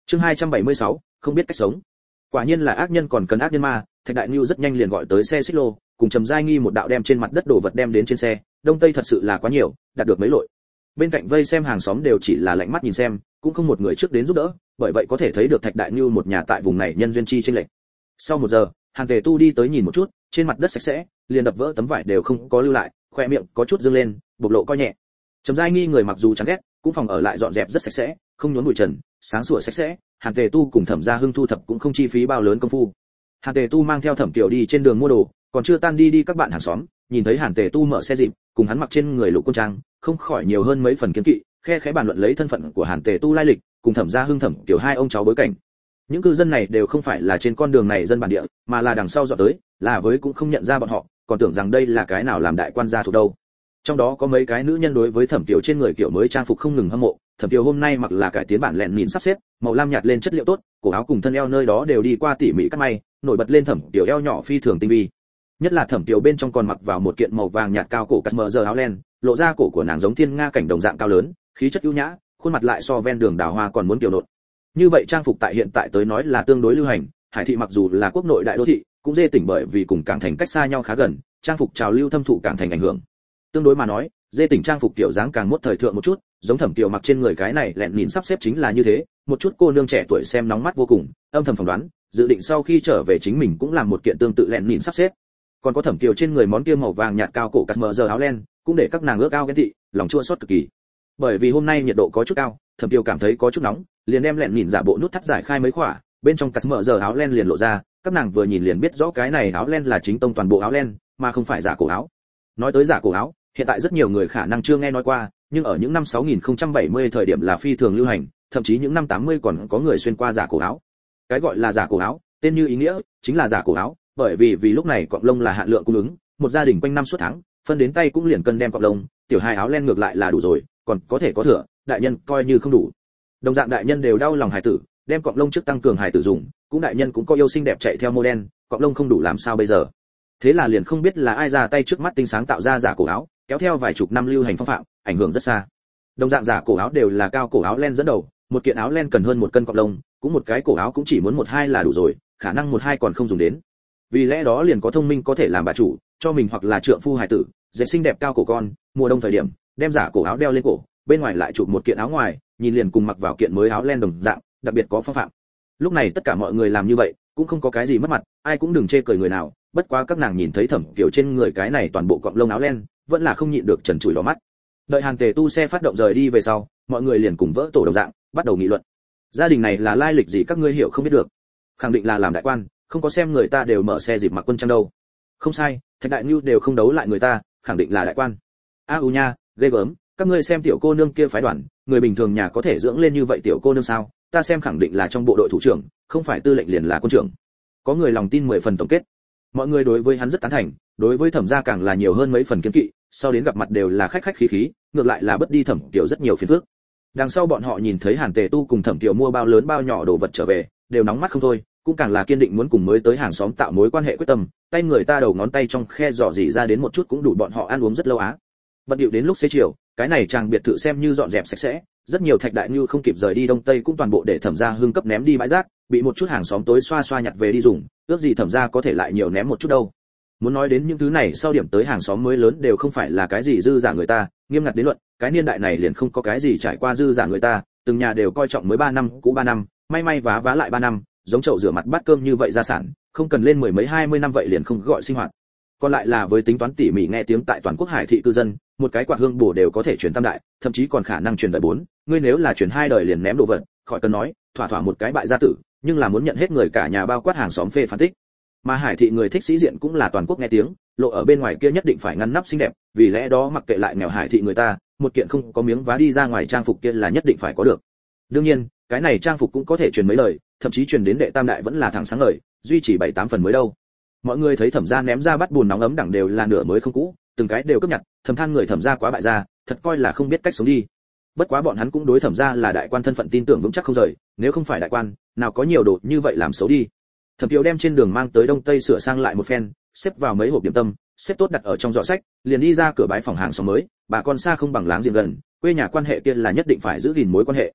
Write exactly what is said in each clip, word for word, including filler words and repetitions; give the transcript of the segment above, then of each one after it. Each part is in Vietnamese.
Chương hai trăm bảy mươi sáu, không biết cách sống. Quả nhiên là ác nhân còn cần ác nhân ma, Thạch Đại Nưu rất nhanh liền gọi tới xe xích lô, cùng Trầm Giai Nghi một đạo đem trên mặt đất đổ vật đem đến trên xe, đông tây thật sự là quá nhiều, đạt được mấy lội. Bên cạnh vây xem hàng xóm đều chỉ là lạnh mắt nhìn xem, cũng không một người trước đến giúp đỡ, bởi vậy có thể thấy được Thạch Đại Nưu một nhà tại vùng này nhân duyên chi trên lệch. Sau một giờ, Hàn Tề Tu đi tới nhìn một chút, trên mặt đất sạch sẽ, liền đập vỡ tấm vải đều không có lưu lại, khoe miệng có chút dương lên, bộc lộ coi nhẹ. Trầm Giai Nghi người mặc dù chán ghét, cũng phòng ở lại dọn dẹp rất sạch sẽ, không nhốn bụi trần, sáng sủa sạch sẽ. Hàn Tề Tu cùng Thẩm Gia Hưng thu thập cũng không chi phí bao lớn công phu. Hàn Tề Tu mang theo Thẩm Kiều đi trên đường mua đồ, còn chưa tan đi đi các bạn hàng xóm, nhìn thấy Hàn Tề Tu mở xe dịp, cùng hắn mặc trên người lục quân trang, không khỏi nhiều hơn mấy phần kiêng kỵ, khe khẽ bàn luận lấy thân phận của Hàn Tề Tu lai lịch, cùng Thẩm Gia Hưng Thẩm Kiều hai ông cháu bối cảnh. Những cư dân này đều không phải là trên con đường này dân bản địa, mà là đằng sau dọn tới, là với cũng không nhận ra bọn họ, còn tưởng rằng đây là cái nào làm đại quan gia thuộc đâu. Trong đó có mấy cái nữ nhân đối với Thẩm Kiều trên người kiểu mới trang phục không ngừng hâm mộ. Thẩm Kiều hôm nay mặc là cải tiến bản lẹn mịn sắp xếp, màu lam nhạt lên chất liệu tốt, cổ áo cùng thân eo nơi đó đều đi qua tỉ mỉ cắt may, nổi bật lên Thẩm Kiều eo nhỏ phi thường tinh vi. Nhất là Thẩm Kiều bên trong còn mặc vào một kiện màu vàng nhạt cao cổ cắt mờ giờ áo len, lộ ra cổ của nàng giống thiên nga cảnh đồng dạng cao lớn, khí chất ưu nhã, khuôn mặt lại so ven đường đào hoa còn muốn kiều nộn. Như vậy trang phục tại hiện tại tới nói là tương đối lưu hành, Hải thị mặc dù là quốc nội đại đô thị, cũng dê tỉnh bởi vì cùng cảng thành cách xa nhau khá gần, trang phục trào lưu thâm thụ cảng thành ảnh hưởng. Tương đối mà nói, dê tỉnh trang phục tiểu dáng càng mốt thời thượng một chút, giống Thẩm Kiều mặc trên người cái này lẹn mịn sắp xếp chính là như thế, một chút cô nương trẻ tuổi xem nóng mắt vô cùng, âm thầm phỏng đoán, dự định sau khi trở về chính mình cũng làm một kiện tương tự lẹn mịn sắp xếp. Còn có Thẩm Kiều trên người món kia màu vàng nhạt cao cổ cắt mờ giờ áo len, cũng để các nàng ước ao ghen tị, lòng chua xót cực kỳ. Bởi vì hôm nay nhiệt độ có chút cao, Thẩm Kiều cảm thấy có chút nóng, liền đem lẹn mịn giả bộ nút thắt giải khai mấy khỏa, bên trong cắt mờ giờ áo len liền lộ ra, các nàng vừa nhìn liền biết rõ cái này áo len là chính tông toàn bộ áo len, mà không phải giả cổ áo. Nói tới giả cổ áo, hiện tại rất nhiều người khả năng chưa nghe nói qua, nhưng ở những năm sáu nghìn không trăm bảy mươi thời điểm là phi thường lưu hành, thậm chí những năm tám mươi còn có người xuyên qua giả cổ áo. Cái gọi là giả cổ áo, tên như ý nghĩa, chính là giả cổ áo, bởi vì vì lúc này cọng lông là hạn lượng cung ứng, một gia đình quanh năm suốt tháng, phân đến tay cũng liền cân đem cọng lông, tiểu hai áo len ngược lại là đủ rồi, còn có thể có thừa, đại nhân coi như không đủ. Đồng dạng đại nhân đều đau lòng hài tử, đem cọng lông trước tăng cường hài tử dùng, cũng đại nhân cũng có yêu xinh đẹp chạy theo model, cọng lông không đủ làm sao bây giờ. Thế là liền không biết là ai ra tay trước mắt tinh sáng tạo ra giả cổ áo, kéo theo vài chục năm lưu hành phong phạm, ảnh hưởng rất xa. Đồng dạng giả cổ áo đều là cao cổ áo len dẫn đầu, một kiện áo len cần hơn một cân cọng lông, cũng một cái cổ áo cũng chỉ muốn một hai là đủ rồi, khả năng một hai còn không dùng đến. Vì lẽ đó liền có thông minh có thể làm bà chủ, cho mình hoặc là trượng phu hài tử, dệt xinh đẹp cao cổ con, mùa đông thời điểm, đem giả cổ áo đeo lên cổ, bên ngoài lại chụp một kiện áo ngoài, nhìn liền cùng mặc vào kiện mới áo len đồng dạng, đặc biệt có phong phạm. Lúc này tất cả mọi người làm như vậy, cũng không có cái gì mất mặt, ai cũng đừng chê cười người nào, bất quá các nàng nhìn thấy Thẩm Kiều trên người cái này toàn bộ cọng lông áo len, vẫn là không nhịn được trần trụi đỏ mắt. Đợi Hàn Tề Tu xe phát động rời đi về sau, mọi người liền cùng vỡ tổ đồng dạng, bắt đầu nghị luận. Gia đình này là lai lịch gì các ngươi hiểu không biết được? Khẳng định là làm đại quan, không có xem người ta đều mở xe dịp mặc quân trang đâu. Không sai, Thạch Đại Nưu đều không đấu lại người ta, khẳng định là đại quan. A u nha, ghê gớm, các ngươi xem tiểu cô nương kia phái đoàn, người bình thường nhà có thể dưỡng lên như vậy tiểu cô nương sao? Ta xem khẳng định là trong bộ đội thủ trưởng, không phải tư lệnh liền là quân trưởng. Có người lòng tin mười phần tổng kết. Mọi người đối với hắn rất tán thành, đối với Thẩm gia càng là nhiều hơn mấy phần kiêng kỵ, sau đến gặp mặt đều là khách khách khí khí, ngược lại là bất đi Thẩm Kiều rất nhiều phiền phức. Đằng sau bọn họ nhìn thấy Hàn Tề Tu cùng Thẩm Kiều mua bao lớn bao nhỏ đồ vật trở về, đều nóng mắt không thôi, cũng càng là kiên định muốn cùng mới tới hàng xóm tạo mối quan hệ quyết tâm, tay người ta đầu ngón tay trong khe giỏ dỉ ra đến một chút cũng đủ bọn họ ăn uống rất lâu á. Bận điệu đến lúc xế chiều, cái này chàng biệt thự xem như dọn dẹp sạch sẽ, rất nhiều Thạch Đại Nưu không kịp rời đi đông tây cũng toàn bộ để Thẩm gia Hưng cấp ném đi bãi rác, bị một chút hàng xóm tối xoa xoa nhặt về đi dùng, ước gì Thẩm gia có thể lại nhiều ném một chút đâu. Muốn nói đến những thứ này sau điểm tới hàng xóm mới lớn đều không phải là cái gì dư giả người ta, nghiêm ngặt đến luận, cái niên đại này liền không có cái gì trải qua dư giả người ta, từng nhà đều coi trọng mới ba năm, cũ ba năm, may may vá vá lại ba năm, giống chậu rửa mặt bát cơm như vậy gia sản, không cần lên mười mấy hai mươi năm vậy liền không gọi sinh hoạt. Còn lại là với tính toán tỉ mỉ nghe tiếng tại toàn quốc Hải thị cư dân, một cái quạt hương bổ đều có thể truyền tam đại, thậm chí còn khả năng truyền đời bốn, ngươi nếu là truyền hai đời liền ném đồ vật, khỏi cần nói, thỏa thỏa một cái bại gia tử, nhưng là muốn nhận hết người cả nhà bao quát hàng xóm phê phán tích. Mà Hải thị người thích sĩ diện cũng là toàn quốc nghe tiếng, lộ ở bên ngoài kia nhất định phải ngăn nắp xinh đẹp, vì lẽ đó mặc kệ lại nghèo Hải thị người ta, một kiện không có miếng vá đi ra ngoài trang phục kia là nhất định phải có được. Đương nhiên, cái này trang phục cũng có thể truyền mấy lời, thậm chí truyền đến đệ tam đại vẫn là thẳng sáng lời, duy trì bảy tám phần mới đâu. Mọi người thấy Thẩm gia ném ra bắt bùn nóng ấm đẳng đều là nửa mới không cũ, từng cái đều cấp nhặt, thầm than người Thẩm gia quá bại gia, thật coi là không biết cách sống đi. Bất quá bọn hắn cũng đối Thẩm gia là đại quan thân phận tin tưởng vững chắc không rời, nếu không phải đại quan, nào có nhiều đồ như vậy làm xấu đi. Thẩm Kiều đem trên đường mang tới đông tây sửa sang lại một phen, xếp vào mấy hộp điểm tâm, xếp tốt đặt ở trong giỏ sách, liền đi ra cửa bãi phòng hàng xóm mới, bà con xa không bằng láng giềng gần, quê nhà quan hệ kia là nhất định phải giữ gìn mối quan hệ.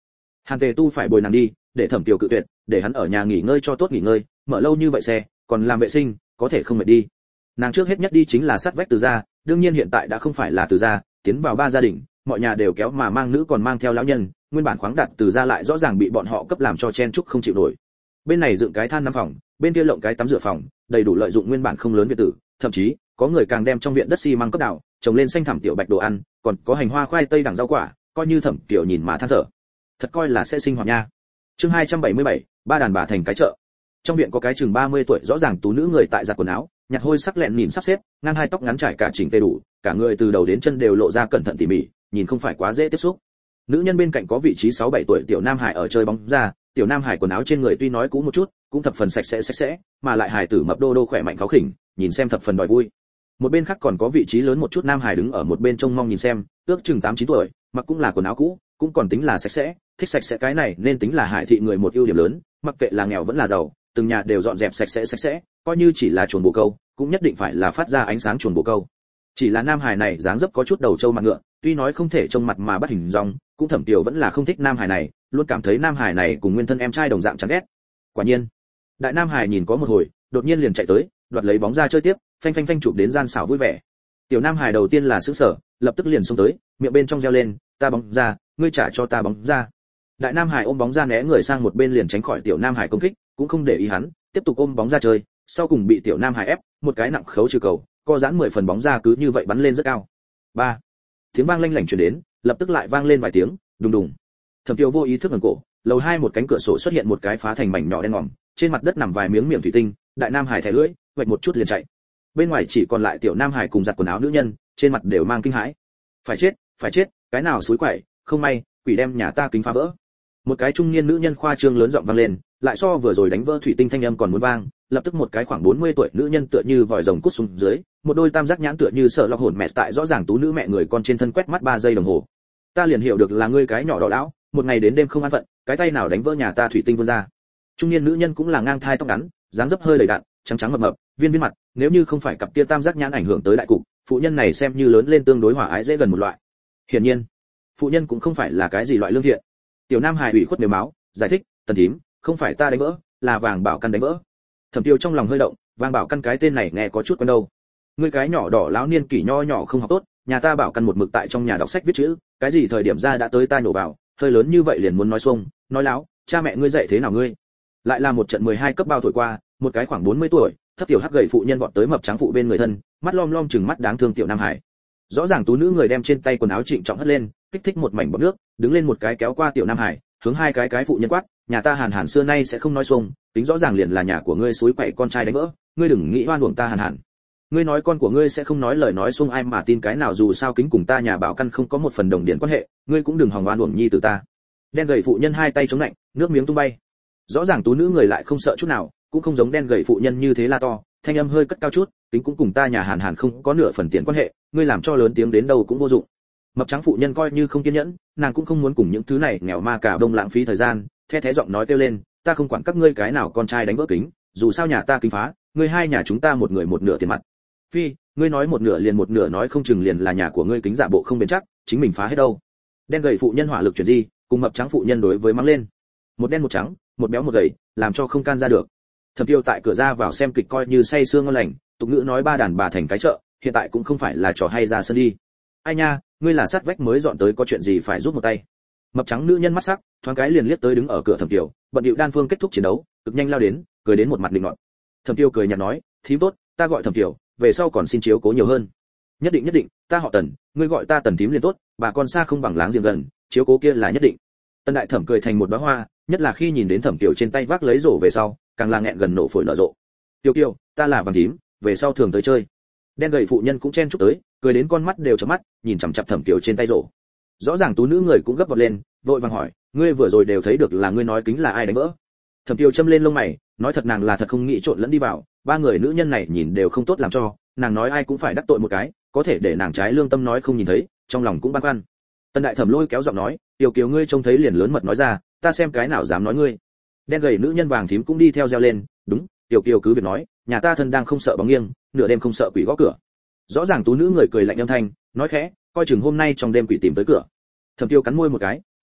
Hàn Tề Tu phải bồi nàng đi, để Thẩm Kiều cự tuyệt, để hắn ở nhà nghỉ ngơi cho tốt nghỉ ngơi, mở lâu như vậy xe, còn làm vệ sinh, có thể không mệt đi. Nàng trước hết nhất đi chính là sát vách Từ gia, đương nhiên hiện tại đã không phải là Từ gia, tiến vào ba gia đình, mọi nhà đều kéo mà mang nữ còn mang theo lão nhân, nguyên bản khoáng đặt Từ gia lại rõ ràng bị bọn họ cấp làm cho chen chúc không chịu nổi. Bên này dựng cái than năm phòng, bên kia lộng cái tắm rửa phòng, đầy đủ lợi dụng nguyên bản không lớn viện tử, thậm chí có người càng đem trong viện đất xi măng cấp đảo, trồng lên xanh thẳm tiểu bạch đồ ăn, còn có hành hoa khoai tây đằng rau quả, coi như Thẩm Kiều nhìn mà than thở. Thật coi là sẽ sinh hoạt nha. Chương hai trăm bảy mươi bảy, ba đàn bà thành cái chợ. Trong viện có cái chừng ba mươi tuổi rõ ràng tú nữ người tại giặt quần áo, nhặt hôi sắc lẹn nhìn sắp xếp, ngang hai tóc ngắn trải cả chỉnh tề đủ, cả người từ đầu đến chân đều lộ ra cẩn thận tỉ mỉ, nhìn không phải quá dễ tiếp xúc. Nữ nhân bên cạnh có vị trí sáu bảy tuổi tiểu Nam Hải ở chơi bóng ra, tiểu Nam Hải quần áo trên người tuy nói cũ một chút, cũng thập phần sạch sẽ sạch sẽ, mà lại hài tử mập đô đô khỏe mạnh kháo khỉnh, nhìn xem thập phần đòi vui. Một bên khác còn có vị trí lớn một chút Nam Hải đứng ở một bên trông mong nhìn xem, ước chừng tám chín tuổi, mặc cũng là quần áo cũ, cũng còn tính là sạch sẽ, thích sạch sẽ cái này nên tính là Hải thị người một ưu điểm lớn, mặc kệ là nghèo vẫn là giàu, từng nhà đều dọn dẹp sạch sẽ sạch sẽ, coi như chỉ là chuồn bồ câu, cũng nhất định phải là phát ra ánh sáng chuồn bồ câu. Chỉ là Nam Hải này dáng dấp có chút đầu trâu mặt ngựa, tuy nói không thể trông mặt mà bắt hình dong, cũng Thẩm Kiều vẫn là không thích Nam Hải này, luôn cảm thấy Nam Hải này cùng nguyên thân em trai đồng dạng chán ghét. Quả nhiên, đại Nam Hải nhìn có một hồi, đột nhiên liền chạy tới, đoạt lấy bóng ra chơi tiếp, phanh phanh phanh chụp đến gian xảo vui vẻ. Tiểu Nam Hải đầu tiên là sững sờ, lập tức liền xông tới, miệng bên trong reo lên, ta bóng ra, ngươi trả cho ta bóng ra. Đại Nam Hải ôm bóng ra né người sang một bên liền tránh khỏi Tiểu Nam Hải công kích, cũng không để ý hắn, tiếp tục ôm bóng ra chơi, sau cùng bị Tiểu Nam Hải ép, một cái nặng khấu trừ cầu, co giãn mười phần bóng ra cứ như vậy bắn lên rất cao. Ba, tiếng vang lanh lảnh truyền đến, lập tức lại vang lên vài tiếng, đùng đùng. Thẩm Kiều vô ý thức ngẩng cổ, lầu hai một cánh cửa sổ xuất hiện một cái phá thành mảnh nhỏ đen ngòm, trên mặt đất nằm vài miếng miệng thủy tinh, đại Nam Hải thẻ lưỡi, vạch một chút liền chạy. Bên ngoài chỉ còn lại Tiểu Nam Hải cùng giặt quần áo nữ nhân, trên mặt đều mang kinh hãi. Phải chết, phải chết, cái nào suối quậy, không may, quỷ đem nhà ta kính phá vỡ. Một cái trung niên nữ nhân khoa trương lớn giọng vang lên, lại so vừa rồi đánh vỡ thủy tinh thanh âm còn muốn vang, lập tức một cái khoảng bốn mươi tuổi nữ nhân tựa như vòi rồng cút xuống dưới, một đôi tam giác nhãn tựa như sợ lọc hồn mẹ tại rõ ràng tú nữ mẹ người con trên thân quét mắt ba giây đồng hồ. Ta liền hiểu được là ngươi cái nhỏ đỏ lão, một ngày đến đêm không an phận, cái tay nào đánh vỡ nhà ta thủy tinh vươn ra. Trung niên nữ nhân cũng là ngang thai tóc ngắn, dáng dấp hơi đầy đặn, trắng trắng mập mập, viên viên mặt, nếu như không phải cặp kia tam giác nhãn ảnh hưởng tới đại cục, phụ nhân này xem như lớn lên tương đối hòa ái dễ gần một loại. Hiển nhiên, phụ nhân cũng không phải là cái gì loại lương thiện. Tiểu Nam Hải ủy khuất nếu máu, giải thích, tần thím, không phải ta đánh vỡ, là Vàng Bảo Căn đánh vỡ. Thẩm Tiêu trong lòng hơi động, Vàng Bảo Căn cái tên này nghe có chút quen đâu. Ngươi cái nhỏ đỏ lão niên kỷ nho nhỏ không học tốt, nhà ta Bảo Căn một mực tại trong nhà đọc sách viết chữ, cái gì thời điểm ra đã tới ta nhổ vào, hơi lớn như vậy liền muốn nói xuông, nói láo, cha mẹ ngươi dạy thế nào ngươi? Lại là một trận mười hai cấp bao thổi qua, một cái khoảng bốn mươi tuổi, thấp tiểu hắc gầy phụ nhân vọt tới mập trắng phụ bên người thân, mắt lom lom chừng mắt đáng thương Tiểu Nam Hải. Rõ ràng tú nữ người đem trên tay quần áo trịnh trọng hất lên, kích thích một mảnh bọt nước, đứng lên một cái kéo qua Tiểu Nam Hải, hướng hai cái cái phụ nhân quát, nhà ta Hàn Hàn xưa nay sẽ không nói xuông, tính rõ ràng liền là nhà của ngươi suối quậy con trai đánh vỡ, ngươi đừng nghĩ oan uổng ta Hàn Hàn. Ngươi nói con của ngươi sẽ không nói lời nói xuông ai mà tin cái nào, dù sao kính cùng ta nhà Bảo Căn không có một phần đồng điển quan hệ, ngươi cũng đừng hòng oan uổng nhi từ ta. Đen gầy phụ nhân hai tay chống lạnh, nước miếng tung bay. Rõ ràng tú nữ người lại không sợ chút nào, cũng không giống đen gầy phụ nhân như thế la to, thanh âm hơi cất cao chút, tính cũng cùng ta nhà Hàn Hàn không có nửa phần tiền quan hệ, ngươi làm cho lớn tiếng đến đâu cũng vô dụng. Mập trắng phụ nhân coi như không kiên nhẫn, nàng cũng không muốn cùng những thứ này nghèo ma cả đông lãng phí thời gian, the thé giọng nói kêu lên, ta không quản các ngươi cái nào con trai đánh vỡ kính, dù sao nhà ta kính phá, ngươi hai nhà chúng ta một người một nửa tiền mặt. Phi, ngươi nói một nửa liền một nửa, nói không chừng liền là nhà của ngươi kính giả bộ không bền chắc, chính mình phá hết đâu. Đen gầy phụ nhân hỏa lực chuyển di, cùng mập trắng phụ nhân đối với mắng lên. Một đen một trắng, một béo một gầy, làm cho không can ra được. Thẩm Tiêu tại cửa ra vào xem kịch coi như say sưa ngon lành, tục ngữ nói ba đàn bà thành cái chợ, hiện tại cũng không phải là trò hay ra sân đi. Ai nha, ngươi là sát vách mới dọn tới, có chuyện gì phải giúp một tay. Mập trắng nữ nhân mắt sắc, thoáng cái liền liếc tới đứng ở cửa Thẩm Tiêu, bận điệu đan phương kết thúc chiến đấu, cực nhanh lao đến, cười đến một mặt định nọt. Thẩm Tiêu cười nhạt nói, thím tốt, ta gọi Thẩm Tiêu, về sau còn xin chiếu cố nhiều hơn. Nhất định nhất định, ta họ Tần, ngươi gọi ta Tần thím liền tốt, bà con xa không bằng láng giềng gần, chiếu cố kia là nhất định. Tần đại thẩm cười thành một đóa hoa, nhất là khi nhìn đến Thẩm Tiêu trên tay vác lấy rổ về sau, càng là nghẹn gần nổ phổi nở rộ. Tiêu Kiều, ta là Vàng thím, về sau thường tới chơi. Đen gầy phụ nhân cũng chen chúc tới, cười đến con mắt đều chớp mắt, nhìn chằm chằm Thẩm Tiêu trên tay rổ. Rõ ràng tú nữ người cũng gấp vọt lên, vội vàng hỏi, ngươi vừa rồi đều thấy được là ngươi nói kính là ai đánh vỡ. Thẩm Tiêu châm lên lông mày, nói thật nàng là thật không nghĩ trộn lẫn đi vào, ba người nữ nhân này nhìn đều không tốt làm cho, nàng nói ai cũng phải đắc tội một cái, có thể để nàng trái lương tâm nói không nhìn thấy, trong lòng cũng băn khoăn. Tần đại thẩm lôi kéo giọng nói, Tiêu Kiều ngươi trông thấy liền lớn mật nói ra, ta xem cái nào dám nói ngươi. Đen gầy nữ nhân Vàng thím cũng đi theo reo lên, đúng, Tiêu Kiều cứ việc nói, nhà ta thân đang không sợ bóng nghiêng, nửa đêm không sợ quỷ gõ cửa. Rõ ràng tú nữ người cười lạnh âm thanh, nói khẽ, coi chừng hôm nay trong đêm quỷ tìm tới cửa. Thẩm Tiêu cắn môi một cái, cười nói,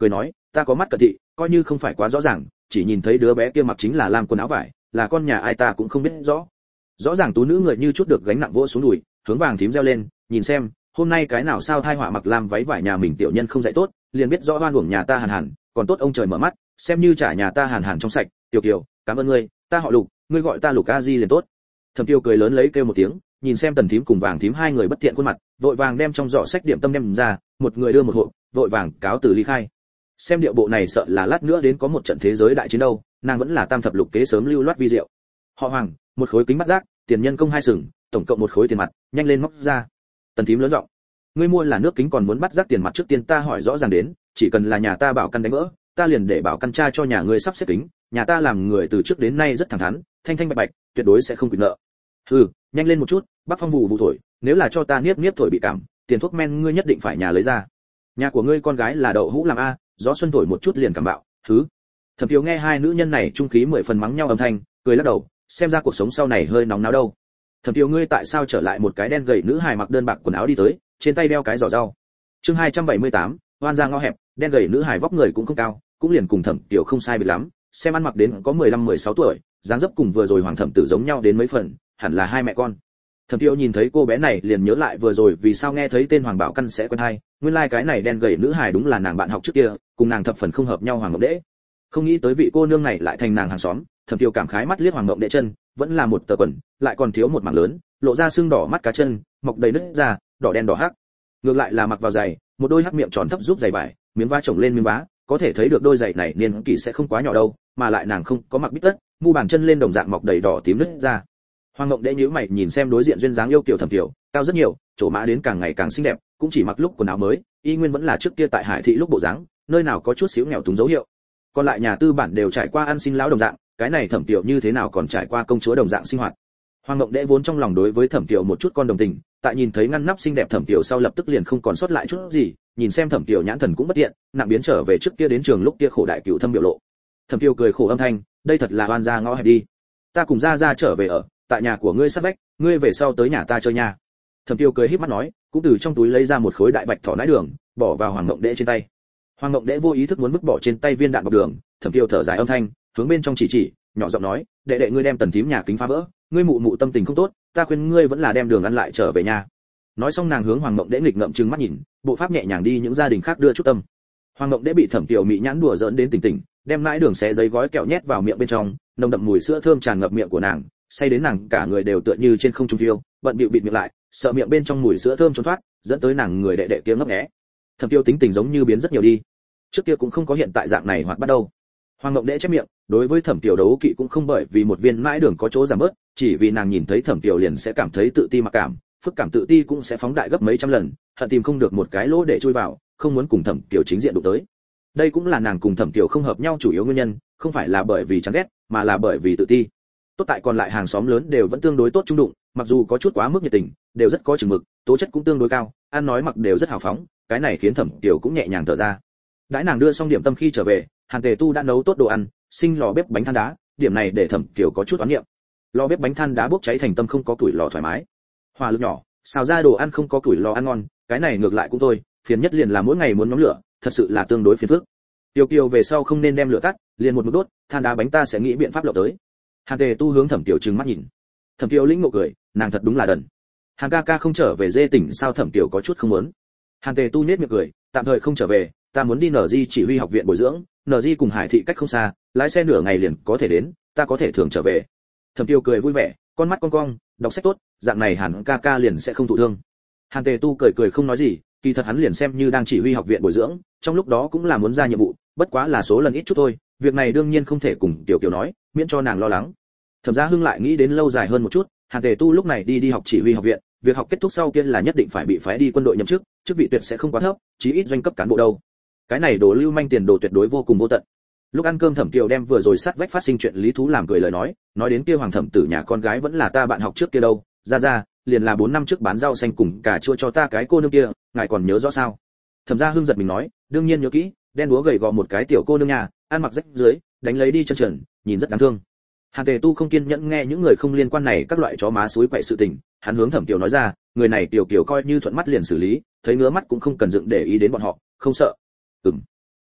ta có mắt cận thị, coi như không phải quá rõ ràng, chỉ nhìn thấy đứa bé kia mặc chính là lam quần áo vải, là con nhà ai ta cũng không biết rõ. Rõ ràng tú nữ người như chút được gánh nặng vỗ xuống đùi, hướng vàng thím reo lên, nhìn xem, hôm nay cái nào sao thai họa mặc lam váy vải nhà mình tiểu nhân không dạy tốt, liền biết rõ oan uổng nhà ta Hàn Hàn, còn tốt ông trời mở mắt, xem như trả nhà ta Hàn Hàn trong sạch, Tiểu Kiều, cảm ơn ngươi, ta họ Lục, ngươi gọi ta Lục A Di liền tốt. Thẩm Tiêu cười lớn lấy kêu một tiếng, nhìn xem Tần thím cùng Vàng thím hai người bất thiện khuôn mặt, vội vàng đem trong giỏ sách điểm tâm đem ra, một người đưa một hộp, vội vàng cáo từ ly khai. Xem điệu bộ này sợ là lát nữa đến có một trận thế giới đại chiến đâu, nàng vẫn là tam thập lục kế sớm lưu loát vi diệu. Họ Hoàng, một khối kính mắt giác, tiền nhân công hai sừng, tổng cộng một khối tiền mặt, nhanh lên móc ra. Tần thím lớn giọng, ngươi mua là nước kính còn muốn bắt giác tiền mặt trước tiên ta hỏi rõ ràng đến, chỉ cần là nhà ta bảo căn đánh vỡ, ta liền để bảo căn tra cho nhà ngươi sắp xếp kính, nhà ta làm người từ trước đến nay rất thẳng thắn, thanh thanh bạch bạch, tuyệt đối sẽ không quỵt nợ. Hừ, nhanh lên một chút, Bắc Phong vụ vụ thổi, nếu là cho ta niếp niếp thổi bị cảm, tiền thuốc men ngươi nhất định phải nhà lấy ra. Nhà của ngươi con gái là đậu hũ làm a, gió xuân thổi một chút liền cảm bạo, hứ. Thẩm Tiêu nghe hai nữ nhân này trung khí mười phần mắng nhau âm thanh, cười lắc đầu, xem ra cuộc sống sau này hơi nóng náo đâu. Thẩm Tiêu ngươi tại sao trở lại một cái đen gầy nữ hài mặc đơn bạc quần áo đi tới, trên tay đeo cái giỏ rau. Chương hai trăm bảy mươi tám, oan ra ngõ hẹp, đen gầy nữ hài vóc người cũng không cao, cũng liền cùng Thẩm Tiêu không sai biệt lắm, xem ăn mặc đến có mười lăm mười sáu tuổi, dáng dấp cùng vừa rồi Hoàng thẩm tử giống nhau đến mấy phần, hẳn là hai mẹ con. Thẩm Tiêu nhìn thấy cô bé này liền nhớ lại vừa rồi vì sao nghe thấy tên Hoàng Bảo Căn sẽ quen hay, nguyên lai like cái này đen gầy nữ hài đúng là nàng bạn học trước kia, cùng nàng thập phần không hợp nhau Hoàng Ngọc Đễ. Không nghĩ tới vị cô nương này lại thành nàng hàng xóm, Thẩm Tiêu cảm khái mắt liếc Hoàng Ngọc Đễ chân, vẫn là một tờ quần, lại còn thiếu một mảng lớn, lộ ra xương đỏ mắt cá chân, mọc đầy nứt ra, đỏ đen đỏ hắc. Ngược lại là mặc vào giày, một đôi hắc miệng tròn thấp giúp giày vải, miếng vá chồng lên miếng vá, có thể thấy được đôi giày này niên kỷ sẽ không quá nhỏ đâu, mà lại nàng không có mặc bít tất, mu bàn chân lên đồng dạng mọc đầy đỏ tím nứt ra. Hoàng Ngộng Đễ nhíu mày nhìn xem đối diện duyên dáng yêu kiều Thẩm Tiêu, cao rất nhiều, chỗ mã đến càng ngày càng xinh đẹp, cũng chỉ mặc lúc quần áo mới, y nguyên vẫn là trước kia tại Hải thị lúc bộ dáng, nơi nào có chút xíu nghèo túng dấu hiệu. Còn lại nhà tư bản đều trải qua ăn xin lão đồng dạng, cái này Thẩm Tiêu như thế nào còn trải qua công chúa đồng dạng sinh hoạt. Hoàng Ngộng Đễ vốn trong lòng đối với Thẩm Tiêu một chút con đồng tình, tại nhìn thấy ngăn nắp xinh đẹp Thẩm Tiêu sau lập tức liền không còn sót lại chút gì, nhìn xem Thẩm Tiêu nhãn thần cũng bất tiện, nặng biến trở về trước kia đến trường lúc kia khổ đại cửu thâm biểu lộ. Thẩm Tiêu cười khổ âm thanh, đây thật là oan ra ngõ hẹp đi. Ta cùng ra ra trở về ở, tại nhà của ngươi sát vách, ngươi về sau tới nhà ta chơi nha. Thẩm Tiêu cười híp mắt nói, cũng từ trong túi lấy ra một khối đại bạch thỏ nãi đường, bỏ vào Hoàng Ngộng Đễ trên tay. Hoàng Ngộng Đễ vô ý thức muốn vứt bỏ trên tay viên đạn bọc đường, Thẩm Tiêu thở dài âm thanh, hướng bên trong chỉ chỉ, nhỏ giọng nói, đệ đệ ngươi đem Tần thím nhà kính phá vỡ, ngươi mụ mụ tâm tình không tốt, ta khuyên ngươi vẫn là đem đường ăn lại trở về nhà. Nói xong nàng hướng Hoàng Ngộng Đễ nghịch ngợm trừng mắt nhìn, bộ pháp nhẹ nhàng đi những gia đình khác đưa chút tâm. Hoàng Ngộng Đễ bị Thẩm Tiêu mị nhãn đùa giỡn đến tỉnh tỉnh, đem nãi đường xé giấy gói kẹo nhét vào miệng bên trong, nồng đậm mùi sữa thơm tràn ngập miệng của nàng, say đến nàng cả người đều tựa như trên không trung phiêu, bận bịu bịt miệng lại, sợ miệng bên trong mùi sữa thơm trốn thoát, dẫn tới nàng người đệ đệ kia ngấp nghé. Thẩm Tiêu tính tình giống như biến rất nhiều đi, trước kia cũng không có hiện tại dạng này hoặc bắt đầu. Hoàng Ngộng Đễ chép miệng, đối với Thẩm Tiêu đấu kỵ cũng không bởi vì một viên mãi đường có chỗ giảm bớt, chỉ vì nàng nhìn thấy Thẩm Tiêu liền sẽ cảm thấy tự ti mặc cảm, phức cảm tự ti cũng sẽ phóng đại gấp mấy trăm lần, hận tìm không được một cái lỗ để chui vào, không muốn cùng Thẩm Tiêu chính diện đụng tới. Đây cũng là nàng cùng Thẩm Tiêu không hợp nhau chủ yếu nguyên nhân, không phải là bởi vì chán ghét, mà là bởi vì tự ti. Tốt tại còn lại hàng xóm lớn đều vẫn tương đối tốt trung đụng, mặc dù có chút quá mức nhiệt tình, đều rất có chừng mực, tố chất cũng tương đối cao, ăn nói mặc đều rất hào phóng, cái này khiến Thẩm Tiêu cũng nhẹ nhàng thở ra. Đãi nàng đưa xong điểm tâm khi trở về, Hàn Tề Tu đã nấu tốt đồ ăn, sinh lò bếp bánh than đá, điểm này để Thẩm Tiêu có chút oán niệm. Lò bếp bánh than đá bốc cháy thành tâm không có củi lò thoải mái. Hỏa lực nhỏ, xào ra đồ ăn không có củi lò ăn ngon, cái này ngược lại cũng thôi, phiền nhất liền là mỗi ngày muốn nhóm lửa, thật sự là tương đối phiền phức. Tiêu Kiều về sau không nên đem lửa tắt, liền một mực đốt, than đá bánh ta sẽ nghĩ biện pháp lộng tới. Hàn Tề Tu hướng Thẩm Tiêu trừng mắt nhìn. Thẩm Tiêu lĩnh ngộ cười, nàng thật đúng là đần. Hàn ca ca không trở về dê tỉnh sao? Thẩm Tiêu có chút không muốn. Hàn Tề Tu nhếch miệng cười, tạm thời không trở về, ta muốn đi Nở Di chỉ huy học viện bồi dưỡng, Nở Di cùng Hải thị cách không xa, lái xe nửa ngày liền có thể đến, ta có thể thường trở về. Thẩm Tiêu cười vui vẻ, con mắt cong cong, đọc sách tốt, dạng này Hàn ca ca liền sẽ không thụ thương. Hàn Tề Tu cười cười không nói gì, kỳ thật hắn liền xem như đang chỉ huy học viện bồi dưỡng, trong lúc đó cũng là muốn ra nhiệm vụ, bất quá là số lần ít chút thôi, việc này đương nhiên không thể cùng Tiểu Kiều nói, miễn cho nàng lo lắng. Thẩm Gia Hưng lại nghĩ đến lâu dài hơn một chút, Hàn Tề Tu lúc này đi đi học chỉ huy học viện, việc học kết thúc sau kia là nhất định phải bị phái đi quân đội nhậm chức, chức vị tuyệt sẽ không quá thấp, chí ít doanh cấp cán bộ đâu. Cái này đồ lưu manh tiền đồ tuyệt đối vô cùng vô tận. Lúc ăn cơm Thẩm Kiều đem vừa rồi sát vách phát sinh chuyện lý thú làm cười lời nói, nói đến kia Hoàng thẩm tử nhà con gái vẫn là ta bạn học trước kia đâu, ra ra, liền là bốn năm trước bán rau xanh cùng cà chua cho ta cái cô nương kia, ngài còn nhớ rõ sao? Thẩm Gia Hưng giật mình nói, đương nhiên nhớ kỹ, đen đúa gầy gò một cái tiểu cô nương nhà, ăn mặc rách dưới, đánh lấy đi chân trần, nhìn rất đáng thương. Hàn Tề Tu không kiên nhẫn nghe những người không liên quan này các loại chó má suối quậy sự tình, hắn hướng Thẩm Kiều nói ra, người này Tiểu Kiều coi như thuận mắt liền xử lý, thấy ngứa mắt cũng không cần dựng để ý đến bọn họ, không sợ. Ừm.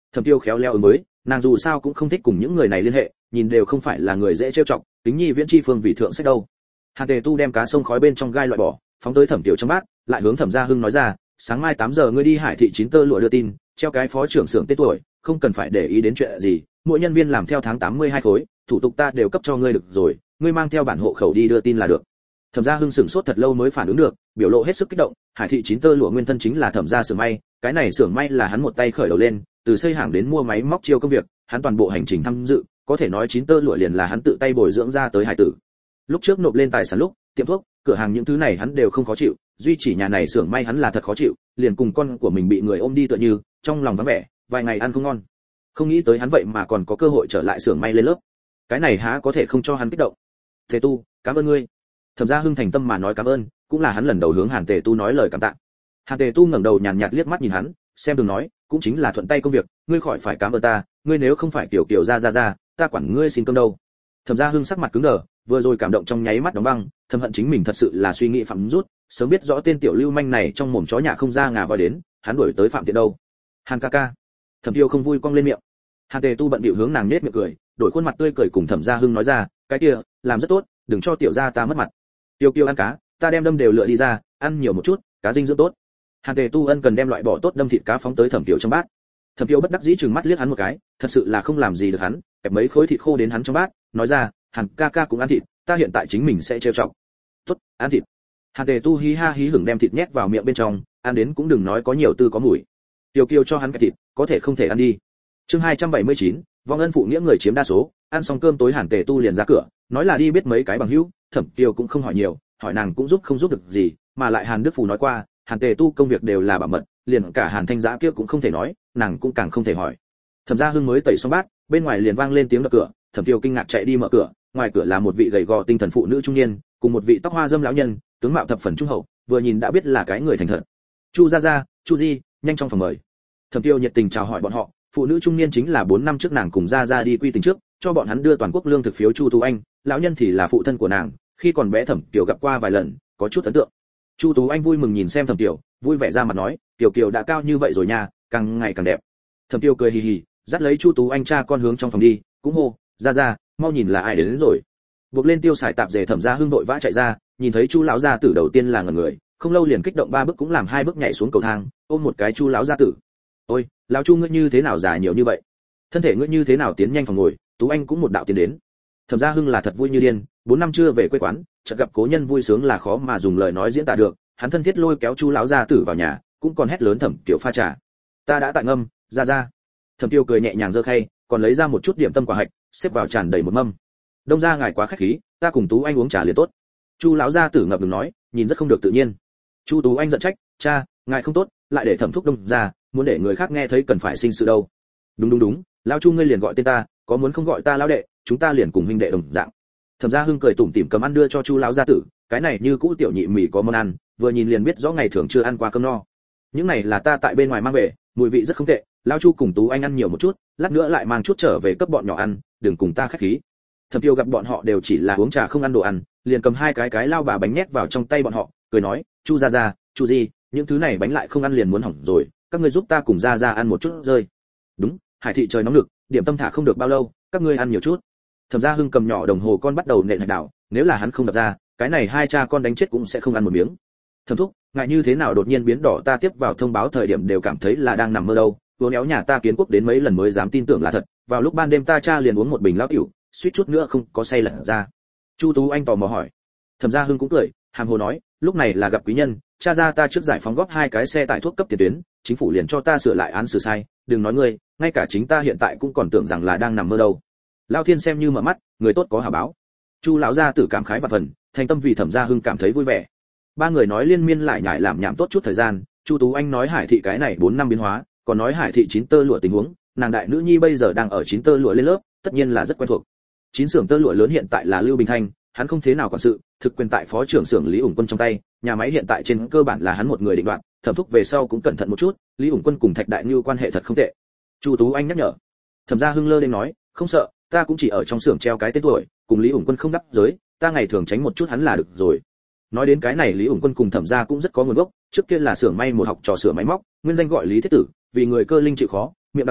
Thẩm Tiêu khéo léo ứng với, nàng dù sao cũng không thích cùng những người này liên hệ, nhìn đều không phải là người dễ trêu chọc, tính nhi viễn chi phương vì thượng sách đâu. Hàn Tề Tu đem cá sông khói bên trong gai loại bỏ, phóng tới Thẩm Tiêu trong bát, lại hướng Thẩm Gia Hưng nói ra, sáng mai tám giờ ngươi đi Hải thị chín tơ lụa đưa tin, treo cái phó trưởng xưởng tên tuổi, không cần phải để ý đến chuyện gì, mỗi nhân viên làm theo tháng tám mươi hai khối, thủ tục ta đều cấp cho ngươi được rồi, ngươi mang theo bản hộ khẩu đi đưa tin là được. Thẩm Gia Hưng sửng sốt thật lâu mới phản ứng được, biểu lộ hết sức kích động, Hải thị chín tơ lụa nguyên thân chính là Thẩm gia xưởng may, cái này xưởng may là hắn một tay khởi đầu lên, từ xây hàng đến mua máy móc chiêu công việc, hắn toàn bộ hành trình tham dự, có thể nói chín tơ lụa liền là hắn tự tay bồi dưỡng ra tới hải tử. Lúc trước nộp lên tài sản lúc, tiệm thuốc, cửa hàng những thứ này hắn đều không khó chịu, duy chỉ nhà này xưởng may hắn là thật khó chịu, liền cùng con của mình bị người ôm đi tựa như, trong lòng vắng vẻ, vài ngày ăn không ngon. Không nghĩ tới hắn vậy mà còn có cơ hội trở lại xưởng may lên lớp. Cái này há có thể không cho hắn kích động. Tề Tu, cảm ơn ngươi. Thẩm Gia Hưng thành tâm mà nói cảm ơn, cũng là hắn lần đầu hướng Hàn Tề Tu nói lời cảm tạ. Hàn Tề Tu ngẩng đầu nhàn nhạt liếc mắt nhìn hắn, xem đường nói, cũng chính là thuận tay công việc, ngươi khỏi phải cảm ơn ta, ngươi nếu không phải kiểu kiểu ra ra ra, ta quản ngươi xin cơm đâu. Thẩm Gia Hưng sắc mặt cứng đờ, vừa rồi cảm động trong nháy mắt đóng băng, thầm hận chính mình thật sự là suy nghĩ phạm rút, sớm biết rõ tên tiểu lưu manh này trong mồm chó nhà không ra ngà voi đến, hắn đuổi tới phạm tiện đâu. Hàn ca ca. Thẩm Tiêu không vui cong lên miệng. Hàn Tề Tu bận bịu hướng nàng nhếch miệng cười, đổi khuôn mặt tươi cười cùng Thẩm Gia Hưng nói ra, cái kia, làm rất tốt, đừng cho tiểu gia ta mất mặt. Tiêu Kiêu ăn cá, ta đem đâm đều lựa đi ra, ăn nhiều một chút, cá dinh dưỡng tốt. Hàn Tề Tu ân cần đem loại bỏ tốt đâm thịt cá phóng tới Thẩm Tiêu trong bát. Thẩm Tiêu bất đắc dĩ trừng mắt liếc hắn một cái, thật sự là không làm gì được hắn, kẹp mấy khối thịt khô đến hắn trong bát, nói ra, Hàn ca ca cũng ăn thịt, ta hiện tại chính mình sẽ trêu chọc. Tốt, ăn thịt. Hàn Tề Tu hí ha hí hửng đem thịt nhét vào miệng bên trong, ăn đến cũng đừng nói có nhiều tư có mùi. Tiêu Kiêu cho hắn cái thịt, có thể không thể ăn đi. Chương hai trăm bảy mươi chín, vong ân phụ nghĩa người chiếm đa số, ăn xong cơm tối Hàn Tề Tu liền ra cửa, nói là đi biết mấy cái bằng hữu, Thẩm Tiêu cũng không hỏi nhiều, hỏi nàng cũng giúp không giúp được gì, mà lại Hàn Đức Phù nói qua, Hàn Tề Tu công việc đều là bảo mật, liền cả Hàn Thanh Giã kia cũng không thể nói, nàng cũng càng không thể hỏi. Thẩm Gia Hưng mới tẩy xong bát, bên ngoài liền vang lên tiếng đập cửa, Thẩm Tiêu kinh ngạc chạy đi mở cửa, ngoài cửa là một vị gầy gò tinh thần phụ nữ trung niên, cùng một vị tóc hoa dâm lão nhân, tướng mạo thập phần trung hậu, vừa nhìn đã biết là cái người thành thật. Chu gia gia, Chu Di, nhanh trong phòng mời. Thẩm Tiêu nhiệt tình chào hỏi bọn họ, phụ nữ trung niên chính là bốn năm trước nàng cùng gia gia đi quy tình trước, cho bọn hắn đưa toàn quốc lương thực phiếu Chu Tú Anh, lão nhân thì là phụ thân của nàng, khi còn bé Thẩm Tiêu gặp qua vài lần, có chút ấn tượng. Chu Tú Anh vui mừng nhìn xem Thẩm Tiêu, vui vẻ ra mặt nói, Tiểu Kiều đã cao như vậy rồi nha, càng ngày càng đẹp. Thẩm Tiêu cười hì hì, dắt lấy Chu Tú Anh cha con hướng trong phòng đi, cũng hô, gia gia, mau nhìn là ai đến, đến rồi. Buộc lên tiêu xài tạp dề Thẩm Gia Hưng vội vã chạy ra, nhìn thấy Chu lão gia tử đầu tiên là ngẩn người, không lâu liền kích động ba bước cũng làm hai bước nhảy xuống cầu thang, ôm một cái Chu lão gia tử. Ôi, lão Chu ngươi như thế nào già nhiều như vậy? Thân thể ngươi như thế nào tiến nhanh phòng ngồi? Tú Anh cũng một đạo tiến đến. Thẩm Gia Hưng là thật vui như điên, bốn năm chưa về quê quán, chợt gặp cố nhân vui sướng là khó mà dùng lời nói diễn tả được, hắn thân thiết lôi kéo Chu lão gia tử vào nhà, cũng còn hét lớn Thẩm Tiểu pha trà. Ta đã tại ngâm, ra ra. Thẩm Tiêu cười nhẹ nhàng giơ khay, còn lấy ra một chút điểm tâm quả hạch, xếp vào tràn đầy một mâm. Đông gia ngài quá khách khí, ta cùng Tú Anh uống trà liền tốt. Chu lão gia tử ngập ngừng nói, nhìn rất không được tự nhiên. Chu Tú Anh giận trách, cha, ngài không tốt, lại để Thẩm thúc Đông gia, muốn để người khác nghe thấy cần phải sinh sự đâu. Đúng đúng đúng, lão Chu ngươi liền gọi tên ta, có muốn không gọi ta lão đệ, chúng ta liền cùng huynh đệ đồng dạng. Thẩm Gia Hưng cười tủm tỉm cầm ăn đưa cho Chu lão gia tử, cái này như cũ tiểu nhị mì có món ăn, vừa nhìn liền biết rõ ngày thường chưa ăn qua cơm no. Những này là ta tại bên ngoài mang về, mùi vị rất không tệ, lão Chu cùng Tú Anh ăn nhiều một chút, lát nữa lại mang chút trở về cấp bọn nhỏ ăn, đừng cùng ta khách khí. Thẩm Tiêu gặp bọn họ đều chỉ là uống trà không ăn đồ ăn, liền cầm hai cái cái lao bà bánh nhét vào trong tay bọn họ, cười nói, Chu gia gia, Chu Di, những thứ này bánh lại không ăn liền muốn hỏng rồi, các ngươi giúp ta cùng gia gia ăn một chút rơi. Đúng, Hải thị trời nóng lực, điểm tâm thả không được bao lâu, các ngươi ăn nhiều chút. Thẩm Gia Hưng cầm nhỏ đồng hồ con bắt đầu nện hạch đảo, nếu là hắn không đập ra, cái này hai cha con đánh chết cũng sẽ không ăn một miếng. Thẩm thúc, ngại như thế nào đột nhiên biến đỏ, ta tiếp vào thông báo thời điểm đều cảm thấy là đang nằm mơ đâu, uống éo nhà ta kiến quốc đến mấy lần mới dám tin tưởng là thật, vào lúc ban đêm ta cha liền uống một bình lão tiểu, suýt chút nữa không có say lật ra. Chu Tú Anh tò mò hỏi. Thẩm Gia Hưng cũng cười, hàm hồ nói, lúc này là gặp quý nhân, cha ra ta trước giải phóng góp hai cái xe tải thuốc cấp tiền tuyến, chính phủ liền cho ta sửa lại án xử sai, đừng nói ngươi, ngay cả chính ta hiện tại cũng còn tưởng rằng là đang nằm mơ đâu. Lão Thiên xem như mở mắt, người tốt có hảo báo. Chu lão gia tử cảm khái và phần, thành tâm vì Thẩm Gia Hưng cảm thấy vui vẻ. Ba người nói liên miên lại nhải làm nhảm tốt chút thời gian, Chu Tú Anh nói Hải thị cái này bốn năm biến hóa, còn nói Hải thị chín tơ lụa tình huống, nàng đại nữ nhi bây giờ đang ở chín tơ lụa lên lớp, tất nhiên là rất quen thuộc. Chín xưởng tơ lụa lớn hiện tại là Lưu Bình Thanh, hắn không thế nào quản sự, thực quyền tại phó trưởng xưởng Lý Ủng Quân trong tay, nhà máy hiện tại trên cơ bản là hắn một người định đoạt, Thẩm thúc về sau cũng cẩn thận một chút, Lý Ủng Quân cùng Thạch Đại Nưu quan hệ thật không tệ. Chu Tú Anh nhắc nhở. Thẩm Gia Hưng lơ lên nói, không sợ, ta cũng chỉ ở trong xưởng treo cái tên tuổi, cùng Lý Ủng Quân không đắc giới, ta ngày thường tránh một chút hắn là được rồi. Nói đến cái này Lý Ủng Quân cùng Thẩm gia cũng rất có nguồn gốc, trước kia là xưởng may một học trò sửa máy móc, nguyên danh gọi Lý Thiết Tử, vì người cơ linh chịu khó, miệng đặc biệt ngọt,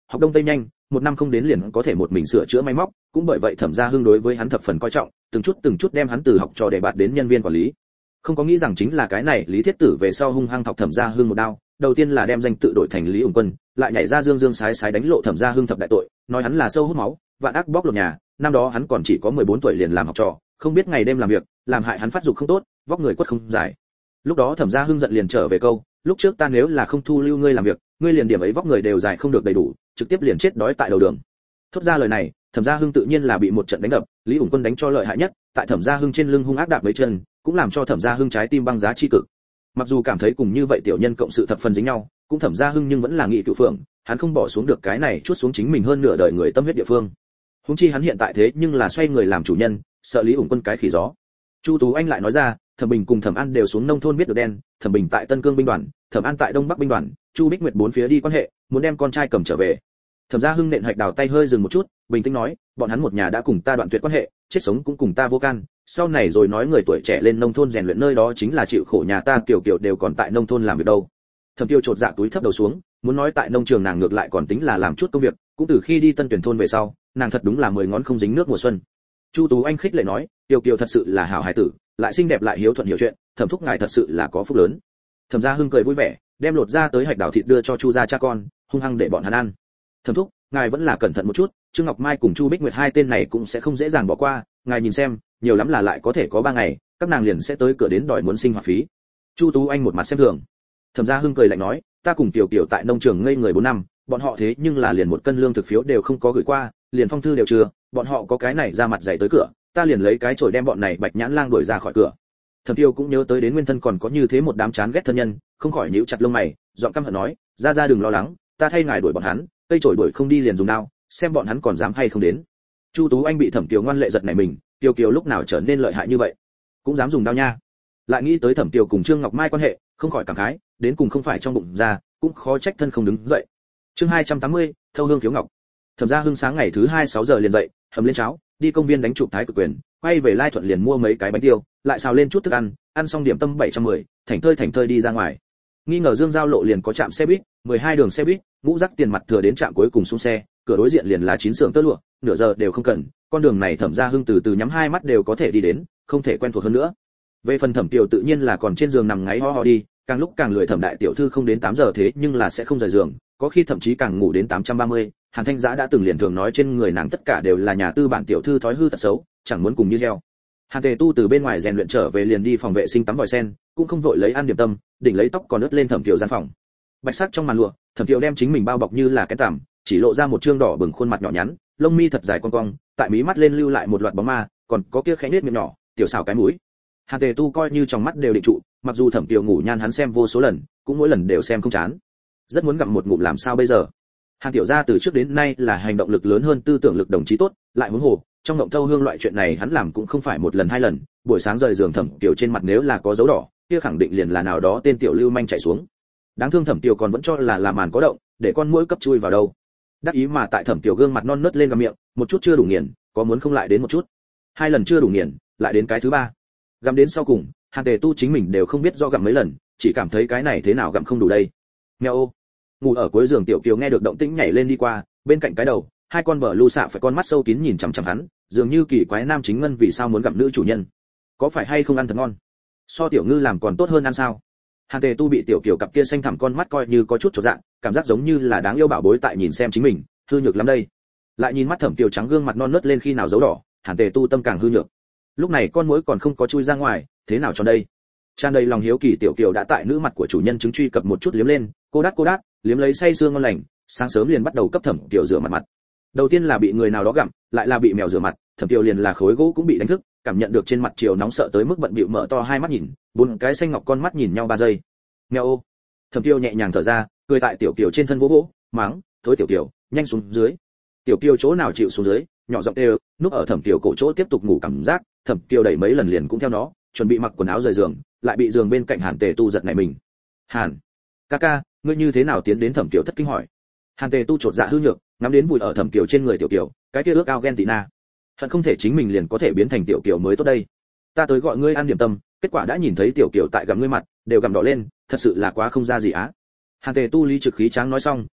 học đông tây nhanh, một năm không đến liền có thể một mình sửa chữa máy móc, cũng bởi vậy Thẩm Gia Hưng đối với hắn thập phần coi trọng, từng chút từng chút đem hắn từ học trò để bạt đến nhân viên quản lý. Không có nghĩ rằng chính là cái này Lý Thiết Tử về sau hung hăng thọc Thẩm Gia Hưng một đao, đầu tiên là đem danh tự đổi thành Lý Ủng Quân, lại nhảy ra dương dương sái sái đánh lộ Thẩm Gia Hưng thập đại tội, nói hắn là sâu hút máu, vạn ác bóc lột nhà, năm đó hắn còn chỉ có mười bốn tuổi liền làm học trò, không biết ngày đêm làm việc, làm hại hắn phát dục không tốt, vóc người quất không dài. Lúc đó Thẩm Gia Hưng giận liền trở về câu, lúc trước ta nếu là không thu lưu ngươi làm việc, ngươi liền điểm ấy vóc người đều dài không được đầy đủ, trực tiếp liền chết đói tại đầu đường. Thốt ra lời này, Thẩm Gia Hưng tự nhiên là bị một trận đánh đập, Lý Ủng Quân đánh cho lợi hại nhất, tại Thẩm Gia Hưng trên lưng hung ác đạp mấy chân, cũng làm cho Thẩm Gia Hưng trái tim băng giá chi cực. Mặc dù cảm thấy cùng như vậy tiểu nhân cộng sự thập phần dính nhau, cũng Thẩm Gia Hưng nhưng vẫn là nghị cựu phượng, hắn không bỏ xuống được cái này chuốt xuống chính mình hơn nửa đời người tâm huyết địa phương. Huống chi hắn hiện tại thế nhưng là xoay người làm chủ nhân, sợ Lý Ủng Quân cái khỉ gió. Chu Tú Anh lại nói ra, Thẩm Bình cùng Thẩm An đều xuống nông thôn biết được đen, Thẩm Bình tại Tân Cương binh đoàn, Thẩm An tại Đông Bắc binh đoàn, Chu Bích Nguyệt bốn phía đi quan hệ, muốn đem con trai cầm trở về. Thẩm Gia Hưng nện hạch đào tay hơi dừng một chút, bình tĩnh nói, bọn hắn một nhà đã cùng ta đoạn tuyệt quan hệ, chết sống cũng cùng ta vô can, sau này rồi nói người tuổi trẻ lên nông thôn rèn luyện nơi đó chính là chịu khổ, nhà ta kiểu kiểu đều còn tại nông thôn làm việc đâu. Thẩm Tiêu chột dạ túi thấp đầu xuống, muốn nói tại nông trường nàng ngược lại còn tính là làm chút công việc, cũng từ khi đi Tân Tuyển thôn về sau, nàng thật đúng là mười ngón không dính nước mùa xuân. Chu Tú Anh khích lệ nói, Tiêu Kiều thật sự là hảo hài tử, lại xinh đẹp lại hiếu thuận hiểu chuyện, Thẩm thúc ngài thật sự là có phúc lớn. Thẩm Gia Hưng cười vui vẻ, đem lột ra tới hạch đào thịt đưa cho Chu gia cha con, hung hăng để bọn hắn ăn. Thẩm thúc, ngài vẫn là cẩn thận một chút, Trương Ngọc Mai cùng Chu Bích Nguyệt hai tên này cũng sẽ không dễ dàng bỏ qua, ngài nhìn xem, nhiều lắm là lại có thể có ba ngày, các nàng liền sẽ tới cửa đến đòi muốn sinh hoạt phí. Chu Tú Anh một mặt xem thường. Thẩm Gia Hưng cười lạnh nói, ta cùng Tiểu Kiều tại nông trường ngây người bốn năm, bọn họ thế nhưng là liền một cân lương thực phiếu đều không có gửi qua, liền phong thư đều chưa, bọn họ có cái này ra mặt dày tới cửa, ta liền lấy cái chổi đem bọn này bạch nhãn lang đuổi ra khỏi cửa. Thẩm Tiêu cũng nhớ tới đến nguyên thân còn có như thế một đám chán ghét thân nhân, không khỏi nhíu chặt lông mày, giọng căm hận nói, ra ra đừng lo lắng, ta thay ngài đuổi bọn hắn, cây chổi đuổi không đi liền dùng đao, xem bọn hắn còn dám hay không đến. Chu Tú Anh bị Thẩm Tiêu ngoan lệ giật nảy mình, Tiêu Kiều lúc nào trở nên lợi hại như vậy, cũng dám dùng đao nha. Lại nghĩ tới Thẩm Tiêu cùng Trương Ngọc Mai quan hệ, không khỏi cảm khái, đến cùng không phải trong bụng ra, cũng khó trách thân không đứng dậy. Chương hai trăm tám mươi, Thâu Hương Khiếu Ngọc. Thẩm Gia Hưng sáng ngày thứ hai sáu giờ liền dậy, hầm lên cháo, đi công viên đánh chụp thái cực quyền, quay về Lai Thuận liền mua mấy cái bánh tiêu, lại xào lên chút thức ăn, ăn xong điểm tâm bảy trăm mười, thảnh thơi thảnh thơi đi ra ngoài. Nghi ngờ Dương Giao lộ liền có trạm xe buýt, mười hai đường xe buýt, ngũ rắc tiền mặt thừa đến trạm cuối cùng xuống xe, cửa đối diện liền là chín xưởng tơ lụa, nửa giờ đều không cần, con đường này Thẩm Gia Hưng từ từ nhắm hai mắt đều có thể đi đến, không thể quen thuộc hơn nữa. Về phần Thẩm Tiểu tự nhiên là còn trên giường nằm ngáy ho ho đi, càng lúc càng lười. Thẩm đại tiểu thư không đến tám giờ thế nhưng là sẽ không rời giường, có khi thậm chí càng ngủ đến tám trăm ba mươi. Hàn Thanh Giã đã từng liền thường nói trên người nàng tất cả đều là nhà tư bản tiểu thư thói hư tật xấu, chẳng muốn cùng như heo. Hàn Tề Tu từ bên ngoài rèn luyện trở về liền đi phòng vệ sinh tắm vòi sen, cũng không vội lấy ăn điểm tâm, đỉnh lấy tóc còn ướt lên Thẩm Tiểu gian phòng. Bạch sắc trong màn lụa, Thẩm Tiểu đem chính mình bao bọc như là cái tằm, chỉ lộ ra một trương đỏ bừng khuôn mặt nhỏ nhắn, lông mi thật dài cong cong, tại mí mắt lên lưu lại một loạt bóng ma, còn có kia khẽ nết miệng nhỏ, tiểu xảo cái mũi. Hàn Tề Tu coi như trong mắt đều định trụ, mặc dù Thẩm Tiểu ngủ nhan hắn xem vô số lần, cũng mỗi lần đều xem không chán. Rất muốn gặm một ngụm làm sao bây giờ. Hàn Tiểu gia từ trước đến nay là hành động lực lớn hơn tư tưởng lực đồng chí tốt, lại huống hồ, trong ngộng thâu hương loại chuyện này hắn làm cũng không phải một lần hai lần, buổi sáng rời giường Thẩm Tiểu trên mặt nếu là có dấu đỏ, kia khẳng định liền là nào đó tên tiểu lưu manh chạy xuống. Đáng thương Thẩm Tiểu còn vẫn cho là làm màn có động, để con muỗi cấp chui vào đâu. Đắc ý mà tại Thẩm Tiểu gương mặt non nớt lên gặm miệng, một chút chưa đủ nghiền, có muốn không lại đến một chút. Hai lần chưa đủ nghiền, lại đến cái thứ ba. Gặm đến sau cùng, Hàn Tề Tu chính mình đều không biết do gặm mấy lần, chỉ cảm thấy cái này thế nào gặm không đủ đây. Mèo ô. Ngủ ở cuối giường Tiểu Kiều nghe được động tĩnh nhảy lên đi qua, bên cạnh cái đầu, hai con bờ lưu xạ phải con mắt sâu kín nhìn chằm chằm hắn, dường như kỳ quái nam chính ngân vì sao muốn gặp nữ chủ nhân, có phải hay không ăn thật ngon, so Tiểu Ngư làm còn tốt hơn ăn sao. Hàn Tề Tu bị Tiểu Kiều cặp kia xanh thẳm con mắt coi như có chút chột dạ, cảm giác giống như là đáng yêu bảo bối tại nhìn xem chính mình, hư nhược lắm đây. Lại nhìn mắt Thẩm Kiều trắng gương mặt non nớt lên khi nào dấu đỏ, Hàn Tề Tu tâm càng hư nhược. Lúc này con muỗi còn không có chui ra ngoài, thế nào cho đây? Tràn đầy lòng hiếu kỳ Tiểu Kiều đã tại nữ mặt của chủ nhân chứng truy cập một chút liếm lên, cô đát cô đát, liếm lấy say sưa ngon lành, sáng sớm liền bắt đầu cấp Thẩm Kiều rửa mặt mặt. Đầu tiên là bị người nào đó gặm, lại là bị mèo rửa mặt, Thẩm Kiều liền là khối gỗ cũng bị đánh thức, cảm nhận được trên mặt chiều nóng sợ tới mức bận bịu mở to hai mắt nhìn, bốn cái xanh ngọc con mắt nhìn nhau ba giây. Mèo ô. Thẩm Kiều nhẹ nhàng thở ra, cười tại Tiểu Kiều trên thân vỗ vỗ, mắng, thối Tiểu Kiều, nhanh xuống dưới. Tiểu Kiều chỗ nào chịu xuống dưới, nhỏ giọng kêu, núp ở Thẩm Kiều cổ chỗ tiếp tục ngủ cảm giác, Thẩm Kiều đẩy mấy lần liền cũng theo nó, chuẩn bị mặc quần áo rời giường, lại bị giường bên cạnh Hàn Tề Tu giật nảy mình. Hàn, ca ca, ngươi như thế nào tiến đến Thẩm Kiều thất kinh hỏi. Hàn Tề Tu chột dạ hư nhược, ngắm đến vùi ở Thẩm Kiều trên người Tiểu Kiều, cái kia ước ao ghen tị na. Hận không thể chính mình liền có thể biến thành Tiểu Kiều mới tốt đây. Ta tới gọi ngươi ăn điểm tâm, kết quả đã nhìn thấy Tiểu Kiều tại gặm ngươi mặt, đều gặm đỏ lên, thật sự là quá không ra gì á. Hàn Tề Tu lý trực khí tráng nói xong,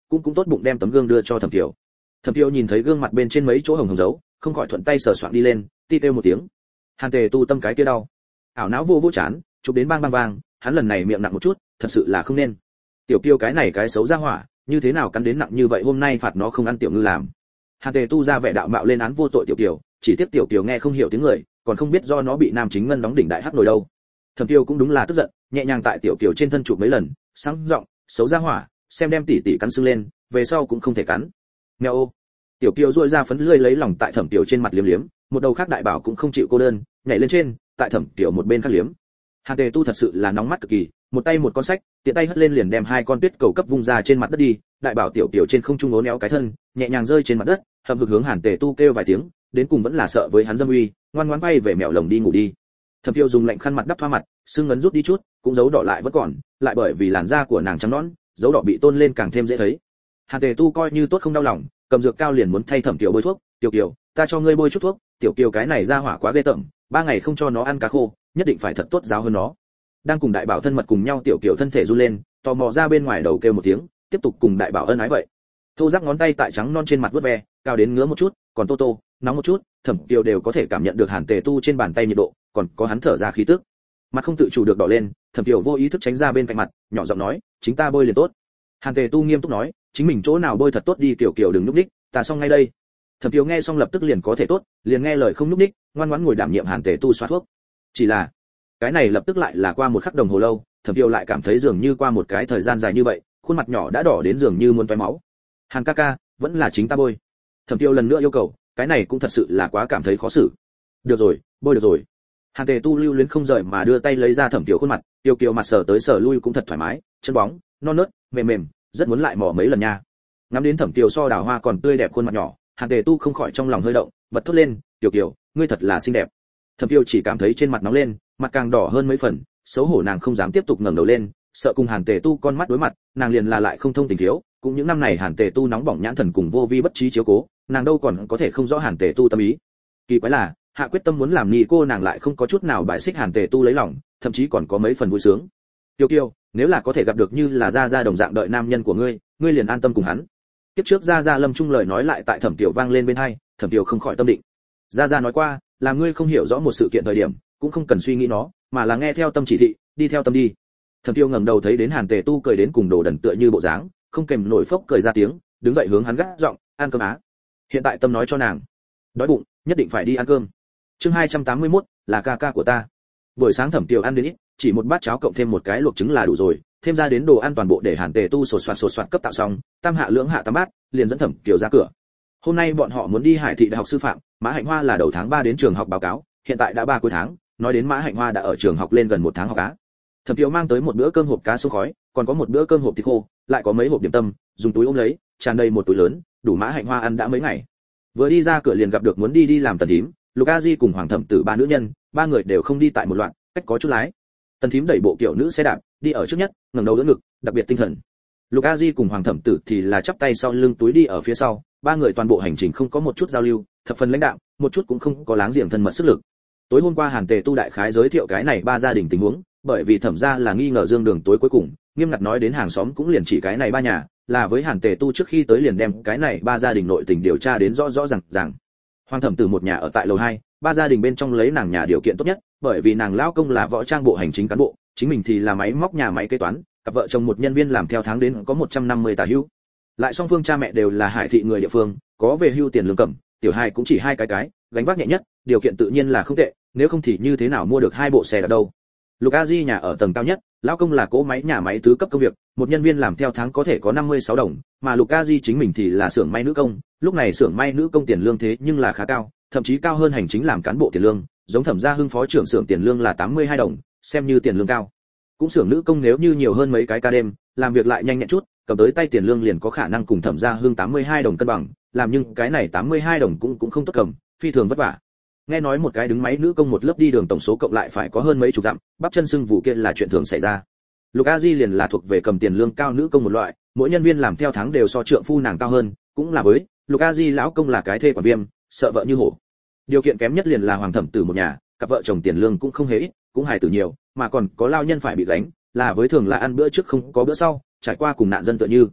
cũng cũng tốt bụng đem tấm gương đưa cho Thẩm Kiều. Thẩm Kiều nhìn thấy gương mặt bên trên mấy chỗ hồng hồng dấu, không khỏi thuận tay sờ soạng đi lên, ti kêu một tiếng. Hàn Tề Tu tâm cái kia đau, ảo não vô vô chán, chụp đến bang bang vang, hắn lần này miệng nặng một chút, thật sự là không nên. Tiểu Kiều cái này cái xấu ra hỏa, như thế nào cắn đến nặng như vậy, hôm nay phạt nó không ăn tiểu ngư làm. Hàn Tề Tu ra vẻ đạo mạo lên án vô tội Tiểu Kiều, chỉ tiếc Tiểu Kiều nghe không hiểu tiếng người, còn không biết do nó bị Nam Chính Ngân đóng đỉnh đại hắc nổi đâu. Thẩm Kiều cũng đúng là tức giận, nhẹ nhàng tại Tiểu Kiều trên thân chụp mấy lần, sáng giọng, xấu ra hỏa, xem đem tỷ tỷ cắn sưng lên, về sau cũng không thể cắn. Mèo ô. Tiểu Kiều duỗi ra phấn lưỡi lấy lòng tại Thẩm Kiều trên mặt liếm liếm, một đầu khác đại bảo cũng không chịu cô đơn, nhảy lên trên, tại Thẩm Kiều một bên khác liếm. Hàn Tề Tu thật sự là nóng mắt cực kỳ, một tay một con sách, tiện tay hất lên liền đem hai con tuyết cầu cấp vung ra trên mặt đất đi, đại bảo Tiểu Kiều trên không trung uốn éo cái thân, nhẹ nhàng rơi trên mặt đất, hậm hực hướng Hàn Tề Tu kêu vài tiếng, đến cùng vẫn là sợ với hắn dâm uy, ngoan ngoãn bay về mèo lồng đi ngủ đi. Thẩm Kiều dùng lạnh khăn mặt đắp thoa mặt, sưng ngấn rút đi chút, cũng dấu đỏ lại vẫn còn, lại bởi vì làn da của nàng trắng nõn, dấu đỏ bị tôn lên càng thêm dễ thấy. Hàn Tề Tu coi như tốt không đau lòng, cầm dược cao liền muốn thay Thẩm Kiều bôi thuốc, "Tiểu Kiều, ta cho ngươi bôi chút thuốc, Tiểu Kiều cái này ra hỏa quá ghê tởm, ba ngày không cho nó ăn cá khô, nhất định phải thật tốt giáo hơn nó." Đang cùng đại bảo thân mật cùng nhau, Tiểu Kiều thân thể run lên, tò mò ra bên ngoài đầu kêu một tiếng, tiếp tục cùng đại bảo ân ái vậy. Thô rắc ngón tay tại trắng non trên mặt vuốt ve, cao đến ngứa một chút, còn tô tô, nóng một chút, Thẩm Kiều đều có thể cảm nhận được Hàn Tề Tu trên bàn tay nhiệt độ, còn có hắn thở ra khí tức. Mặt không tự chủ được đỏ lên, Thẩm Kiều vô ý thức tránh ra bên cạnh mặt, nhỏ giọng nói, "Chính ta bôi liền tốt." Hàn Tề Tu nghiêm túc nói, "Chính mình chỗ nào bôi thật tốt đi, Kiều Kiều đừng núp đích, ta xong ngay đây." Thẩm Kiều nghe xong lập tức liền có thể tốt, liền nghe lời không núp đích, ngoan ngoãn ngồi đảm nhiệm Hàn Tề Tu xoa thuốc. Chỉ là, cái này lập tức lại là qua một khắc đồng hồ lâu, Thẩm Kiều lại cảm thấy dường như qua một cái thời gian dài như vậy, khuôn mặt nhỏ đã đỏ đến dường như muốn tóe máu. "Hàn ca ca, vẫn là chính ta bôi." Thẩm Kiều lần nữa yêu cầu, cái này cũng thật sự là quá cảm thấy khó xử. "Được rồi, bôi được rồi." Hàn Tề Tu lưu luyến không rời mà đưa tay lấy ra Thẩm Kiều khuôn mặt, Tiêu Kiều mặt sờ tới sờ lui cũng thật thoải mái, chân bóng, non nớt, mềm mềm, rất muốn lại mò mấy lần nha. Ngắm đến Thẩm Kiều so đào hoa còn tươi đẹp khuôn mặt nhỏ, Hàn Tề Tu không khỏi trong lòng hơi động, bật thốt lên, "Tiểu Kiều, ngươi thật là xinh đẹp." Thẩm Kiều chỉ cảm thấy trên mặt nóng lên, mặt càng đỏ hơn mấy phần, xấu hổ nàng không dám tiếp tục ngẩng đầu lên, sợ cùng Hàn Tề Tu con mắt đối mặt, nàng liền là lại không thông tình thiếu, cũng những năm này Hàn Tề Tu nóng bỏng nhãn thần cùng vô vi bất trí chiếu cố, nàng đâu còn có thể không rõ Hàn Tề Tu tâm ý. Kỳ quái là, hạ quyết tâm muốn làm nhị cô nàng lại không có chút nào bài xích Hàn Tề Tu lấy lòng, thậm chí còn có mấy phần vui sướng. "Tiêu Kiều, nếu là có thể gặp được như là gia gia đồng dạng đợi nam nhân của ngươi, ngươi liền an tâm cùng hắn." Tiếp trước gia gia Lâm Trung lời nói lại tại Thẩm Kiều vang lên bên tai, Thẩm Kiều không khỏi tâm định. Gia gia nói qua, là ngươi không hiểu rõ một sự kiện thời điểm, cũng không cần suy nghĩ nó, mà là nghe theo tâm chỉ thị, đi theo tâm đi. Thẩm Kiều ngẩng đầu thấy đến Hàn Tề Tu cười đến cùng đồ đần tựa như bộ dáng, không kềm nổi phốc cười ra tiếng, đứng dậy hướng hắn gắt giọng, "Ăn cơm á." Hiện tại tâm nói cho nàng, đói bụng, nhất định phải đi ăn cơm. Chương hai trăm tám mươi mốt, là ca ca của ta. Buổi sáng Thẩm Kiều ăn đến ít, chỉ một bát cháo cộng thêm một cái luộc trứng là đủ rồi, thêm ra đến đồ ăn toàn bộ để Hàn Tề Tu sột soạt sột soạt cấp tạo xong, tam hạ lưỡng hạ tam bát, liền dẫn Thẩm Kiều ra cửa. Hôm nay bọn họ muốn đi Hải Thị Đại học sư phạm, Mã Hạnh Hoa là đầu tháng ba đến trường học báo cáo, hiện tại đã ba cuối tháng, nói đến Mã Hạnh Hoa đã ở trường học lên gần một tháng học cá. Thẩm Kiều mang tới một bữa cơm hộp cá sông khói, còn có một bữa cơm hộp thịt khô, lại có mấy hộp điểm tâm, dùng túi ôm lấy, tràn đầy một túi lớn, đủ Mã Hạnh Hoa ăn đã mấy ngày. Vừa đi ra cửa liền gặp được muốn đi đi làm Tần Thím, Luca Di cùng Hoàng Thẩm Tử ba nữ nhân, ba người đều không đi tại một loạt, cách có chút lái. Tần Thím đẩy bộ kiểu nữ xe đạp, đi ở trước nhất, ngẩng đầu đỡ ngực, đặc biệt tinh thần. Luca Di cùng Hoàng Thẩm Tử thì là chắp tay sau lưng túi đi ở phía sau, ba người toàn bộ hành trình không có một chút giao lưu, thập phần lãnh đạm, một chút cũng không có láng giềng thân mật sức lực. Tối hôm qua Hàn Tề Tu đại khái giới thiệu cái này ba gia đình tình huống, bởi vì Thẩm gia là nghi ngờ Dương Đường tối cuối cùng, nghiêm ngặt nói đến hàng xóm cũng liền chỉ cái này ba nhà, là với Hàn Tề Tu trước khi tới liền đem cái này ba gia đình nội tình điều tra đến rõ rõ ràng ràng. Hoàng Thẩm Tử một nhà ở tại lầu hai, ba gia đình bên trong lấy nàng nhà điều kiện tốt nhất, bởi vì nàng lão công là võ trang bộ hành chính cán bộ, chính mình thì là máy móc nhà máy kế toán, cặp vợ chồng một nhân viên làm theo tháng đến có một trăm năm mươi tà hưu. Lại song phương cha mẹ đều là Hải Thị người địa phương, có về hưu tiền lương cẩm, tiểu hai cũng chỉ hai cái cái, gánh vác nhẹ nhất, điều kiện tự nhiên là không tệ, nếu không thì như thế nào mua được hai bộ xe ở đâu. Luca Di nhà ở tầng cao nhất, lão công là cỗ máy nhà máy tứ cấp công việc, một nhân viên làm theo tháng có thể có năm mươi sáu đồng, mà Luca Di chính mình thì là xưởng may nữ công, lúc này xưởng may nữ công tiền lương thế nhưng là khá cao, thậm chí cao hơn hành chính làm cán bộ tiền lương, giống Thẩm gia Hưng phó trưởng xưởng tiền lương là tám mươi hai đồng, xem như tiền lương cao. Cũng xưởng nữ công nếu như nhiều hơn mấy cái ca đêm, làm việc lại nhanh nhẹn chút, cầm tới tay tiền lương liền có khả năng cùng Thẩm gia Hưng tám mươi hai đồng cân bằng, làm nhưng cái này tám mươi hai đồng cũng cũng không tốt cầm, phi thường vất vả. Nghe nói một cái đứng máy nữ công một lớp đi đường tổng số cộng lại phải có hơn mấy chục dặm, bắp chân sưng vụ kia là chuyện thường xảy ra. Luca Di liền là thuộc về cầm tiền lương cao nữ công một loại, mỗi nhân viên làm theo tháng đều so trượng phu nàng cao hơn, cũng là với Luca Di lão công là cái thê quản viêm, sợ vợ như hổ. Điều kiện kém nhất liền là Hoàng Thẩm Tử một nhà, cặp vợ chồng tiền lương cũng không hề ít, cũng hài tử nhiều, mà còn có lao nhân phải bị gánh, là với thường là ăn bữa trước không có bữa sau, trải qua cùng nạn dân tựa như.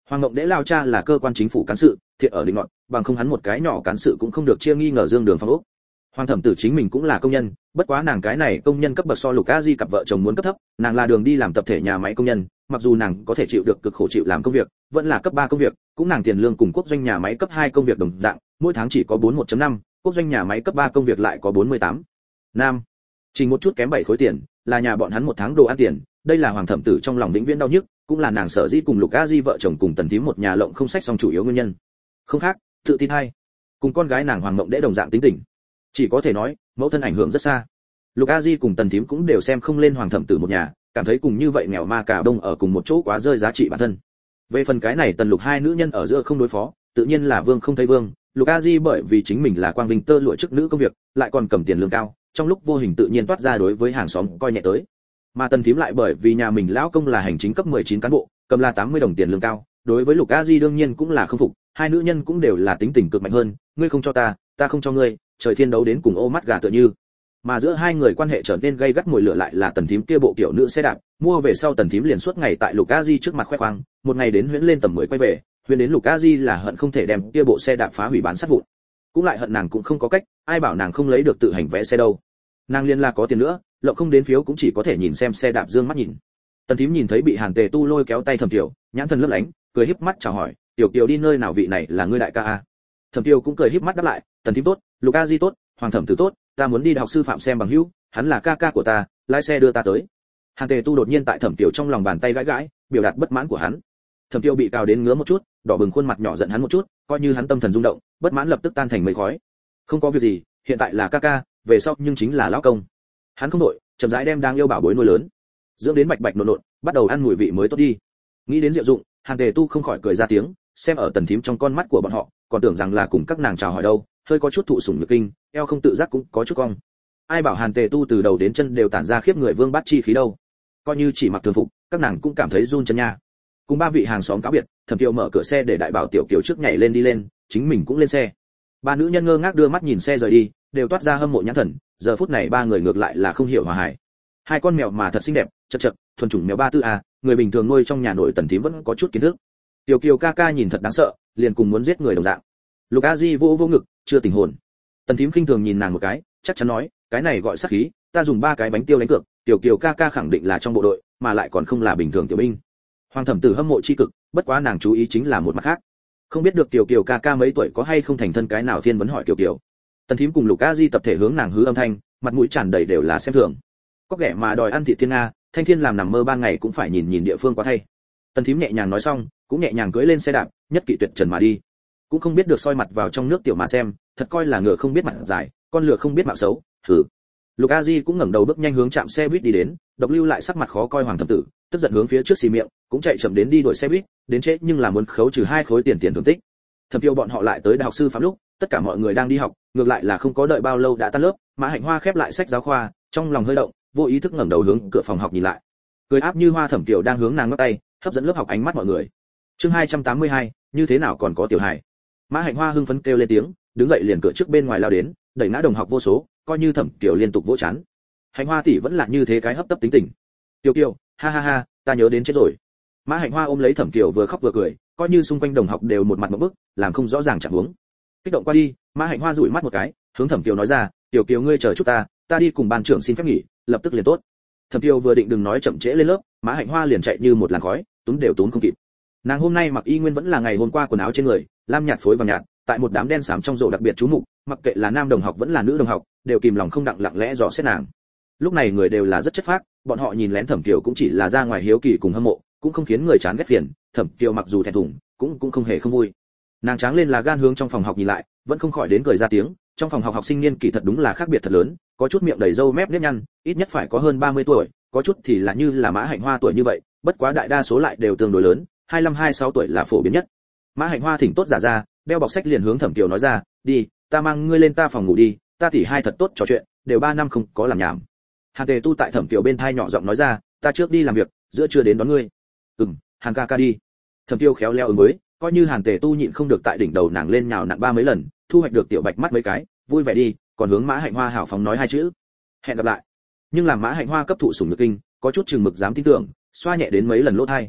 Hoàng Ngộng Đễ lao cha là cơ quan chính phủ cán sự, thiện ở định ngọn, bằng không hắn một cái nhỏ cán sự cũng không được chia nghi ngờ dương đường phong ốc. Hoàng Thẩm Tử chính mình cũng là công nhân, bất quá nàng cái này công nhân cấp bậc so Lục A Di cặp vợ chồng muốn cấp thấp, nàng là đường đi làm tập thể nhà máy công nhân, mặc dù nàng có thể chịu được cực khổ chịu làm công việc, vẫn là cấp ba công việc, cũng nàng tiền lương cùng quốc doanh nhà máy cấp hai công việc đồng dạng, mỗi tháng chỉ có bốn mươi mốt phẩy năm, quốc doanh nhà máy cấp ba công việc lại có bốn mươi tám. Nam, chỉ một chút kém bảy khối tiền, là nhà bọn hắn một tháng đồ ăn tiền, đây là Hoàng Thẩm Tử trong lòng vĩnh viễn đau nhức, cũng là nàng sở dĩ cùng Lục A Di vợ chồng cùng Tần Thím một nhà lộng không sách xong chủ yếu nguyên nhân. Không khác, tự tin hay, cùng con gái nàng Hoàng Ngộng Đễ đồng dạng tính tình. Chỉ có thể nói, mẫu thân ảnh hưởng rất xa. Lục A Di cùng Tần Thím cũng đều xem không lên Hoàng Thẩm Tử một nhà, cảm thấy cùng như vậy nghèo ma cả đông ở cùng một chỗ quá rơi giá trị bản thân. Về phần cái này Tần Lục hai nữ nhân ở giữa không đối phó, tự nhiên là vương không thấy vương. Lục A Di bởi vì chính mình là quang vinh tơ lụa chức nữ công việc, lại còn cầm tiền lương cao, trong lúc vô hình tự nhiên toát ra đối với hàng xóm coi nhẹ tới. Mà Tần Thím lại bởi vì nhà mình lão công là hành chính cấp mười chín cán bộ, cầm là tám mươi đồng tiền lương cao, đối với Lục A Di đương nhiên cũng là không phục, hai nữ nhân cũng đều là tính tình cực mạnh hơn, ngươi không cho ta, ta không cho ngươi, trời thiên đấu đến cùng ô mắt gà tựa như. Mà giữa hai người quan hệ trở nên gay gắt mùi lửa lại là Tần Thím kia bộ kiểu nữ xe đạp, mua về sau Tần Thím liền suốt ngày tại Lục A Di trước mặt khoe khoang, một ngày đến huyễn lên tầm mười quay về, huyễn đến Lục A Di là hận không thể đem kia bộ xe đạp phá hủy bán sắt vụn. Cũng lại hận nàng cũng không có cách, ai bảo nàng không lấy được tự hành vẽ xe đâu. Nàng liên là có tiền nữa, lộng không đến phiếu cũng chỉ có thể nhìn xem xe đạp dương mắt nhìn. Tần Thím nhìn thấy bị Hàn Tề Tu lôi kéo tay Thẩm Tiểu, nhãn thần lấp lánh, cười híp mắt chào hỏi, "Tiểu Kiều đi nơi nào, vị này là ngươi đại ca a?" Thẩm Tiêu cũng cười híp mắt đáp lại, "Tần Thím tốt, Lục A Di tốt, Hoàng Thẩm Tử tốt, ta muốn đi đại học sư phạm xem bằng hữu, hắn là ca ca của ta, lái xe đưa ta tới." Hàn Tề Tu đột nhiên tại Thẩm Tiêu trong lòng bàn tay gãi gãi, biểu đạt bất mãn của hắn. Thẩm Tiêu bị cào đến ngứa một chút, đỏ bừng khuôn mặt nhỏ giận hắn một chút, coi như hắn tâm thần rung động, bất mãn lập tức tan thành mây khói. "Không có việc gì, hiện tại là ca ca, về sau nhưng chính là lão công." Hắn không đổi, chậm rãi đem đang yêu bảo bối nuôi lớn, dưỡng đến bạch bạch nộn nộn, bắt đầu ăn mùi vị mới tốt đi. Nghĩ đến Diệu Dụng, Hàn Tề Tu không khỏi cười ra tiếng, xem ở Tần Thím trong con mắt của bọn họ, còn tưởng rằng là cùng các nàng chào hỏi đâu, hơi có chút thụ sủng nhược kinh, eo không tự giác cũng có chút cong. Ai bảo Hàn Tề Tu từ đầu đến chân đều tản ra khiếp người vương bát chi khí đâu. Coi như chỉ mặc thường phục, các nàng cũng cảm thấy run chân nha. Cùng ba vị hàng xóm cáo biệt, Thẩm Tiêu mở cửa xe để đại bảo Tiểu Kiều trước nhảy lên đi lên, chính mình cũng lên xe. Ba nữ nhân ngơ ngác đưa mắt nhìn xe rời đi, đều toát ra hâm mộ nhãn thần, giờ phút này ba người ngược lại là không hiểu hòa hài. Hai con mèo mà thật xinh đẹp, chật chật, thuần chủng mèo ba tư a, người bình thường nuôi trong nhà nội Tần Thím vẫn có chút kiến thức. Tiểu Kiều ca ca nhìn thật đáng sợ, liền cùng muốn giết người đồng dạng. Lục A Di vô vô ngực, chưa tỉnh hồn. Tần Thím khinh thường nhìn nàng một cái, chắc chắn nói, cái này gọi sát khí, ta dùng ba cái bánh tiêu đánh cược, Tiểu Kiều ca ca khẳng định là trong bộ đội, mà lại còn không là bình thường tiểu binh. Hoàng Thẩm Tử hâm mộ chi cực, bất quá nàng chú ý chính là một mặt khác. Không biết được Tiểu Kiều ca ca mấy tuổi có hay không thành thân cái nào thiên vấn hỏi Tiểu Kiều. Tần Thím cùng Lục A Di tập thể hướng nàng hứ âm thanh, mặt mũi tràn đầy đều là xem thường. Có ghẻ mà đòi ăn thịt thiên nga, thanh thiên làm nằm mơ ban ngày cũng phải nhìn nhìn địa phương quá thay. Tần Thím nhẹ nhàng nói xong, cũng nhẹ nhàng cưỡi lên xe đạp, nhất kỵ tuyệt trần mà đi. Cũng không biết được soi mặt vào trong nước tiểu mà xem, thật coi là ngựa không biết mặt dài, con lừa không biết mạo xấu, thử. Lục A Di cũng ngẩng đầu bước nhanh hướng trạm xe buýt đi đến, độc lưu lại sắc mặt khó coi Hoàng Thẩm Tử, tức giận hướng phía trước xì miệng, cũng chạy chậm đến đi đuổi xe buýt, đến trễ nhưng là muốn khấu trừ hai khối tiền tiền thưởng tích. Thẩm Tiêu bọn họ lại tới đại học sư phạm lúc, tất cả mọi người đang đi học, ngược lại là không có đợi bao lâu đã tan lớp, Mã Hạnh Hoa khép lại sách giáo khoa, trong lòng hơi động, vô ý thức ngẩng đầu hướng cửa phòng học nhìn lại. Cười áp như hoa Thẩm Tiêu đang hướng nàng ngắt tay, hấp dẫn lớp học ánh mắt mọi người. Chương hai trăm tám mươi hai, như thế nào còn có tiểu hài. Mã Hạnh Hoa hưng phấn kêu lên tiếng, đứng dậy liền cửa trước bên ngoài lao đến, đẩy ngã đồng học vô số, coi như Thẩm Tiêu liên tục vỗ chán. Hạnh Hoa tỷ vẫn là như thế cái hấp tấp tính tình. Tiêu Kiều, ha ha ha, ta nhớ đến chết rồi. Mã Hạnh Hoa ôm lấy Thẩm Tiêu vừa khóc vừa cười, coi như xung quanh đồng học đều một mặt ngộp bức, làm không rõ ràng chẳng huống. Kích động qua đi, Mã Hạnh Hoa dụi mắt một cái, hướng Thẩm Tiêu nói ra, "Tiểu Kiều ngươi chờ chút ta, ta đi cùng ban trưởng xin phép nghỉ, lập tức liền tốt." Thẩm Tiêu vừa định đừng nói chậm trễ lên lớp, Mã Hạnh Hoa liền chạy như một làn khói, túm đều túm không kịp. Nàng hôm nay mặc y nguyên vẫn là ngày hôm qua quần áo trên người, lam nhạt phối vàng nhạt, tại một đám đen xám trong rổ đặc biệt chú mục, mặc kệ là nam đồng học vẫn là nữ đồng học, đều kìm lòng không đặng lặng lẽ dò xét nàng. Lúc này người đều là rất chất phác, bọn họ nhìn lén Thẩm Kiều cũng chỉ là ra ngoài hiếu kỳ cùng hâm mộ, cũng không khiến người chán ghét phiền. Thẩm Kiều mặc dù thẹn thùng, cũng cũng không hề không vui. Nàng tráng lên là gan hướng trong phòng học nhìn lại, vẫn không khỏi đến cười ra tiếng. Trong phòng học học sinh niên kỳ thật đúng là khác biệt thật lớn, có chút miệng đầy râu mép nếp nhăn, ít nhất phải có hơn ba mươi tuổi, có chút thì là như là Mã Hạnh Hoa tuổi như vậy, bất quá đại đa số lại đều tương đối lớn, hai mươi lăm hai mươi sáu tuổi là phổ biến nhất. Mã Hạnh Hoa thỉnh tốt giả ra, đeo bọc sách liền hướng Thẩm Kiều nói ra, "Đi, ta mang ngươi lên ta phòng ngủ đi, ta tỉ hai thật tốt trò chuyện, đều ba năm không có làm nhảm." Hàn Tề Tu tại Thẩm Kiều bên thai nhỏ giọng nói ra, "Ta trước đi làm việc, giữa trưa đến đón ngươi." "Ừm, Hàn ca ca đi." Thẩm Kiều khéo léo ứng với, coi như Hàn Tề Tu nhịn không được tại đỉnh đầu nàng lên nhào nặn ba mấy lần, thu hoạch được tiểu bạch mắt mấy cái, vui vẻ đi, còn hướng Mã Hạnh Hoa hảo phóng nói hai chữ, "Hẹn gặp lại." Nhưng làm Mã Hạnh Hoa cấp thụ sủng nhược kinh, có chút chừng mực dám tin tưởng, xoa nhẹ đến mấy lần lỗ tai.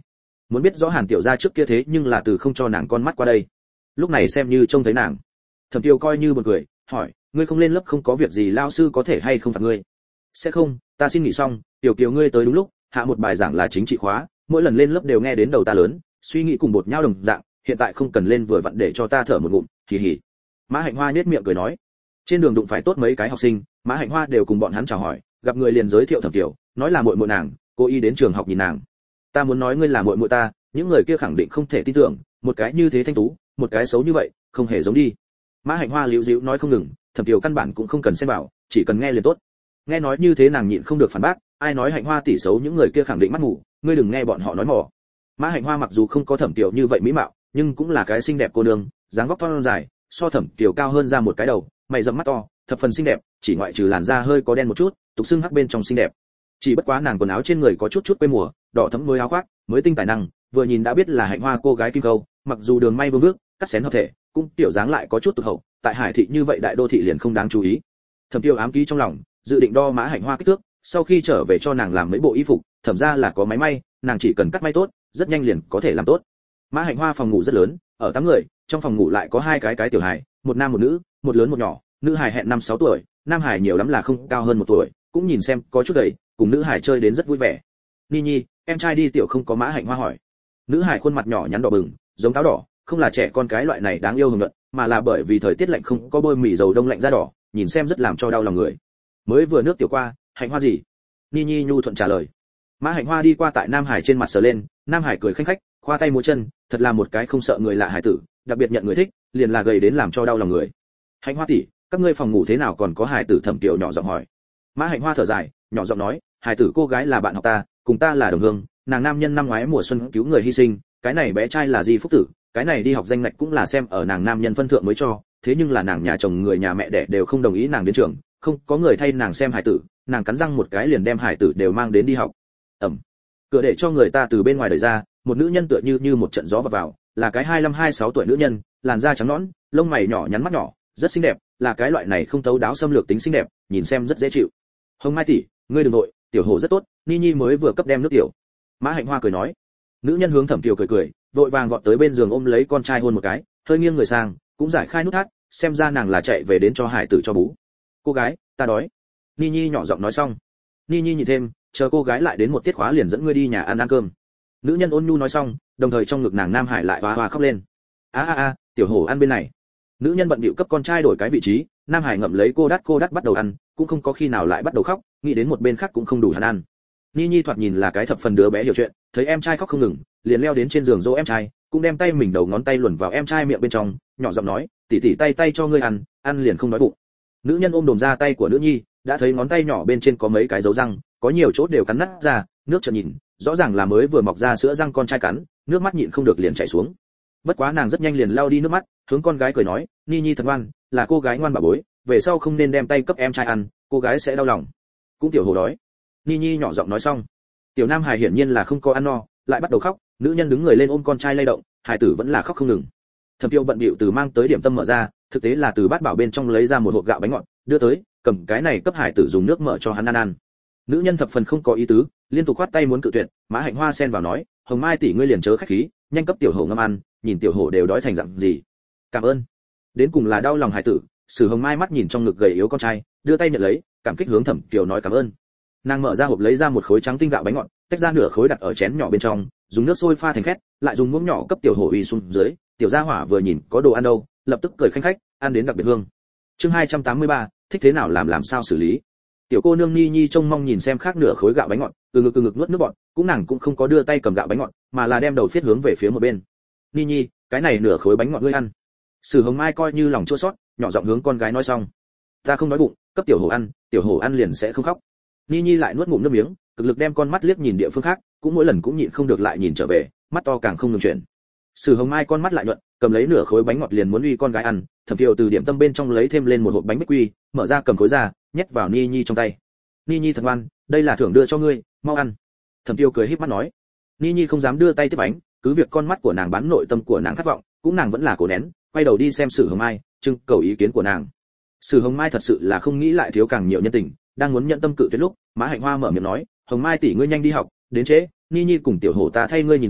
Muốn biết rõ Hàn tiểu gia trước kia thế nhưng là từ không cho nàng con mắt qua đây, lúc này xem như trông thấy nàng. Thẩm Tiêu coi như buồn cười, hỏi, ngươi không lên lớp không có việc gì lao sư có thể hay không phạt ngươi? Sẽ không, ta xin nghỉ xong, Tiểu Kiều ngươi tới đúng lúc, hạ một bài giảng là chính trị khóa, mỗi lần lên lớp đều nghe đến đầu ta lớn, suy nghĩ cùng bột nhau đồng dạng, hiện tại không cần lên vừa vặn để cho ta thở một ngụm, hì hì. Mã Hạnh Hoa nhếch miệng cười nói. Trên đường đụng phải tốt mấy cái học sinh, Mã Hạnh Hoa đều cùng bọn hắn chào hỏi, gặp người liền giới thiệu Thẩm Kiều, nói là muội muội nàng, cô y đến trường học nhìn nàng. Ta muốn nói ngươi là muội muội ta, những người kia khẳng định không thể tin tưởng, một cái như thế thanh tú, một cái xấu như vậy, không hề giống đi. Mã Hạnh Hoa liễu dĩu nói không ngừng, Thẩm Kiều căn bản cũng không cần xem bảo, chỉ cần nghe liền tốt. Nghe nói như thế nàng nhịn không được phản bác, ai nói Hạnh Hoa tỷ xấu, những người kia khẳng định mắt mù, ngươi đừng nghe bọn họ nói mỏ. Mã Hạnh Hoa mặc dù không có Thẩm Kiều như vậy mỹ mạo, nhưng cũng là cái xinh đẹp cô nương, dáng vóc thon dài, so Thẩm Kiều cao hơn ra một cái đầu, mày rậm mắt to, thập phần xinh đẹp, chỉ ngoại trừ làn da hơi có đen một chút, tục xưng hắc bên trong xinh đẹp. Chỉ bất quá nàng quần áo trên người có chút chút quê mùa, đỏ thẫm mới áo khoác, mới tinh tài năng, vừa nhìn đã biết là Hạnh Hoa cô gái kim câu, mặc dù đường may vương vước, cắt xén hợp thể, cũng tiểu dáng lại có chút tụt hậu, tại Hải thị như vậy đại đô thị liền không đáng chú ý. Thẩm Tiêu ám ký trong lòng, dự định đo Mã Hạnh Hoa kích thước, sau khi trở về cho nàng làm mấy bộ y phục, thẩm ra là có máy may, nàng chỉ cần cắt may tốt, rất nhanh liền có thể làm tốt. Mã Hạnh Hoa phòng ngủ rất lớn, ở tám người, trong phòng ngủ lại có hai cái cái tiểu hài, một nam một nữ, một lớn một nhỏ, nữ hài hẹn năm sáu tuổi, nam hài nhiều lắm là không cao hơn một tuổi, cũng nhìn xem có chút gầy, cùng nữ hài chơi đến rất vui vẻ. Ni Nhi, em trai đi tiểu không có? Mã Hạnh Hoa hỏi. Nữ hài khuôn mặt nhỏ nhắn đỏ bừng, giống táo đỏ, không là trẻ con cái loại này đáng yêu hưởng luận, mà là bởi vì thời tiết lạnh không có bôi mì dầu đông lạnh da đỏ, nhìn xem rất làm cho đau lòng người. Mới vừa nước tiểu qua, Hạnh Hoa gì? Ni Nhi nhu thuận trả lời. Mã Hạnh Hoa đi qua tại nam hải trên mặt sờ lên, nam hải cười khanh khách, khoa tay múa chân, thật là một cái không sợ người lạ hải tử, đặc biệt nhận người thích, liền là gầy đến làm cho đau lòng người. Hạnh Hoa tỷ, các ngươi phòng ngủ thế nào còn có hải tử? Thẩm Kiều nhỏ giọng hỏi. Mã Hạnh Hoa thở dài, nhỏ giọng nói, hải tử cô gái là bạn học ta, cùng ta là đồng hương, nàng nam nhân năm ngoái mùa xuân cứu người hy sinh, cái này bé trai là Di Phúc Tử, cái này đi học danh ngạch cũng là xem ở nàng nam nhân phân thượng mới cho, thế nhưng là nàng nhà chồng người nhà mẹ đẻ đều không đồng ý nàng đến trường, không có người thay nàng xem hải tử, nàng cắn răng một cái liền đem hải tử đều mang đến đi học. Ẩm. Cửa để cho người ta từ bên ngoài đẩy ra, một nữ nhân tựa như như một trận gió vào vào, là cái hai lăm hai sáu tuổi nữ nhân, làn da trắng nõn, lông mày nhỏ nhắn mắt nhỏ, rất xinh đẹp, là cái loại này không thấu đáo xâm lược tính xinh đẹp, nhìn xem rất dễ chịu. Hồng Mai tỷ, ngươi đừng nội, tiểu hồ rất tốt, Ni Nhi mới vừa cấp đem nước tiểu. Mã Hạnh Hoa cười nói. Nữ nhân hướng Thẩm Kiều cười cười, vội vàng vọt tới bên giường ôm lấy con trai hôn một cái, hơi nghiêng người sang, cũng giải khai nút thắt, xem ra nàng là chạy về đến cho hải tử cho bú. Cô gái, ta đói. Ni Nhi nhỏ giọng nói xong. Ni Nhi nhìn thêm, chờ cô gái lại đến một tiết khóa liền dẫn ngươi đi nhà ăn ăn cơm. Nữ nhân ôn nhu nói xong, đồng thời trong ngực nàng nam hải lại hoa hoa khóc lên. A a a, tiểu hổ ăn bên này. Nữ nhân bận bịu cấp con trai đổi cái vị trí, nam hải ngậm lấy cô đắt cô đắt bắt đầu ăn, cũng không có khi nào lại bắt đầu khóc, nghĩ đến một bên khác cũng không đủ hắn ăn. Ni Nhi thoạt nhìn là cái thập phần đứa bé hiểu chuyện, thấy em trai khóc không ngừng, liền leo đến trên giường dỗ em trai, cũng đem tay mình đầu ngón tay luồn vào em trai miệng bên trong, nhỏ giọng nói, tỷ tỷ tay tay cho ngươi ăn, ăn liền không đói bụng. Nữ nhân ôm đồm ra tay của nữ nhi, đã thấy ngón tay nhỏ bên trên có mấy cái dấu răng, có nhiều chỗ đều cắn nát ra, nước trợn nhìn, rõ ràng là mới vừa mọc ra sữa răng con trai cắn, nước mắt nhịn không được liền chảy xuống. Bất quá nàng rất nhanh liền lau đi nước mắt, hướng con gái cười nói, Ni Nhi thật ngoan, là cô gái ngoan bà bối, về sau không nên đem tay cấp em trai ăn, cô gái sẽ đau lòng. Cũng tiểu hồ đói. Ni Nhi nhỏ giọng nói xong. Tiểu Nam Hải hiển nhiên là không có ăn no, lại bắt đầu khóc, nữ nhân đứng người lên ôm con trai lay động, hải tử vẫn là khóc không ngừng. Thẩm Tiêu bận bịu từ mang tới điểm tâm mở ra, thực tế là từ bát bảo bên trong lấy ra một hộp gạo bánh ngọt, đưa tới, cầm cái này cấp hải tử dùng nước mở cho hắn ăn ăn. Nữ nhân thập phần không có ý tứ, liên tục khoát tay muốn cự tuyệt, Mã Hạnh Hoa xen vào nói, Hồng Mai tỷ ngươi liền chớ khách khí, nhanh cấp tiểu hổ ngâm ăn, nhìn tiểu hổ đều đói thành dạng gì. Cảm ơn. Đến cùng là đau lòng hải tử, Sử Hồng Mai mắt nhìn trong ngực gầy yếu con trai, đưa tay nhận lấy, cảm kích hướng Thẩm Kiều nói cảm ơn. Nàng mở ra hộp lấy ra một khối trắng tinh gạo bánh ngọt, tách ra nửa khối đặt ở chén nhỏ bên trong, dùng nước sôi pha thành khét, lại dùng muỗng nhỏ cấp tiểu hổ uy xuống dưới, tiểu gia hỏa vừa nhìn có đồ ăn đâu, lập tức cười khanh khách, ăn đến đặc biệt hương. Chương hai trăm tám mươi ba, thích thế nào làm làm sao xử lý. Tiểu cô nương Ni Nhi trông mong nhìn xem khác nửa khối gạo bánh ngọt, từ ngực từ ngực nuốt nước bọt, cũng nàng cũng không có đưa tay cầm gạo bánh ngọt, mà là đem đầu phiết hướng về phía một bên. Ni Nhi, cái này nửa khối bánh ngọt ngươi ăn. Sử Hồng Mai coi như lòng chua xót, nhỏ giọng hướng con gái nói xong. Ta không đói bụng, cấp tiểu hổ ăn, tiểu hổ ăn liền sẽ không khóc. Ni Nhi lại nuốt ngụm nước miếng, cực lực đem con mắt liếc nhìn địa phương khác, cũng mỗi lần cũng nhịn không được lại nhìn trở về, mắt to càng không ngừng chuyển. Sử Hồng Mai con mắt lại nhuận, cầm lấy nửa khối bánh ngọt liền muốn uy con gái ăn, Thẩm Kiều từ điểm tâm bên trong lấy thêm lên một hộp bánh bích quy, mở ra cầm khối ra, nhét vào Ni Nhi trong tay. Ni Nhi thật ngoan, đây là thưởng đưa cho ngươi, mau ăn. Thẩm Kiều cười híp mắt nói. Ni Nhi không dám đưa tay tiếp bánh, cứ việc con mắt của nàng bán nội tâm của nàng khát vọng, cũng nàng vẫn là cố nén, quay đầu đi xem Sử Hồng Mai, trưng cầu ý kiến của nàng. Sử Hồng Mai thật sự là không nghĩ lại thiếu càng nhiều nhân tình, đang muốn nhận tâm cự tuyệt lúc, Mã Hạnh Hoa mở miệng nói, Hồng Mai tỷ ngươi nhanh đi học, đến trễ, Ni Nhi cùng tiểu hổ ta thay ngươi nhìn xem,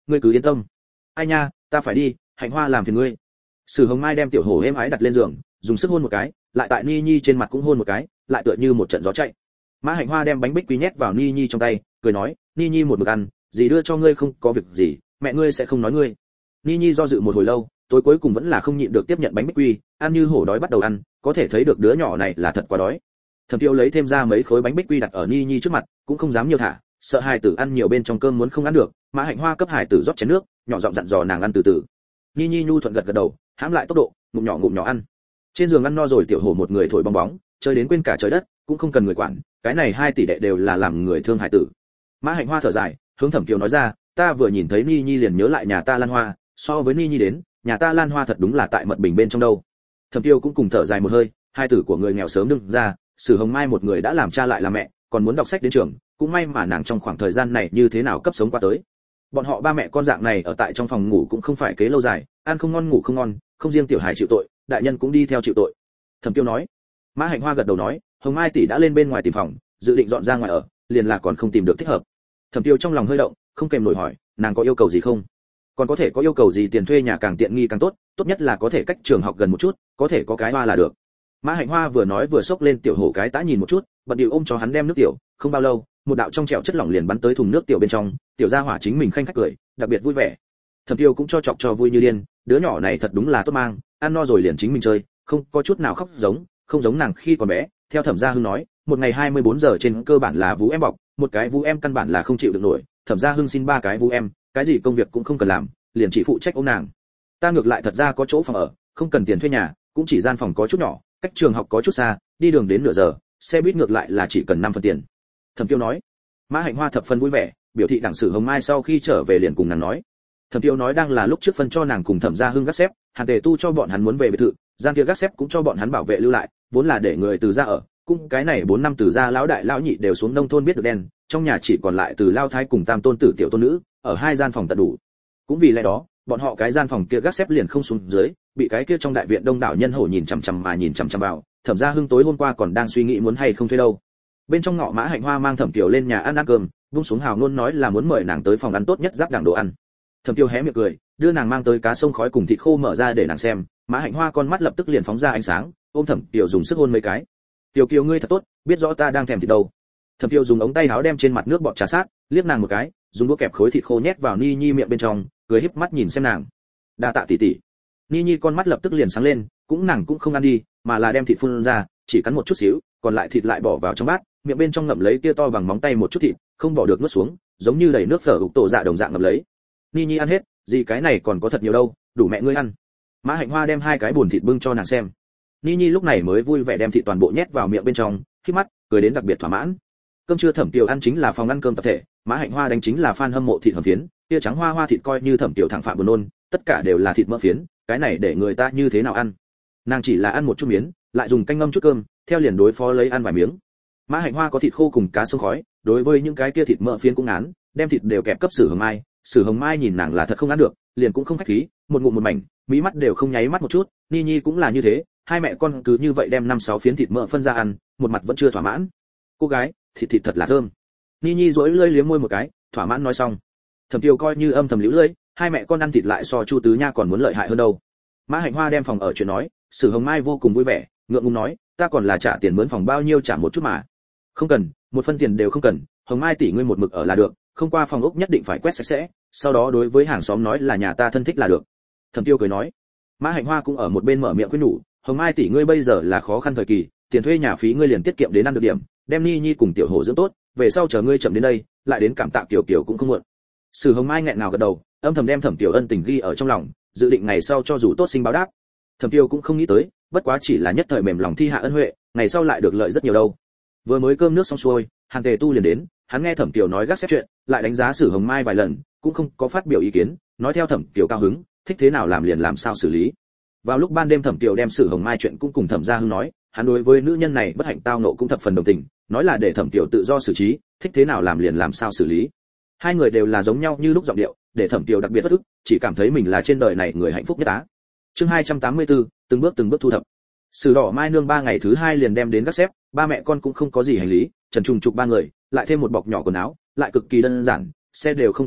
ngươi cứ yên tâm. Ai nha, ta phải đi, Hạnh Hoa làm phiền ngươi. Sử Hồng Mai đem tiểu hổ êm ái đặt lên giường, dùng sức hôn một cái, lại tại Ni Nhi trên mặt cũng hôn một cái, lại tựa như một trận gió chạy. Mã Hạnh Hoa đem bánh bích quy nhét vào Ni Nhi trong tay, cười nói, Ni Nhi một mực ăn, gì đưa cho ngươi không có việc gì, mẹ ngươi sẽ không nói ngươi. Ni Nhi do dự một hồi lâu, tối cuối cùng vẫn là không nhịn được tiếp nhận bánh bích quy, ăn như hổ đói bắt đầu ăn, có thể thấy được đứa nhỏ này là thật quá đói. Thẩm Tiêu lấy thêm ra mấy khối bánh bích quy đặt ở Ni Nhi trước mặt, cũng không dám nhiều thả, sợ hài tử ăn nhiều bên trong cơm muốn không ăn được. Mã Hạnh Hoa cấp hài tử rót chén nước, nhỏ giọng dặn dò nàng ăn từ từ. Ni Nhi nhu thuận gật gật đầu, hãm lại tốc độ, ngụm nhỏ ngụm nhỏ ăn. Trên giường ăn no rồi tiểu hổ một người thổi bong bóng, chơi đến quên cả trời đất, cũng không cần người quản, cái này hai tỷ đệ đều là làm người thương hài tử. Mã Hạnh Hoa thở dài, hướng Thẩm Kiều nói ra, ta vừa nhìn thấy Ni Nhi liền nhớ lại nhà ta Lan Hoa, so với Ni Nhi đến, nhà ta Lan Hoa thật đúng là tại mật bình bên trong đâu. Thẩm Kiều cũng cùng thở dài một hơi, hai tử của người nghèo sớm đừng ra, Sử Hồng Mai một người đã làm cha lại là mẹ, còn muốn đọc sách đến trường, cũng may mà nàng trong khoảng thời gian này như thế nào cấp sống qua tới. Bọn họ ba mẹ con dạng này ở tại trong phòng ngủ cũng không phải kế lâu dài, ăn không ngon ngủ không ngon, không riêng tiểu hài chịu tội, đại nhân cũng đi theo chịu tội. Thẩm Kiều nói. Mã Hạnh Hoa gật đầu nói, Hồng Mai tỷ đã lên bên ngoài tìm phòng, dự định dọn ra ngoài ở, liền là còn không tìm được thích hợp. Thẩm Kiều trong lòng hơi động, không kèm nổi hỏi, nàng có yêu cầu gì không? Còn có thể có yêu cầu gì, tiền thuê nhà càng tiện nghi càng tốt, tốt nhất là có thể cách trường học gần một chút, có thể có cái hoa là được. Mã Hạnh Hoa vừa nói vừa xốc lên tiểu hổ cái tã nhìn một chút, bận điệu ôm cho hắn đem nước tiểu, không bao lâu, một đạo trong trẻo chất lỏng liền bắn tới thùng nước tiểu bên trong, tiểu gia hỏa chính mình khanh khách cười, đặc biệt vui vẻ. Thẩm Kiều cũng cho chọc cho vui như điên, đứa nhỏ này thật đúng là tốt mang, ăn no rồi liền chính mình chơi, không có chút nào khóc giống, không giống nàng khi còn bé. Theo Thẩm Gia Hưng nói, một ngày hai mươi bốn giờ trên cơ bản là vú em bọc, một cái vú em căn bản là không chịu được nổi. Thẩm Gia Hưng xin ba cái vú em, cái gì công việc cũng không cần làm, liền chỉ phụ trách ôm nàng. Ta ngược lại thật ra có chỗ phòng ở, không cần tiền thuê nhà, cũng chỉ gian phòng có chút nhỏ, cách trường học có chút xa, đi đường đến nửa giờ, xe buýt ngược lại là chỉ cần năm phần tiền. Thẩm Kiều nói. Mã Hạnh Hoa thập phần vui vẻ, biểu thị đặng Sử Hồng Mai sau khi trở về liền cùng nàng nói. Thẩm Kiều nói đang là lúc trước phân cho nàng cùng Thẩm Gia Hưng gác xếp, Hàn Tề Tu cho bọn hắn muốn về biệt thự, gian kia gác xếp cũng cho bọn hắn bảo vệ lưu lại, vốn là để người từ gia ở, cũng cái này bốn năm từ gia lão đại lão nhị đều xuống nông thôn biết được đen, trong nhà chỉ còn lại từ lao thái cùng tam tôn tử tiểu tôn nữ, ở hai gian phòng tận đủ. Cũng vì lẽ đó, bọn họ cái gian phòng kia gác xếp liền không xuống dưới, bị cái kia trong đại viện đông đảo nhân hổ nhìn chằm chằm mà nhìn chằm chằm vào. Thẩm Gia Hưng tối hôm qua còn đang suy nghĩ muốn hay không thuê đâu. Bên trong ngõ Mã Hạnh Hoa mang Thẩm Kiều lên nhà ăn ăn cơm, buông xuống hào ngôn nói là muốn mời nàng tới phòng ăn tốt nhất giáp đảng đồ ăn. Thẩm Kiều hé miệng cười, đưa nàng mang tới cá sông khói cùng thịt khô mở ra để nàng xem. Mã Hạnh Hoa con mắt lập tức liền phóng ra ánh sáng, ôm Thẩm Kiều dùng sức hôn mấy cái. Kiều Kiều ngươi thật tốt, biết rõ ta đang thèm thịt đâu. Thẩm Kiều dùng ống tay áo đem trên mặt nước bọt trà sát, liếc nàng một cái, dùng đũa kẹp khối thịt khô nhét vào Ni Nhi miệng bên trong, cười híp mắt nhìn xem nàng. Đa tạ tỷ tỷ. Ni Nhi con mắt lập tức liền sáng lên, cũng nàng cũng không ăn đi, mà là đem thịt phun ra, chỉ cắn một chút xíu, còn lại thịt lại bỏ vào trong bát, miệng bên trong ngậm lấy kia to bằng móng tay một chút thịt, không bỏ được nuốt xuống, giống như đầy nước phở ục tổ dạ đồng dạng ngậm lấy. Ni Nhi ăn hết, gì cái này còn có thật nhiều đâu, đủ mẹ ngươi ăn. Mã Hạnh Hoa đem hai cái bùn thịt bưng cho nàng xem. Ni Nhi lúc này mới vui vẻ đem thịt toàn bộ nhét vào miệng bên trong, khép mắt, cười đến đặc biệt thỏa mãn. Cơm trưa Thẩm Kiều ăn chính là phòng ăn cơm tập thể, Mã Hạnh Hoa đánh chính là fan hâm mộ thịt hầm phiến, kia trắng hoa hoa thịt coi như Thẩm Kiều thẳng phạm buồn nôn, tất cả đều là thịt mỡ phiến, cái này để người ta như thế nào ăn. Nàng chỉ là ăn một chút miếng, lại dùng canh ngâm chút cơm, theo liền đối phó lấy ăn vài miếng. Mã Hạnh Hoa có thịt khô cùng cá sông khói, đối với những cái kia thịt mỡ phiến cũng ngán, đem thịt đều kẹp cấp Sử Hồng Mai. Sử Hồng Mai nhìn nàng là thật không ăn được, liền cũng không khách khí, một ngụm một mảnh, mí mắt đều không nháy mắt một chút. Ni Nhi cũng là như thế, hai mẹ con cứ như vậy đem năm sáu phiến thịt mỡ phân ra ăn, một mặt vẫn chưa thỏa mãn. Cô gái, thịt thịt thật là thơm. Ni Nhi duỗi lưỡi liếm môi một cái, thỏa mãn nói xong. Thẩm Kiều coi như âm thầm liễu lưỡi, hai mẹ con ăn thịt lại so Chu Tứ Nha còn muốn lợi hại hơn đâu. Mã Hạnh Hoa đem phòng ở chuyện nói, Sử Hồng Mai vô cùng vui vẻ, ngượng ngùng nói, ta còn là trả tiền mướn phòng bao nhiêu trả một chút mà. Không cần, một phân tiền đều không cần, Hồng Mai tỷ ngươi một mực ở là được, không qua phòng ốc nhất định phải quét sạch sẽ, sau đó đối với hàng xóm nói là nhà ta thân thích là được. Thẩm Kiều cười nói. Mã Hạnh Hoa cũng ở một bên mở miệng khuyên nhủ, Hồng Mai tỷ ngươi bây giờ là khó khăn thời kỳ, tiền thuê nhà phí ngươi liền tiết kiệm đến ăn được điểm, đem Ni Nhi cùng tiểu hổ dưỡng tốt, về sau chờ ngươi chậm đến đây, lại đến cảm tạ Kiều Kiều cũng không muộn. Sử Hồng Mai nghẹn ngào gật đầu, âm thầm đem Thẩm Kiều ân tình ghi ở trong lòng, dự định ngày sau cho dù tốt sinh báo đáp. Thẩm Kiều cũng không nghĩ tới, bất quá chỉ là nhất thời mềm lòng thi hạ ân huệ, ngày sau lại được lợi rất nhiều đâu. Vừa mới cơm nước xong xuôi, Hàn Tề Tu liền đến, hắn nghe Thẩm Kiều nói gác xếp chuyện, lại đánh giá Sử Hồng Mai vài lần, cũng không có phát biểu ý kiến, nói theo Thẩm Kiều cao hứng, thích thế nào làm liền làm sao xử lý. Vào lúc ban đêm Thẩm Kiều đem Sử Hồng Mai chuyện cũng cùng Thẩm Gia Hưng nói, hắn đối với nữ nhân này bất hạnh tao nộ cũng thập phần đồng tình, nói là để Thẩm Kiều tự do xử trí, thích thế nào làm liền làm sao xử lý. Hai người đều là giống nhau như lúc giọng điệu, để Thẩm Kiều đặc biệt bất ức, chỉ cảm thấy mình là trên đời này người hạnh phúc nhất á. Chương hai trăm tám mươi tư, từng bước từng bước thu thập. Sử Đỏ Mai nương ba ngày thứ hai liền đem đến gác xếp, ba mẹ con cũng không có gì hành lý, trần trùng trục ba người, lại thêm một bọc nhỏ quần áo, lại cực kỳ đơn giản, xe đều không cần gọi,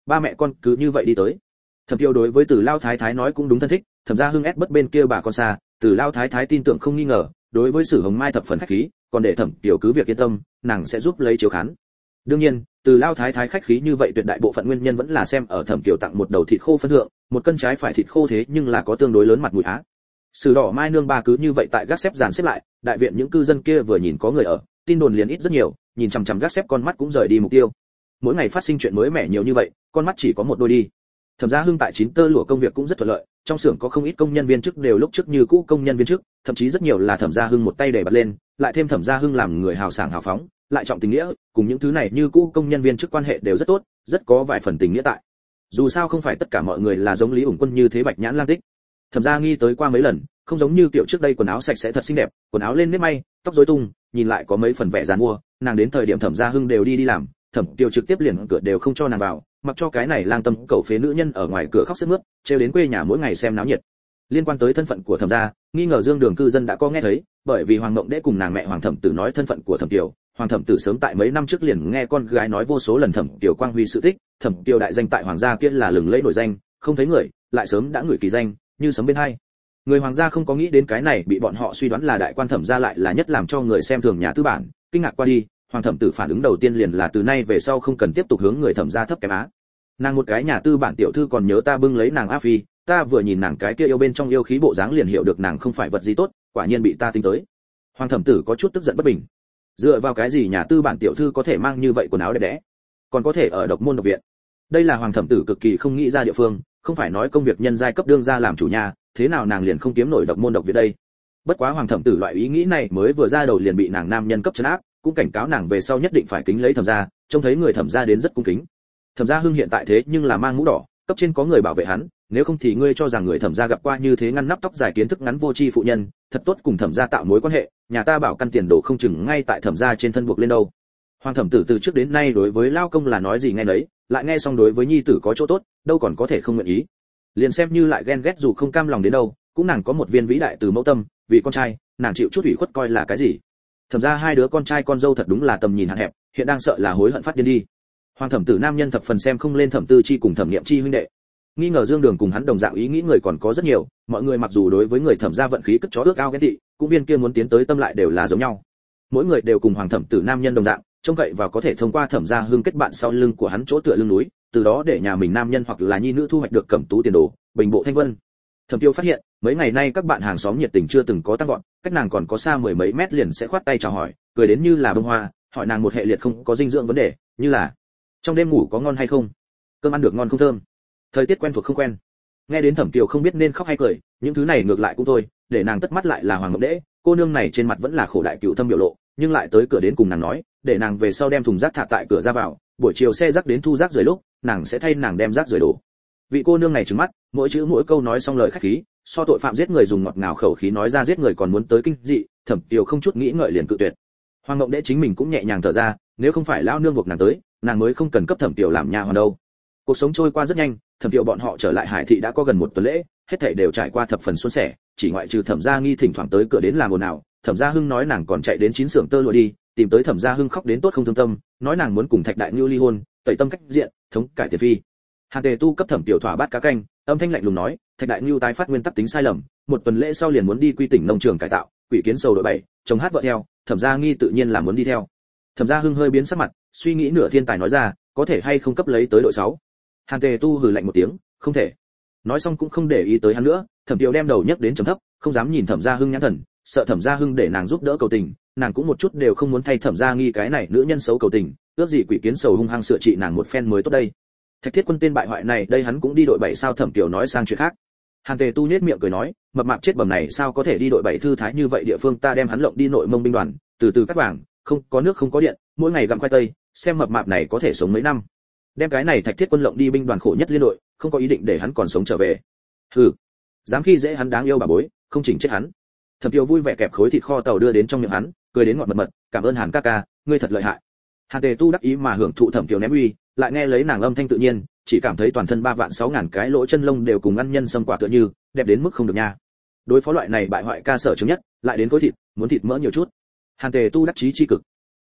ba mẹ con cứ như vậy đi tới. Thẩm Tiêu đối với Từ Lao Thái Thái nói cũng đúng thân thích, Thẩm gia Hưng ép bất bên kia bà con xa, Từ Lao Thái Thái tin tưởng không nghi ngờ, đối với Sử Hồng Mai thập phần khách khí, còn để Thẩm Tiêu cứ việc yên tâm, nàng sẽ giúp lấy chiếu khán. Đương nhiên, Từ Lao Thái Thái khách khí như vậy tuyệt đại bộ phận nguyên nhân vẫn là xem ở Thẩm Tiêu tặng một đầu thịt khô phân thượng, một cân trái phải thịt khô thế nhưng là có tương đối lớn mặt mũi á. Sử Đỏ Mai nương ba cứ như vậy tại gác xếp dàn xếp lại, đại viện những cư dân kia vừa nhìn có người ở, tin đồn liền ít rất nhiều, nhìn chằm chằm gác xếp con mắt cũng rời đi mục tiêu. Mỗi ngày phát sinh chuyện mới mẻ nhiều như vậy, con mắt chỉ có một đôi đi. Thẩm gia Hưng tại chín tơ lụa công việc cũng rất thuận lợi, trong xưởng có không ít công nhân viên chức đều lúc trước như cũ công nhân viên chức, thậm chí rất nhiều là Thẩm gia Hưng một tay đẩy bật lên, lại thêm Thẩm gia Hưng làm người hào sảng hào phóng, lại trọng tình nghĩa, cùng những thứ này như cũ công nhân viên chức quan hệ đều rất tốt, rất có vài phần tình nghĩa tại. Dù sao không phải tất cả mọi người là giống Lý Ủng Quân như thế bạch nhãn lang tích. Thẩm gia nghi tới qua mấy lần, không giống như kiểu trước đây quần áo sạch sẽ thật xinh đẹp, quần áo lên nếp may, tóc rối tung, nhìn lại có mấy phần vẻ giàn mua, nàng đến thời điểm Thẩm gia Hưng đều đi đi làm, Thẩm Tiêu trực tiếp liền cửa đều không cho nàng vào, mặc cho cái này lang tâm cẩu phế nữ nhân ở ngoài cửa khóc sướt mướt, trêu đến quê nhà mỗi ngày xem náo nhiệt. Liên quan tới thân phận của Thẩm gia, nghi ngờ Dương Đường cư dân đã có nghe thấy, bởi vì Hoàng Mộng Đễ cùng nàng mẹ Hoàng Thẩm Tử nói thân phận của Thẩm Tiêu, Hoàng Thẩm Tử sớm tại mấy năm trước liền nghe con gái nói vô số lần Thẩm Tiêu quang huy sự tích, Thẩm Tiêu đại danh tại hoàng gia kia là lừng lẫy nổi danh, không thấy người, lại sớm đã ngửi kỳ danh, như sấm bên hai. Người hoàng gia không có nghĩ đến cái này bị bọn họ suy đoán là đại quan Thẩm gia lại là nhất làm cho người xem thường nhà tư bản, kinh ngạc qua đi, Hoàng Thẩm Tử phản ứng đầu tiên liền là từ nay về sau không cần tiếp tục hướng người Thẩm gia thấp kém á. Nàng một cái nhà tư bản tiểu thư còn nhớ ta bưng lấy nàng A Phi, ta vừa nhìn nàng cái kia yêu bên trong yêu khí bộ dáng liền hiểu được nàng không phải vật gì tốt, quả nhiên bị ta tính tới. Hoàng Thẩm Tử có chút tức giận bất bình. Dựa vào cái gì nhà tư bản tiểu thư có thể mang như vậy quần áo đẹp đẽ, còn có thể ở độc môn độc viện? Đây là Hoàng Thẩm Tử cực kỳ không nghĩ ra địa phương, không phải nói công việc nhân giai cấp đương ra làm chủ nhà, thế nào nàng liền không kiếm nổi độc môn độc viện đây? Bất quá Hoàng Thẩm Tử loại ý nghĩ này mới vừa ra đầu liền bị nàng nam nhân cấp trấn áp, cũng cảnh cáo nàng về sau nhất định phải kính lấy Thẩm gia, trông thấy người Thẩm gia đến rất cung kính. Thẩm gia Hưng hiện tại thế nhưng là mang mũ đỏ, cấp trên có người bảo vệ hắn, nếu không thì ngươi cho rằng người Thẩm gia gặp qua như thế ngăn nắp tóc dài kiến thức ngắn vô tri phụ nhân, thật tốt cùng Thẩm gia tạo mối quan hệ, nhà ta bảo căn tiền đồ không chừng ngay tại Thẩm gia trên thân buộc lên đâu. Hoàng Thẩm Tử từ trước đến nay đối với lao công là nói gì nghe nấy, lại nghe xong đối với nhi tử có chỗ tốt, đâu còn có thể không nguyện ý. Liền xem như lại ghen ghét dù không cam lòng đến đâu, cũng nàng có một viên vĩ đại từ mẫu tâm, vì con trai, nàng chịu chút ủy khuất coi là cái gì. Thẩm gia hai đứa con trai con dâu thật đúng là tầm nhìn hạn hẹp, hiện đang sợ là hối hận phát điên đi. Hoàng Thẩm Tử nam nhân thập phần xem không lên Thẩm Tư Chi cùng Thẩm Niệm Chi huynh đệ. Nghi ngờ Dương Đường cùng hắn đồng dạng ý nghĩ người còn có rất nhiều, mọi người mặc dù đối với người Thẩm gia vận khí cất chó ước ao ghen tị, cũng viên kia muốn tiến tới tâm lại đều là giống nhau. Mỗi người đều cùng Hoàng Thẩm Tử nam nhân đồng dạng, trông cậy vào có thể thông qua Thẩm gia Hưng kết bạn sau lưng của hắn chỗ tựa lưng núi, từ đó để nhà mình nam nhân hoặc là nhi nữ thu hoạch được cẩm tú tiền đồ, bình bộ thanh vân. Thẩm Tiêu phát hiện, mấy ngày nay các bạn hàng xóm nhiệt tình chưa từng có tăng vọt, cách nàng còn có xa mười mấy mét liền sẽ khoát tay chào hỏi, cười đến như là bông hoa, hỏi nàng một hệ liệt không có dinh dưỡng vấn đề, như là trong đêm ngủ có ngon hay không, cơm ăn được ngon không thơm, thời tiết quen thuộc không quen. Nghe đến Thẩm Tiêu không biết nên khóc hay cười, những thứ này ngược lại cũng thôi, để nàng tất mắt lại là Hoàng Ngọc Đễ, cô nương này trên mặt vẫn là khổ đại cựu thâm biểu lộ, nhưng lại tới cửa đến cùng nàng nói, để nàng về sau đem thùng rác thả tại cửa ra vào, buổi chiều xe rác đến thu rác rời lúc, nàng sẽ thay nàng đem rác rời đổ. Vị cô nương này trừng mắt, mỗi chữ mỗi câu nói xong lời khách khí, so tội phạm giết người dùng ngọt ngào khẩu khí nói ra giết người còn muốn tới kinh dị, Thẩm Tiêu không chút nghĩ ngợi liền cự tuyệt. Hoàng Ngộng Đễ chính mình cũng nhẹ nhàng thở ra, nếu không phải lão nương buộc nàng tới, nàng mới không cần cấp Thẩm Tiêu làm nha hoàn đâu. Cuộc sống trôi qua rất nhanh, Thẩm Tiêu bọn họ trở lại Hải thị đã có gần một tuần lễ, hết thảy đều trải qua thập phần suôn sẻ, chỉ ngoại trừ Thẩm gia Nghi thỉnh thoảng tới cửa đến làm ồn ào, Thẩm gia Hưng nói nàng còn chạy đến chín xưởng tơ lụa đi, tìm tới Thẩm gia Hưng khóc đến tốt không thương tâm, nói nàng muốn cùng Thạch Đại Nưu ly hôn, tẩy tâm cách diện, thống cải tiền phi. Hàn Tề Tu cấp Thẩm Tiêu thỏa bát cá canh, âm thanh lạnh lùng nói, Thạch Đại Nưu tái phát nguyên tắc tính sai lầm, một tuần lễ sau liền muốn đi quy tỉnh nông trường cải tạo, quỷ kiến sầu đội bảy, chồng hát vợ theo, Thẩm gia Nghi tự nhiên là muốn đi theo. Thẩm gia Hưng hơi biến sắc mặt, suy nghĩ nửa thiên tài nói ra, có thể hay không cấp lấy tới đội sáu. Hàn Tề Tu hừ lạnh một tiếng, không thể. Nói xong cũng không để ý tới hắn nữa, Thẩm Tiêu đem đầu nhấc đến trầm thấp, không dám nhìn Thẩm gia Hưng nhãn thần, sợ Thẩm gia Hưng để nàng giúp đỡ cầu tình, nàng cũng một chút đều không muốn thay Thẩm gia Nghi cái này nữ nhân xấu cầu tình, ước gì quỷ kiến sầu hung hăng sửa trị nàng một phen mới tốt đây. Thạch Thiết Quân tên bại hoại này, đây hắn cũng đi đội bảy sao? Thẩm Tiêu nói sang chuyện khác. Hàn Tề Tu nhếch miệng cười nói, mập mạp chết bầm này sao có thể đi đội bảy thư thái như vậy, địa phương ta đem hắn lộng đi nội Mông binh đoàn, từ từ cắt vàng, không có nước không có điện, mỗi ngày gặm khoai tây, xem mập mạp này có thể sống mấy năm. Đem cái này Thạch Thiết Quân lộng đi binh đoàn khổ nhất liên đội, không có ý định để hắn còn sống trở về. Hừ, dám khi dễ hắn đáng yêu bà bối, không chỉnh chết hắn. Thẩm Tiêu vui vẻ kẹp khối thịt kho tàu đưa đến trong miệng hắn, cười đến ngọt mật mật, cảm ơn Hàn ca ca, ngươi thật lợi hại. Hàn Tề Tu đắc ý mà hưởng thụ Thẩm Tiêu ném uy, lại nghe lấy nàng âm thanh tự nhiên, chỉ cảm thấy toàn thân ba vạn sáu ngàn cái lỗ chân lông đều cùng ăn nhân sâm quả tựa như, đẹp đến mức không được nha. Đối phó loại này bại hoại ca sở chứng nhất, lại đến khối thịt, muốn thịt mỡ nhiều chút. Hàn Tề Tu đắc chí chi cực.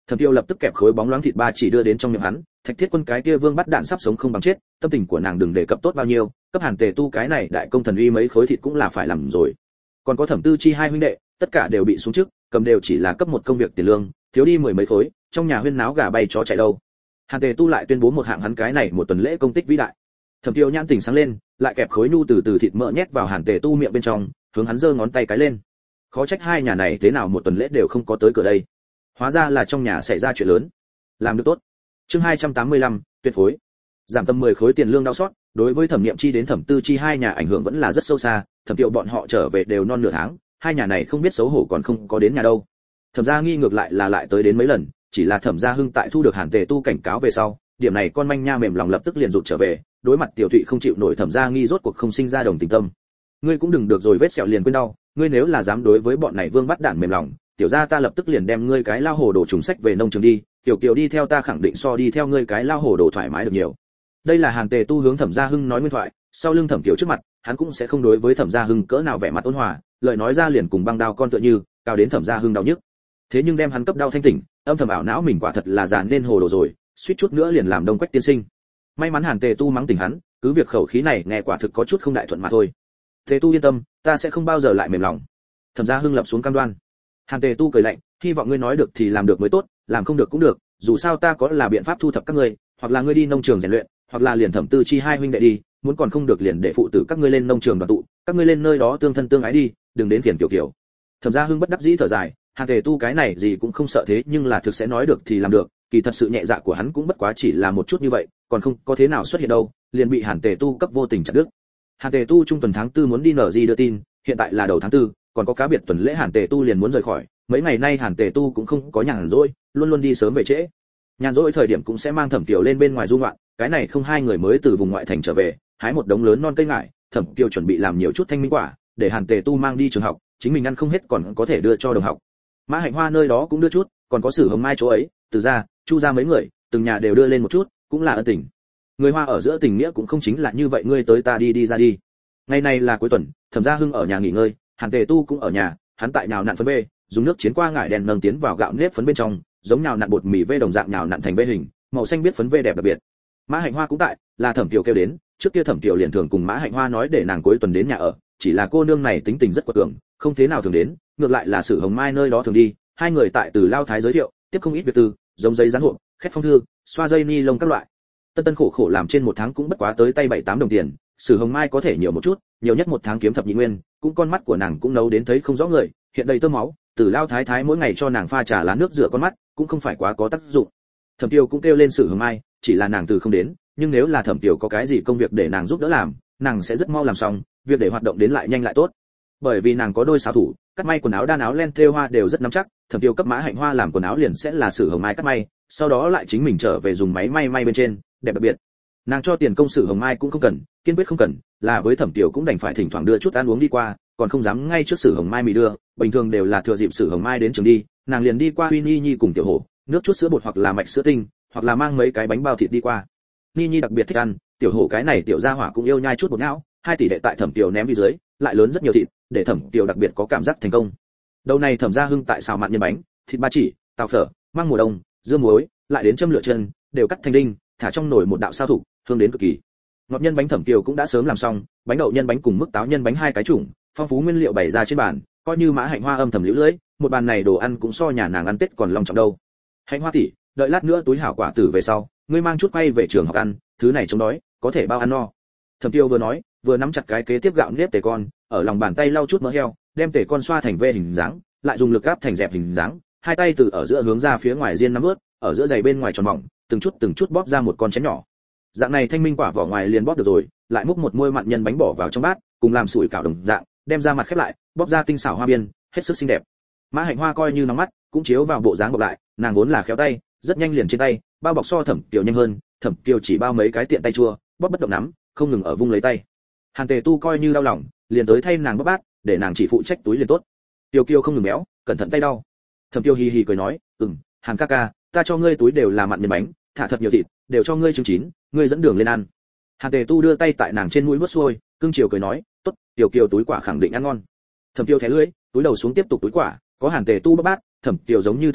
Thẩm Tiêu lập tức kẹp khối bóng loáng thịt ba chỉ đưa đến trong miệng hắn, Thạch Thiết Quân cái kia vương bắt đạn sắp sống không bằng chết, tâm tình của nàng đừng đề cập tốt bao nhiêu, cấp Hàn Tề Tu cái này đại công thần uy mấy khối thịt cũng là phải làm rồi. Còn có Thẩm Tư Chi hai huynh đệ, tất cả đều bị xuống trước, cầm đều chỉ là cấp một công việc tiền lương, thiếu đi mười mấy khối, trong nhà huyên náo gà bay chó chạy đâu. Hàn Tề Tu lại tuyên bố một hạng hắn cái này một tuần lễ công tích vĩ đại. Thẩm Tiêu nhãn tỉnh sáng lên, lại kẹp khối nhu từ từ thịt mỡ nhét vào Hàn Tề Tu miệng bên trong, hướng hắn giơ ngón tay cái lên. Khó trách hai nhà này thế nào một tuần lễ đều không có tới cửa đây. Hóa ra là trong nhà xảy ra chuyện lớn. Làm được tốt. Chương hai trăm tám mươi lăm, tuyệt phối. Giảm tầm mười khối tiền lương đau xót, đối với Thẩm Niệm Chi đến Thẩm Tư Chi hai nhà ảnh hưởng vẫn là rất sâu xa, Thẩm Tiêu bọn họ trở về đều non nửa tháng, hai nhà này không biết xấu hổ còn không có đến nhà đâu. Thẩm Gia Nghi ngược lại là lại tới đến mấy lần, chỉ là Thẩm Gia Hưng tại thu được Hàn Tề Tu cảnh cáo về sau, điểm này con manh nha mềm lòng lập tức liền rụt trở về, đối mặt Tiểu Thụy không chịu nổi Thẩm Gia Nghi rốt cuộc không sinh ra đồng tình tâm. Ngươi cũng đừng được rồi vết sẹo liền quên đau, ngươi nếu là dám đối với bọn này vương bắt đạn mềm lòng, tiểu gia ta lập tức liền đem ngươi cái lao hồ đồ trùng sách về nông trường đi, tiểu kiều đi theo ta khẳng định so đi theo ngươi cái lao hồ đồ thoải mái được nhiều. Đây là Hàn Tề Tu hướng Thẩm Gia Hưng nói nguyên thoại, sau lưng Thẩm Kiều trước mặt, hắn cũng sẽ không đối với Thẩm Gia Hưng cỡ nào vẻ mặt ôn hòa, lời nói ra liền cùng băng đao con tựa như, cao đến Thẩm Gia Hưng đau nhức. Thế nhưng đem hắn cấp đau thanh tỉnh, âm thầm ảo não mình quả thật là già nên hồ đồ rồi, suýt chút nữa liền làm Đông Quách tiên sinh. May mắn Hàn Tề Tu mắng tỉnh hắn, cứ việc khẩu khí này nghe quả thực có chút không đại thuận mà thôi. Tề Tu yên tâm, ta sẽ không bao giờ lại mềm lòng. Thẩm Gia Hưng lập xuống cam đoan. Hàn Tề Tu cười lạnh, hy vọng ngươi nói được thì làm được mới tốt, làm không được cũng được, dù sao ta có là biện pháp thu thập các ngươi, hoặc là ngươi đi nông trường rèn luyện, hoặc là liền Thẩm Tư Chi hai huynh đệ đi, muốn còn không được liền để phụ tử các ngươi lên nông trường đoàn tụ, các ngươi lên nơi đó tương thân tương ái đi, đừng đến phiền tiểu kiểu. Thẩm Gia Hưng bất đắc dĩ thở dài, Hàn Tề Tu cái này gì cũng không sợ thế nhưng là thực sẽ nói được thì làm được, kỳ thật sự nhẹ dạ của hắn cũng bất quá chỉ là một chút như vậy, còn không có thế nào xuất hiện đâu, liền bị Hàn Tề Tu cấp vô tình chặt đứt. Hàn Tề Tu trung tuần tháng tư muốn đi nở gì đưa tin, hiện tại là đầu tháng tư, còn có cá biệt tuần lễ Hàn Tề Tu liền muốn rời khỏi, mấy ngày nay Hàn Tề Tu cũng không có nhàn rỗi, luôn luôn đi sớm về trễ. Nhàn rỗi thời điểm cũng sẽ mang Thẩm Kiều lên bên ngoài du ngoạn, cái này không hai người mới từ vùng ngoại thành trở về, hái một đống lớn non cây ngải, Thẩm Kiều chuẩn bị làm nhiều chút thanh minh quả, để Hàn Tề Tu mang đi trường học, chính mình ăn không hết còn có thể đưa cho đồng học. Mã Hạnh Hoa nơi đó cũng đưa chút, còn có Sử Hồng Mai chỗ ấy, Từ gia, Chu gia mấy người, từng nhà đều đưa lên một chút, cũng là ân tình. Người Hoa ở giữa tình nghĩa cũng không chính là như vậy, ngươi tới ta đi đi ra đi. Ngày này là cuối tuần, Thẩm Gia Hưng ở nhà nghỉ ngơi, Hàn Tề Tu cũng ở nhà, hắn tại nhào nặn phấn bê, dùng nước chiến qua ngải đèn nâng tiến vào gạo nếp phấn bên trong, giống nhào nặn bột mì vê đồng dạng nhào nặn thành vê hình, màu xanh biết phấn vê đẹp đặc biệt. Mã Hạnh Hoa cũng tại, là Thẩm Kiều kêu đến, trước kia Thẩm Kiều liền thường cùng Mã Hạnh Hoa nói để nàng cuối tuần đến nhà ở, chỉ là cô nương này tính tình rất quật cường, không thế nào thường đến, ngược lại là Sử Hồng Mai nơi đó thường đi, hai người tại Từ Lao Thái giới thiệu, tiếp không ít việc từ, giống giấy dán hộp, khép phong thư, xoa dây ni lông các loại. Tân tân khổ khổ làm trên một tháng cũng bất quá tới tay bảy tám đồng tiền, Sử Hồng Mai có thể nhiều một chút, nhiều nhất một tháng kiếm thập nhị nguyên, cũng con mắt của nàng cũng nấu đến thấy không rõ người, hiện đầy tơ máu, Từ Lao Thái Thái mỗi ngày cho nàng pha trà lá nước rửa con mắt, cũng không phải quá có tác dụng. Thẩm Tiêu cũng kêu lên Sử Hồng Mai, chỉ là nàng từ không đến, nhưng nếu là Thẩm Tiêu có cái gì công việc để nàng giúp đỡ làm, nàng sẽ rất mau làm xong, việc để hoạt động đến lại nhanh lại tốt. Bởi vì nàng có đôi xáo thủ, cắt may quần áo đan áo len thêu hoa đều rất nắm chắc, Thẩm Tiêu cấp Mã Hạnh Hoa làm quần áo liền sẽ là Sử Hồng Mai cắt may, sau đó lại chính mình trở về dùng máy may may bên trên, đẹp đặc biệt. Nàng cho tiền công Sử Hồng Mai cũng không cần, kiên quyết không cần, là với Thẩm Tiêu cũng đành phải thỉnh thoảng đưa chút ăn uống đi qua, còn không dám ngay trước Sử Hồng Mai mì đưa, bình thường đều là thừa dịp Sử Hồng Mai đến trường đi, nàng liền đi qua Huy Nhi Nhi cùng Tiểu Hổ, nước chút sữa bột hoặc là mạch sữa tinh, hoặc là mang mấy cái bánh bao thịt đi qua. Nhi Nhi đặc biệt thích ăn, Tiểu Hổ cái này tiểu gia hỏa cũng yêu nhai chút bột não, hai tỷ đệ tại Thẩm Tiêu ném đi dưới, lại lớn rất nhiều thịt, để Thẩm Tiêu đặc biệt có cảm giác thành công. Đầu này Thẩm Gia Hưng tại xào mặn nhân bánh, thịt ba chỉ, tàu phở, măng mùa đông, dưa muối, lại đến châm lửa chân, đều cắt thành đinh, thả trong nồi một đạo sao thủ, hương đến cực kỳ. Ngọt nhân bánh Thẩm Tiêu cũng đã sớm làm xong, bánh đậu nhân bánh cùng mức táo nhân bánh hai cái chủng, phong phú nguyên liệu bày ra trên bàn, coi như Mã Hạnh Hoa âm thầm liễu lưỡi, một bàn này đồ ăn cũng so nhà nàng ăn Tết còn long trọng đâu. Hạnh Hoa tỷ, đợi lát nữa túi hảo quả tử về sau, ngươi mang chút quay về trường học ăn, thứ này chống đói, có thể bao ăn no. Thẩm Tiêu vừa nói, vừa nắm chặt cái kế tiếp gạo nếp tể con, ở lòng bàn tay lau chút mỡ heo, đem tể con xoa thành V hình dáng, lại dùng lực áp thành dẹp hình dáng, hai tay từ ở giữa hướng ra phía ngoài riêng nắm ướt, ở giữa dày bên ngoài tròn mỏng, từng chút từng chút bóp ra một con chén nhỏ. Dạng này thanh minh quả vỏ ngoài liền bóp được rồi, lại múc một muôi mặn nhân bánh bỏ vào trong bát, cùng làm sủi cảo đồng dạng, đem ra mặt khép lại, bóp ra tinh xảo hoa biên, hết sức xinh đẹp. Mã Hạnh Hoa coi như nóng mắt, cũng chiếu vào bộ dáng bọc lại, nàng vốn là khéo tay, rất nhanh liền trên tay, bao bọc so Thẩm Kiều nhanh hơn, Thẩm Kiều chỉ bao mấy cái tiện tay chua, bóp bất động nắm, không ngừng ở vung lấy tay. Hàn Tề Tu coi như đau lòng, liền tới thay nàng bóp bát, để nàng chỉ phụ trách túi liền tốt. Tiêu Kiều không ngừng méo, cẩn thận tay đau. Thẩm Kiều hì hì cười nói, "Ừm, Hàn ca ca, ta cho ngươi túi đều là mặn nhân bánh, thả thật nhiều thịt, đều cho ngươi trứng chín, ngươi dẫn đường lên ăn." Hàn Tề Tu đưa tay tại nàng trên mũi vuốt xuôi, cưng chiều cười nói, "Tốt, Tiêu Kiều túi quả khẳng định ăn ngon." Thẩm Kiều thé lưỡi, túi đầu xuống tiếp tục túi quả, có Hàn Tề Tu bóp bát, Thẩm Kiều giống như thần trợ,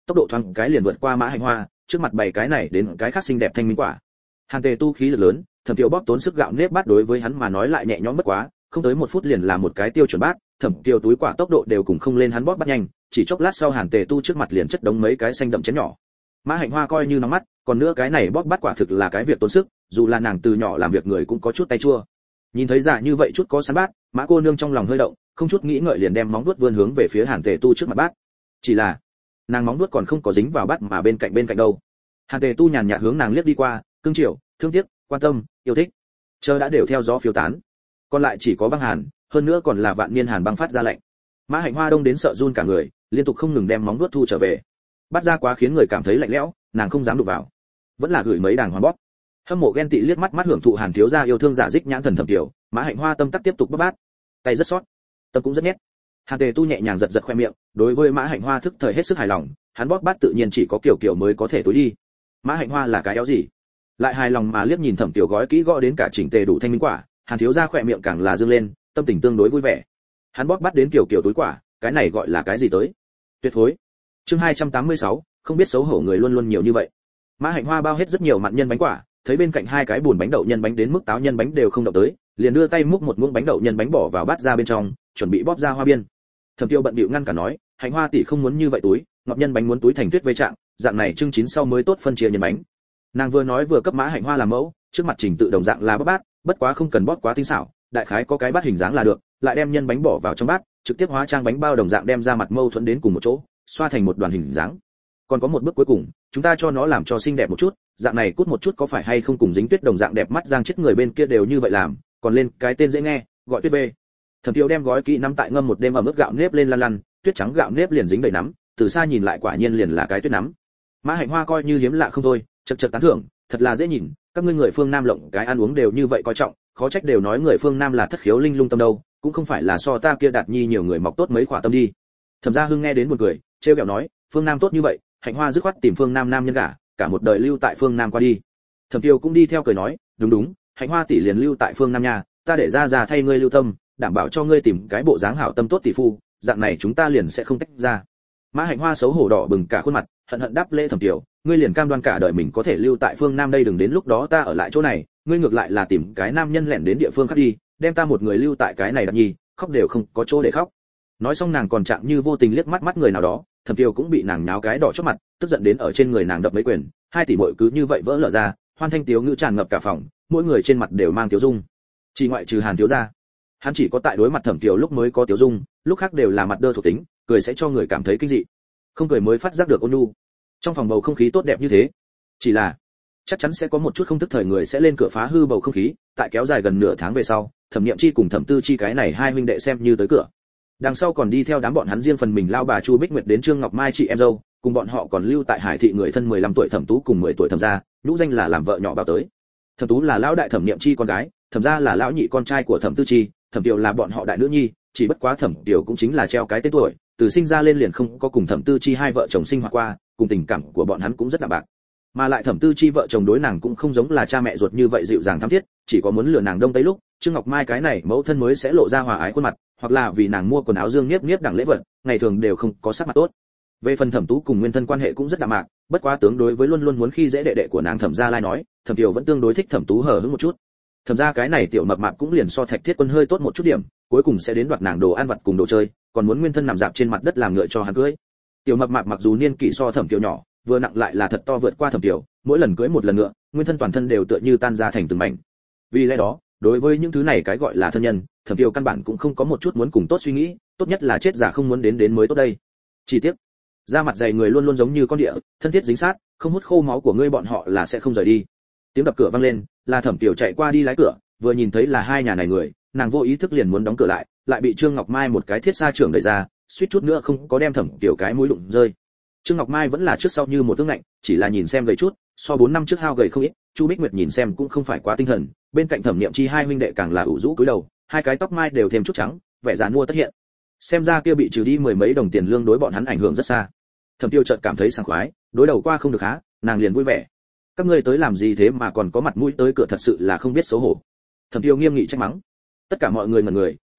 tốc độ thoáng cái liền vượt qua Mã Hành Hoa, trước mặt bảy cái này đến cái khác xinh đẹp thanh minh quả. Hàn Tề tu khí lực lớn, Thẩm Tiêu bóp tốn sức gạo nếp bát đối với hắn mà nói lại nhẹ nhõm bất quá, không tới một phút liền là một cái tiêu chuẩn bát, Thẩm Tiêu túi quả tốc độ đều cùng không lên hắn bóp bát nhanh, chỉ chốc lát sau Hàn Tề tu trước mặt liền chất đống mấy cái xanh đậm chén nhỏ. Mã Hạnh Hoa coi như nóng mắt, còn nữa cái này bóp bát quả thực là cái việc tốn sức, dù là nàng từ nhỏ làm việc người cũng có chút tay chua. Nhìn thấy giả như vậy chút có sẵn bát, Mã cô nương trong lòng hơi động, không chút nghĩ ngợi liền đem móng vuốt vươn hướng về phía Hàn Tề tu trước mặt bát. Chỉ là, nàng móng vuốt còn không có dính vào bát mà bên cạnh bên cạnh đâu. Hàn Tề tu nhàn nhạt hướng nàng liếc đi qua, cương chiều, thương tiếc, quan tâm, yêu thích, chờ đã đều theo gió phiêu tán. Còn lại chỉ có băng hàn, hơn nữa còn là vạn niên hàn băng phát ra lạnh. Mã Hạnh Hoa đông đến sợ run cả người, liên tục không ngừng đem móng vuốt thu trở về. Bắt ra quá khiến người cảm thấy lạnh lẽo, nàng không dám đụng vào, vẫn là gửi mấy đàng hoàng bóp. Hâm mộ ghen tị liếc mắt mắt hưởng thụ Hàn thiếu gia yêu thương giả dích nhãn thần Thẩm Tiểu, Mã Hạnh Hoa tâm tắc tiếp tục bóp bát, tay rất sót, tâm cũng rất nhét. Hàn Tề tu nhẹ nhàng giật giật khoe miệng, đối với Mã Hạnh Hoa thức thời hết sức hài lòng, hắn bóp bát tự nhiên chỉ có kiểu kiểu mới có thể tối đi. Mã Hạnh Hoa là cái éo gì? Lại hài lòng mà liếc nhìn Thẩm Tiểu gói kỹ gõ đến cả chỉnh tề đủ thanh minh quả, Hàn thiếu gia khoe miệng càng là dương lên, tâm tình tương đối vui vẻ. Hắn bóp bát đến kiểu kiểu túi quả, cái này gọi là cái gì tới? Tuyệt phối. Chương hai trăm tám mươi sáu, không biết xấu hổ người luôn luôn nhiều như vậy. Mã Hạnh Hoa bao hết rất nhiều mặn nhân bánh quả, thấy bên cạnh hai cái buồn bánh đậu nhân bánh đến mức táo nhân bánh đều không động tới, liền đưa tay múc một muỗng bánh đậu nhân bánh bỏ vào bát ra bên trong, chuẩn bị bóp ra hoa biên. Thẩm Tiêu bận bịu ngăn cả nói, Hạnh Hoa tỷ không muốn như vậy túi, ngọc nhân bánh muốn túi thành tuyết vây trạng, dạng này trưng chín sau mới tốt phân chia nhân bánh. Nàng vừa nói vừa cấp Mã Hạnh Hoa làm mẫu, trước mặt trình tự đồng dạng là bóp bát, bất quá không cần bóp quá tinh xảo, đại khái có cái bát hình dáng là được, lại đem nhân bánh bỏ vào trong bát, trực tiếp hóa trang bánh bao đồng dạng đem ra mặt mâu thuẫn đến cùng một chỗ, xoa thành một đoàn hình dáng. Còn có một bước cuối cùng, chúng ta cho nó làm cho xinh đẹp một chút, dạng này cút một chút có phải hay không cùng dính tuyết đồng dạng đẹp mắt giang chết người bên kia đều như vậy làm, còn lên cái tên dễ nghe, gọi tuyết bê. Thẩm Tiêu đem gói kỹ nắm tại ngâm một đêm ở mức gạo nếp lên lăn lăn, tuyết trắng gạo nếp liền dính đầy nắm, từ xa nhìn lại quả nhiên liền là cái tuyết nắm. Mã Hạnh Hoa coi như hiếm lạ không thôi, chật chật tán thưởng, thật là dễ nhìn, các ngươi người phương Nam lộng cái ăn uống đều như vậy coi trọng, khó trách đều nói người phương Nam là thất khiếu linh lung tâm đâu, cũng không phải là so ta kia Đạt Nhi nhiều người mọc tốt mấy khỏa tâm đi. Thẩm Gia Hưng nghe đến buồn cười, trêu ghẹo nói, phương Nam tốt như vậy, Hạnh Hoa dứt khoát tìm phương Nam nam nhân gả, cả một đời lưu tại phương Nam qua đi. Thẩm Tiêu cũng đi theo cười nói, đúng đúng, Hạnh Hoa tỷ liền lưu tại phương Nam nhà, ta để ra già thay ngươi lưu tâm, đảm bảo cho ngươi tìm cái bộ dáng hảo tâm tốt tỷ phu, dạng này chúng ta liền sẽ không tách ra. Mã Hạnh Hoa xấu hổ đỏ bừng cả khuôn mặt, hận hận đáp lễ Thẩm Tiêu, ngươi liền cam đoan cả đời mình có thể lưu tại phương Nam đây, đừng đến lúc đó ta ở lại chỗ này, ngươi ngược lại là tìm cái nam nhân lẻn đến địa phương khác đi, đem ta một người lưu tại cái này Đạt Nhi, khóc đều không có chỗ để khóc. Nói xong nàng còn chạm như vô tình liếc mắt mắt người nào đó, Thẩm Tiêu cũng bị nàng nháo cái đỏ chót mặt, tức giận đến ở trên người nàng đập mấy quyền, hai tỷ muội cứ như vậy vỡ lở ra, hoan thanh tiếu ngữ tràn ngập cả phòng, mỗi người trên mặt đều mang tiếu dung. Chỉ ngoại trừ Hàn thiếu gia, hắn chỉ có tại đối mặt Thẩm Tiêu lúc mới có tiếu dung, lúc khác đều là mặt đơ thuộc tính, cười sẽ cho người cảm thấy kinh dị, không cười mới phát giác được ôn nhu. Trong phòng bầu không khí tốt đẹp như thế, chỉ là chắc chắn sẽ có một chút không thức thời người sẽ lên cửa phá hư bầu không khí. Tại kéo dài gần nửa tháng về sau, Thẩm Niệm Chi cùng Thẩm Tư Chi cái này hai huynh đệ xem như tới cửa. Đằng sau còn đi theo đám bọn hắn riêng phần mình lao bà Chu Bích Nguyệt đến Trương Ngọc Mai chị em dâu, cùng bọn họ còn lưu tại Hải thị người thân mười lăm tuổi Thẩm Tú cùng mười tuổi Thẩm Gia, nhũ danh là làm vợ nhỏ bảo tới. Thẩm Tú là lão đại Thẩm Niệm Chi con gái, Thẩm Gia là lão nhị con trai của Thẩm Tư Chi, Thẩm Tiểu là bọn họ đại nữ nhi, chỉ bất quá Thẩm Tiểu cũng chính là treo cái tên tuổi, từ sinh ra lên liền không có cùng Thẩm Tư Chi hai vợ chồng sinh hoạt qua, cùng tình cảm của bọn hắn cũng rất đạm bạc. Mà lại Thẩm Tư Chi vợ chồng đối nàng cũng không giống là cha mẹ ruột như vậy dịu dàng thắm thiết, chỉ có muốn lừa nàng đông tây lúc, Trương Ngọc Mai cái này mẫu thân mới sẽ lộ ra hòa ái khuôn mặt, hoặc là vì nàng mua quần áo dương niếp niếp đẳng lễ vật, ngày thường đều không có sắc mặt tốt. Về phần Thẩm Tú cùng Nguyên thân quan hệ cũng rất đạm mạc, bất quá tướng đối với luôn luôn muốn khi dễ đệ đệ của nàng Thẩm Gia Lai nói, Thẩm Tiểu vẫn tương đối thích Thẩm Tú hờ hững một chút. Thẩm Gia cái này tiểu mập mạp cũng liền so Thạch Thiết Quân hơi tốt một chút điểm, cuối cùng sẽ đến đoạt nàng đồ ăn vặt cùng đồ chơi, còn muốn Nguyên thân nằm dạp trên mặt đất làm ngựa cho hắn cưới. Tiểu mập mạp mặc dù niên kỷ so Thẩm Tiểu nhỏ, vừa nặng lại là thật to vượt qua Thẩm Tiểu, mỗi lần cưới một lần ngựa, Nguyên thân toàn thân đều tựa như tan ra thành từng mảnh. Vì lẽ đó, đối với những thứ này cái gọi là thân nhân, Thẩm Tiêu căn bản cũng không có một chút muốn cùng tốt suy nghĩ, tốt nhất là chết giả không muốn đến đến mới tốt đây. Chỉ tiếc, da mặt dày người luôn luôn giống như con địa, thân thiết dính sát, không hút khô máu của ngươi bọn họ là sẽ không rời đi. Tiếng đập cửa vang lên, là Thẩm Tiêu chạy qua đi lái cửa, vừa nhìn thấy là hai nhà này người, nàng vô ý thức liền muốn đóng cửa lại, lại bị Trương Ngọc Mai một cái thiết sa trưởng đẩy ra, suýt chút nữa không có đem Thẩm Tiêu cái mũi đụng rơi. Trương Ngọc Mai vẫn là trước sau như một tương lạnh, chỉ là nhìn xem gầy chút, so bốn năm trước hao gầy không ít, Chu Bích Nguyệt nhìn xem cũng không phải quá tinh thần, bên cạnh Thẩm Niệm Chi hai huynh đệ càng là ủ rũ cúi đầu, hai cái tóc mai đều thêm chút trắng, vẻ già nua tất hiện. Xem ra kia bị trừ đi mười mấy đồng tiền lương đối bọn hắn ảnh hưởng rất xa. Thẩm Tiêu chợt cảm thấy sảng khoái, đối đầu qua không được há, nàng liền vui vẻ. Các ngươi tới làm gì thế mà còn có mặt mũi tới cửa, thật sự là không biết xấu hổ. Thẩm Tiêu nghiêm nghị trách mắng. Tất cả mọi người ngẩn người,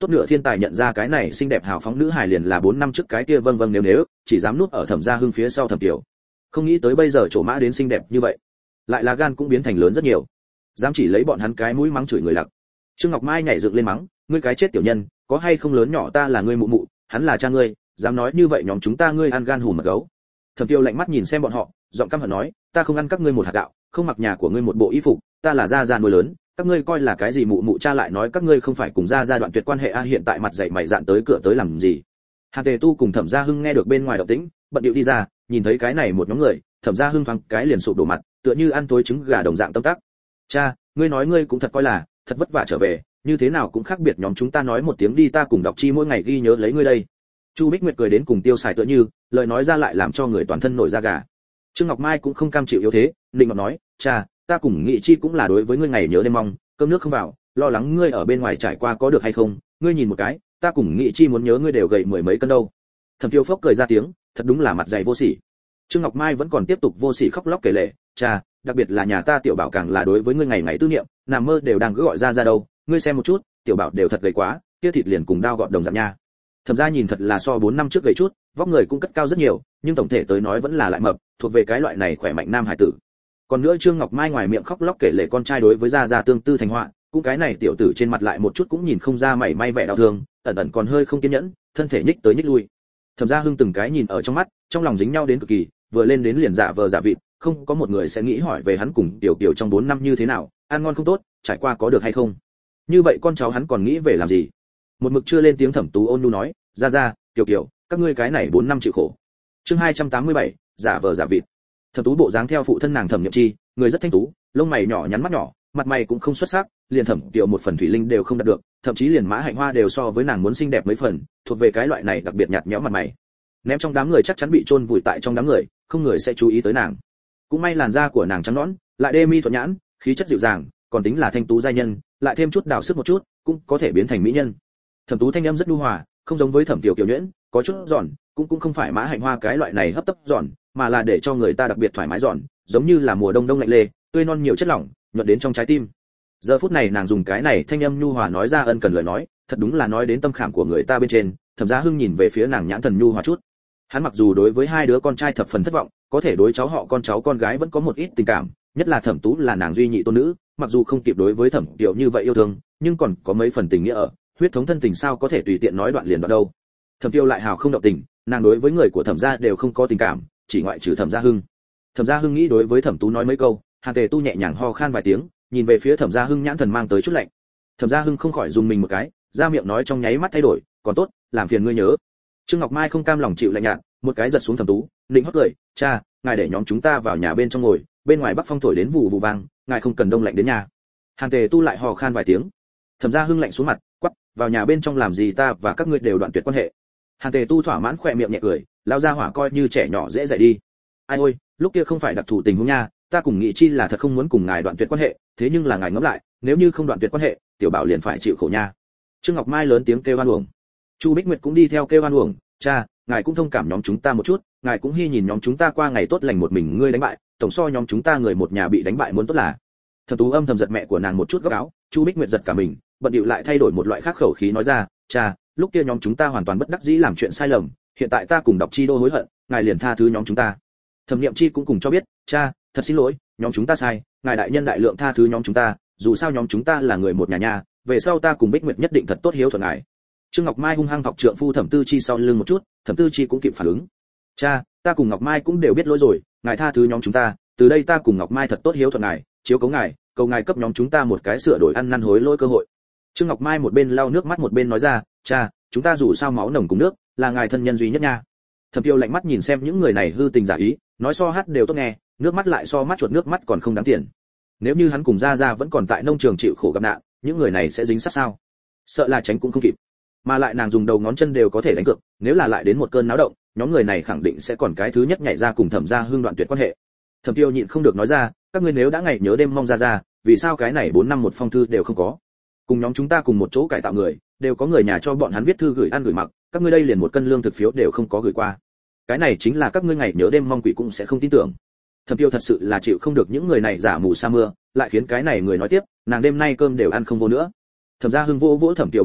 tốt nửa thiên tài nhận ra cái này xinh đẹp hào phóng nữ hài liền là bốn năm trước cái kia vâng vâng nếu nếu, chỉ dám núp ở Thẩm Gia Hưng phía sau Thẩm Tiểu. Không nghĩ tới bây giờ chỗ mã đến xinh đẹp như vậy, lại là gan cũng biến thành lớn rất nhiều, dám chỉ lấy bọn hắn cái mũi mắng chửi người lặc. Trương Ngọc Mai nhảy dựng lên mắng, ngươi cái chết tiểu nhân, có hay không lớn nhỏ ta là ngươi mụ mụ, hắn là cha ngươi, dám nói như vậy nhóm chúng ta ngươi ăn gan hùm mật gấu. Thẩm Tiêu lạnh mắt nhìn xem bọn họ, giọng căm hận nói, ta không ăn các ngươi một hạt gạo, không mặc nhà của ngươi một bộ y phục, ta là gia gia nuôi lớn, các ngươi coi là cái gì mụ mụ cha lại nói các ngươi không phải cùng gia gia đoạn tuyệt quan hệ a hiện tại mặt dậy mày dạn tới cửa tới làm gì. Hàn Tề Tu cùng Thẩm Gia Hưng nghe được bên ngoài động tĩnh, bận điệu đi ra, nhìn thấy cái này một nhóm người, Thẩm Gia Hưng thoáng cái liền sụp đổ mặt, tựa như ăn tối trứng gà đồng dạng tâm tác. Cha, ngươi nói ngươi cũng thật coi là, thật vất vả trở về, như thế nào cũng khác biệt nhóm chúng ta nói một tiếng đi ta cùng đọc chi mỗi ngày ghi nhớ lấy ngươi đây. Chu Bích Nguyệt cười đến cùng tiêu xài tựa như, lời nói ra lại làm cho người toàn thân nổi da gà. Trương Ngọc Mai cũng không cam chịu yếu thế, định ngọc nói, cha, ta cùng Nghị Chi cũng là đối với ngươi ngày nhớ đêm mong, cơm nước không vào, lo lắng ngươi ở bên ngoài trải qua có được hay không, ngươi nhìn một cái, ta cùng Nghị Chi muốn nhớ ngươi đều gầy mười mấy cân đâu. Thẩm Tiêu Phốc cười ra tiếng, thật đúng là mặt dày vô sỉ. Trương Ngọc Mai vẫn còn tiếp tục vô sỉ khóc lóc kể lể, cha, đặc biệt là nhà ta tiểu bảo càng là đối với ngươi ngày ngày tư niệm, nằm mơ đều đang cứ gọi ra ra đâu, ngươi xem một chút, tiểu bảo đều thật gầy quá, kia thịt liền cùng đao gọt đồng dạng nha. Thẩm Gia nhìn thật là so bốn năm trước gầy chút, vóc người cũng cất cao rất nhiều, nhưng tổng thể tới nói vẫn là lại mập, thuộc về cái loại này khỏe mạnh nam hải tử. Còn nữa Trương Ngọc Mai ngoài miệng khóc lóc kể lể con trai đối với Gia Gia tương tư thành họa, cũng cái này tiểu tử trên mặt lại một chút cũng nhìn không ra mảy may vẻ đau thương, ẩn ẩn còn hơi không kiên nhẫn, thân thể nhích tới nhích lui. Thẩm Gia Hưng từng cái nhìn ở trong mắt, trong lòng dính nhau đến cực kỳ, vừa lên đến liền giả vờ giả vịt, không có một người sẽ nghĩ hỏi về hắn cùng tiểu tiểu trong bốn năm như thế nào, ăn ngon không tốt, trải qua có được hay không. Như vậy con cháu hắn còn nghĩ về làm gì? Một mực chưa lên tiếng Thẩm Tú ôn nhu nói, ra ra, tiểu kiểu, các ngươi cái này bốn năm chịu khổ. Chương hai trăm tám mươi bảy, giả vờ giả vịt. Thẩm Tú bộ dáng theo phụ thân nàng Thẩm Niệm Chi, người rất thanh tú, lông mày nhỏ nhắn mắt nhỏ, mặt mày cũng không xuất sắc, liền Thẩm Tiểu một phần thủy linh đều không đạt được, thậm chí liền Mã Hạnh Hoa đều so với nàng muốn xinh đẹp mấy phần, thuộc về cái loại này đặc biệt nhạt nhẽo mặt mày. Ném trong đám người chắc chắn bị chôn vùi tại trong đám người, không người sẽ chú ý tới nàng. Cũng may làn da của nàng trắng nõn, lại đê mi thuận nhãn, khí chất dịu dàng, còn tính là thanh tú giai nhân, lại thêm chút đào sức một chút, cũng có thể biến thành mỹ nhân. Thẩm Tú thanh âm rất nhu hòa, không giống với Thẩm Tiểu Kiều nhuyễn, có chút giòn, cũng cũng không phải Mã Hạnh Hoa cái loại này hấp tấp giòn, mà là để cho người ta đặc biệt thoải mái giòn, giống như là mùa đông đông lạnh lê, tươi non nhiều chất lỏng, nhuận đến trong trái tim. Giờ phút này nàng dùng cái này thanh âm nhu hòa nói ra ân cần lời nói, thật đúng là nói đến tâm khảm của người ta bên trên. Thẩm Gia Hưng nhìn về phía nàng nhãn thần nhu hòa chút. Hắn mặc dù đối với hai đứa con trai thập phần thất vọng, có thể đối cháu họ con cháu con gái vẫn có một ít tình cảm, nhất là Thẩm Tú là nàng duy nhị tôn nữ, mặc dù không kịp đối với Thẩm Tiểu như vậy yêu thương, nhưng còn có mấy phần tình nghĩa ở, huyết thống thân tình sao có thể tùy tiện nói đoạn liền đoạn đâu. Thẩm Tiêu lại hào không động tình, nàng đối với người của Thẩm gia đều không có tình cảm, chỉ ngoại trừ Thẩm Gia Hưng. Thẩm Gia Hưng nghĩ đối với Thẩm Tú nói mấy câu, Hàn Tề Tu nhẹ nhàng ho khan vài tiếng, nhìn về phía Thẩm Gia Hưng nhãn thần mang tới chút lạnh. Thẩm Gia Hưng không khỏi dùng mình một cái, ra miệng nói trong nháy mắt thay đổi, còn tốt, làm phiền ngươi nhớ. Trương Ngọc Mai không cam lòng chịu lạnh nhạt, một cái giật xuống Thẩm Tú, định hót cười, cha, ngài để nhóm chúng ta vào nhà bên trong ngồi, bên ngoài bắc phong thổi đến vụ vụ vang, ngài không cần đông lạnh đến nhà. Hàn Tề Tu lại ho khan vài tiếng. Thẩm Gia Hưng lạnh xuống mặt, quắc, vào nhà bên trong làm gì ta và các ngươi đều đoạn tuyệt quan hệ. Hàn Tề Tu thỏa mãn khỏe miệng nhẹ cười, lao ra hỏa coi như trẻ nhỏ dễ dạy đi. Ai ôi, lúc kia không phải đặc thù tình huống nha, ta cùng Nghị Chi là thật không muốn cùng ngài đoạn tuyệt quan hệ, thế nhưng là ngài ngẫm lại, nếu như không đoạn tuyệt quan hệ, tiểu bảo liền phải chịu khổ nha. Trương Ngọc Mai lớn tiếng kêu oan uổng. Chu Bích Nguyệt cũng đi theo kêu oan uổng, cha, ngài cũng thông cảm nhóm chúng ta một chút, ngài cũng hy nhìn nhóm chúng ta qua ngày tốt lành một mình ngươi đánh bại, tổng so nhóm chúng ta người một nhà bị đánh bại muốn tốt là. Thẩm Tú âm thầm giật mẹ của nàng một chút góc áo, Chu Bích Nguyệt giật cả mình, bận điệu lại thay đổi một loại khác khẩu khí nói ra, cha, lúc kia nhóm chúng ta hoàn toàn bất đắc dĩ làm chuyện sai lầm, hiện tại ta cùng đọc chi đô hối hận, ngài liền tha thứ nhóm chúng ta. Thẩm Niệm Chi cũng cùng cho biết, cha, thật xin lỗi, nhóm chúng ta sai, ngài đại nhân đại lượng tha thứ nhóm chúng ta, dù sao nhóm chúng ta là người một nhà nhà, về sau ta cùng Bích Nguyệt nhất định thật tốt hiếu thuận ngài. Trương Ngọc Mai hung hăng thọc trượng phu Thẩm Tư Chi sau lưng một chút, Thẩm Tư Chi cũng kịp phản ứng. Cha, ta cùng Ngọc Mai cũng đều biết lỗi rồi, ngài tha thứ nhóm chúng ta, từ đây ta cùng Ngọc Mai thật tốt hiếu thuận ngài, chiếu cố ngài, cầu ngài cấp nhóm chúng ta một cái sửa đổi ăn năn hối lỗi cơ hội. Trương Ngọc Mai một bên lau nước mắt một bên nói ra, cha, chúng ta dù sao máu nồng cùng nước, là ngài thân nhân duy nhất nha. Thẩm Tiêu lạnh mắt nhìn xem những người này hư tình giả ý, nói so hát đều tốt nghe, nước mắt lại so mắt chuột nước mắt còn không đáng tiền. Nếu như hắn cùng Gia Gia vẫn còn tại nông trường chịu khổ gặp nạn, những người này sẽ dính sát sao? Sợ là tránh cũng không kịp. Mà lại nàng dùng đầu ngón chân đều có thể đánh cược, nếu là lại đến một cơn náo động, nhóm người này khẳng định sẽ còn cái thứ nhất nhảy ra cùng Thẩm Gia Hưng đoạn tuyệt quan hệ. Thẩm Tiêu nhịn không được nói ra, các ngươi nếu đã ngày nhớ đêm mong Gia Gia, vì sao cái này bốn năm một phong thư đều không có? Cùng nhóm chúng ta cùng một chỗ cải tạo người, đều có người nhà cho bọn hắn viết thư gửi ăn gửi mặc, các ngươi đây liền một cân lương thực phiếu đều không có gửi qua. Cái này chính là các ngươi ngày nhớ đêm mong quỷ cũng sẽ không tin tưởng. Thẩm Tiêu thật sự là chịu không được những người này giả mù sa mưa, lại khiến cái này người nói tiếp, nàng đêm nay cơm đều ăn không vô nữa. Thẩm Gia Hưng vỗ vỗ Thẩm Tiêu bả vai,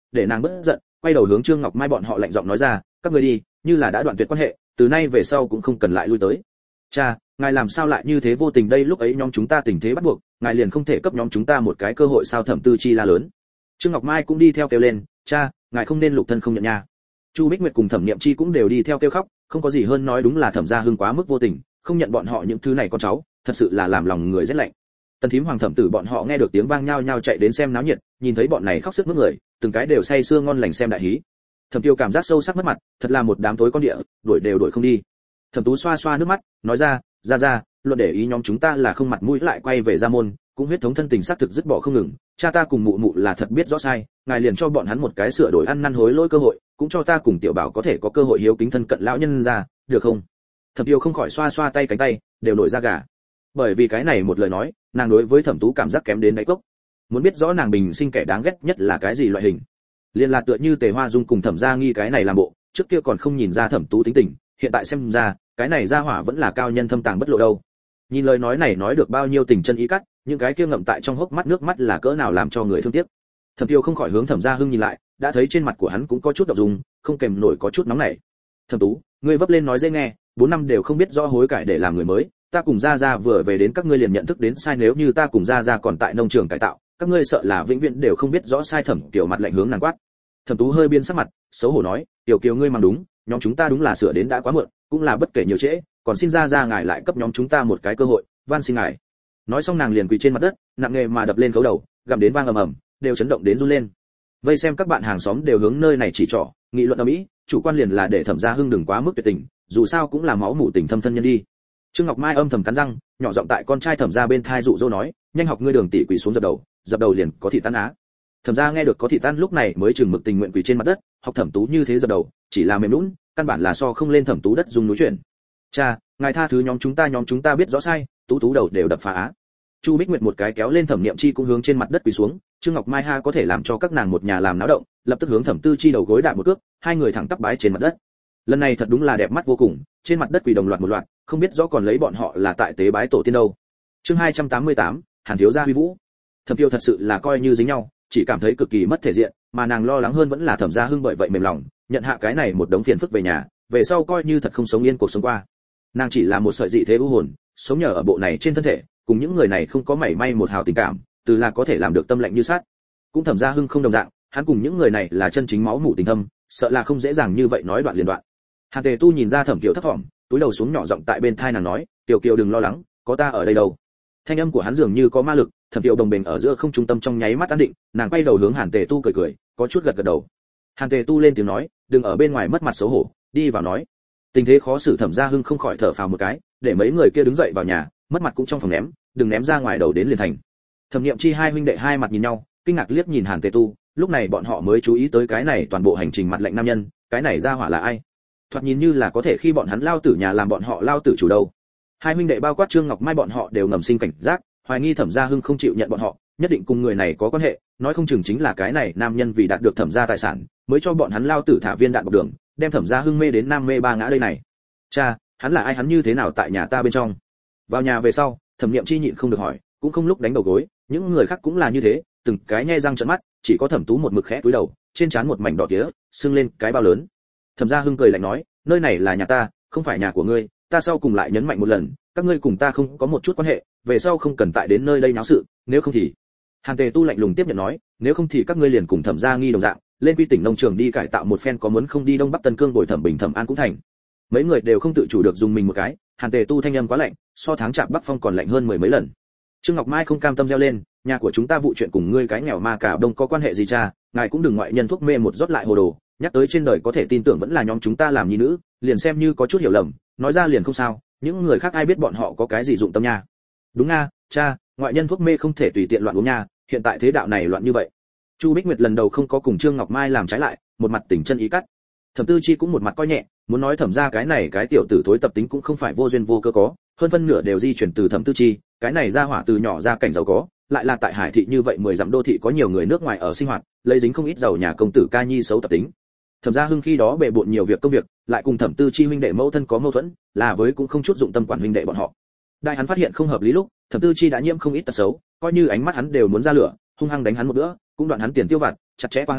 để nàng bớt giận, quay đầu hướng Trương Ngọc Mai bọn họ lạnh giọng nói ra, các ngươi đi, như là đã đoạn tuyệt quan hệ, từ nay về sau cũng không cần lại lui tới. Cha, ngài làm sao lại như thế vô tình đây, lúc ấy nhóm chúng ta tình thế bắt buộc, ngài liền không thể cấp nhóm chúng ta một cái cơ hội sao? Thẩm Tư Chi la lớn. Trương Ngọc Mai cũng đi theo kêu lên, cha, ngài không nên lục thân không nhận nha. Chu Bích Nguyệt cùng Thẩm Niệm Chi cũng đều đi theo kêu khóc, không có gì hơn nói đúng là Thẩm gia Hưng quá mức vô tình, không nhận bọn họ những thứ này con cháu, thật sự là làm lòng người rét lạnh. Tần Thím Hoàng Thẩm Tử bọn họ nghe được tiếng vang nhao nhao chạy đến xem náo nhiệt, nhìn thấy bọn này khóc sướt mướt người, từng cái đều say sưa ngon lành xem đại hí. Thẩm Tiêu cảm giác sâu sắc mất mặt, thật là một đám tối con địa, đuổi đều đuổi không đi. Thẩm Tú xoa xoa nước mắt, nói ra, ra ra, luận để ý nhóm chúng ta là không mặt mũi lại quay về gia môn, cũng huyết thống thân tình xác thực dứt bỏ không ngừng, cha ta cùng mụ mụ là thật biết rõ sai, ngài liền cho bọn hắn một cái sửa đổi ăn năn hối lỗi cơ hội, cũng cho ta cùng tiểu bảo có thể có cơ hội hiếu kính thân cận lão nhân ra, được không? Thẩm Tiêu không khỏi xoa xoa tay cánh tay, đều nổi da gà. Bởi vì cái này một lời nói, nàng đối với Thẩm Tú cảm giác kém đến đáy cốc. Muốn biết rõ nàng bình sinh kẻ đáng ghét nhất là cái gì loại hình? Liên là tựa như Tề Hoa Dung cùng Thẩm Gia Nghi cái này làm bộ, trước kia còn không nhìn ra Thẩm Tú tính tình, hiện tại xem ra, cái này gia hỏa vẫn là cao nhân thâm tàng bất lộ đâu. Nhìn lời nói này nói được bao nhiêu tình chân ý cắt, những cái kia ngậm tại trong hốc mắt nước mắt là cỡ nào làm cho người thương tiếc. Thẩm Tiêu không khỏi hướng Thẩm Gia Hưng nhìn lại, đã thấy trên mặt của hắn cũng có chút động dung, không kềm nổi có chút nóng nảy. Thẩm Tú, ngươi vấp lên nói dễ nghe, bốn năm đều không biết rõ hối cải để làm người mới, ta cùng Gia Gia vừa về đến các ngươi liền nhận thức đến sai, nếu như ta cùng Gia Gia còn tại nông trường cải tạo, các ngươi sợ là vĩnh viễn đều không biết rõ sai. Thẩm Tiểu mặt lạnh hướng nàng quát. Thẩm Tú hơi biên sắc mặt, xấu hổ nói, Tiểu Kiều ngươi mang đúng, nhóm chúng ta đúng là sửa đến đã quá muộn, cũng là bất kể nhiều trễ, còn xin Gia Gia ngài lại cấp nhóm chúng ta một cái cơ hội, van xin ngài. Nói xong nàng liền quỳ trên mặt đất, nặng nề mà đập lên khấu đầu, gầm đến vang ầm ầm, đều chấn động đến run lên. Vây xem các bạn hàng xóm đều hướng nơi này chỉ trỏ, nghị luận ầm ĩ, chủ quan liền là để Thẩm Gia Hưng đừng quá mức tuyệt tình, dù sao cũng là máu mủ tình thâm thân nhân đi. Trương Ngọc Mai âm thầm cắn răng, nhỏ giọng tại con trai Thẩm Gia bên thai dụ dỗ nói, nhanh học ngươi Đường tỷ quỳ xuống dập đầu, dập đầu liền có thị tan á. Thẩm Gia nghe được có thị tan lúc này mới chừng mực tình nguyện quỳ trên mặt đất, học Thẩm Tú như thế dập đầu, chỉ là mềm nhũn, căn bản là so không lên Thẩm Tú đất dung núi chuyển. Cha, ngài tha thứ nhóm chúng ta, nhóm chúng ta biết rõ sai, Tú Tú đầu đều đập phá á. Chu Bích Nguyệt một cái kéo lên Thẩm Niệm Chi cũng hướng trên mặt đất quỳ xuống, Trương Ngọc Mai ha có thể làm cho các nàng một nhà làm náo động, lập tức hướng Thẩm Tư Chi đầu gối đạp một cước, hai người thẳng tắp bái trên mặt đất. Lần này thật đúng là đẹp mắt vô cùng, trên mặt đất quỳ đồng loạt một loạt, không biết rõ còn lấy bọn họ là tại tế bái tổ tiên đâu. Chương hai trăm tám mươi tám, Hàn thiếu gia huy vũ. Thẩm Tiêu thật sự là coi như dính nhau, chỉ cảm thấy cực kỳ mất thể diện, mà nàng lo lắng hơn vẫn là Thẩm Gia Hưng bởi vậy mềm lòng, nhận hạ cái này một đống phiền phức về nhà, về sau coi như thật không sống yên cuộc sống qua. Nàng chỉ là một sợi dị thế u hồn, sống nhờ ở bộ này trên thân thể, cùng những người này không có mảy may một hào tình cảm, từ là có thể làm được tâm lạnh như sắt. Cũng Thẩm Gia Hưng không đồng dạng, hắn cùng những người này là chân chính máu mủ tình thâm, sợ là không dễ dàng như vậy nói đoạn liền đoạn. Hàn Tề Tu nhìn ra Thẩm Kiều thấp thỏm, túi đầu xuống nhỏ giọng tại bên tai nàng nói, "Tiểu Kiều đừng lo lắng, có ta ở đây đâu." Thanh âm của hắn dường như có ma lực, Thẩm Kiều đồng bình ở giữa không trung tâm trong nháy mắt an định, nàng quay đầu hướng Hàn Tề Tu cười cười, có chút gật gật đầu. Hàn Tề Tu lên tiếng nói, "Đừng ở bên ngoài mất mặt xấu hổ, đi vào nói." Tình thế khó xử, Thẩm Gia Hưng không khỏi thở phào một cái, để mấy người kia đứng dậy vào nhà, mất mặt cũng trong phòng ném, đừng ném ra ngoài đầu đến liền thành. Thẩm Niệm Chi hai huynh đệ hai mặt nhìn nhau, kinh ngạc liếc nhìn Hàn Tề Tu, lúc này bọn họ mới chú ý tới cái này toàn bộ hành trình mặt lạnh nam nhân, cái này ra hỏa là ai? Thoạt nhìn như là có thể khi bọn hắn lao tử nhà làm bọn họ lao tử chủ đâu. Hai huynh đệ bao quát Trương Ngọc Mai bọn họ đều ngầm sinh cảnh giác, hoài nghi Thẩm Gia Hưng không chịu nhận bọn họ, nhất định cùng người này có quan hệ, nói không chừng chính là cái này nam nhân vì đạt được Thẩm gia tài sản, mới cho bọn hắn lao tử thả viên đạn bọc đường, đem Thẩm Gia Hưng mê đến nam mê ba ngã đây này. Cha, hắn là ai, hắn như thế nào tại nhà ta bên trong? Vào nhà về sau, Thẩm Niệm Chi nhịn không được hỏi, cũng không lúc đánh đầu gối, những người khác cũng là như thế, từng cái nhe răng trợn mắt, chỉ có Thẩm Tú một mực khẽ cúi đầu, trên trán một mảnh đỏ tía, sưng lên cái bao lớn. Thẩm Gia Hưng cười lạnh nói, nơi này là nhà ta, không phải nhà của ngươi, ta sau cùng lại nhấn mạnh một lần, các ngươi cùng ta không có một chút quan hệ, về sau không cần tại đến nơi đây náo sự, nếu không thì. Hàn Tề Tu lạnh lùng tiếp nhận nói, nếu không thì các ngươi liền cùng Thẩm Gia Nghi đồng dạng, lên quy tỉnh nông trường đi cải tạo một phen, có muốn không đi Đông Bắc Tân Cương bồi Thẩm Bình Thẩm An cũng thành. Mấy người đều không tự chủ được dùng mình một cái, Hàn Tề Tu thanh âm quá lạnh, so tháng chạp Bắc Phong còn lạnh hơn mười mấy lần. Trương Ngọc Mai không cam tâm reo lên, nhà của chúng ta vụ chuyện cùng ngươi cái nghèo ma cả đông có quan hệ gì cha, ngài cũng đừng ngoại nhân thuốc mê một rót lại hồ đồ, nhắc tới trên đời có thể tin tưởng vẫn là nhóm chúng ta làm nhi nữ, liền xem như có chút hiểu lầm, nói ra liền không sao, những người khác ai biết bọn họ có cái gì dụng tâm nha. Đúng nga, cha, ngoại nhân thuốc mê không thể tùy tiện loạn uống nha, hiện tại thế đạo này loạn như vậy. Chu Bích Nguyệt lần đầu không có cùng Trương Ngọc Mai làm trái lại, một mặt tình chân ý cắt. Thẩm Tư Chi cũng một mặt coi nhẹ, muốn nói Thẩm gia cái này cái tiểu tử thối tập tính cũng không phải vô duyên vô cớ có, hơn phân nửa đều di chuyển từ Thẩm Tư Chi, cái này ra hỏa từ nhỏ ra cảnh giàu có, lại là tại Hải thị như vậy mười dặm đô thị có nhiều người nước ngoài ở sinh hoạt, lấy dính không ít giàu nhà công tử ca nhi xấu tập tính. Thẩm Gia Hưng khi đó bệ bội nhiều việc công việc, lại cùng Thẩm Tư Chi huynh đệ mẫu thân có mâu thuẫn, là với cũng không chút dụng tâm quản huynh đệ bọn họ. Đại hắn phát hiện không hợp lý lúc, Thẩm Tư Chi đã nhiễm không ít tật xấu, coi như ánh mắt hắn đều muốn ra lửa, hung hăng đánh hắn một bữa, cũng đoạn hắn tiền tiêu vặt, chặt chẽ qua hàn giáo,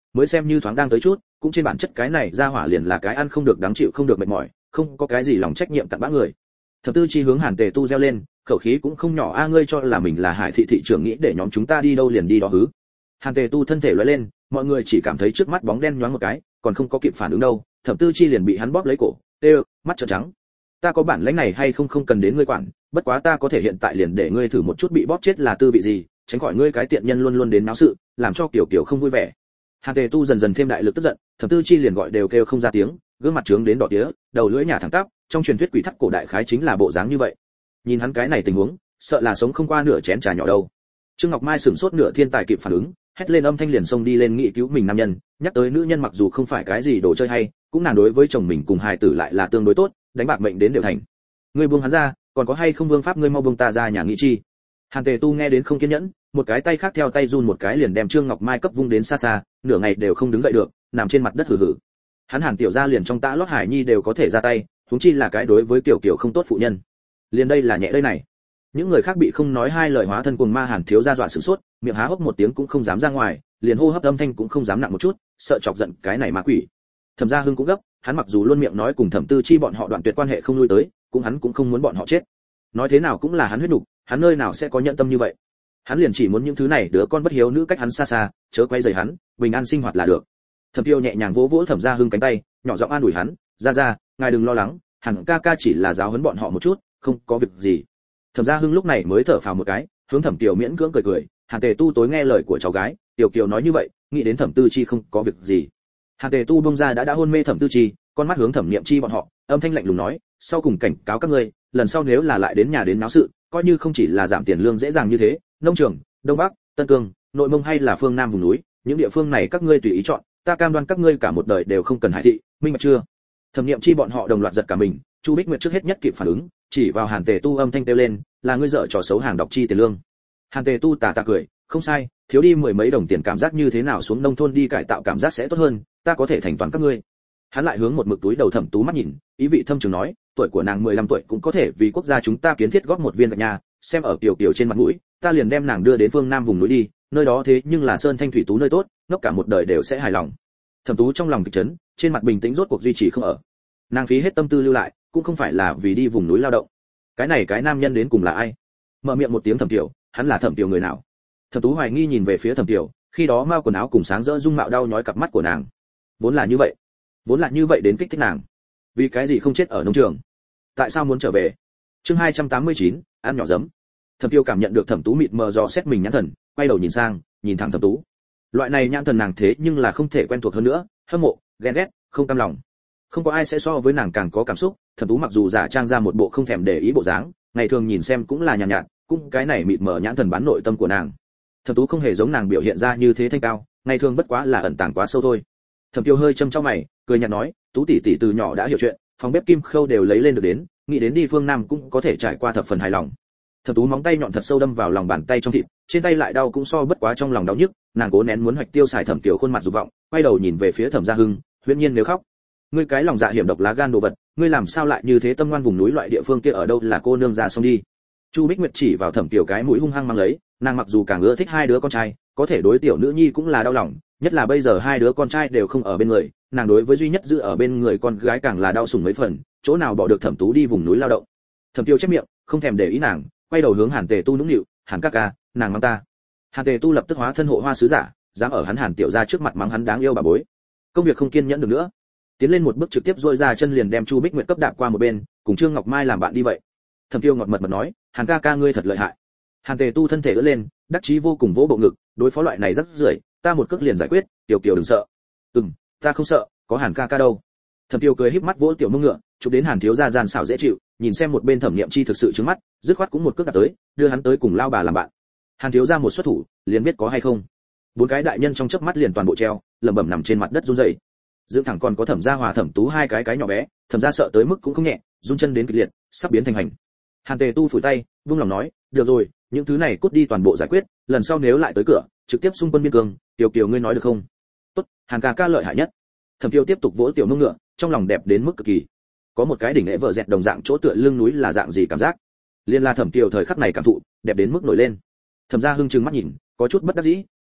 mới xem như thoáng đang tới chút, cũng trên bản chất cái này ra hỏa liền là cái ăn không được đáng chịu không được mệt mỏi, không có cái gì lòng trách nhiệm cặn bã người. Thập Tư Chi hướng Hàn Tề Tu reo lên, khẩu khí cũng không nhỏ a, ngươi cho là mình là Hải thị thị trưởng nghĩ để nhóm chúng ta đi đâu liền đi đó hứ. Hàn Tề Tu thân thể lóe lên, mọi người chỉ cảm thấy trước mắt bóng đen nhoáng một cái, còn không có kịp phản ứng đâu, Thập Tư Chi liền bị hắn bóp lấy cổ, tê, mắt trợn trắng. Ta có bản lĩnh này hay không không cần đến ngươi quản, bất quá ta có thể hiện tại liền để ngươi thử một chút bị bóp chết là tư vị gì, tránh khỏi ngươi cái tiện nhân luôn luôn đến náo sự, làm cho Kiều Kiều không vui vẻ. Hàn Tề Tu dần dần thêm đại lực tức giận, Thập Tư Chi liền gọi đều kêu không ra tiếng, gương mặt trướng đến đỏ tía, đầu lưỡi nhả thẳng tắp, trong truyền thuyết quỷ thắt cổ đại khái chính là bộ dáng như vậy. Nhìn hắn cái này tình huống, sợ là sống không qua nửa chén trà nhỏ đâu. Trương Ngọc Mai sửng sốt nửa thiên tài kịp phản ứng, hét lên âm thanh liền xông đi lên nghị cứu mình nam nhân, nhắc tới nữ nhân mặc dù không phải cái gì đồ chơi hay, cũng nàng đối với chồng mình cùng hài tử lại là tương đối tốt, đánh bạc mệnh đến đều thành. Ngươi buông hắn ra, còn có hay không vương pháp ngươi mau buông ta ra nhà nghị chi. Hàn Tề Tu nghe đến không kiên nhẫn, một cái tay khác theo tay run một cái liền đem Trương Ngọc Mai cấp vung đến xa xa, nửa ngày đều không đứng dậy được, nằm trên mặt đất hừ hừ. Hắn Hàn tiểu gia liền trong tã lót hải nhi đều có thể ra tay, huống chi là cái đối với tiểu kiểu không tốt phụ nhân. Liền đây là nhẹ đây này. Những người khác bị không nói hai lời hóa thân cuồng ma Hàn thiếu gia dọa sửng sốt, miệng há hốc một tiếng cũng không dám ra ngoài, liền hô hấp âm thanh cũng không dám nặng một chút, sợ chọc giận cái này ma quỷ. Thẩm Gia Hưng cũng gấp, hắn mặc dù luôn miệng nói cùng Thẩm Tư Chi bọn họ đoạn tuyệt quan hệ không lui tới, cũng hắn cũng không muốn bọn họ chết. Nói thế nào cũng là hắn huyết nục, hắn nơi nào sẽ có nhận tâm như vậy. Hắn liền chỉ muốn những thứ này đứa con bất hiếu nữ cách hắn xa xa, chớ quấy rầy hắn, bình an sinh hoạt là được. Thẩm Tiêu nhẹ nhàng vỗ vỗ Thẩm Gia Hưng cánh tay, nhỏ giọng an ủi hắn, "Gia gia, ngài đừng lo lắng, hẳn ca ca chỉ là giáo huấn bọn họ một chút, không có việc gì." Thẩm Gia Hưng lúc này mới thở phào một cái, hướng Thẩm Kiều miễn cưỡng cười cười, Hàn Tề Tu tối nghe lời của cháu gái, Tiểu Kiều nói như vậy, nghĩ đến Thẩm Tư Chi không có việc gì. Hàn Tề Tu bông ra đã đã hôn mê Thẩm Tư Chi, con mắt hướng Thẩm Niệm Chi bọn họ, âm thanh lạnh lùng nói, sau cùng cảnh cáo các ngươi, lần sau nếu là lại đến nhà đến náo sự, coi như không chỉ là giảm tiền lương dễ dàng như thế, nông trường, Đông Bắc, Tân Cương, Nội Mông hay là phương Nam vùng núi, những địa phương này các ngươi tùy ý chọn, ta cam đoan các ngươi cả một đời đều không cần hải thị, minh bạch chưa? Thẩm Niệm Chi bọn họ đồng loạt giật cả mình, Chu Bích Nguyệt trước hết nhất kịp phản ứng, chỉ vào Hàn Tề Tu âm thanh kêu lên, là ngươi dở trò xấu hàng đọc chi tiền lương. Hàn Tề Tu tà tà cười, không sai, thiếu đi mười mấy đồng tiền cảm giác như thế nào xuống nông thôn đi cải tạo cảm giác sẽ tốt hơn, ta có thể thành toàn các ngươi. Hắn lại hướng một mực túi đầu Thẩm Tú mắt nhìn, ý vị thâm trường nói, tuổi của nàng mười lăm tuổi cũng có thể vì quốc gia chúng ta kiến thiết góp một viên gạch nhà, xem ở Kiều Kiều trên mặt mũi, ta liền đem nàng đưa đến phương Nam vùng núi đi, nơi đó thế nhưng là sơn thanh thủy tú nơi tốt, ngốc cả một đời đều sẽ hài lòng. Thẩm Tú trong lòng kịch chấn, trên mặt bình tĩnh rốt cuộc duy trì không ở. Nàng phí hết tâm tư lưu lại, cũng không phải là vì đi vùng núi lao động. Cái này cái nam nhân đến cùng là ai? Mở miệng một tiếng Thẩm Kiều, hắn là Thẩm Kiều người nào? Thẩm Tú hoài nghi nhìn về phía Thẩm Kiều, khi đó mao quần áo cùng sáng rỡ dung mạo đau nhói cặp mắt của nàng. Vốn là như vậy, vốn là như vậy đến kích thích nàng. Vì cái gì không chết ở nông trường? Tại sao muốn trở về? Chương hai trăm tám mươi chín, ăn nhỏ giấm. Thẩm Kiều cảm nhận được Thẩm Tú mịt mờ dò xét mình nhãn thần, quay đầu nhìn sang, nhìn thẳng Thẩm Tú. Loại này nhãn thần nàng thế nhưng là không thể quen thuộc hơn nữa, hâm mộ, ghen ghét, không cam lòng. Không có ai sẽ so với nàng càng có cảm xúc, Thẩm Tú mặc dù giả trang ra một bộ không thèm để ý bộ dáng, ngày thường nhìn xem cũng là nhàn nhạt, nhạt, cũng cái này mịt mờ nhãn thần bán nội tâm của nàng. Thẩm Tú không hề giống nàng biểu hiện ra như thế thanh cao, ngày thường bất quá là ẩn tàng quá sâu thôi. Thẩm Kiều hơi châm chau mày, cười nhạt nói, Tú tỷ tỷ từ nhỏ đã hiểu chuyện, phòng bếp kim khâu đều lấy lên được đến, nghĩ đến đi phương Nam cũng có thể trải qua thập phần hài lòng. Thẩm Tú móng tay nhọn thật sâu đâm vào lòng bàn tay trong thịt, trên tay lại đau cũng so bất quá trong lòng đau nhức, nàng cố nén muốn hoạch tiêu xài Thẩm Kiều khuôn mặt dục vọng, quay đầu nhìn về phía Thẩm Gia Hưng, huyễn nhiên nếu khóc. Ngươi cái lòng dạ hiểm độc lá gan đồ vật, ngươi làm sao lại như thế tâm ngoan vùng núi loại địa phương kia ở đâu là cô nương già xong đi. Chu Bích Nguyệt chỉ vào Thẩm Kiều cái mũi hung hăng mang lấy, nàng mặc dù càng ưa thích hai đứa con trai, có thể đối tiểu nữ nhi cũng là đau lòng, nhất là bây giờ hai đứa con trai đều không ở bên người, nàng đối với duy nhất giữ ở bên người con gái càng là đau sủng mấy phần, chỗ nào bỏ được Thẩm Tú đi vùng núi lao động. Thẩm Kiều chép miệng, không thèm để ý nàng, quay đầu hướng Hàn Tề Tu nũng nịu, Hàn ca ca, nàng mắng ta. Hàn Tề Tu lập tức hóa thân hộ hoa sứ giả, dám ở hắn Hàn tiểu gia trước mặt mắng hắn đáng yêu bà bối. Công việc không kiên nhẫn được nữa, tiến lên một bước trực tiếp dôi ra chân liền đem Chu Bích Nguyệt cấp đạp qua một bên, cùng Trương Ngọc Mai làm bạn đi vậy. Thẩm Kiều ngọt mật mật nói, Hàn ca ca ngươi thật lợi hại. Hàn Tề Tu thân thể ưỡn lên, đắc chí vô cùng vỗ bộ ngực, đối phó loại này rất rưởi, ta một cước liền giải quyết, Tiểu Kiều đừng sợ. Ừm, ta không sợ, có Hàn ca ca đâu. Thẩm Kiều cười híp mắt vỗ tiểu mông ngựa, chụp đến Hàn thiếu gia gian xảo dễ chịu, nhìn xem một bên Thẩm Niệm Chi thực sự trướng mắt, dứt khoát cũng một cước đạp tới, đưa hắn tới cùng lao bà làm bạn. Hàn thiếu gia một xuất thủ, liền biết có hay không. Bốn cái đại nhân trong chớp mắt liền toàn bộ treo, lẩm bẩm nằm trên mặt đất run rẩy. Dưỡng thẳng còn có Thẩm gia Hòa Thẩm Tú hai cái cái nhỏ bé, Thẩm gia sợ tới mức cũng không nhẹ, run chân đến kịch liệt, sắp biến thành hành. Hàn Tề Tu phủi tay, vung lòng nói, được rồi, những thứ này cút đi toàn bộ giải quyết, lần sau nếu lại tới cửa, trực tiếp xung quân biên cương, Tiểu Kiều ngươi nói được không? Tốt, Hàn ca ca lợi hại nhất. Thẩm Kiều tiếp tục vỗ tiểu mông ngựa, trong lòng đẹp đến mức cực kỳ. Có một cái đỉnh lễ vợ dẹt đồng dạng chỗ tựa lưng núi là dạng gì cảm giác? Liên la Thẩm Kiều thời khắc này cảm thụ, đẹp đến mức nổi lên. Thẩm Gia Hưng trừng mắt nhìn, có chút bất đắc dĩ,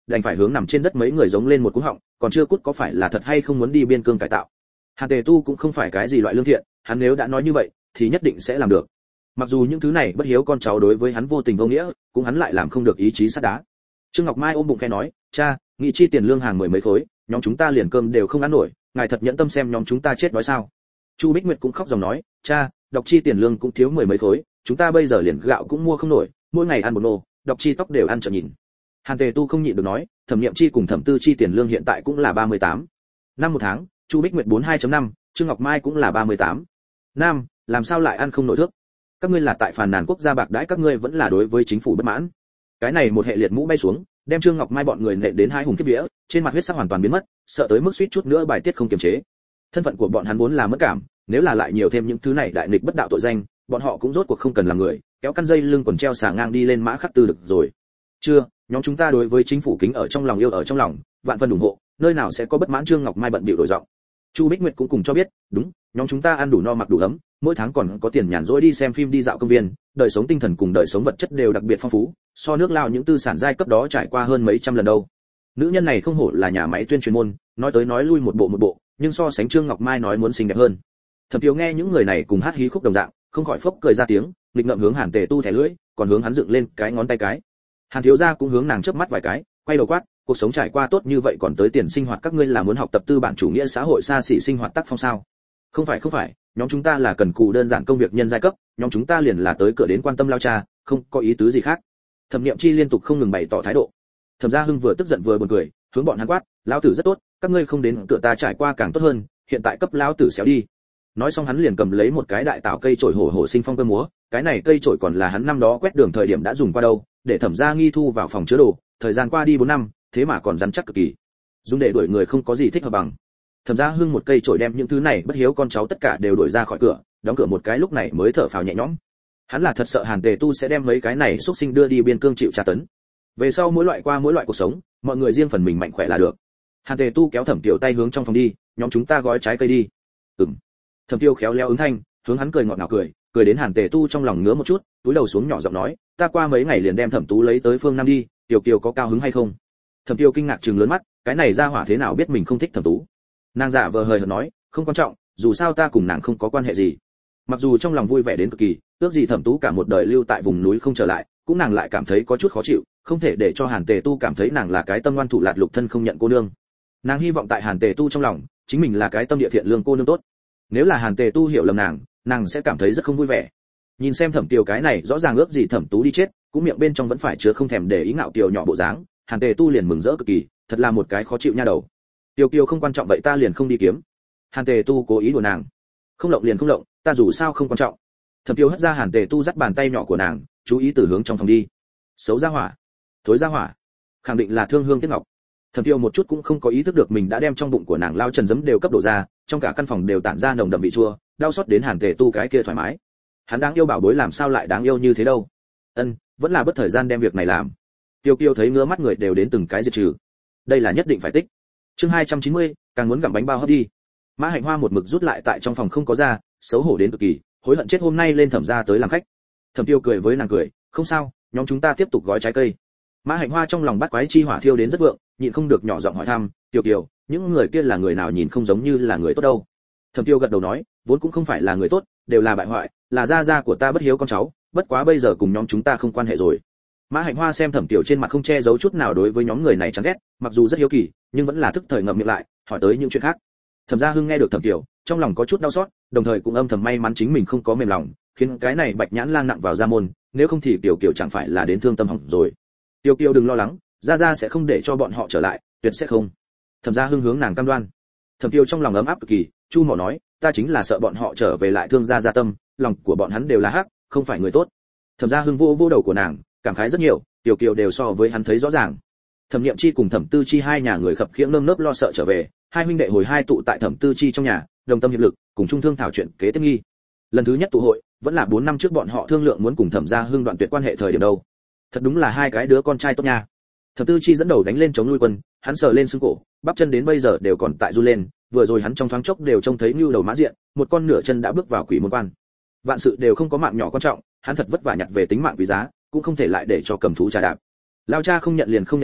đành phải hướng nằm trên đất mấy người giống lên một cú họng, còn chưa cút có phải là thật hay không muốn đi biên cương cải tạo. Hàn Tề Tu cũng không phải cái gì loại lương thiện, hắn nếu đã nói như vậy thì nhất định sẽ làm được. Mặc dù những thứ này bất hiếu con cháu đối với hắn vô tình vô nghĩa, cũng hắn lại làm không được ý chí sắt đá. Trương Ngọc Mai ôm bụng khẽ nói, cha, nghị chi tiền lương hàng mười mấy khối, nhóm chúng ta liền cơm đều không ăn nổi, ngài thật nhẫn tâm xem nhóm chúng ta chết đói sao? Chu Bích Nguyệt cũng khóc dòng nói, cha, đọc chi tiền lương cũng thiếu mười mấy khối, chúng ta bây giờ liền gạo cũng mua không nổi, mỗi ngày ăn một nô, đọc chi tóc đều ăn chợ nhìn. Hàn Tề Tu không nhịn được nói, Thẩm Niệm Chi cùng Thẩm Tư Chi tiền lương hiện tại cũng là ba mươi tám năm một tháng, Chu Bích Nguyệt bốn mươi hai chấm năm, Trương Ngọc Mai cũng là ba mươi tám năm, làm sao lại ăn không nổi thước? Các ngươi là tại phàn nàn quốc gia bạc đãi các ngươi vẫn là đối với chính phủ bất mãn. Cái này một hệ liệt mũ bay xuống, đem Trương Ngọc Mai bọn người nện đến hai hùng kiếp vía, trên mặt huyết sắc hoàn toàn biến mất, sợ tới mức suýt chút nữa bài tiết không kiềm chế. Thân phận của bọn hắn vốn là mất cảm, nếu là lại nhiều thêm những thứ này đại nghịch bất đạo tội danh, bọn họ cũng rốt cuộc không cần làm người, kéo căn dây lưng quần treo xả ngang đi lên mã khắc tư được rồi. Chưa, nhóm chúng ta đối với chính phủ kính ở trong lòng yêu ở trong lòng, vạn phần ủng hộ, nơi nào sẽ có bất mãn. Trương Ngọc Mai bận bịu đổi giọng. Chu Bích Nguyệt cũng cùng cho biết, đúng, nhóm chúng ta ăn đủ no mặc đủ ấm, mỗi tháng còn có tiền nhàn rỗi đi xem phim đi dạo công viên, đời sống tinh thần cùng đời sống vật chất đều đặc biệt phong phú, so nước Lao những tư sản giai cấp đó trải qua hơn mấy trăm lần đâu. Nữ nhân này không hổ là nhà máy tuyên truyền môn, nói tới nói lui một bộ một bộ, nhưng so sánh Trương Ngọc Mai nói muốn xinh đẹp hơn. Thẩm Tiêu nghe những người này cùng hát hí khúc đồng dạng, không khỏi phốc cười ra tiếng, nghịch ngợm hướng Hàn Tề Tu thẻ lưỡi, còn hướng hắn dựng lên cái ngón tay cái. Hàn thiếu gia cũng hướng nàng chớp mắt vài cái, quay đầu quát, cuộc sống trải qua tốt như vậy còn tới tiền sinh hoạt các ngươi là muốn học tập tư bản chủ nghĩa xã hội xa xỉ sinh hoạt tác phong sao? Không phải không phải, nhóm chúng ta là cần cù đơn giản công việc nhân giai cấp, nhóm chúng ta liền là tới cửa đến quan tâm lao cha, không có ý tứ gì khác. Thẩm Niệm Chi liên tục không ngừng bày tỏ thái độ. Thẩm Gia Hưng vừa tức giận vừa buồn cười, hướng bọn hắn quát, lão tử rất tốt, các ngươi không đến cửa ta trải qua càng tốt hơn, hiện tại cấp lão tử xéo đi. Nói xong hắn liền cầm lấy một cái đại tạo cây chổi hổ hổ sinh phong cơ múa, cái này cây chổi còn là hắn năm đó quét đường thời điểm đã dùng qua đâu, để Thẩm Gia Nghi thu vào phòng chứa đồ, thời gian qua đi bốn năm, thế mà còn rắn chắc cực kỳ. Dùng để đuổi người không có gì thích hợp bằng. Thẩm Gia Hưng một cây chổi đem những thứ này bất hiếu con cháu tất cả đều đuổi ra khỏi cửa, đóng cửa một cái lúc này mới thở phào nhẹ nhõm. Hắn là thật sợ Hàn Tề Tu sẽ đem mấy cái này xúc sinh đưa đi biên cương chịu tra tấn. Về sau mỗi loại qua mỗi loại cuộc sống, mọi người riêng phần mình mạnh khỏe là được. Hàn Tề Tu kéo Thẩm Tiểu tay hướng trong phòng đi, nhóm chúng ta gói trái cây đi. Ừm. Thẩm Tiêu khéo léo ứng thanh, hướng hắn cười ngọt ngào cười, cười đến Hàn Tề Tu trong lòng ngứa một chút, túi đầu xuống nhỏ giọng nói, ta qua mấy ngày liền đem Thẩm Tú lấy tới phương Nam đi, Tiểu Kiều có cao hứng hay không? Thẩm Tiêu kinh ngạc trừng lớn mắt, cái này ra hỏa thế nào biết mình không thích Thẩm Tú? Nàng giả vờ hời hợt nói, không quan trọng, dù sao ta cùng nàng không có quan hệ gì. Mặc dù trong lòng vui vẻ đến cực kỳ, ước gì Thẩm Tú cả một đời lưu tại vùng núi không trở lại, cũng nàng lại cảm thấy có chút khó chịu, không thể để cho Hàn Tề Tu cảm thấy nàng là cái tâm ngoan thủ lạt lục thân không nhận cô nương. Nàng hy vọng tại Hàn Tề Tu trong lòng, chính mình là cái tâm địa thiện lương cô nương tốt. Nếu là Hàn Tề Tu hiểu lầm nàng, nàng sẽ cảm thấy rất không vui vẻ. Nhìn xem Thẩm Tiêu cái này rõ ràng ước gì Thẩm Tú đi chết, cũng miệng bên trong vẫn phải chứa không thèm để ý ngạo kiều nhỏ bộ dáng, Hàn Tề Tu liền mừng rỡ cực kỳ, thật là một cái khó chịu nha đầu. Tiêu Kiều không quan trọng vậy ta liền không đi kiếm. Hàn Tề Tu cố ý đùa nàng. Không lộng liền không lộng, ta dù sao không quan trọng. Thẩm Tiêu hất ra Hàn Tề Tu dắt bàn tay nhỏ của nàng, chú ý từ hướng trong phòng đi. Xấu ra hỏa, thối ra hỏa, khẳng định là thương hương tiếc ngọc. Thẩm Tiêu một chút cũng không có ý thức được mình đã đem trong bụng của nàng lao trần giấm đều cấp độ ra, trong cả căn phòng đều tản ra nồng đậm vị chua, đau xót đến Hàn Tề Tu cái kia thoải mái. Hắn đáng yêu bảo bối làm sao lại đáng yêu như thế đâu? Ân, vẫn là bất thời gian đem việc này làm. Tiêu Kiều thấy ngứa mắt người đều đến từng cái diệt trừ. Đây là nhất định phải tích. Chương hai trăm chín mươi, càng muốn gặm bánh bao hấp đi. Mã Hạnh Hoa một mực rút lại tại trong phòng không có ra, xấu hổ đến cực kỳ, hối hận chết hôm nay lên Thẩm gia tới làm khách. Thẩm Tiêu cười với nàng cười, không sao, nhóm chúng ta tiếp tục gói trái cây. Mã Hạnh Hoa trong lòng bắt quái chi hỏa thiêu đến rất vượng, nhịn không được nhỏ giọng hỏi thăm, Tiêu Kiều, những người kia là người nào nhìn không giống như là người tốt đâu? Thẩm Tiêu gật đầu nói, vốn cũng không phải là người tốt, đều là bại hoại, là gia gia của ta bất hiếu con cháu, bất quá bây giờ cùng nhóm chúng ta không quan hệ rồi. Mã Hạnh Hoa xem Thẩm Tiểu trên mặt không che giấu chút nào đối với nhóm người này chán ghét, mặc dù rất hiếu kỳ, nhưng vẫn là thức thời ngậm miệng lại, hỏi tới những chuyện khác. Thẩm Gia Hưng nghe được Thẩm Tiểu, trong lòng có chút đau xót, đồng thời cũng âm thầm may mắn chính mình không có mềm lòng, khiến cái này Bạch Nhãn Lang nặng vào gia môn, nếu không thì Tiểu Kiều chẳng phải là đến thương tâm hỏng rồi. Tiểu Kiều đừng lo lắng, gia gia sẽ không để cho bọn họ trở lại, tuyệt sẽ không. Thẩm Gia Hưng hướng nàng cam đoan. Thẩm Tiểu trong lòng ấm áp cực kỳ, chu mỏ nói, ta chính là sợ bọn họ trở về lại thương gia gia tâm, lòng của bọn hắn đều là hắc, không phải người tốt. Thẩm Gia Hưng vô vô đầu của nàng, cảm khái rất nhiều, Tiểu Kiều đều so với hắn thấy rõ ràng. Thẩm Niệm Chi cùng Thẩm Tư Chi hai nhà người khập khiễng nơm nớp lo sợ trở về, hai huynh đệ hồi hai tụ tại Thẩm Tư Chi trong nhà, đồng tâm hiệp lực, cùng chung thương thảo chuyện kế tiếp nghi. Lần thứ nhất tụ hội, vẫn là bốn năm trước bọn họ thương lượng muốn cùng Thẩm Gia Hưng đoạn tuyệt quan hệ thời điểm đâu. Thật đúng là hai cái đứa con trai tốt nha. Thẩm Tư Chi dẫn đầu đánh lên chống nuôi quân, hắn sờ lên xương cổ, bắp chân đến bây giờ đều còn tại run lên, vừa rồi hắn trong thoáng chốc đều trông thấy nưu đầu mã diện, một con nửa chân đã bước vào quỷ môn quan. Vạn sự đều không có mạng nhỏ quan trọng, hắn thật vất vả nhặt về tính mạng quý giá, cũng không thể lại để cho cầm thú trà đạp. Lao cha không nhận liền không nhận nha,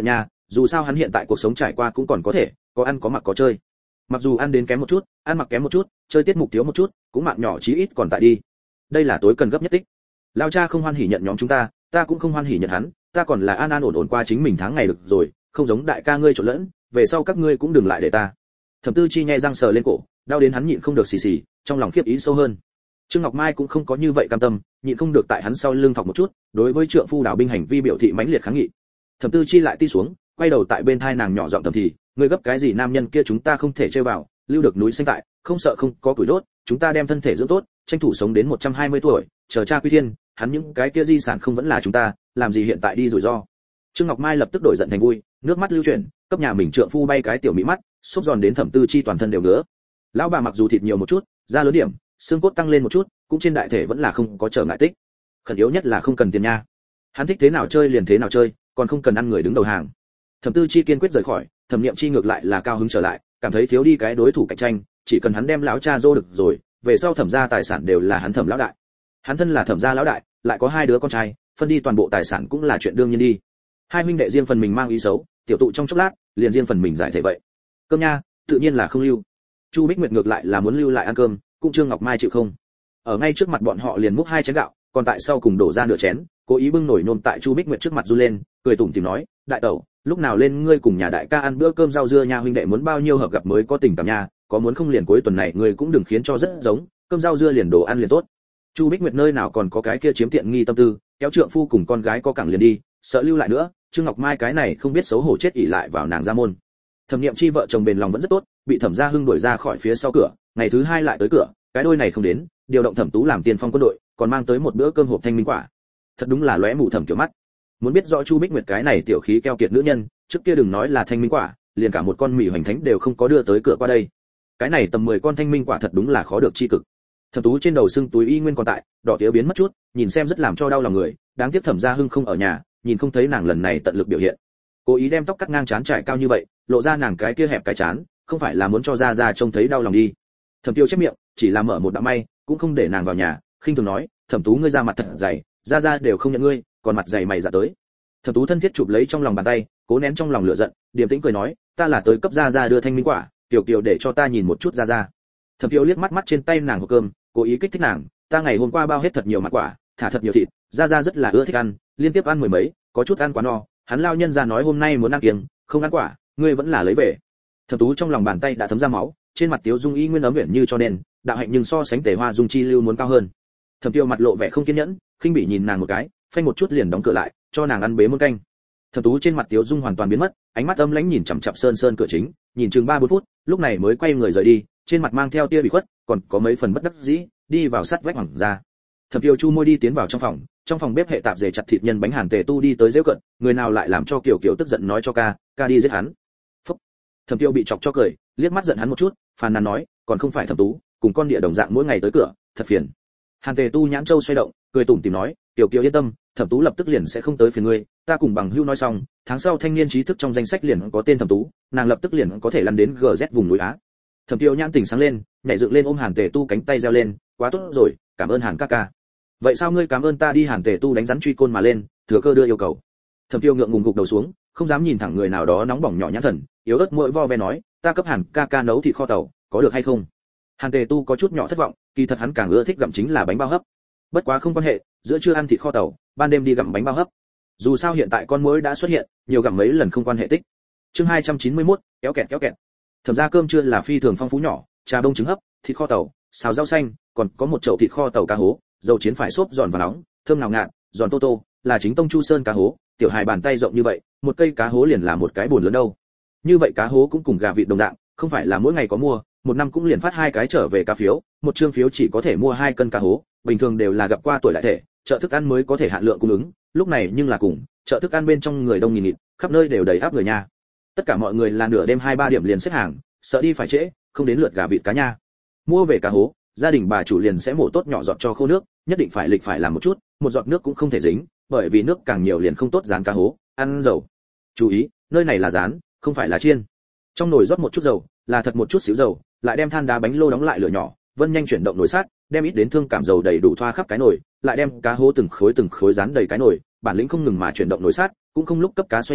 dù sao hắn hiện tại cuộc sống trải qua cũng còn có thể, có ăn có mặc có chơi. Mặc dù ăn đến kém một chút, ăn mặc kém một chút, chơi tiết mục thiếu một chút, cũng mạng nhỏ chí ít còn tại đi. Đây là tối cần gấp nhất tích. Lão cha không hoan hỉ nhận nhóm chúng ta, ta cũng không hoan hỉ nhận hắn, ta còn là an an ổn ổn qua chính mình tháng ngày được rồi, không giống đại ca ngươi trộn lẫn, về sau các ngươi cũng đừng lại để ta. Thẩm Tư Chi nhẹ răng sờ lên cổ, đau đến hắn nhịn không được xì xì, trong lòng khiếp ý sâu hơn. Trương Ngọc Mai cũng không có như vậy cam tâm, nhịn không được tại hắn sau lưng thọc một chút, đối với trượng phu đảo binh hành vi biểu thị mãnh liệt kháng nghị. Thẩm Tư Chi lại ti xuống, quay đầu tại bên thai nàng nhỏ giọng thầm thì, ngươi gấp cái gì nam nhân kia chúng ta không thể chơi vào, lưu được núi xanh tại, không sợ không có củi đốt, chúng ta đem thân thể dưỡng tốt, tranh thủ sống đến một trăm hai mươi tuổi, chờ cha quy thiên, hắn những cái kia di sản không vẫn là chúng ta, làm gì hiện tại đi rủi ro. Trương Ngọc Mai lập tức đổi giận thành vui, nước mắt lưu chuyển, cấp nhà mình trượng phu bay cái tiểu mỹ mắt, xúc giòn đến Thẩm Tư Chi toàn thân đều ngứa. Lão bà mặc dù thịt nhiều một chút, da lớn điểm, xương cốt tăng lên một chút, cũng trên đại thể vẫn là không có trở ngại tích. Khẩn yếu nhất là không cần tiền nha. Hắn thích thế nào chơi liền thế nào chơi, còn không cần ăn người đứng đầu hàng. Thẩm Tư Chi kiên quyết rời khỏi, Thẩm Niệm Chi ngược lại là cao hứng trở lại, cảm thấy thiếu đi cái đối thủ cạnh tranh, chỉ cần hắn đem lão cha dô được rồi, về sau Thẩm gia tài sản đều là hắn Thẩm lão đại. Hắn thân là Thẩm gia lão đại, lại có hai đứa con trai, phân đi toàn bộ tài sản cũng là chuyện đương nhiên đi. Hai huynh đệ riêng phần mình mang ý xấu, tiểu tụ trong chốc lát, liền riêng phần mình giải thể vậy. Cơm nha, tự nhiên là không lưu. Chu Bích Nguyệt ngược lại là muốn lưu lại ăn cơm, cũng Trương Ngọc Mai chịu không. Ở ngay trước mặt bọn họ liền múc hai chén gạo, còn tại sau cùng đổ ra nửa chén, cố ý bưng nổi nôm tại Chu Bích Nguyệt trước mặt du lên, cười tủm tỉm nói, đại tẩu, lúc nào lên ngươi cùng nhà đại ca ăn bữa cơm rau dưa nha, huynh đệ muốn bao nhiêu hợp gặp mới có tình cảm nha, có muốn không liền cuối tuần này ngươi cũng đừng khiến cho rất giống, cơm rau dưa liền đồ ăn liền tốt. Chu Bích Nguyệt nơi nào còn có cái kia chiếm tiện nghi tâm tư, kéo trượng phu cùng con gái có cẳng liền đi, sợ lưu lại nữa, Trương Ngọc Mai cái này không biết xấu hổ chết ỉ lại vào nàng ra môn. Thẩm Niệm Chi vợ chồng bền lòng vẫn rất tốt, bị Thẩm Gia Hưng đuổi ra khỏi phía sau cửa, ngày thứ hai lại tới cửa, cái đôi này không đến, điều động Thẩm Tú làm tiền phong quân đội, còn mang tới một bữa cơm hộp thanh minh quả. Thật đúng là lóe mù thẩm kiểu mắt. Muốn biết rõ Chu Bích Nguyệt cái này tiểu khí keo kiệt nữ nhân, trước kia đừng nói là thanh minh quả, liền cả một con mì hoành thánh đều không có đưa tới cửa qua đây. Cái này tầm mười con thanh minh quả thật đúng là khó được chi cực. Thẩm Tú trên đầu xương túi y nguyên còn tại, đỏ tía biến mất chút, nhìn xem rất làm cho đau lòng người, đáng tiếc Thẩm Gia Hưng không ở nhà, nhìn không thấy nàng lần này tận lực biểu hiện. Cố ý đem tóc cắt ngang trán trải cao như vậy, lộ ra nàng cái kia hẹp cái trán, không phải là muốn cho Gia Gia trông thấy đau lòng đi. Thẩm Tiêu chép miệng, chỉ là mở một đạo may, cũng không để nàng vào nhà, khinh thường nói, Thẩm Tú ngươi ra mặt thật dày, Gia Gia đều không nhận ngươi, còn mặt dày mày dạ tới. Thẩm Tú thân thiết chụp lấy trong lòng bàn tay, cố nén trong lòng lửa giận, điềm tĩnh cười nói, ta là tới cấp Gia Gia đưa thanh minh quả, tiểu kiều để cho ta nhìn một chút Gia Gia. Thẩm Tiêu liếc mắt mắt trên tay nàng hộp cơm, cố ý kích thích nàng, ta ngày hôm qua bao hết thật nhiều mặt quả, thả thật nhiều thịt, Gia Gia rất là ưa thích ăn, liên tiếp ăn mười mấy, có chút ăn quá no, hắn lao nhân ra nói hôm nay muốn ăn kiêng, không ăn quả, ngươi vẫn là lấy về. Thẩm Tú trong lòng bàn tay đã thấm ra máu, trên mặt Tiếu Dung y nguyên ấm uyển như cho nên, đạo hạnh nhưng so sánh Tề Hoa Dung chi lưu muốn cao hơn. Thẩm Tiêu mặt lộ vẻ không kiên nhẫn, khinh bỉ nhìn nàng một cái, phanh một chút liền đóng cửa lại, cho nàng ăn bế muôn canh. Thẩm Tú trên mặt Tiếu Dung hoàn toàn biến mất, ánh mắt âm lãnh nhìn chằm chằm sơn sơn cửa chính, nhìn chừng ba bốn phút, lúc này mới quay người rời đi, trên mặt mang theo tia bị khuất, còn có mấy phần bất đắc dĩ, đi vào sát vách hoàng ra. Thẩm Tiêu chu môi đi tiến vào trong phòng, trong phòng bếp hệ tạp dề chặt thịt nhân bánh hàn Tề Tu đi tới giễu cận, người nào lại làm cho Kiều Kiều tức giận nói cho ca, ca đi giết hắn. Phúc. Thẩm Tiêu bị chọc cho cười, liếc mắt giận hắn một chút, phàn nàn nói, còn không phải Thẩm Tú, cùng con địa đồng dạng mỗi ngày tới cửa, thật phiền. Hàn Tề Tu nhãn châu xoay động, cười tủm tỉm nói, Kiều Kiều yên tâm, Thẩm Tú lập tức liền sẽ không tới phiền ngươi, ta cùng bằng hữu nói xong, tháng sau thanh niên trí thức trong danh sách liền có tên Thẩm Tú, nàng lập tức liền có thể lăn đến gờ rét vùng núi Á. Thẩm Tiêu nhãn tỉnh sáng lên, nhảy dựng lên ôm Hàn Tề Tu cánh tay reo lên, quá tốt rồi, cảm ơn Hàn ca ca. Vậy sao ngươi cảm ơn ta đi? Hàn Tề Tu đánh rắn truy côn mà lên, thừa cơ đưa yêu cầu. Thẩm Tiêu ngượng ngùng gục đầu xuống, không dám nhìn thẳng người nào đó nóng bỏng nhỏ nhãn thần, yếu ớt mũi vo ve nói, ta cấp Hàn ca ca nấu thịt kho tàu, có được hay không? Hàn Tề Tu có chút nhỏ thất vọng, kỳ thật hắn càng ưa thích gặm chính là bánh bao hấp. Bất quá không quan hệ, giữa trưa ăn thịt kho tàu, ban đêm đi gặm bánh bao hấp. Dù sao hiện tại con muỗi đã xuất hiện, nhiều gặm mấy lần không quan hệ tích. Chương hai trăm chín mươi mốt, kéo kẹt kéo kẹt. Thẩm gia cơm trưa là phi thường phong phú nhỏ, trà đông trứng hấp, thịt kho tàu, xào rau xanh, còn có một chậu thịt kho tàu cá hố, dầu chiến phải xốp giòn và nóng, thơm nào ngạt, giòn tô tô, là chính tông Chu Sơn cá hố, tiểu hài bàn tay rộng như vậy, một cây cá hố liền là một cái bồn lớn đâu. Như vậy cá hố cũng cùng gà vịt đồng dạng, không phải là mỗi ngày có mua, một năm cũng liền phát hai cái trở về cá phiếu, một trương phiếu chỉ có thể mua hai cân cá hố, bình thường đều là gặp qua tuổi đại thể, chợ thức ăn mới có thể hạn lượng cung ứng, lúc này nhưng là cùng, chợ thức ăn bên trong người đông nghìn nghịt, khắp nơi đều đầy áp người nha. Tất cả mọi người là nửa đêm hai ba điểm liền xếp hàng, sợ đi phải trễ, không đến lượt gà vịt cá nha. Mua về cá hố, gia đình bà chủ liền sẽ mổ tốt nhỏ giọt cho khô nước, nhất định phải lịch phải làm một chút, một giọt nước cũng không thể dính, bởi vì nước càng nhiều liền không tốt rán cá hố, ăn dầu. Chú ý, nơi này là rán, không phải là chiên. Trong nồi rót một chút dầu, là thật một chút xíu dầu, lại đem than đá bánh lô đóng lại lửa nhỏ, vân nhanh chuyển động nồi sát, đem ít đến thương cảm dầu đầy đủ thoa khắp cái nồi, lại đem cá hố từng khối từng khối rán đầy cái nồi, bản lĩnh không ngừng mà chuyển động nồi sát, cũng không lúc cấp cá xoay người,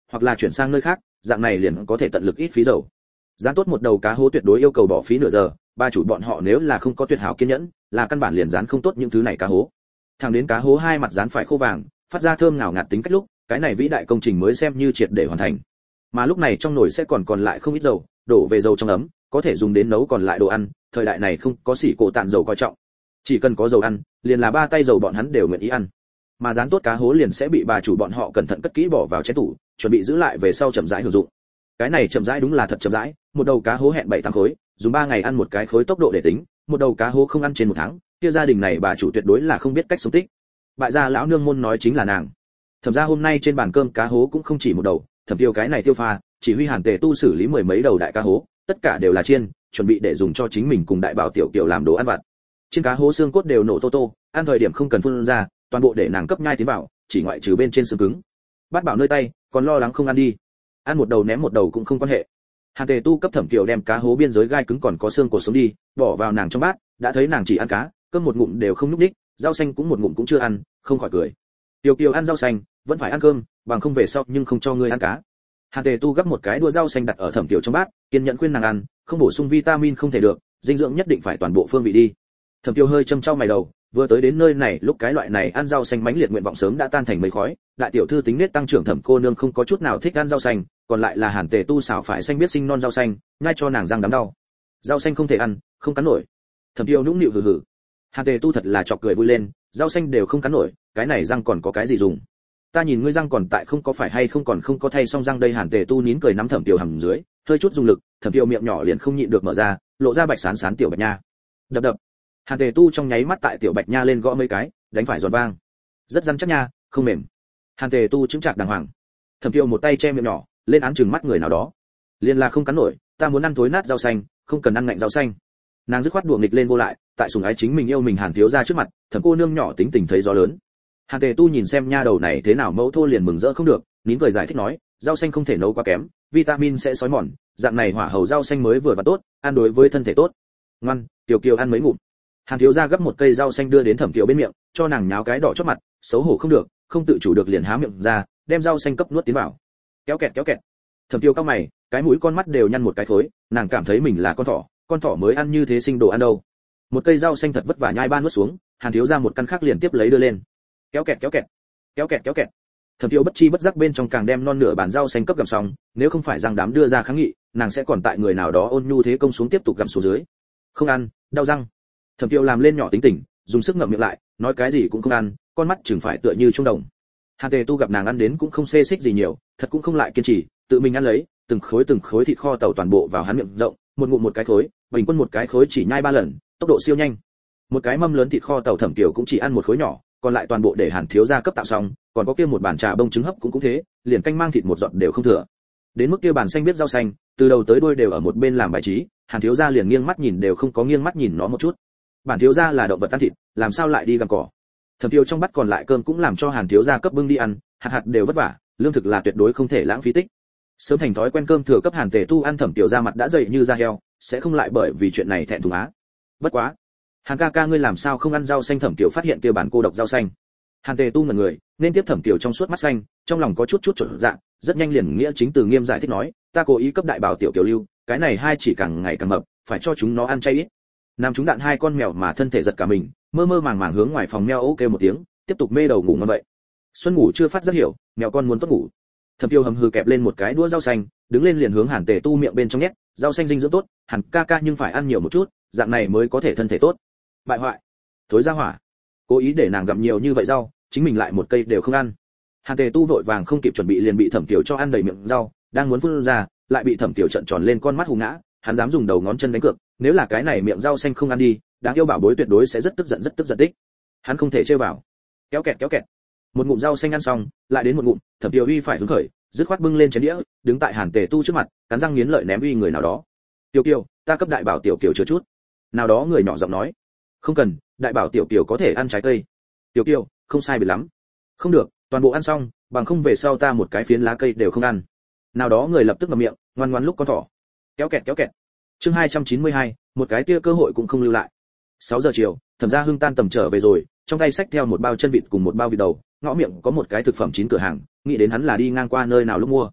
hoặc là chuyển sang nơi khác, dạng này liền có thể tận lực ít phí dầu. Dán tốt một đầu cá hố tuyệt đối yêu cầu bỏ phí nửa giờ, ba chủ bọn họ nếu là không có tuyệt hảo kiên nhẫn, là căn bản liền dán không tốt những thứ này cá hố. Thẳng đến cá hố hai mặt dán phải khô vàng, phát ra thơm ngào ngạt tính cách lúc, cái này vĩ đại công trình mới xem như triệt để hoàn thành. Mà lúc này trong nồi sẽ còn còn lại không ít dầu, đổ về dầu trong ấm, có thể dùng đến nấu còn lại đồ ăn, thời đại này không có xỉ cổ tạn dầu coi trọng. Chỉ cần có dầu ăn, liền là ba tay dầu bọn hắn đều nguyện ý ăn. Mà dán tốt cá hố liền sẽ bị bà chủ bọn họ cẩn thận cất kỹ bỏ vào chén tủ, chuẩn bị giữ lại về sau chậm rãi sử dụng. Cái này chậm rãi đúng là thật chậm rãi, một đầu cá hố hẹn bảy tám khối, dùng ba ngày ăn một cái khối tốc độ để tính, một đầu cá hố không ăn trên một tháng, kia gia đình này bà chủ tuyệt đối là không biết cách sống tích. Bại gia lão nương môn nói chính là nàng. Thẩm gia hôm nay trên bàn cơm cá hố cũng không chỉ một đầu, Thẩm Tiêu cái này tiêu pha, chỉ huy Hàn Tề Tu xử lý mười mấy đầu đại cá hố, tất cả đều là chiên, chuẩn bị để dùng cho chính mình cùng đại bảo tiểu kiều làm đồ ăn vặt. Trên cá hố xương cốt đều nổ tô tô, ăn thời điểm không cần phun ra, toàn bộ để nàng cấp nhai tiến vào, chỉ ngoại trừ bên trên xương cứng. Bát bảo nơi tay, còn lo lắng không ăn đi. Ăn một đầu ném một đầu cũng không quan hệ. Hàn Tề Tu cấp Thẩm Kiều đem cá hố biên giới gai cứng còn có xương cột sống đi, bỏ vào nàng trong bát, đã thấy nàng chỉ ăn cá, cơm một ngụm đều không nhúc nhích, rau xanh cũng một ngụm cũng chưa ăn, không khỏi cười. Tiểu Kiều ăn rau xanh, vẫn phải ăn cơm, bằng không về sau nhưng không cho ngươi ăn cá. Hàn Tề Tu gấp một cái đũa rau xanh đặt ở Thẩm Kiều trong bát, kiên nhẫn khuyên nàng ăn, không bổ sung vitamin không thể được, dinh dưỡng nhất định phải toàn bộ phương vị đi. Thẩm Kiều hơi châm chau mày đầu, vừa tới đến nơi này, lúc cái loại này ăn rau xanh mãnh liệt nguyện vọng sớm đã tan thành mây khói, đại tiểu thư tính nết tăng trưởng Thẩm cô nương không có chút nào thích ăn rau xanh, còn lại là Hàn Tề Tu xảo phải xanh biết sinh non rau xanh, nhai cho nàng răng đắng đau. Rau xanh không thể ăn, không cắn nổi. Thẩm Kiều nũng nịu hừ hừ. Hàn Tề Tu thật là chọc cười vui lên, rau xanh đều không cắn nổi, cái này răng còn có cái gì dùng? Ta nhìn ngươi răng còn tại không có phải hay không còn không có thay xong răng đây. Hàn Tề Tu nín cười nắm Thẩm Kiều hầm dưới, hơi chút dùng lực, Thẩm Kiều miệng nhỏ liền không nhịn được mở ra, lộ ra bạch sán sán tiểu bạch nha. Đập đập. Hàn Tề Tu trong nháy mắt tại tiểu bạch nha lên gõ mấy cái, đánh phải giòn vang. Rất rắn chắc nha, không mềm. Hàn Tề Tu chứng chạc đàng hoàng. Thẩm Kiều một tay che miệng nhỏ, lên án chừng mắt người nào đó. Liên là không cắn nổi, ta muốn ăn thối nát rau xanh, không cần ăn ngạnh rau xanh. Nàng dứt khoát đùa nghịch lên vô lại, tại sủng ái chính mình yêu mình Hàn thiếu gia trước mặt, Thẩm cô nương nhỏ tính tình thấy gió lớn. Hàn Tề Tu nhìn xem nha đầu này thế nào mẫu thô liền mừng rỡ không được, nín cười giải thích nói, rau xanh không thể nấu quá kém, vitamin sẽ xói mòn, dạng này hỏa hầu rau xanh mới vừa và tốt, ăn đối với thân thể tốt. Ngoan, Tiểu Kiều ăn mấy ngụm. Hàn thiếu gia gấp một cây rau xanh đưa đến Thẩm Kiều bên miệng, cho nàng nháo cái đỏ chót mặt, xấu hổ không được, không tự chủ được liền há miệng ra, đem rau xanh cấp nuốt tiến vào. Kéo kẹt kéo kẹt. Thẩm Kiều cau mày, cái mũi con mắt đều nhăn một cái khối, nàng cảm thấy mình là con thỏ, con thỏ mới ăn như thế sinh đồ ăn đâu. Một cây rau xanh thật vất vả nhai ba nuốt xuống, Hàn thiếu gia một căn khác liền tiếp lấy đưa lên. Kéo kẹt kéo kẹt. Kéo kẹt kéo kẹt. Thẩm Kiều bất chi bất giác bên trong càng đem non nửa bàn rau xanh cấp gặm xong, nếu không phải răng đám đưa ra kháng nghị, nàng sẽ còn tại người nào đó ôn nhu thế công xuống tiếp tục gặm xuống dưới. Không ăn, đau răng. Thẩm Kiều làm lên nhỏ tính tình, dùng sức ngậm miệng lại, nói cái gì cũng không ăn, con mắt chừng phải tựa như trung đồng. Hàn Tề Tu gặp nàng ăn đến cũng không xê xích gì nhiều, thật cũng không lại kiên trì, tự mình ăn lấy, từng khối từng khối thịt kho tàu toàn bộ vào hắn miệng rộng, một ngụm một cái khối, bình quân một cái khối chỉ nhai ba lần, tốc độ siêu nhanh. Một cái mâm lớn thịt kho tàu Thẩm Kiều cũng chỉ ăn một khối nhỏ, còn lại toàn bộ để Hàn thiếu gia cấp tạo xong, còn có kia một bàn trà bông trứng hấp cũng cũng thế, liền canh mang thịt một giọt đều không thừa. Đến mức kia bàn xanh biết rau xanh, từ đầu tới đuôi đều ở một bên làm bài trí, Hàn thiếu gia liền nghiêng mắt nhìn đều không có nghiêng mắt nhìn nó một chút. Bản thiếu gia là động vật ăn thịt, làm sao lại đi gặm cỏ? Thẩm Kiều trong bát còn lại cơm cũng làm cho Hàn thiếu gia cấp bưng đi ăn, hạt hạt đều vất vả, lương thực là tuyệt đối không thể lãng phí tích. Sớm thành thói quen cơm thừa cấp Hàn Tề Tu ăn, Thẩm Kiều ra mặt đã dậy như da heo, sẽ không lại bởi vì chuyện này thẹn thùng á. Bất quá, Hàn ca ca ngươi làm sao không ăn rau xanh? Thẩm Kiều phát hiện kia bản cô độc rau xanh. Hàn Tề Tu ngẩn người, nên tiếp Thẩm Kiều trong suốt mắt xanh, trong lòng có chút chút chột dạ, rất nhanh liền nghĩa chính từ nghiêm giải thích nói, ta cố ý cấp đại bảo tiểu Kiều lưu, cái này hai chỉ càng ngày càng mập, phải cho chúng nó ăn chay ít. Nam chúng đạn hai con mèo mà thân thể giật cả mình, mơ mơ màng màng hướng ngoài phòng meo ô kêu một tiếng, tiếp tục mê đầu ngủ ngon vậy. Xuân ngủ chưa phát rất hiểu, mèo con muốn tốt ngủ. Thẩm Kiều hầm hừ kẹp lên một cái đũa rau xanh, đứng lên liền hướng Hàn Tề Tu miệng bên trong nhét, rau xanh dinh dưỡng tốt, Hàn ca ca nhưng phải ăn nhiều một chút, dạng này mới có thể thân thể tốt. Bại hoại, thối ra hỏa. Cố ý để nàng gặm nhiều như vậy rau, chính mình lại một cây đều không ăn. Hàn Tề Tu vội vàng không kịp chuẩn bị liền bị Thẩm Kiều cho ăn đầy miệng rau, đang muốn phun ra, lại bị Thẩm Kiều trợn tròn lên con mắt hù ngã, hắn dám dùng đầu ngón chân đánh cược, nếu là cái này miệng rau xanh không ăn đi, đáng yêu bảo bối tuyệt đối sẽ rất tức giận rất tức giận tích. Hắn không thể chơi vào. Kéo kẹt kéo kẹt. Một ngụm rau xanh ăn xong, lại đến một ngụm, Thẩm Kiều uy phải hứng khởi, dứt khoát bưng lên chén đĩa, đứng tại Hàn Tề Tu trước mặt, cắn răng nghiến lợi ném uy người nào đó. Tiểu Kiều, ta cấp đại bảo tiểu Kiều chứa chút. Nào đó người nhỏ giọng nói. Không cần, đại bảo tiểu Kiều có thể ăn trái cây. Tiểu Kiều, không sai biệt lắm. Không được, toàn bộ ăn xong, bằng không về sau ta một cái phiến lá cây đều không ăn. Nào đó người lập tức ngậm miệng, ngoan ngoãn lúc con thỏ. Kéo kẹt kéo kẹt. Chương hai trăm chín mươi hai, một cái tia cơ hội cũng không lưu lại. sáu giờ chiều, Thẩm Gia Hưng tan tầm trở về rồi, trong tay xách theo một bao chân vịt cùng một bao vịt đầu, ngõ miệng có một cái thực phẩm chín cửa hàng, nghĩ đến hắn là đi ngang qua nơi nào lúc mua,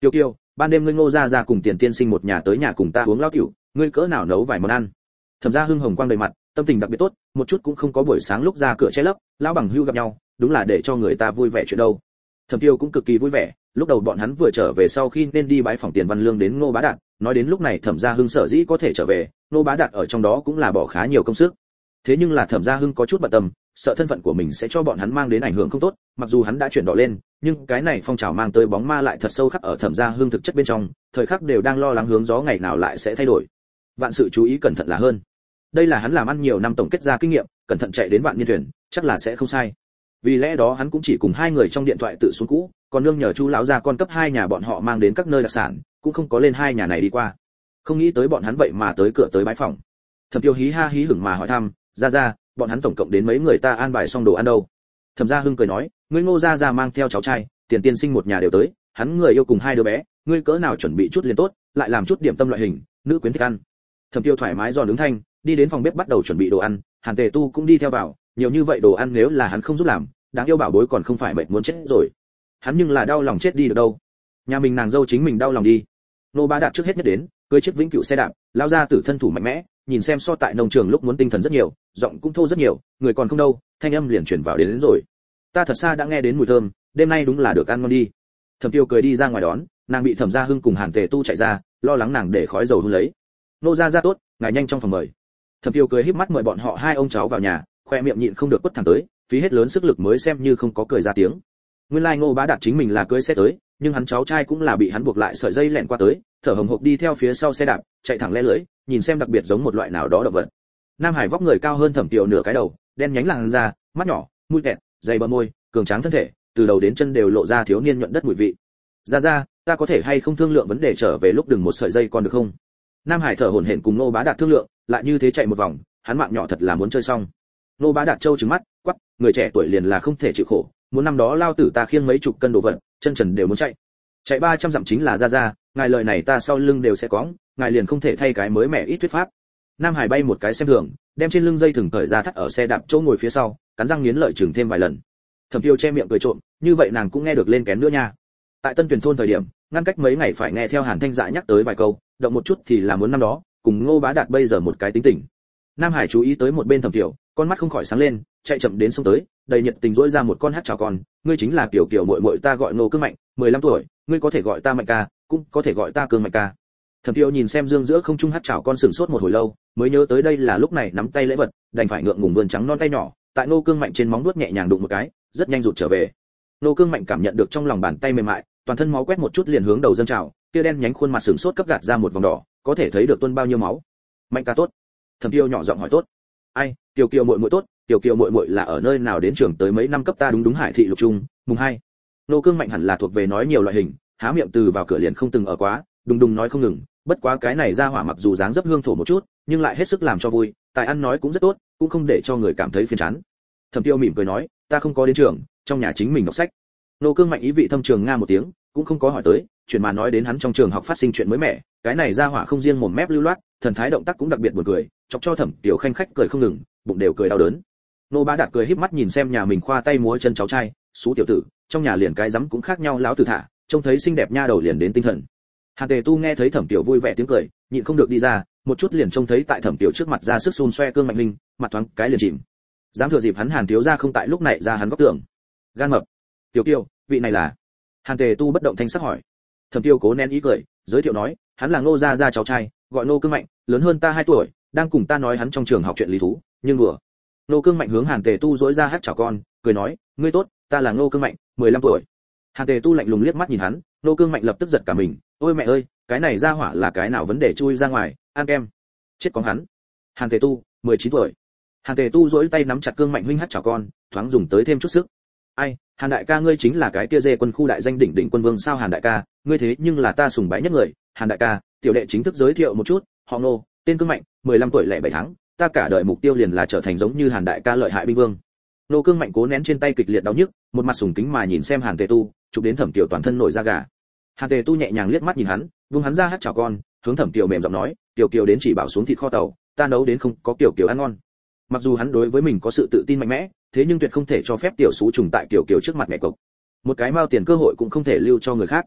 Kiều Kiều, ban đêm ngươi Ngô gia gia cùng Tiền tiên sinh một nhà tới nhà cùng ta uống lao tiểu, ngươi cỡ nào nấu vài món ăn. Thẩm Gia Hưng hồng quang đầy mặt, tâm tình đặc biệt tốt, một chút cũng không có buổi sáng lúc ra cửa che lấp, lão bằng hưu gặp nhau, đúng là để cho người ta vui vẻ chuyện đâu. Thẩm Tiêu cũng cực kỳ vui vẻ, lúc đầu bọn hắn vừa trở về sau khi nên đi bái phỏng Tiền Văn Lương đến Ngô Bá Đạt, nói đến lúc này Thẩm Gia Hưng sở dĩ có thể trở về, Ngô Bá Đạt ở trong đó cũng là bỏ khá nhiều công sức. Thế nhưng là Thẩm Gia Hưng có chút bận tâm, sợ thân phận của mình sẽ cho bọn hắn mang đến ảnh hưởng không tốt, mặc dù hắn đã chuyển đỏ lên, nhưng cái này phong trào mang tới bóng ma lại thật sâu khắc ở Thẩm Gia Hưng thực chất bên trong, thời khắc đều đang lo lắng hướng gió ngày nào lại sẽ thay đổi. Vạn sự chú ý cẩn thận là hơn. Đây là hắn làm ăn nhiều năm tổng kết ra kinh nghiệm, cẩn thận chạy đến vạn niên thuyền, chắc là sẽ không sai. Vì lẽ đó hắn cũng chỉ cùng hai người trong điện thoại tự xuống cũ, còn nương nhờ Chu lão gia con cấp hai nhà bọn họ mang đến các nơi đặc sản, cũng không có lên hai nhà này đi qua. Không nghĩ tới bọn hắn vậy mà tới cửa tới bái phòng. Thẩm Tiêu hí ha hí hửng mà hỏi thăm, "Gia gia, bọn hắn tổng cộng đến mấy người ta an bài xong đồ ăn đâu?" Thẩm Gia Hưng cười nói, "Ngươi Ngô gia gia mang theo cháu trai, Tiền tiên sinh một nhà đều tới, hắn người yêu cùng hai đứa bé, ngươi cỡ nào chuẩn bị chút liền tốt, lại làm chút điểm tâm loại hình, nữ quyến thích ăn." Thẩm Tiêu thoải mái giòn đứng thanh, đi đến phòng bếp bắt đầu chuẩn bị đồ ăn, Hàn Tề Tu cũng đi theo vào, nhiều như vậy đồ ăn nếu là hắn không giúp làm, đáng yêu bảo bối còn không phải mệt muốn chết rồi. Hắn nhưng là đau lòng chết đi được đâu. Nhà mình nàng dâu chính mình đau lòng đi. Nô Bá Đạt trước hết nhất đến, cưới chiếc vĩnh cửu xe đạp, lao ra tử thân thủ mạnh mẽ, nhìn xem so tại nông trường lúc muốn tinh thần rất nhiều, giọng cũng thô rất nhiều, người còn không đâu, thanh âm liền chuyển vào đến, đến rồi. Ta thật xa đã nghe đến mùi thơm, đêm nay đúng là được ăn ngon đi. Thẩm Tiêu cười đi ra ngoài đón, nàng bị Thẩm Gia Hưng cùng Hàn Tề Tu chạy ra, lo lắng nàng để khói dầu hôn lấy. Nô gia gia tốt, ngài nhanh trong phòng mời. Thẩm Tiêu cười híp mắt mời bọn họ hai ông cháu vào nhà, khoe miệng nhịn không được quất thẳng tới, phí hết lớn sức lực mới xem như không có cười ra tiếng. Nguyên lai like Ngô Bá Đạt chính mình là cưới xe tới, nhưng hắn cháu trai cũng là bị hắn buộc lại sợi dây lẹn qua tới, thở hồng hộc đi theo phía sau xe đạp, chạy thẳng lẽ lưỡi, nhìn xem đặc biệt giống một loại nào đó động vật. Nam Hải vóc người cao hơn Thẩm Tiêu nửa cái đầu, đen nhánh làn da, mắt nhỏ, mũi kẹt, dày bờ môi, cường tráng thân thể, từ đầu đến chân đều lộ ra thiếu niên nhuận đất mùi vị. Ra ra, ta có thể hay không thương lượng vấn đề trở về lúc đừng một sợi dây còn được không? Nam Hải thở hổn hển cùng Ngô Bá Đạt thương lượng, lại như thế chạy một vòng, hắn mạng nhỏ thật là muốn chơi xong. Ngô Bá Đạt trâu trừng mắt, quắc, người trẻ tuổi liền là không thể chịu khổ, muốn năm đó lao tử ta khiêng mấy chục cân đồ vật, chân trần đều muốn chạy. Chạy ba trăm dặm chính là ra ra, ngài lời này ta sau lưng đều sẽ cóng, ngài liền không thể thay cái mới mẻ ít thuyết pháp. Nam Hải bay một cái xem thường, đem trên lưng dây thừng cởi ra thắt ở xe đạp chỗ ngồi phía sau, cắn răng nghiến lợi chừng thêm vài lần. Thẩm Tiêu che miệng cười trộm, như vậy nàng cũng nghe được lên kén nữa nha. Tại Tân Tuyền thôn thời điểm, ngăn cách mấy ngày phải nghe theo Hàn Thanh Dạ nhắc tới vài câu, động một chút thì là muốn năm đó, cùng Ngô Bá Đạt bây giờ một cái tính tình. Nam Hải chú ý tới một bên Thẩm Tiêu, con mắt không khỏi sáng lên, chạy chậm đến xông tới, đầy nhiệt tình dỗi ra một con hát chào con, ngươi chính là Kiều Kiều muội muội ta gọi Ngô Cương Mạnh, mười lăm tuổi, ngươi có thể gọi ta Mạnh ca, cũng có thể gọi ta Cương Mạnh ca. Thẩm Tiêu nhìn xem dương giữa không trung hát chào con sừng sốt một hồi lâu, mới nhớ tới đây là lúc này nắm tay lễ vật, đành phải ngượng ngùng vươn trắng non tay nhỏ, tại Ngô Cương Mạnh trên móng vuốt nhẹ nhàng đụng một cái, rất nhanh rụt trở về. Ngô Cương Mạnh cảm nhận được trong lòng bàn tay mềm mại, toàn thân máu quét một chút liền hướng đầu dâng trào, kia đen nhánh khuôn mặt sừng sốt cấp gạt ra một vòng đỏ, có thể thấy được tuôn bao nhiêu máu. Mạnh ca tốt. Thẩm Tiêu nhỏ giọng hỏi tốt. Ai, Kiều Kiều muội muội tốt, Kiều Kiều muội muội là ở nơi nào đến trường tới mấy năm cấp ta đúng đúng Hải thị lục trung, mùng hai. Nô Cương Mạnh hẳn là thuộc về nói nhiều loại hình, há miệng từ vào cửa liền không từng ở quá, đùng đùng nói không ngừng, bất quá cái này ra hỏa mặc dù dáng dấp hương thổ một chút, nhưng lại hết sức làm cho vui, tài ăn nói cũng rất tốt, cũng không để cho người cảm thấy phiền chán. Thẩm Tiêu mỉm cười nói, ta không có đến trường, trong nhà chính mình đọc sách. Nô Cương Mạnh ý vị thâm trường nga một tiếng, cũng không có hỏi tới, chuyện mà nói đến hắn trong trường học phát sinh chuyện mới mẻ, cái này ra hỏa không riêng mồm mép lưu loát, thần thái động tác cũng đặc biệt buồn cười, chọc cho Thẩm Tiêu khanh khách cười không ngừng, bụng đều cười đau đớn. Nô Bá Đạt cười híp mắt nhìn xem nhà mình khoa tay múa chân cháu trai, xú tiểu tử, trong nhà liền cái dám cũng khác nhau láo tử thả, trông thấy xinh đẹp nha đầu liền đến tinh thần. Hàn Tề Tu nghe thấy Thẩm Tiểu vui vẻ tiếng cười, nhịn không được đi ra, một chút liền trông thấy tại Thẩm Tiểu trước mặt ra sức xun xoe Cương Mạnh Linh, mặt thoáng cái liền chìm. Dám thừa dịp hắn Hàn thiếu gia không tại lúc này ra hắn góc tường. Gan mập. Tiểu Kiều, vị này là? Hàn Tề Tu bất động thanh sắc hỏi. Thẩm Tiêu cố nén ý cười, giới thiệu nói, hắn là Ngô gia gia cháu trai, gọi Ngô Cương Mạnh, lớn hơn ta hai tuổi, đang cùng ta nói hắn trong trường học chuyện lý thú, nhưng đùa. Ngô Cương Mạnh hướng Hàn Tề Tu dỗi ra hát chào con, cười nói, ngươi tốt, ta là Ngô Cương Mạnh, mười lăm tuổi. Hàn Tề Tu lạnh lùng liếc mắt nhìn hắn, Ngô Cương Mạnh lập tức giật cả mình, ôi mẹ ơi, cái này ra hỏa là cái nào vấn đề chui ra ngoài, ăn kem. Chết con hắn. Hàn Tề Tu, mười chín tuổi. Hàn Tề Tu dỗi tay nắm chặt Cương Mạnh huynh hát chào con, thoáng dùng tới thêm chút sức. Ai, Hàn đại ca ngươi chính là cái kia dê quân khu đại danh đỉnh đỉnh quân vương sao? Hàn đại ca, ngươi thế nhưng là ta sùng bái nhất người. Hàn đại ca, tiểu đệ chính thức giới thiệu một chút, họ Ngô, tên Cương Mạnh, mười lăm tuổi lẻ bảy tháng, ta cả đời mục tiêu liền là trở thành giống như Hàn đại ca lợi hại binh vương. Ngô Cương Mạnh cố nén trên tay kịch liệt đau nhức, một mặt sùng kính mà nhìn xem Hàn Tề Tu, chụp đến Thẩm Tiểu toàn thân nổi da gà. Hàn Tề Tu nhẹ nhàng liếc mắt nhìn hắn, vung hắn ra hát chào con, hướng Thẩm Tiểu mềm giọng nói, Tiểu Kiều đến chỉ bảo xuống thịt kho tàu, ta nấu đến không có Tiểu Kiều ăn ngon. Mặc dù hắn đối với mình có sự tự tin mạnh mẽ, thế nhưng tuyệt không thể cho phép tiểu sú trùng tại Tiểu Kiều trước mặt mẹ cộc. Một cái mao tiền cơ hội cũng không thể lưu cho người khác.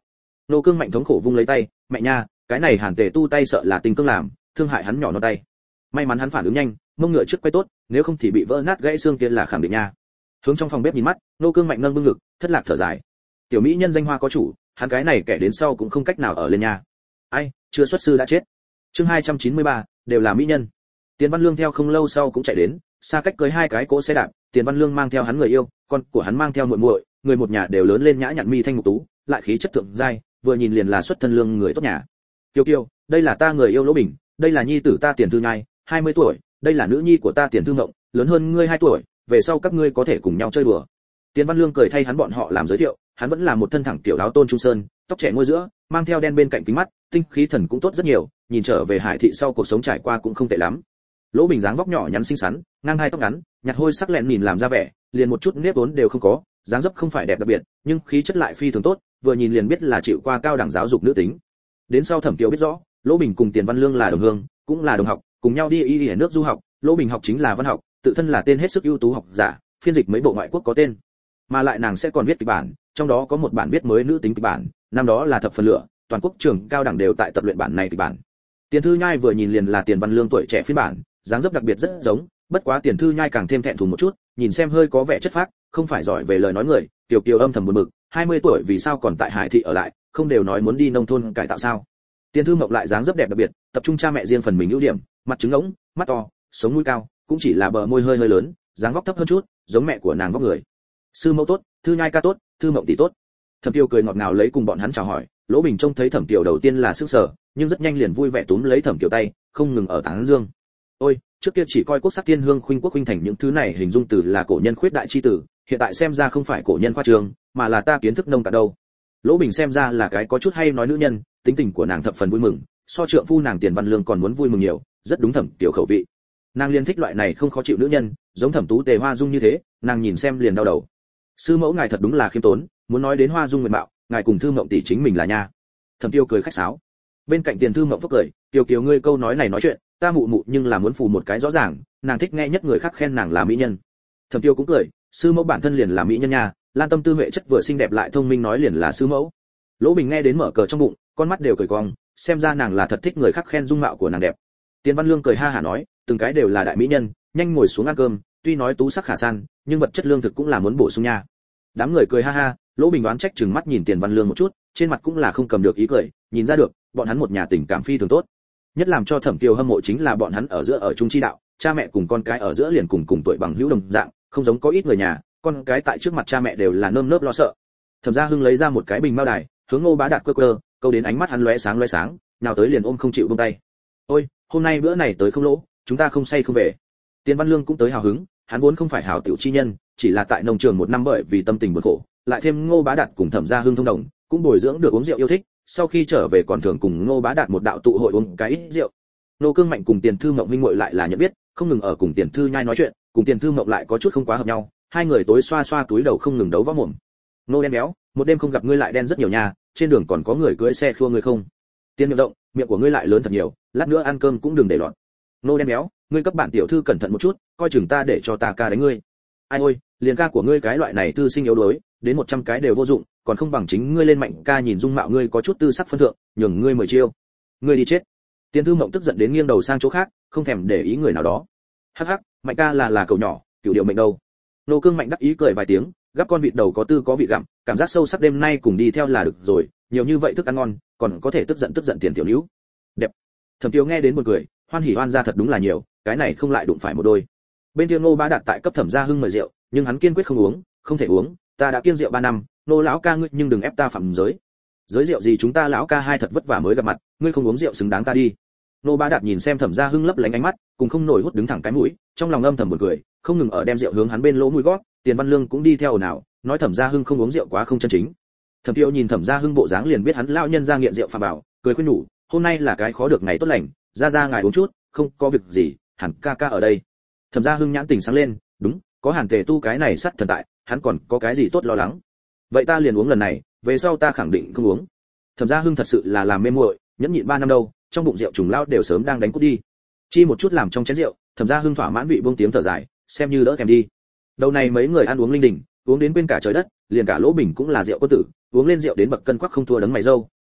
Nô Cương Mạnh thống khổ vung lấy tay, mẹ nha, cái này Hàn Tề tu tay sợ là tình cương làm, thương hại hắn nhỏ non tay. May mắn hắn phản ứng nhanh, mông ngựa trước quay tốt, nếu không thì bị vỡ nát gãy xương kia là khẳng định nha. Hướng trong phòng bếp nhìn mắt, Nô Cương Mạnh nâng bưng ngực, thất lạc thở dài. Tiểu mỹ nhân danh hoa có chủ, hắn cái này kẻ đến sau cũng không cách nào ở lên nha. Ai, chưa xuất sư đã chết. Chương hai trăm chín mươi ba, đều là mỹ nhân. Tiền Văn Lương theo không lâu sau cũng chạy đến, xa cách cưới hai cái cỗ xe đạp, Tiền Văn Lương mang theo hắn người yêu, con của hắn mang theo muội muội, người một nhà đều lớn lên nhã nhặn mi thanh mục tú, lại khí chất thượng giai, vừa nhìn liền là xuất thân lương người tốt nhà. Kiều Kiều, đây là ta người yêu Lỗ Bình, đây là nhi tử ta Tiền Thư Nhai, hai mươi tuổi, đây là nữ nhi của ta Tiền Thư Ngộng, lớn hơn ngươi hai tuổi, về sau các ngươi có thể cùng nhau chơi đùa. Tiền Văn Lương cười thay hắn bọn họ làm giới thiệu, hắn vẫn là một thân thẳng tiểu áo tôn trung sơn, tóc trẻ ngôi giữa, mang theo đen bên cạnh kính mắt, tinh khí thần cũng tốt rất nhiều, nhìn trở về Hải thị sau cuộc sống trải qua cũng không tệ lắm. Lỗ Bình dáng vóc nhỏ nhắn xinh xắn, ngang hai tóc ngắn, nhạt hôi sắc lẹn nhìn làm ra vẻ, liền một chút nếp vốn đều không có, dáng dấp không phải đẹp đặc biệt, nhưng khí chất lại phi thường tốt, vừa nhìn liền biết là chịu qua cao đẳng giáo dục nữ tính. Đến sau Thẩm Kiều biết rõ, Lỗ Bình cùng Tiền Văn Lương là đồng hương, cũng là đồng học, cùng nhau đi y y ở nước du học, Lỗ Bình học chính là văn học, tự thân là tên hết sức ưu tú học giả, phiên dịch mấy bộ ngoại quốc có tên. Mà lại nàng sẽ còn viết kịch bản, trong đó có một bản viết mới nữ tính kịch bản, năm đó là Thập Phần Lửa, toàn quốc trường cao đẳng đều tại tập luyện bản này kịch bản. Tiền Thư Nhai vừa nhìn liền là Tiền Văn Lương tuổi trẻ phiên bản, dáng dấp đặc biệt rất giống, bất quá Tiền Thư Nhai càng thêm thẹn thùng một chút, nhìn xem hơi có vẻ chất phác, không phải giỏi về lời nói người, Tiểu Kiều âm thầm buồn bực, hai mươi tuổi vì sao còn tại Hải thị ở lại, không đều nói muốn đi nông thôn cải tạo sao? Tiền Thư Mộng lại dáng dấp đẹp đặc biệt, tập trung cha mẹ riêng phần mình ưu điểm, mặt trứng ngỗng, mắt to, sống mũi cao, cũng chỉ là bờ môi hơi hơi lớn, dáng vóc thấp hơn chút, giống mẹ của nàng vóc người. Sư mẫu tốt, Thư Nhai ca tốt, Thư Mộng tỷ tốt. Thẩm Tiêu cười ngọt ngào lấy cùng bọn hắn chào hỏi, Lỗ Bình trông thấy Thẩm Tiêu đầu tiên là sững sờ, nhưng rất nhanh liền vui vẻ túm lấy Thẩm Tiêu tay, không ngừng ở tán dương. Ôi, trước kia chỉ coi quốc sắc thiên hương khuynh quốc khuynh thành những thứ này hình dung từ là cổ nhân khuyết đại chi tử, hiện tại xem ra không phải cổ nhân khoa trường, mà là ta kiến thức nông cạn đâu. Lỗ Bình xem ra là cái có chút hay nói nữ nhân, tính tình của nàng thập phần vui mừng, so trượng phu nàng Tiền Văn Lương còn muốn vui mừng nhiều, rất đúng Thẩm Tiêu khẩu vị. Nàng liền thích loại này không khó chịu nữ nhân, giống Thẩm Tú Tề Hoa Dung như thế, nàng nhìn xem liền đau đầu. Sư mẫu ngài thật đúng là khiêm tốn, muốn nói đến Hoa Dung nguyện mạo, ngài cùng Thư Mộng tỷ chính mình là nha. Thẩm Tiêu cười khách sáo. Bên cạnh Tiền Thư Mộng phúc cười, Kiều Kiều ngươi câu nói này nói chuyện, ta mụ mụ nhưng là muốn phù một cái rõ ràng, nàng thích nghe nhất người khác khen nàng là mỹ nhân. Thẩm Tiêu cũng cười, sư mẫu bản thân liền là mỹ nhân nha, Lan Tâm Tư huệ chất vừa xinh đẹp lại thông minh nói liền là sư mẫu. Lỗ Bình nghe đến mở cờ trong bụng, con mắt đều cười cong, xem ra nàng là thật thích người khác khen dung mạo của nàng đẹp. Tiền Văn Lương cười ha hả nói, từng cái đều là đại mỹ nhân, nhanh ngồi xuống ăn cơm, tuy nói tú sắc khả san, nhưng vật chất lương thực cũng là muốn bổ sung nha. Đám người cười ha ha, Lỗ Bình đoán trách chừng mắt nhìn Tiền Văn Lương một chút, trên mặt cũng là không cầm được ý cười, nhìn ra được, bọn hắn một nhà tình cảm phi thường tốt. Nhất làm cho Thẩm Kiều hâm mộ chính là bọn hắn ở giữa ở chung chi đạo, cha mẹ cùng con cái ở giữa liền cùng cùng tuổi bằng hữu đồng dạng, không giống có ít người nhà, con cái tại trước mặt cha mẹ đều là nơm nớp lo sợ. Thẩm Gia Hưng lấy ra một cái bình mao đài, hướng Ngô Bá Đạt quơ quơ, câu đến ánh mắt hắn lóe sáng lóe sáng, nào tới liền ôm không chịu buông tay. Ôi, hôm nay bữa này tới không lỗ, chúng ta không say không về. Tiền Văn Lương cũng tới hào hứng, hắn vốn không phải hảo tiểu chi nhân, chỉ là tại nông trường một năm bởi vì tâm tình buồn khổ, lại thêm Ngô Bá Đạt cùng Thẩm Gia Hưng thông đồng, cũng bồi dưỡng được uống rượu yêu thích, sau khi trở về còn thường cùng Ngô Bá Đạt một đạo tụ hội uống cái ít rượu. Nô Cương Mạnh cùng Tiền Thư Mộng huynh muội lại là nhận biết, không ngừng ở cùng Tiền Thư Nhai nói chuyện, cùng Tiền Thư Mộng lại có chút không quá hợp nhau, hai người tối xoa xoa túi đầu không ngừng đấu võ mồm. Nô đen béo, một đêm không gặp ngươi lại đen rất nhiều nha, trên đường còn có người cưỡi xe khua ngươi không? Tiền miệng rộng, miệng của ngươi lại lớn thật nhiều, lát nữa ăn cơm cũng đừng để lọt. Nô đen béo, ngươi cấp bản tiểu thư cẩn thận một chút, coi chừng ta để cho ta ca đánh ngươi. Ai ôi, liền ca của ngươi cái loại này thư sinh yếu đuối, đến một trăm cái đều vô dụng, còn không bằng chính ngươi lên mạnh ca nhìn dung mạo ngươi có chút tư sắc phân thượng, nhường ngươi mười chiêu. Ngươi đi chết. Tiền Thư Mộng tức giận đến nghiêng đầu sang chỗ khác, không thèm để ý người nào đó. Hắc hắc, mạnh ca là là cậu nhỏ, cửu điệu mệnh đâu. Nô Cương Mạnh đắc ý cười vài tiếng, gắp con vịt đầu có tư có vị gặm, cảm giác sâu sắc đêm nay cùng đi theo là được rồi, nhiều như vậy thức ăn ngon, còn có thể tức giận tức giận Tiền tiểu nữ. Đẹp. Thẩm Tiêu nghe đến một cười, hoan hỉ hoan ra thật đúng là nhiều, cái này không lại đụng phải một đôi. Bên kia Ngô Bá Đạt tại cấp Thẩm Gia Hưng mời rượu, nhưng hắn kiên quyết không uống, không thể uống, ta đã kiêng rượu ba năm, nô lão ca ngươi nhưng đừng ép ta phạm giới. Giới rượu gì chúng ta lão ca hai thật vất vả mới gặp mặt, ngươi không uống rượu xứng đáng ta đi. Nô Bá Đạt nhìn xem Thẩm Gia Hưng lấp lánh ánh mắt, cùng không nổi hút đứng thẳng cái mũi, trong lòng âm thầm buồn cười, không ngừng ở đem rượu hướng hắn bên lỗ mũi gót, Tiền Văn Lương cũng đi theo ồn ào, nói Thẩm Gia Hưng không uống rượu quá không chân chính. Thẩm Tiêu nhìn Thẩm Gia Hưng bộ dáng liền biết hắn lão nhân gia nghiện rượu phà bảo, cười khuyên nhủ, hôm nay là cái khó được ngày tốt lành, ra ra ngài uống chút, không có việc gì, Hàn ca ca ở đây. Thẩm Gia Hưng nhãn tình sáng lên, đúng, có Hàn Tề Tu cái này sắt thần tại, hắn còn có cái gì tốt lo lắng. Vậy ta liền uống lần này, về sau ta khẳng định không uống. Thẩm Gia Hưng thật sự là làm mê muội, nhẫn nhịn ba năm đâu, trong bụng rượu trùng lao đều sớm đang đánh cút đi. Chi một chút làm trong chén rượu, Thẩm Gia Hưng thỏa mãn vị buông tiếng thở dài, xem như đỡ thèm đi. Đầu này mấy người ăn uống linh đình, uống đến quên cả trời đất, liền cả Lỗ Bình cũng là rượu quân tử, uống lên rượu đến bậc cân quắc không thua đấng mày râu,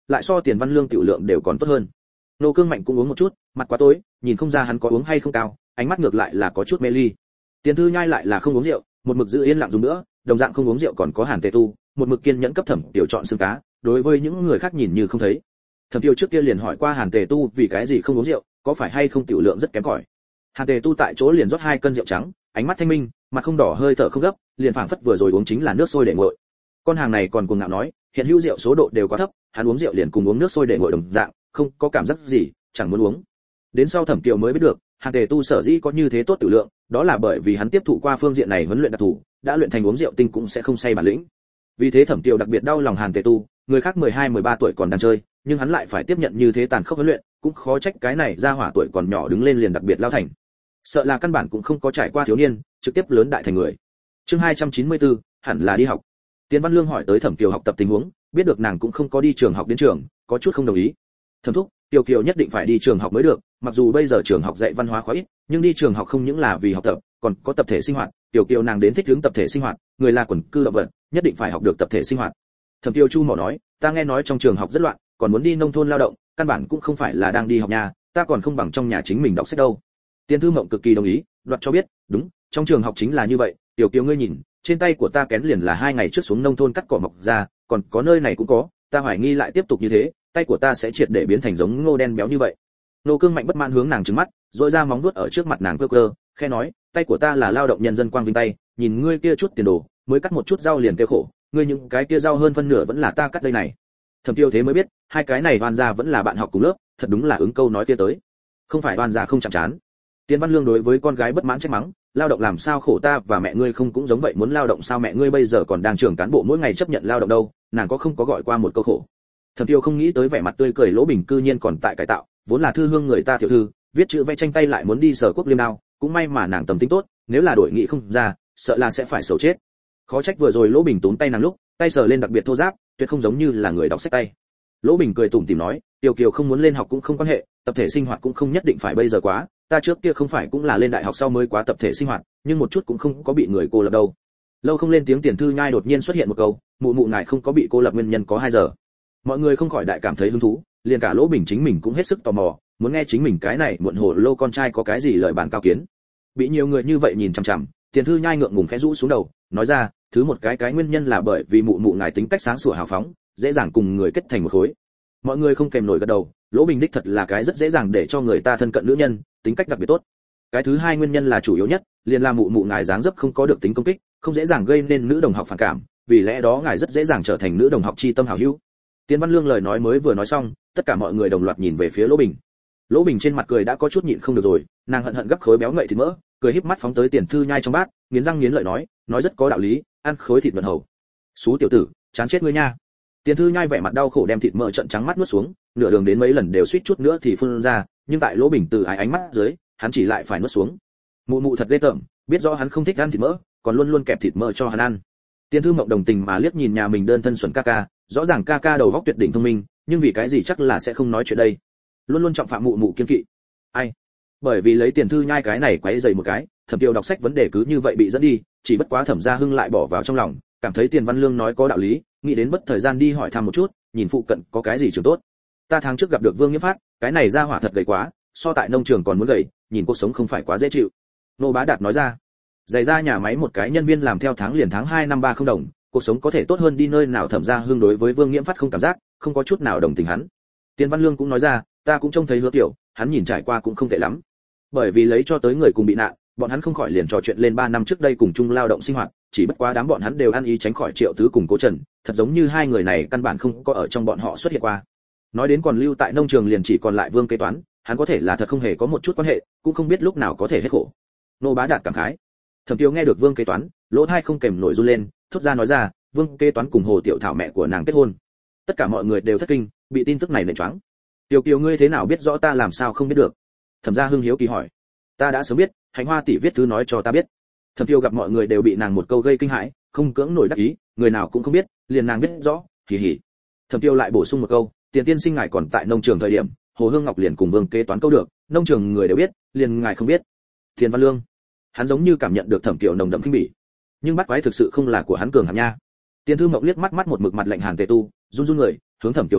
lại so Tiền Văn Lương tiểu lượng đều còn tốt hơn. Nô Cương Mạnh cũng uống một chút, mặt quá tối, nhìn không ra hắn có uống hay không cao, ánh mắt ngược lại là có chút mê ly. Tiền Thư Nhai lại là không uống rượu, một mực giữ yên lặng dùng nữa, đồng dạng không uống rượu còn có Hàn Tề Tu, một mực kiên nhẫn cấp Thẩm Tiểu chọn xương cá, đối với những người khác nhìn như không thấy. Thẩm Tiêu trước kia liền hỏi qua Hàn Tề Tu vì cái gì không uống rượu, có phải hay không tiểu lượng rất kém cỏi. Hàn Tề Tu tại chỗ liền rót hai cân rượu trắng, ánh mắt thanh minh, mặt không đỏ hơi thở không gấp, liền phảng phất vừa rồi uống chính là nước sôi để nguội. Con hàng này còn cuồng ngạo nói, hiện hữu rượu số độ đều quá thấp, hắn uống rượu liền cùng uống nước sôi để nguội đồng dạng, không có cảm giác gì, chẳng muốn uống. Đến sau Thẩm Kiều mới biết được, Hàn Tề Tu sở dĩ có như thế tốt tiểu lượng, đó là bởi vì hắn tiếp thụ qua phương diện này huấn luyện đặc thù, đã luyện thành uống rượu tinh cũng sẽ không say bản lĩnh. Vì thế Thẩm Kiều đặc biệt đau lòng Hàn Tề Tu, người khác mười hai mười ba tuổi còn đang chơi, nhưng hắn lại phải tiếp nhận như thế tàn khốc huấn luyện, cũng khó trách cái này ra hỏa tuổi còn nhỏ đứng lên liền đặc biệt lao thành. Sợ là căn bản cũng không có trải qua thiếu niên, trực tiếp lớn đại thành người. Chương hai trăm chín mươi tư, hẳn là đi học. Tiền Văn Lương hỏi tới Thẩm Kiều học tập tình huống, biết được nàng cũng không có đi trường học đến trường, có chút không đồng ý. Thẩm thúc, Kiều Kiều nhất định phải đi trường học mới được, mặc dù bây giờ trường học dạy văn hóa khóa ít, nhưng đi trường học không những là vì học tập, còn có tập thể sinh hoạt, Kiều Kiều nàng đến thích ứng tập thể sinh hoạt, người là quần cư động vật, nhất định phải học được tập thể sinh hoạt. Thẩm Kiều Chu mỏ nói, ta nghe nói trong trường học rất loạn, còn muốn đi nông thôn lao động, căn bản cũng không phải là đang đi học nhà, ta còn không bằng trong nhà chính mình đọc sách đâu. Tiền Thư Mộng cực kỳ đồng ý, đoạt cho biết, đúng, trong trường học chính là như vậy, Tiểu Kiều ngươi nhìn, trên tay của ta kén liền là hai ngày trước xuống nông thôn cắt cỏ mọc ra, còn có nơi này cũng có, ta hoài nghi lại tiếp tục như thế, tay của ta sẽ triệt để biến thành giống ngô đen béo như vậy. Nô Cương Mạnh bất mãn hướng nàng trừng mắt, rồi ra móng vuốt ở trước mặt nàng cơ cơ, khe nói, tay của ta là lao động nhân dân quang vinh tay, nhìn ngươi kia chút tiền đồ, mới cắt một chút rau liền kêu khổ, ngươi những cái kia rau hơn phân nửa vẫn là ta cắt đây này. Thẩm Tiêu thế mới biết, hai cái này Đoan gia vẫn là bạn học cùng lớp, thật đúng là ứng câu nói kia tới. Không phải Đoan gia không chạm chán. Tiền Văn Lương đối với con gái bất mãn trách mắng, lao động làm sao khổ ta và mẹ ngươi không cũng giống vậy, muốn lao động sao mẹ ngươi bây giờ còn đang trưởng cán bộ mỗi ngày chấp nhận lao động đâu, nàng có không có gọi qua một câu khổ. Thẩm Tiêu không nghĩ tới vẻ mặt tươi cười Lỗ Bình cư nhiên còn tại cải tạo, vốn là thư hương người ta tiểu thư, viết chữ vẽ tranh tay lại muốn đi sở quốc liêm đao, cũng may mà nàng tầm tính tốt, nếu là đổi nghị không ra, sợ là sẽ phải xấu chết. Khó trách vừa rồi Lỗ Bình túm tay nàng lúc, tay sờ lên đặc biệt thô ráp, tuyệt không giống như là người đọc sách tay. Lỗ Bình cười tủm tỉm nói, Tiểu Kiều không muốn lên học cũng không quan hệ, tập thể sinh hoạt cũng không nhất định phải bây giờ quá, ta trước kia không phải cũng là lên đại học sau mới quá tập thể sinh hoạt, nhưng một chút cũng không có bị người cô lập đâu. Lâu không lên tiếng Tiền Thư Nhai đột nhiên xuất hiện một câu, mụ mụ ngài không có bị cô lập nguyên nhân có hai giờ. Mọi người không khỏi đại cảm thấy hứng thú, liền cả Lỗ Bình chính mình cũng hết sức tò mò, muốn nghe chính mình cái này muộn hồ lô con trai có cái gì lời bàn cao kiến. Bị nhiều người như vậy nhìn chằm chằm, Tiền Thư Nhai ngượng ngùng khẽ rũ xuống đầu, nói ra, thứ một cái cái nguyên nhân là bởi vì mụ mụ ngài tính cách sáng sủa hào phóng, dễ dàng cùng người kết thành một khối. Mọi người không kèm nổi gật đầu, Lỗ Bình đích thật là cái rất dễ dàng để cho người ta thân cận nữ nhân, tính cách đặc biệt tốt. Cái thứ hai nguyên nhân là chủ yếu nhất, liền là mụ mụ ngài dáng dấp không có được tính công kích, không dễ dàng gây nên nữ đồng học phản cảm, vì lẽ đó ngài rất dễ dàng trở thành nữ đồng học chi tâm hảo hữu. Tiền Văn Lương lời nói mới vừa nói xong, tất cả mọi người đồng loạt nhìn về phía Lỗ Bình. Lỗ Bình trên mặt cười đã có chút nhịn không được rồi, nàng hận hận gấp khối béo ngậy thịt mỡ, cười híp mắt phóng tới Tiền Thư Nhai trong bát, nghiến răng nghiến lợi nói, nói rất có đạo lý, ăn khối thịt vận hầu. Xú tiểu tử, chán chết ngươi nha. Tiền Thư Nhai vẻ mặt đau khổ đem thịt mỡ trợn trắng mắt nuốt xuống, nửa đường đến mấy lần đều suýt chút nữa thì phun ra, nhưng tại Lỗ Bình từ ái ánh mắt dưới, hắn chỉ lại phải nuốt xuống. Mụ mụ thật ghê tởm, biết rõ hắn không thích ăn thịt mỡ, còn luôn luôn kẹp thịt mỡ cho hắn ăn. Tiền Thư Mộng đồng tình mà liếc nhìn nhà mình đơn thân xuẩn ca ca, rõ ràng ca ca đầu óc tuyệt đỉnh thông minh, nhưng vì cái gì chắc là sẽ không nói chuyện đây. Luôn luôn trọng phạm mụ mụ kiên kỵ. Ai? Bởi vì lấy Tiền Thư Nhai cái này quấy rầy một cái, Thẩm Tiêu đọc sách vấn đề cứ như vậy bị dẫn đi, chỉ bất quá Thẩm Gia Hưng lại bỏ vào trong lòng, cảm thấy Tiền Văn Lương nói có đạo lý, nghĩ đến bất thời gian đi hỏi thăm một chút, nhìn phụ cận có cái gì trường tốt. Ta tháng trước gặp được Vương Nhiễm Phát, cái này ra hỏa thật gầy quá, so tại nông trường còn muốn gầy, nhìn cuộc sống không phải quá dễ chịu. Nô Bá Đạt nói ra. Giày ra nhà máy một cái nhân viên làm theo tháng liền tháng hai năm ba không đồng, cuộc sống có thể tốt hơn đi nơi nào. Thẩm Gia Hưng đối với Vương Nhiễm Phát không cảm giác, không có chút nào đồng tình hắn. Tiền Văn Lương cũng nói ra, ta cũng trông thấy Hứa Tiểu, hắn nhìn trải qua cũng không tệ lắm. Bởi vì lấy cho tới người cùng bị nạn, bọn hắn không khỏi liền trò chuyện lên ba năm trước đây cùng chung lao động sinh hoạt, chỉ bất quá đám bọn hắn đều ăn ý tránh khỏi Triệu Tứ cùng Cố Trần, thật giống như hai người này căn bản không có ở trong bọn họ xuất hiện qua. Nói đến còn lưu tại nông trường liền chỉ còn lại Vương Kế Toán, hắn có thể là thật không hề có một chút quan hệ, cũng không biết lúc nào có thể hết khổ. Nô Bá Đạt cảm khái. Thẩm Tiêu nghe được Vương Kế Toán, lỗ tai không kềm nổi run lên, thốt ra nói ra, Vương Kế Toán cùng Hồ Tiểu Thảo mẹ của nàng kết hôn. Tất cả mọi người đều thất kinh, bị tin tức này nện choáng. Tiểu Kiều ngươi thế nào biết rõ, ta làm sao không biết được? Thẩm Gia Hưng hiếu kỳ hỏi. Ta đã sớm biết, Hạnh Hoa tỷ viết thư nói cho ta biết. Thẩm Tiêu gặp mọi người đều bị nàng một câu gây kinh hãi, không cưỡng nổi đắc ý, người nào cũng không biết, liền nàng biết rõ, hỉ hỉ. Thẩm Tiêu lại bổ sung một câu, Tiền tiên sinh ngài còn tại nông trường thời điểm, Hồ Hương Ngọc liền cùng Vương Kế Toán câu được, nông trường người đều biết, liền ngài không biết. Tiền Văn Lương, hắn giống như cảm nhận được Thẩm Tiêu nồng đậm khinh bỉ, nhưng bắt quái thực sự không là của hắn cường hạng nha. Tiền Thư Mộng liếc mắt mắt một mực mặt lạnh Hàn Tề Tu, run run người, hướng Thẩm Tiêu hỏi,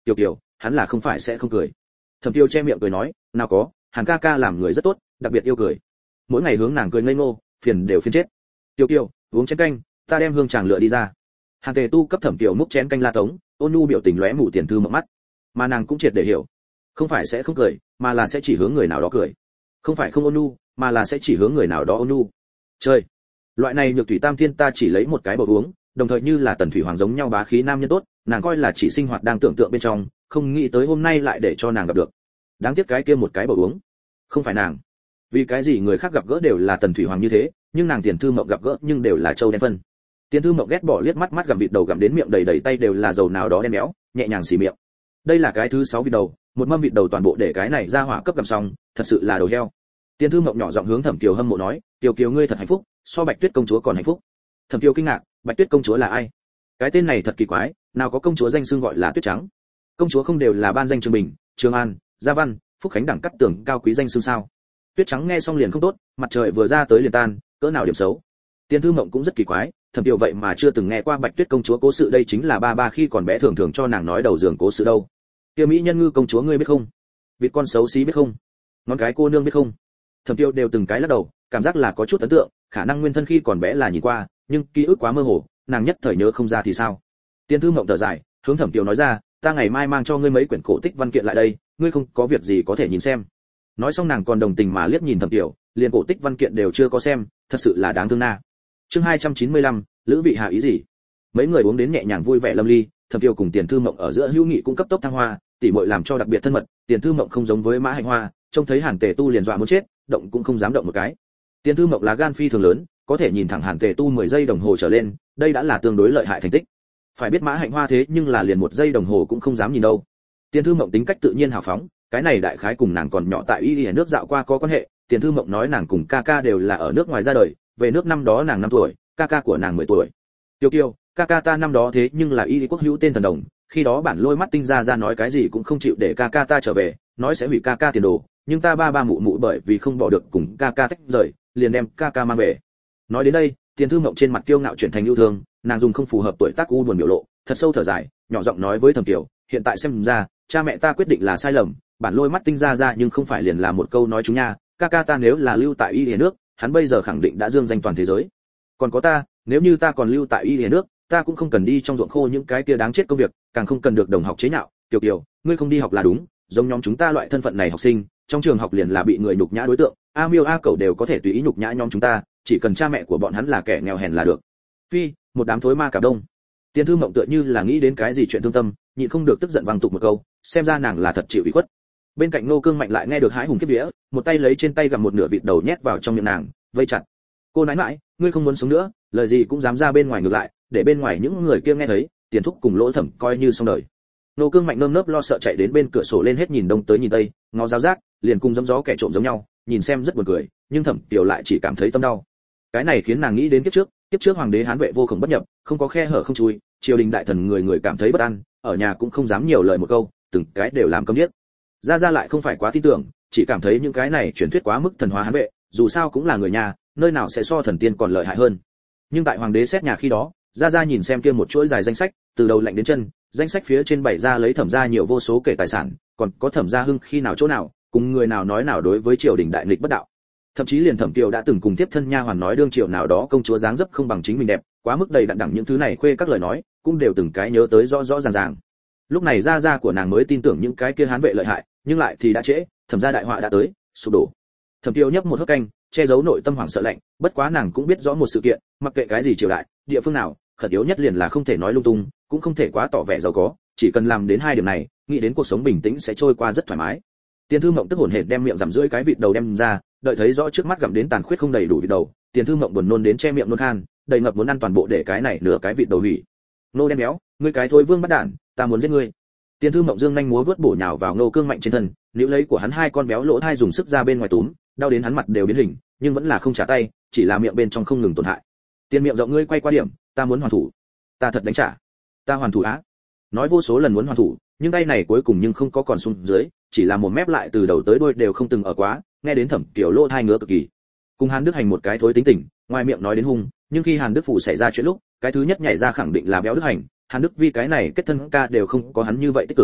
Tiểu Kiều, hắn là không phải sẽ không cười. Thẩm Tiêu che miệng cười nói, nào có, Hàn ca ca làm người rất tốt, đặc biệt yêu cười. Mỗi ngày hướng nàng cười ngây ngô, phiền đều phiền chết. Tiểu Kiều, uống chén canh, ta đem hương tràng lựa đi ra. Hàn Tề Tu cấp Thẩm Tiêu múc chén canh la tống, ôn nhu biểu tình lóe mù tiền thư mở mắt. Mà nàng cũng triệt để hiểu, không phải sẽ không cười, mà là sẽ chỉ hướng người nào đó cười. Không phải không ôn nhu, mà là sẽ chỉ hướng người nào đó ôn nhu. Chơi. Loại này nhược thủy tam thiên ta chỉ lấy một cái bầu uống, đồng thời như là tần thủy hoàng giống nhau bá khí nam nhân tốt, nàng coi là chỉ sinh hoạt đang tưởng tượng bên trong, không nghĩ tới hôm nay lại để cho nàng gặp được. Đáng tiếc cái kia một cái bầu uống, không phải nàng. Vì cái gì người khác gặp gỡ đều là tần thủy hoàng như thế, nhưng nàng Tiền Thư Mộng gặp gỡ nhưng đều là châu đen phân. Tiền Thư Mộng ghét bỏ liếc mắt mắt gặm vịt đầu gặm đến miệng đầy đầy tay đều là dầu nào đó đen béo, nhẹ nhàng xì miệng. Đây là cái thứ sáu vịt đầu, một mâm vịt đầu toàn bộ để cái này ra hỏa cấp gặm xong, thật sự là đầu heo. Tiền Thư Mộng nhỏ giọng hướng Thẩm Kiều hâm mộ nói, "Kiều Kiều ngươi thật hạnh phúc, so Bạch Tuyết công chúa còn hạnh phúc." Thẩm Kiều kinh ngạc, Bạch Tuyết công chúa là ai? Cái tên này thật kỳ quái, nào có công chúa danh xưng gọi là Tuyết Trắng. Công chúa không đều là ban danh Trường Bình, Trường An, Gia Văn, Phúc Khánh đẳng cấp tưởng cao quý danh xưng sao? Tuyết Trắng nghe xong liền không tốt, mặt trời vừa ra tới liền tan, cỡ nào điểm xấu. Tiền Thư Mộng cũng rất kỳ quái, Thẩm Kiều vậy mà chưa từng nghe qua Bạch Tuyết công chúa cố sự, đây chính là ba ba khi còn bé thường thường cho nàng nói đầu giường cố sự đâu. Kia mỹ nhân ngư công chúa ngươi biết không? Vịt con xấu xí biết không? Ngón cái cô nương biết không? Thẩm Kiều đều từng cái lắc đầu, cảm giác là có chút ấn tượng, khả năng nguyên thân khi còn bé là nhìn qua, nhưng ký ức quá mơ hồ, nàng nhất thời nhớ không ra thì sao. Tiền Thư Mộng thở dài, hướng Thẩm Kiều nói ra, ta ngày mai mang cho ngươi mấy quyển cổ tích văn kiện lại đây, ngươi không có việc gì có thể nhìn xem. Nói xong nàng còn đồng tình mà liếc nhìn Thẩm Kiều, liền cổ tích văn kiện đều chưa có xem, thật sự là đáng thương na. Chương hai trăm chín mươi lăm, Lữ Vị Hà ý gì? Mấy người uống đến nhẹ nhàng vui vẻ lâm ly, Thẩm Kiều cùng Tiền Thư Mộng ở giữa hữu nghị cũng cấp tốc thăng hoa, tỉ muội làm cho đặc biệt thân mật, Tiền Thư Mộng không giống với Mã Hạnh Hoa, trông thấy Hàn Tề Tu liền dọa muốn chết, động cũng không dám động một cái. Tiền Thư Mộng là gan phi thường lớn, có thể nhìn thẳng Hàn Tề Tu mười giây đồng hồ trở lên, đây đã là tương đối lợi hại thành tích. Phải biết Mã Hạnh Hoa thế nhưng là liền một giây đồng hồ cũng không dám nhìn đâu. Tiền Thư Mộng tính cách tự nhiên hào phóng, cái này đại khái cùng nàng còn nhỏ tại y y nước dạo qua có quan hệ. Tiền Thư Mộng nói nàng cùng ca ca đều là ở nước ngoài ra đời, về nước năm đó nàng năm tuổi, ca ca của nàng mười tuổi. Tiêu Kiều, ca ca ta năm đó thế nhưng là y quốc hữu tên thần đồng, khi đó bản lôi mắt tinh ra ra nói cái gì cũng không chịu để ca ca ta trở về, nói sẽ hủy ca ca tiền đồ, nhưng ta ba ba mụ mụ bởi vì không bỏ được cùng ca ca tách rời, liền đem ca ca mang về. Nói đến đây, Tiền Thư Mộng trên mặt kiêu ngạo chuyển thành yêu thương, nàng dùng không phù hợp tuổi tác u buồn biểu lộ, thật sâu thở dài, nhỏ giọng nói với Thẩm Kiều, hiện tại xem ra, cha mẹ ta quyết định là sai lầm, bản lôi mắt tinh ra ra nhưng không phải liền là một câu nói chúng nha, ca ca ta nếu là lưu tại y y nước, hắn bây giờ khẳng định đã dương danh toàn thế giới. Còn có ta, nếu như ta còn lưu tại y y nước, ta cũng không cần đi trong ruộng khô những cái kia đáng chết công việc, càng không cần được đồng học chế nhạo. Kiều Kiều, ngươi không đi học là đúng, giống nhóm chúng ta loại thân phận này học sinh, trong trường học liền là bị người nhục nhã đối tượng, a miêu a cẩu đều có thể tùy ý nhục nhã nhóm chúng ta, chỉ cần cha mẹ của bọn hắn là kẻ nghèo hèn là được. Phi, một đám thối ma cả đông. Tiền Thư Mộng tựa như là nghĩ đến cái gì chuyện thương tâm, nhịn không được tức giận vang tục một câu, xem ra nàng là thật chịu ủy khuất. Bên cạnh Nô Cương Mạnh lại nghe được hái hùng kiếp vía, một tay lấy trên tay gặm một nửa vịt đầu nhét vào trong miệng nàng, vây chặt. Cô nãi nãi, ngươi không muốn sống nữa, lời gì cũng dám ra bên ngoài ngược lại, để bên ngoài những người kia nghe thấy, Tiền thúc cùng Lỗ Thẩm coi như xong đời. Nô Cương Mạnh nơm nớp lo sợ chạy đến bên cửa sổ lên hết nhìn đông tới nhìn tây, ngó giáo giác, liền cùng giấm gió kẻ trộm giống nhau, nhìn xem rất buồn cười, nhưng Thẩm Kiều lại chỉ cảm thấy tâm đau. Cái này khiến nàng nghĩ đến kiếp trước, kiếp trước hoàng đế hán vệ vô khổng bất nhập, không có khe hở không chui, triều đình đại thần người người cảm thấy bất an, ở nhà cũng không dám nhiều lời một câu, từng cái đều làm câm điếc. Gia Gia lại không phải quá tin tưởng, chỉ cảm thấy những cái này truyền thuyết quá mức thần hóa hán vệ, dù sao cũng là người nhà, nơi nào sẽ so thần tiên còn lợi hại hơn. Nhưng tại hoàng đế xét nhà khi đó, Gia Gia nhìn xem kia một chuỗi dài danh sách, từ đầu lạnh đến chân, danh sách phía trên bày ra lấy Thẩm gia nhiều vô số kể tài sản, còn có Thẩm gia hưng khi nào chỗ nào, cùng người nào nói nào đối với triều đình đại nghịch bất đạo. Thậm chí liền Thẩm Kiều đã từng cùng tiếp thân nha hoàn nói đương triều nào đó công chúa dáng dấp không bằng chính mình đẹp, quá mức đầy đặn đẳng những thứ này khuê các lời nói, cũng đều từng cái nhớ tới rõ rõ ràng ràng. Lúc này Gia Gia của nàng mới tin tưởng những cái kia hán vệ lợi hại, nhưng lại thì đã trễ, Thẩm gia đại họa đã tới, sụp đổ. Thẩm Kiều nhấp một hớp canh, che giấu nội tâm hoảng sợ lạnh, bất quá nàng cũng biết rõ một sự kiện, mặc kệ cái gì triều đại, địa phương nào, khẩn yếu nhất liền là không thể nói lung tung, cũng không thể quá tỏ vẻ giàu có, chỉ cần làm đến hai điểm này, nghĩ đến cuộc sống bình tĩnh sẽ trôi qua rất thoải mái. Tiền Thư Mộng tức hổn hển đem miệng giảm rưỡi cái vịt đầu đem ra, đợi thấy rõ trước mắt gặm đến tàn khuyết không đầy đủ vịt đầu, Tiền Thư Mộng buồn nôn đến che miệng nôn khan, đầy ngập muốn ăn toàn bộ để cái này nửa cái vịt đầu hủy. Nô đen béo, ngươi cái thối vương bắt đản, ta muốn giết ngươi. Tiền Thư Mộng dương nhanh múa vớt bổ nhào vào Nô Cương Mạnh trên thân, níu lấy của hắn hai con béo lỗ hai dùng sức ra bên ngoài túm, đau đến hắn mặt đều biến hình, nhưng vẫn là không trả tay, chỉ là miệng bên trong không ngừng tổn hại. Tiền miệng rộng ngươi quay qua điểm, ta muốn hoàn thủ. Ta thật đánh trả. Ta hoàn thủ á. Nói vô số lần muốn hoàn thủ, nhưng tay này cuối cùng nhưng không có còn xuống dưới, chỉ là một mép lại từ đầu tới đuôi đều không từng ở quá, nghe đến Thẩm Kiều lỗ hai ngứa cực kỳ. Cùng Hàn Đức Hành một cái thối tính tình, ngoài miệng nói đến hung, nhưng khi Hàn Đức phủ xảy ra chuyện lúc, cái thứ nhất nhảy ra khẳng định là béo Đức Hành, Hàn Đức Vi cái này kết thân ca đều không có hắn như vậy tích cực.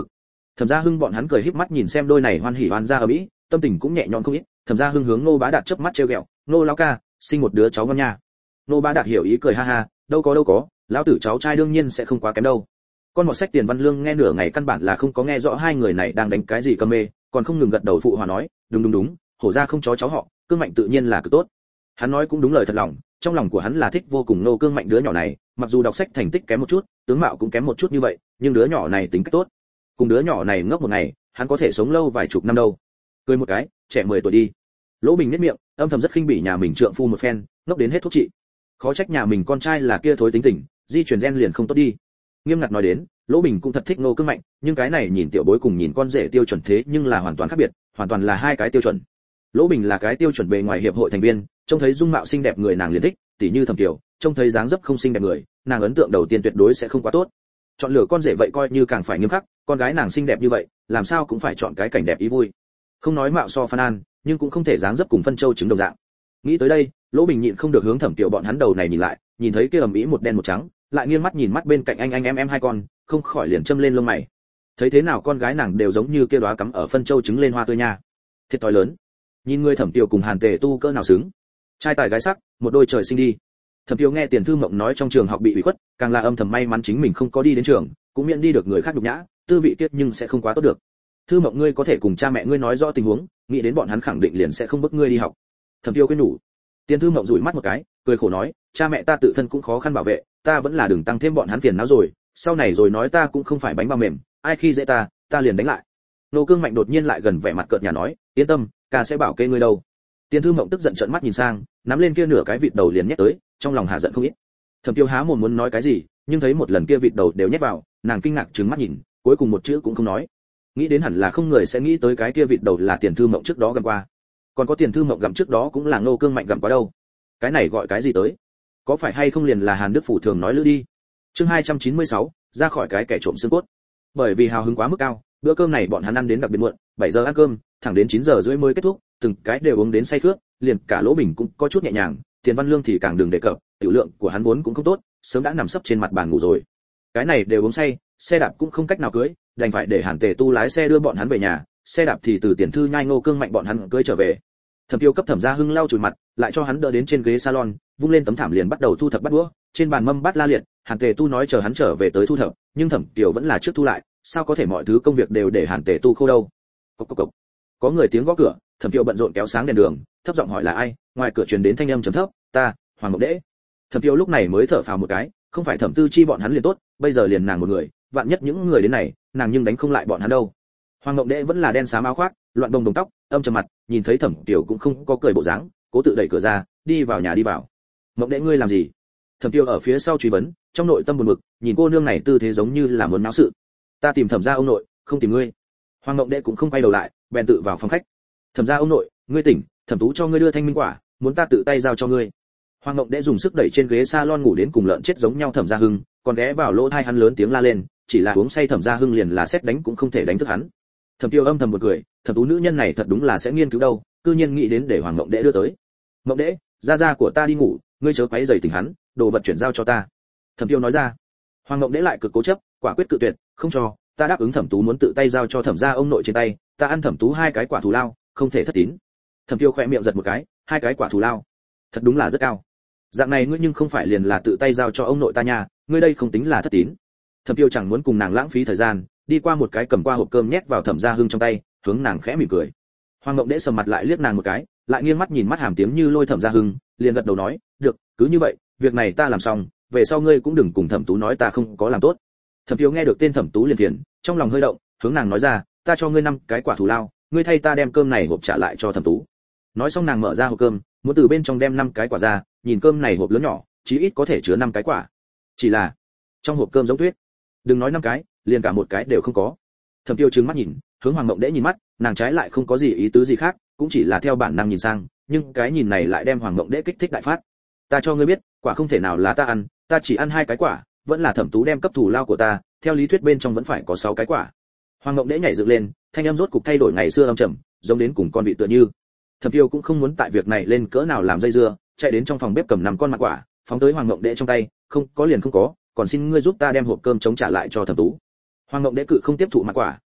Thẩm Gia Hưng bọn hắn cười híp mắt nhìn xem đôi này hoan hỉ hoan gia ở mỹ, tâm tình cũng nhẹ nhõm không ít. Thẩm Gia Hưng hướng Ngô Bá Đạt chớp mắt trêu ghẹo, "Ngô lão ca, sinh một đứa cháu ngon nha." Ngô Bá Đạt hiểu ý cười ha ha, "Đâu có đâu có, lão tử cháu trai đương nhiên sẽ không quá kém đâu." Con mọt sách Tiền Văn Lương nghe nửa ngày căn bản là không có nghe rõ hai người này đang đánh cái gì cơ mê, còn không ngừng gật đầu phụ hòa nói, "Đúng đúng đúng, hổ gia không chó cháu họ, Cương Mạnh tự nhiên là cực tốt." Hắn nói cũng đúng lời thật lòng, trong lòng của hắn là thích vô cùng Ngô Cương Mạnh đứa nhỏ này, mặc dù đọc sách thành tích kém một chút, tướng mạo cũng kém một chút như vậy, nhưng đứa nhỏ này tính cách tốt. Cùng đứa nhỏ này ngốc một ngày, hắn có thể sống lâu vài chục năm đâu. Cười một cái, trẻ mười tuổi đi. Lỗ Bình nhếch miệng, âm thầm rất khinh bỉ nhà mình trượng phu một phen, ngốc đến hết thuốc trị. Khó trách nhà mình con trai là kia thối tính tình, di truyền gen liền không tốt đi. Nghiêm ngặt nói đến, Lỗ Bình cũng thật thích Ngô Cương Mạnh, nhưng cái này nhìn tiểu bối cùng nhìn con rể tiêu chuẩn thế nhưng là hoàn toàn khác biệt, hoàn toàn là hai cái tiêu chuẩn. Lỗ Bình là cái tiêu chuẩn bề ngoài hiệp hội thành viên, trông thấy dung mạo xinh đẹp người nàng liền thích, tỉ như Thẩm Kiều, trông thấy dáng dấp không xinh đẹp người, nàng ấn tượng đầu tiên tuyệt đối sẽ không quá tốt. Chọn lựa con rể vậy coi như càng phải nghiêm khắc, con gái nàng xinh đẹp như vậy, làm sao cũng phải chọn cái cảnh đẹp ý vui. Không nói mạo so Phan An, nhưng cũng không thể dáng dấp cùng phân châu trứng đồng dạng. Nghĩ tới đây, Lỗ Bình nhịn không được hướng Thẩm Kiều bọn hắn đầu này nhìn lại, nhìn thấy kia ầm ĩ một đen một trắng, lại nghiêng mắt nhìn mắt bên cạnh anh anh em em hai con, không khỏi liền châm lên lông mày. Thấy thế nào con gái nàng đều giống như kia đóa cắm ở phân châu trứng lên hoa tươi nha. Thiệt thòi lớn. Nhìn người Thẩm Kiều cùng Hàn Tề Tu cỡ nào xứng. Trai tài gái sắc, một đôi trời sinh đi. Thẩm Kiều nghe Tiền Thư Mộng nói trong trường học bị ủy khuất, càng là âm thầm may mắn chính mình không có đi đến trường, cũng miễn đi được người khác nhục nhã, tư vị tiết nhưng sẽ không quá tốt được. Thư Mộng ngươi có thể cùng cha mẹ ngươi nói rõ tình huống, nghĩ đến bọn hắn khẳng định liền sẽ không bức ngươi đi học. Thẩm Kiều khuyên nhủ. Tiền Thư Mộng dụi mắt một cái, cười khổ nói, cha mẹ ta tự thân cũng khó khăn bảo vệ, ta vẫn là đừng tăng thêm bọn hắn phiền não rồi, sau này rồi nói ta cũng không phải bánh bao mềm, ai khi dễ ta, ta liền đánh lại. Nô Cương Mạnh đột nhiên lại gần vẻ mặt cợt nhả nói, yên tâm, ca sẽ bảo kê ngươi đâu. Tiền Thư Mộng tức giận trợn mắt nhìn sang, nắm lên kia nửa cái vịt đầu liền nhét tới, trong lòng hà giận không ít. Thẩm Kiều há mồm muốn nói cái gì, nhưng thấy một lần kia vịt đầu đều nhét vào, nàng kinh ngạc trừng mắt nhìn, cuối cùng một chữ cũng không nói. Nghĩ đến hẳn là không người sẽ nghĩ tới cái kia vịt đầu là Tiền Thư Mộng trước đó gặm qua. Còn có Tiền Thư Mộng gặm trước đó cũng là Ngô Cương Mạnh gặm qua đâu. Cái này gọi cái gì tới? Có phải hay không liền là Hàn Đức Phủ thường nói lữ đi. Chương hai trăm chín mươi sáu, ra khỏi cái kẻ trộm xương cốt. Bởi vì hào hứng quá mức cao, bữa cơm này bọn hắn ăn đến đặc biệt muộn, bảy giờ ăn cơm, thẳng đến chín giờ rưỡi mới kết thúc, từng cái đều uống đến say khướt, liền cả Lỗ Bình cũng có chút nhẹ nhàng, Tiền Văn Lương thì càng đừng đề cập, tiểu lượng của hắn vốn cũng không tốt, sớm đã nằm sấp trên mặt bàn ngủ rồi. Cái này đều uống say, xe đạp cũng không cách nào cưới, đành phải để Hàn Tề Tu lái xe đưa bọn hắn về nhà, xe đạp thì từ Tiền Thư Nhai Ngô Cương Mạnh bọn hắn cưới trở về. Thẩm Kiều cấp Thẩm Gia Hưng lau chùi mặt, lại cho hắn đỡ đến trên ghế salon, vung lên tấm thảm liền bắt đầu thu thập bát đũa, trên bàn mâm bát la liệt, Hàn Tề Tu nói chờ hắn trở về tới thu thập, nhưng Thẩm Kiều vẫn là trước thu lại, sao có thể mọi thứ công việc đều để Hàn Tề Tu khô đâu. Cộc cộc cộc. Có người tiếng gõ cửa, Thẩm Kiều bận rộn kéo sáng đèn đường, thấp giọng hỏi là ai, ngoài cửa truyền đến thanh âm trầm thấp, "Ta, Hoàng Mộng Đễ." Thẩm Kiều lúc này mới thở phào một cái, không phải Thẩm Tư Chi bọn hắn liền tốt, bây giờ liền nàng một người, vạn nhất những người đến này, nàng nhưng đánh không lại bọn hắn đâu. Hoàng Mộng Đễ vẫn là đen xám áo khoác, loạn đồng đồng tóc, âm trầm mặt, nhìn thấy Thẩm Kiều cũng không có cười bộ dáng, cố tự đẩy cửa ra, đi vào nhà đi vào. "Mộng Đễ ngươi làm gì?" Thẩm Kiều ở phía sau truy vấn, trong nội tâm buồn bực, nhìn cô nương này tư thế giống như là muốn náo sự. "Ta tìm Thẩm gia ông nội, không tìm ngươi." Hoàng Mộng Đễ cũng không quay đầu lại, bèn tự vào phòng khách. "Thẩm gia ông nội, ngươi tỉnh, Thẩm Tú cho ngươi đưa thanh minh quả, muốn ta tự tay giao cho ngươi." Hoàng Mộng Đễ dùng sức đẩy trên ghế salon ngủ đến cùng lợn chết giống nhau Thẩm Gia Hưng, còn ghé vào lỗ tai hắn lớn tiếng la lên, chỉ là uống say Thẩm Gia Hưng liền là xét đánh cũng không thể đánh thức hắn. Thẩm Kiều âm thầm một cười, Thẩm Tú nữ nhân này thật đúng là sẽ nghiên cứu đâu, cư nhiên nghĩ đến để Hoàng Mộng Đễ đưa tới. "Mộng Đễ, gia gia của ta đi ngủ, ngươi chớ quấy rầy tỉnh hắn, đồ vật chuyển giao cho ta." Thẩm Kiều nói ra. Hoàng Mộng Đễ lại cực cố chấp, quả quyết cự tuyệt, "Không cho, ta đáp ứng Thẩm Tú muốn tự tay giao cho Thẩm gia ông nội trên tay, ta ăn Thẩm Tú hai cái quả thù lao, không thể thất tín." Thẩm Kiều khẽ miệng giật một cái, hai cái quả thù lao, thật đúng là rất cao. Dạng này ngươi nhưng không phải liền là tự tay giao cho ông nội ta nha, ngươi đây không tính là thất tín. Thẩm Kiều chẳng muốn cùng nàng lãng phí thời gian, đi qua một cái cầm qua hộp cơm nhét vào Thẩm Gia Hưng trong tay, hướng nàng khẽ mỉm cười. Hoàng Mộng Đễ sầm mặt lại liếc nàng một cái, lại nghiêng mắt nhìn mắt hàm tiếng như lôi Thẩm Gia Hưng, liền gật đầu nói, "Được, cứ như vậy, việc này ta làm xong, về sau ngươi cũng đừng cùng Thẩm Tú nói ta không có làm tốt." Thẩm Kiều nghe được tên Thẩm Tú liền phiền, trong lòng hơi động, hướng nàng nói ra, "Ta cho ngươi năm cái quả thù lao, ngươi thay ta đem cơm này hộp trả lại cho Thẩm Tú." Nói xong nàng mở ra hộp cơm, muốn từ bên trong đem năm cái quả ra, nhìn cơm này hộp lớn nhỏ, chí ít có thể chứa năm cái quả. Chỉ là, trong hộp cơm giống tuyết, đừng nói năm cái, liền cả một cái đều không có. Thẩm Kiều trừng mắt nhìn, hướng Hoàng Mộng Đễ nhìn mắt, nàng trái lại không có gì ý tứ gì khác, cũng chỉ là theo bản năng nhìn sang, nhưng cái nhìn này lại đem Hoàng Mộng Đễ kích thích đại phát. "Ta cho ngươi biết, quả không thể nào là ta ăn, ta chỉ ăn hai cái quả, vẫn là Thẩm Tú đem cấp thù lao của ta, theo lý thuyết bên trong vẫn phải có sáu cái quả." Hoàng Mộng Đễ nhảy dựng lên, thanh âm rốt cục thay đổi ngày xưa âm trầm, giống đến cùng con vị tựa như. Thẩm Kiều cũng không muốn tại việc này lên cỡ nào làm dây dưa, chạy đến trong phòng bếp cầm năm con mặt quả, phóng tới Hoàng Mộng Đễ trong tay, "Không có liền không có, còn xin ngươi giúp ta đem hộp cơm chống trả lại cho Thẩm Tú." Hoàng Mộng Đễ cự không tiếp thụ mặt quả,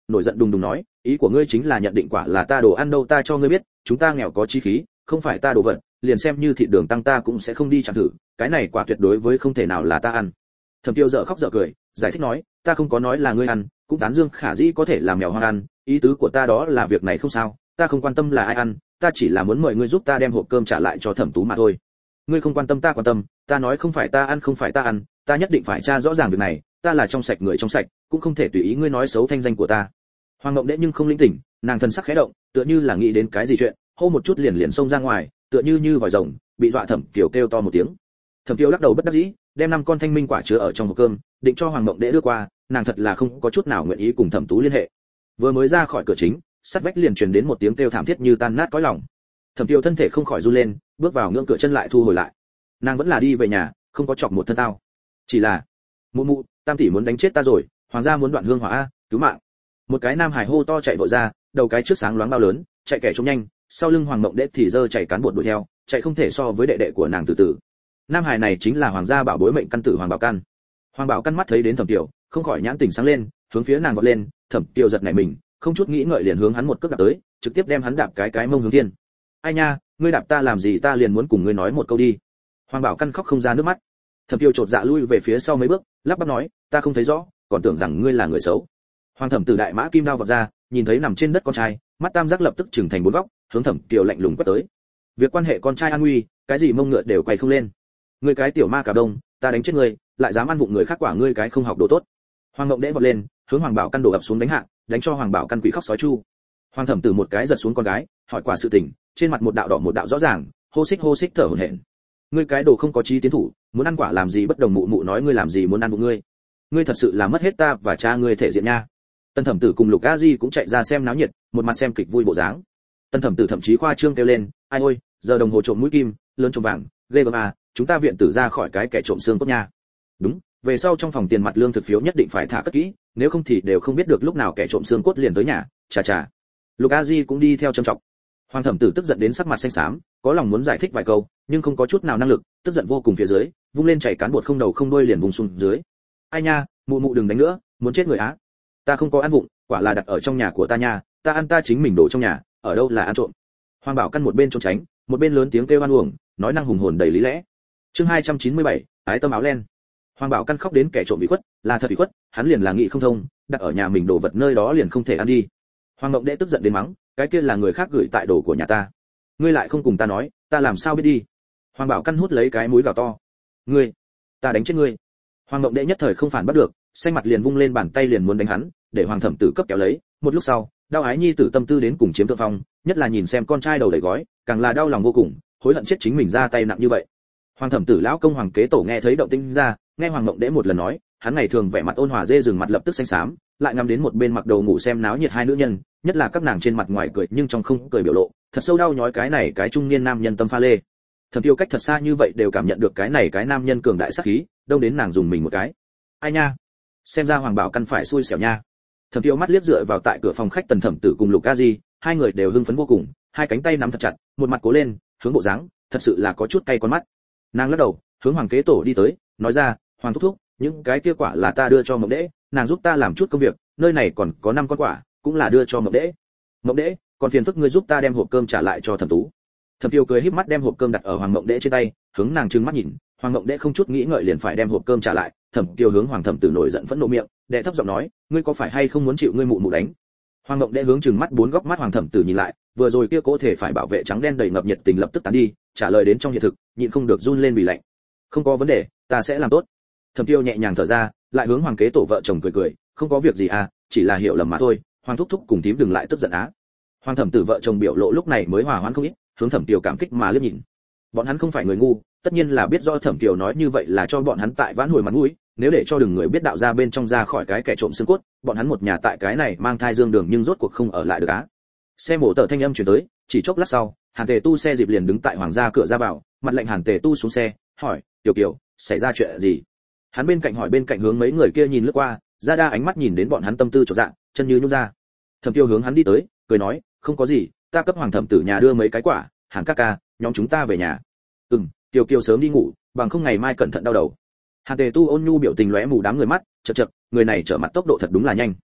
nổi giận đùng đùng nói, ý của ngươi chính là nhận định quả là ta đồ ăn đâu? Ta cho ngươi biết, chúng ta nghèo có chí khí, không phải ta đồ vật, liền xem như thịt đường tăng ta cũng sẽ không đi chạm thử, cái này quả tuyệt đối với không thể nào là ta ăn. Thẩm Tiêu dở khóc dở cười, giải thích nói, ta không có nói là ngươi ăn, cũng tán dương khả dĩ có thể làm mèo hoang ăn, ý tứ của ta đó là việc này không sao, ta không quan tâm là ai ăn, ta chỉ là muốn mời ngươi giúp ta đem hộp cơm trả lại cho Thẩm Tú mà thôi. Ngươi không quan tâm ta quan tâm, ta nói không phải ta ăn không phải ta ăn, ta nhất định phải tra rõ ràng việc này, ta là trong sạch người trong sạch, cũng không thể tùy ý ngươi nói xấu thanh danh của ta. Hoàng Ngộng Đệ nhưng không linh tỉnh, nàng thần sắc khẽ động, tựa như là nghĩ đến cái gì chuyện, hô một chút liền liền xông ra ngoài, tựa như như vòi rồng, bị dọa Thẩm Kiều kêu to một tiếng. Thẩm Kiều lắc đầu bất đắc dĩ, đem năm con thanh minh quả chứa ở trong hộp cơm, định cho Hoàng Ngộng Đệ đưa qua, nàng thật là không có chút nào nguyện ý cùng Thẩm Tú liên hệ. Vừa mới ra khỏi cửa chính, sát vách liền truyền đến một tiếng kêu thảm thiết như tan nát cõi lòng. Thẩm Kiều thân thể không khỏi run lên, bước vào ngưỡng cửa chân lại thu hồi lại. Nàng vẫn là đi về nhà, không có chọc một thân tao. Chỉ là, mụ mụ, tam tỷ muốn đánh chết ta rồi, hoàng gia muốn đoạn hương hỏa a, cứu mạng. Một cái nam hải hô to chạy vội ra, đầu cái trước sáng loáng bao lớn, chạy kẻ trông nhanh, sau lưng Hoàng Ngộng Đệ thì giơ chạy cán bột đuổi theo, chạy không thể so với đệ đệ của nàng từ từ. Nam hải này chính là hoàng gia bảo bối mệnh căn tử Hoàng Bảo Căn. Hoàng Bảo Căn mắt thấy đến Thẩm Kiều, không khỏi nhãn tình sáng lên, hướng phía nàng vọt lên, Thẩm Kiều giật nảy mình, không chút nghĩ ngợi liền hướng hắn một cước đạp tới, trực tiếp đem hắn đạp cái cái mông hướng thiên. Ai nha, ngươi đạp ta làm gì? Ta liền muốn cùng ngươi nói một câu đi. Hoàng Bảo Căn khóc không ra nước mắt. Thẩm Kiều chột dạ lui về phía sau mấy bước, lắp bắp nói, ta không thấy rõ, còn tưởng rằng ngươi là người xấu. Hoàng Thẩm Tử đại mã kim đao vọt ra, nhìn thấy nằm trên đất con trai, mắt tam giác lập tức trừng thành bốn góc, hướng Thẩm Kiều lạnh lùng quát tới. Việc quan hệ con trai an nguy, cái gì mông ngựa đều quay không lên. Ngươi cái tiểu ma cà đông, ta đánh chết ngươi, lại dám ăn vụng người khác quả ngươi cái không học đồ tốt. Hoàng Ngộng Đệ vọt lên, hướng Hoàng Bảo Căn đổ ập xuống đánh hạ, đánh cho Hoàng Bảo Căn quỷ khóc sói chu. Hoàng Thẩm Tử một cái giật xuống con gái, hỏi quả sự tình, trên mặt một đạo đỏ một đạo rõ ràng, hô xích hô xích thở hổn hển. Ngươi cái đồ không có chí tiến thủ, muốn ăn quả làm gì bất đồng? Mụ mụ nói ngươi làm gì muốn ăn vụng ngươi. Ngươi thật sự là mất hết ta và cha ngươi thể diện nha. Tân Thẩm Tử cùng Lục A Di cũng chạy ra xem náo nhiệt, một mặt xem kịch vui bộ dáng. Tân Thẩm Tử thậm chí khoa trương kêu lên, ai ôi, giờ đồng hồ trộm mũi kim, lớn trộm vàng, ghê gớm à, chúng ta viện tử ra khỏi cái kẻ trộm xương cốt nha. Đúng, về sau trong phòng tiền mặt lương thực phiếu nhất định phải thả cất kỹ, nếu không thì đều không biết được lúc nào kẻ trộm xương cốt liền tới nhà. Chà chà. Lục A Di cũng đi theo trầm trọng. Hoàng Thẩm Tử tức giận đến sắc mặt xanh xám, có lòng muốn giải thích vài câu, nhưng không có chút nào năng lực, tức giận vô cùng phía dưới, vung lên chảy cán bột không đầu không đuôi liền vùng xuống dưới. Ai nha, mụ mụ đừng đánh nữa, muốn chết người á. Ta không có ăn vụng, quả là đặt ở trong nhà của ta nha, ta ăn ta chính mình đổ trong nhà, ở đâu là ăn trộm. Hoàng Bảo Căn một bên trốn tránh, một bên lớn tiếng kêu oan uổng, nói năng hùng hồn đầy lý lẽ. Chương hai trăm chín mươi bảy, ái tâm áo len. Hoàng Bảo Căn khóc đến kẻ trộm bị khuất, là thật bị khuất, hắn liền là nghĩ không thông, đặt ở nhà mình đồ vật nơi đó liền không thể ăn đi. Hoàng Ngộng Đệ tức giận đến mắng, cái kia là người khác gửi tại đồ của nhà ta, ngươi lại không cùng ta nói, ta làm sao biết đi. Hoàng Bảo Căn hút lấy cái mũi gào to, ngươi, ta đánh chết ngươi. Hoàng Ngộng Đệ nhất thời không phản bắt được, xanh mặt liền vung lên bàn tay liền muốn đánh hắn, để Hoàng Thẩm Tử cấp kéo lấy. Một lúc sau, đau ái nhi tử tâm tư đến cùng chiếm thượng phong, nhất là nhìn xem con trai đầu đầy gói, càng là đau lòng vô cùng, hối hận chết chính mình ra tay nặng như vậy. Hoàng Thẩm Tử lão công Hoàng Kế Tổ nghe thấy động tĩnh ra, nghe Hoàng Ngộng Đệ một lần nói, hắn ngày thường vẻ mặt ôn hòa dê rừng mặt lập tức xanh xám, lại ngắm đến một bên mặc đầu ngủ xem náo nhiệt hai nữ nhân, nhất là các nàng trên mặt ngoài cười nhưng trong không cười biểu lộ, thật sâu đau nhói cái này cái trung niên nam nhân tâm pha lê. Thẩm Tiêu cách thật xa như vậy đều cảm nhận được cái này cái nam nhân cường đại sát khí, đông đến nàng dùng mình một cái. Ai nha, xem ra Hoàng Bảo Căn phải xui xẻo nha. Thẩm Tiêu mắt liếc dựa vào tại cửa phòng khách Tần Thẩm Tử cùng Lục A Di, hai người đều hưng phấn vô cùng, hai cánh tay nắm thật chặt, một mặt cố lên, hướng bộ dáng, thật sự là có chút cay con mắt. Nàng lắc đầu, hướng Hoàng Kế Tổ đi tới, nói ra, Hoàng thúc thúc, những cái kia quả là ta đưa cho Mộng Đễ, nàng giúp ta làm chút công việc, nơi này còn có năm con quả, cũng là đưa cho Mộng Đễ. Mộng Đễ, còn phiền phức ngươi giúp ta đem hộp cơm trả lại cho Thẩm Tú. Thẩm Tiêu cười híp mắt đem hộp cơm đặt ở Hoàng Mộng Đễ trên tay, hướng nàng trừng mắt nhìn, Hoàng Mộng Đễ không chút nghĩ ngợi liền phải đem hộp cơm trả lại, Thẩm Tiêu hướng Hoàng Thẩm Tử nổi giận phẫn nộ miệng, đệ thấp giọng nói, ngươi có phải hay không muốn chịu ngươi mụ mụ đánh? Hoàng Mộng Đễ hướng trừng mắt bốn góc mắt Hoàng Thẩm Tử nhìn lại, vừa rồi kia cố thể phải bảo vệ trắng đen đầy ngập nhiệt tình lập tức tán đi, trả lời đến trong hiện thực, nhịn không được run lên vì lạnh. Không có vấn đề, ta sẽ làm tốt. Thẩm Tiêu nhẹ nhàng thở ra, lại hướng Hoàng Kế Tổ vợ chồng cười cười, không có việc gì à, chỉ là hiểu lầm mà thôi, Hoàng thúc thúc cùng tím đừng lại tức giận á. Hoàng Thẩm Tử vợ chồng biểu lộ lúc này mới hòa hoãn không ít, hướng Thẩm Tiêu cảm kích mà liếc nhìn. Bọn hắn không phải người ngu, tất nhiên là biết rõ Thẩm Tiêu nói như vậy là cho bọn hắn tại vãn hồi mặt mũi, nếu để cho đừng người biết đạo ra bên trong ra khỏi cái kẻ trộm xương cốt, bọn hắn một nhà tại cái này mang thai dương đường nhưng rốt cuộc không ở lại được á. Xe mổ tờ thanh âm truyền tới, chỉ chốc lát sau, Hàn Tề Tu xe dịp liền đứng tại hoàng gia cửa ra vào, mặt lạnh Hàn Tề Tu xuống xe, hỏi, "Tiểu Kiều, xảy ra chuyện gì?" Hắn bên cạnh hỏi bên cạnh hướng mấy người kia nhìn lướt qua, ra đa ánh mắt nhìn đến bọn hắn tâm tư chột dạ, chân như nhún ra. Thẩm Tiêu hướng hắn đi tới, cười nói, "Không có gì, ta cấp Hoàng Thẩm Tử nhà đưa mấy cái quả, Hàn ca ca, nhóm chúng ta về nhà." "Ừm, Tiểu Kiều sớm đi ngủ, bằng không ngày mai cẩn thận đau đầu." Hàn Tề Tu ôn nhu biểu tình lóe mù đám người mắt, chậc chậc, người này trở mặt tốc độ thật đúng là nhanh.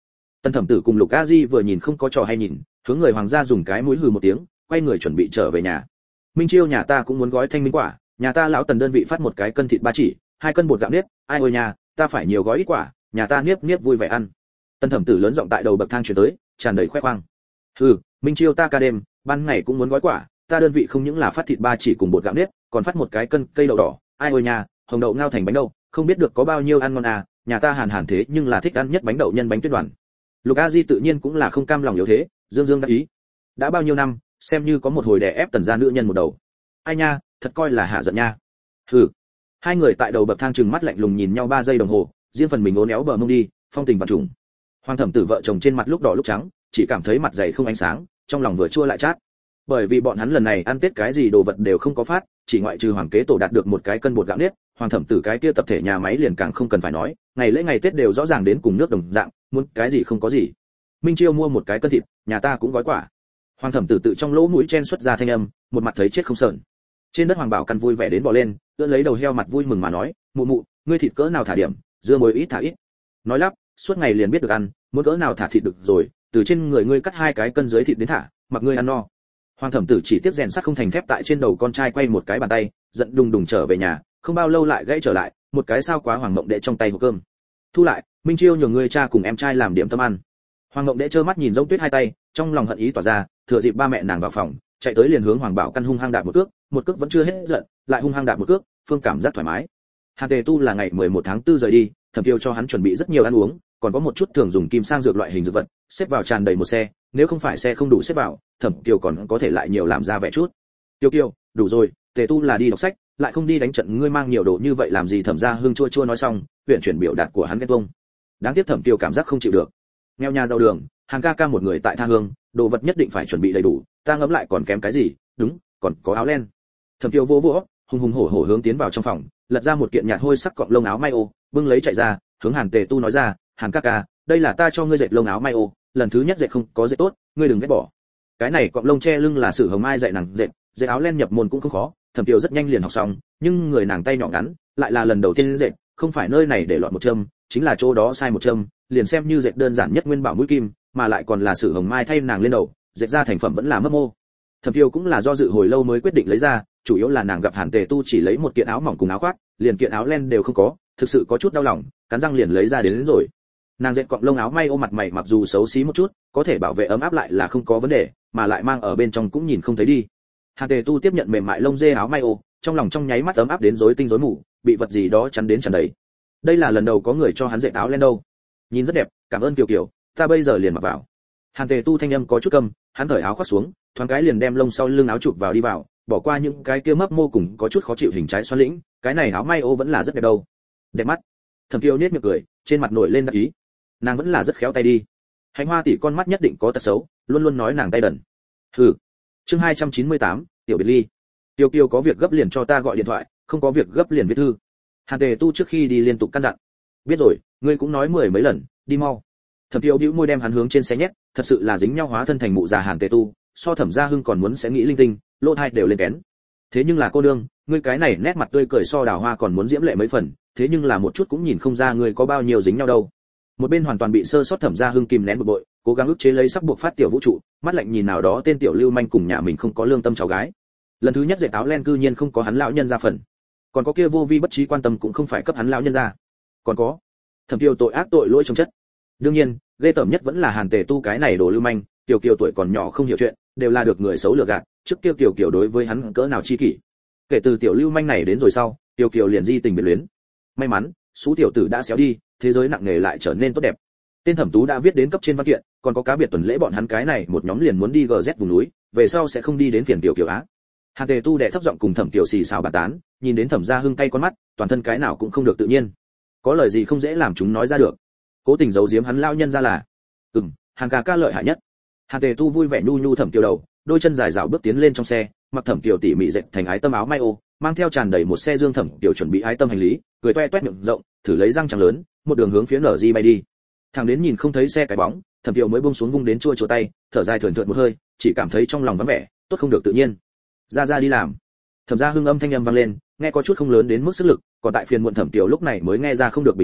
Tân thẩm tử cùng Lục A Di vừa nhìn không có trò hay nhìn, hướng người hoàng gia dùng cái mũi hừ một tiếng, quay người chuẩn bị trở về nhà. Minh Chiêu nhà ta cũng muốn gói thanh minh quả, nhà ta lão Tần đơn vị phát một cái cân thịt ba chỉ, hai cân bột gạo nếp, ai ơi nhà, ta phải nhiều gói ít quả, nhà ta niếp niếp vui vẻ ăn. Tân thẩm tử lớn giọng tại đầu bậc thang truyền tới, tràn đầy khoe khoang. Hừ, Minh Chiêu ta ca đêm, ban ngày cũng muốn gói quả, ta đơn vị không những là phát thịt ba chỉ cùng bột gạo nếp, còn phát một cái cân cây đậu đỏ, ai ơi nhà, hồng đậu ngao thành bánh đậu, không biết được có bao nhiêu ăn ngon à, nhà ta hàn hàn thế nhưng là thích ăn nhất bánh đậu nhân bánh tuyết đoàn. Lục A Di tự nhiên cũng là không cam lòng yếu thế, dương dương đắc ý. Đã bao nhiêu năm, xem như có một hồi đè ép Tần gia nữ nhân một đầu. Ai nha, thật coi là hạ giận nha. Hừ. Hai người tại đầu bậc thang trừng mắt lạnh lùng nhìn nhau ba giây đồng hồ, riêng phần mình uốn éo bờ mông đi, phong tình vạn trùng. Hoàng thẩm tử vợ chồng trên mặt lúc đỏ lúc trắng, chỉ cảm thấy mặt dày không ánh sáng, trong lòng vừa chua lại chát. Bởi vì bọn hắn lần này ăn Tết cái gì đồ vật đều không có phát, chỉ ngoại trừ hoàng kế tổ đạt được một cái cân bột gạo nếp, hoàng thẩm tử cái kia tập thể nhà máy liền càng không cần phải nói, ngày lễ ngày Tết đều rõ ràng đến cùng nước đồng dạng, muốn cái gì không có gì. Minh Chiêu mua một cái cân thịt, nhà ta cũng gói quả. Hoàng thẩm tử tự trong lỗ mũi chen xuất ra thanh âm, một mặt thấy chết không sờn. Trên đất Hoàng Bảo Căn vui vẻ đến bò lên, ưỡn lấy đầu heo mặt vui mừng mà nói, mụ mụ, ngươi thịt cỡ nào thả điểm, dưa muối ít thả ít. Nói lắp, suốt ngày liền biết được ăn, muốn cỡ nào thả thịt được rồi, từ trên người ngươi cắt hai cái cân dưới thịt đến thả, mặc ngươi ăn no. Hoàng thẩm tử chỉ tiếc rèn sắt không thành thép tại trên đầu con trai quay một cái bàn tay, giận đùng đùng trở về nhà, không bao lâu lại gãy trở lại, một cái sao quá Hoàng Mộng Đệ trong tay hộp cơm. Thu lại, Minh Chiêu nhường ngươi cha cùng em trai làm điểm tâm ăn. Hoàng Mộng Đệ trơ mắt nhìn Giống Tuyết hai tay, trong lòng hận ý tỏa ra, thừa dịp ba mẹ nàng vào phòng, chạy tới liền hướng Hoàng Bảo Căn hung hăng đạp một cước, một cước vẫn chưa hết giận, lại hung hăng đạp một cước, phương cảm giác thoải mái. Hàn Tề Tu là ngày mười một tháng tư rời đi, Thẩm Kiều cho hắn chuẩn bị rất nhiều ăn uống, còn có một chút thường dùng kim sang dược loại hình dược vật, xếp vào tràn đầy một xe, nếu không phải xe không đủ xếp vào, Thẩm Kiều còn có thể lại nhiều làm ra vẻ chút. Tiêu Kiều, đủ rồi, Tề Tu là đi đọc sách, lại không đi đánh trận, ngươi mang nhiều đồ như vậy làm gì? Thẩm Gia Hưng chua chua nói xong, huyện chuyển biểu đạt của hắn ghen tuông. Đáng tiếc Thẩm Kiều cảm giác không chịu được. Nghèo nhà giàu đường, Hàng ca ca một người tại tha hương, đồ vật nhất định phải chuẩn bị đầy đủ, ta ngẫm lại còn kém cái gì? Đúng, còn có áo len. Thẩm Kiều vô vỗ, hùng hùng hổ hổ hướng tiến vào trong phòng, lật ra một kiện nhạt hôi sắc cọng lông áo may ô, bưng lấy chạy ra, hướng Hàn Tề Tu nói ra, Hàn ca ca, đây là ta cho ngươi dệt lông áo may ô, lần thứ nhất dệt không có dệt tốt, ngươi đừng ghét bỏ. Cái này cọng lông che lưng là Sử Hồng Mai dạy nàng dệt, dệt áo len nhập môn cũng không khó, Thẩm Kiều rất nhanh liền học xong, nhưng người nàng tay nhỏ ngắn, lại là lần đầu tiên dệt, không phải nơi này để lọt một châm, chính là chỗ đó sai một châm, liền xem như dệt đơn giản nhất nguyên bảo mũi kim, mà lại còn là Sử Hồng Mai thay nàng lên đầu, dệt ra thành phẩm vẫn là mấp mô. Thẩm Kiều cũng là do dự hồi lâu mới quyết định lấy ra, chủ yếu là nàng gặp Hàn Tề Tu chỉ lấy một kiện áo mỏng cùng áo khoác, liền kiện áo len đều không có, thực sự có chút đau lòng, cắn răng liền lấy ra đến, đến rồi. Nàng dệt cọng lông áo may ô mặt mày mặc dù xấu xí một chút, có thể bảo vệ ấm áp lại là không có vấn đề, mà lại mang ở bên trong cũng nhìn không thấy đi. Hàn Tề Tu tiếp nhận mềm mại lông dê áo may ô, trong lòng trong nháy mắt ấm áp đến rối tinh rối mù, bị vật gì đó chắn đến chắn đấy. Đây là lần đầu có người cho hắn dệt áo len đâu. Nhìn rất đẹp, cảm ơn Kiều Kiều, ta bây giờ liền mặc vào. Hàn Tề Tu thanh âm có chút câm, hắn cởi áo khoác xuống, thoáng cái liền đem lông sau lưng áo chụp vào đi vào, bỏ qua những cái kia mấp mô cùng có chút khó chịu hình trái xoắn lĩnh, cái này áo may ô vẫn là rất đẹp đâu. Đẹp mắt. Thẩm Kiều niết miệng cười, trên mặt nổi lên đắc ý. Nàng vẫn là rất khéo tay đi. Hành Hoa tỷ con mắt nhất định có tật xấu, luôn luôn nói nàng tay đần. Hừ. Chương hai trăm chín mươi tám, tiểu biệt ly. Tiêu Kiều có việc gấp liền cho ta gọi điện thoại, không có việc gấp liền viết thư. Hàn Tề Tu trước khi đi liên tục căn dặn. Biết rồi, ngươi cũng nói mười mấy lần, đi mau. Thẩm Kiều bĩu môi đem hắn hướng trên xe nhét, thật sự là dính nhau hóa thân thành mụ già Hàn Tề Tu, so Thẩm Gia Hưng còn muốn sẽ nghĩ linh tinh, lỗ tai đều lên kén. Thế nhưng là cô nương, ngươi cái này nét mặt tươi cười so đào hoa còn muốn diễm lệ mấy phần, thế nhưng là một chút cũng nhìn không ra ngươi có bao nhiêu dính nhau đâu. Một bên hoàn toàn bị sơ sót Thẩm Gia Hưng kìm nén bực bội, cố gắng ức chế lấy sắp buộc phát tiểu vũ trụ, mắt lạnh nhìn nào đó tên tiểu lưu manh cùng nhà mình không có lương tâm cháu gái. Lần thứ nhất dệt áo len cư nhiên không có hắn lão nhân ra phần, còn có kia vô vi bất trí quan tâm cũng không phải cấp hắn lão nhân ra. Còn có Thẩm Kiều tội ác tội lỗi trong chất. Đương nhiên, ghê tởm nhất vẫn là Hàn Tề Tu cái này đồ lưu manh, Kiều Kiều tuổi còn nhỏ không hiểu chuyện, đều là được người xấu lừa gạt, trước kia Kiều Kiều đối với hắn cỡ nào chi kỷ. Kể từ tiểu lưu manh này đến rồi sau, Kiều Kiều liền di tình biệt luyến. May mắn, số tiểu tử đã xéo đi, thế giới nặng nề lại trở nên tốt đẹp. Tên Thẩm Tú đã viết đến cấp trên văn kiện, còn có cá biệt tuần lễ bọn hắn cái này một nhóm liền muốn đi gờ dét vùng núi, về sau sẽ không đi đến phiền Kiều Kiều á. Hàn Tề Tu đè thấp giọng cùng Thẩm Kiều xì xào bàn tán, nhìn đến Thẩm Gia Hưng cay con mắt, toàn thân cái nào cũng không được tự nhiên. Có lời gì không dễ làm chúng nói ra được. Cố tình giấu giếm hắn lao nhân ra là, ừm, Hàn ca ca lợi hại nhất. Hàn Tề Tu vui vẻ nhu nhu Thẩm Kiều đầu, đôi chân dài dạo bước tiến lên trong xe, mặc Thẩm Kiều tỉ mỉ dệt thành ái tâm áo may ô, mang theo tràn đầy một xe dương Thẩm Kiều chuẩn bị ái tâm hành lý, cười toe toét miệng rộng, thử lấy răng trắng lớn, một đường hướng phía nở di bay đi. Thằng đến nhìn không thấy xe cái bóng, Thẩm Kiều mới buông xuống vung đến chua chua tay, thở dài thườn thượt một hơi, chỉ cảm thấy trong lòng vắng vẻ, tốt không được tự nhiên. Ra ra đi làm. Thẩm Gia Hưng âm thanh âm vang lên, nghe có chút không lớn đến mức sức lực, còn tại phiền muộn Thẩm Kiều lúc này mới nghe ra không được bình thường,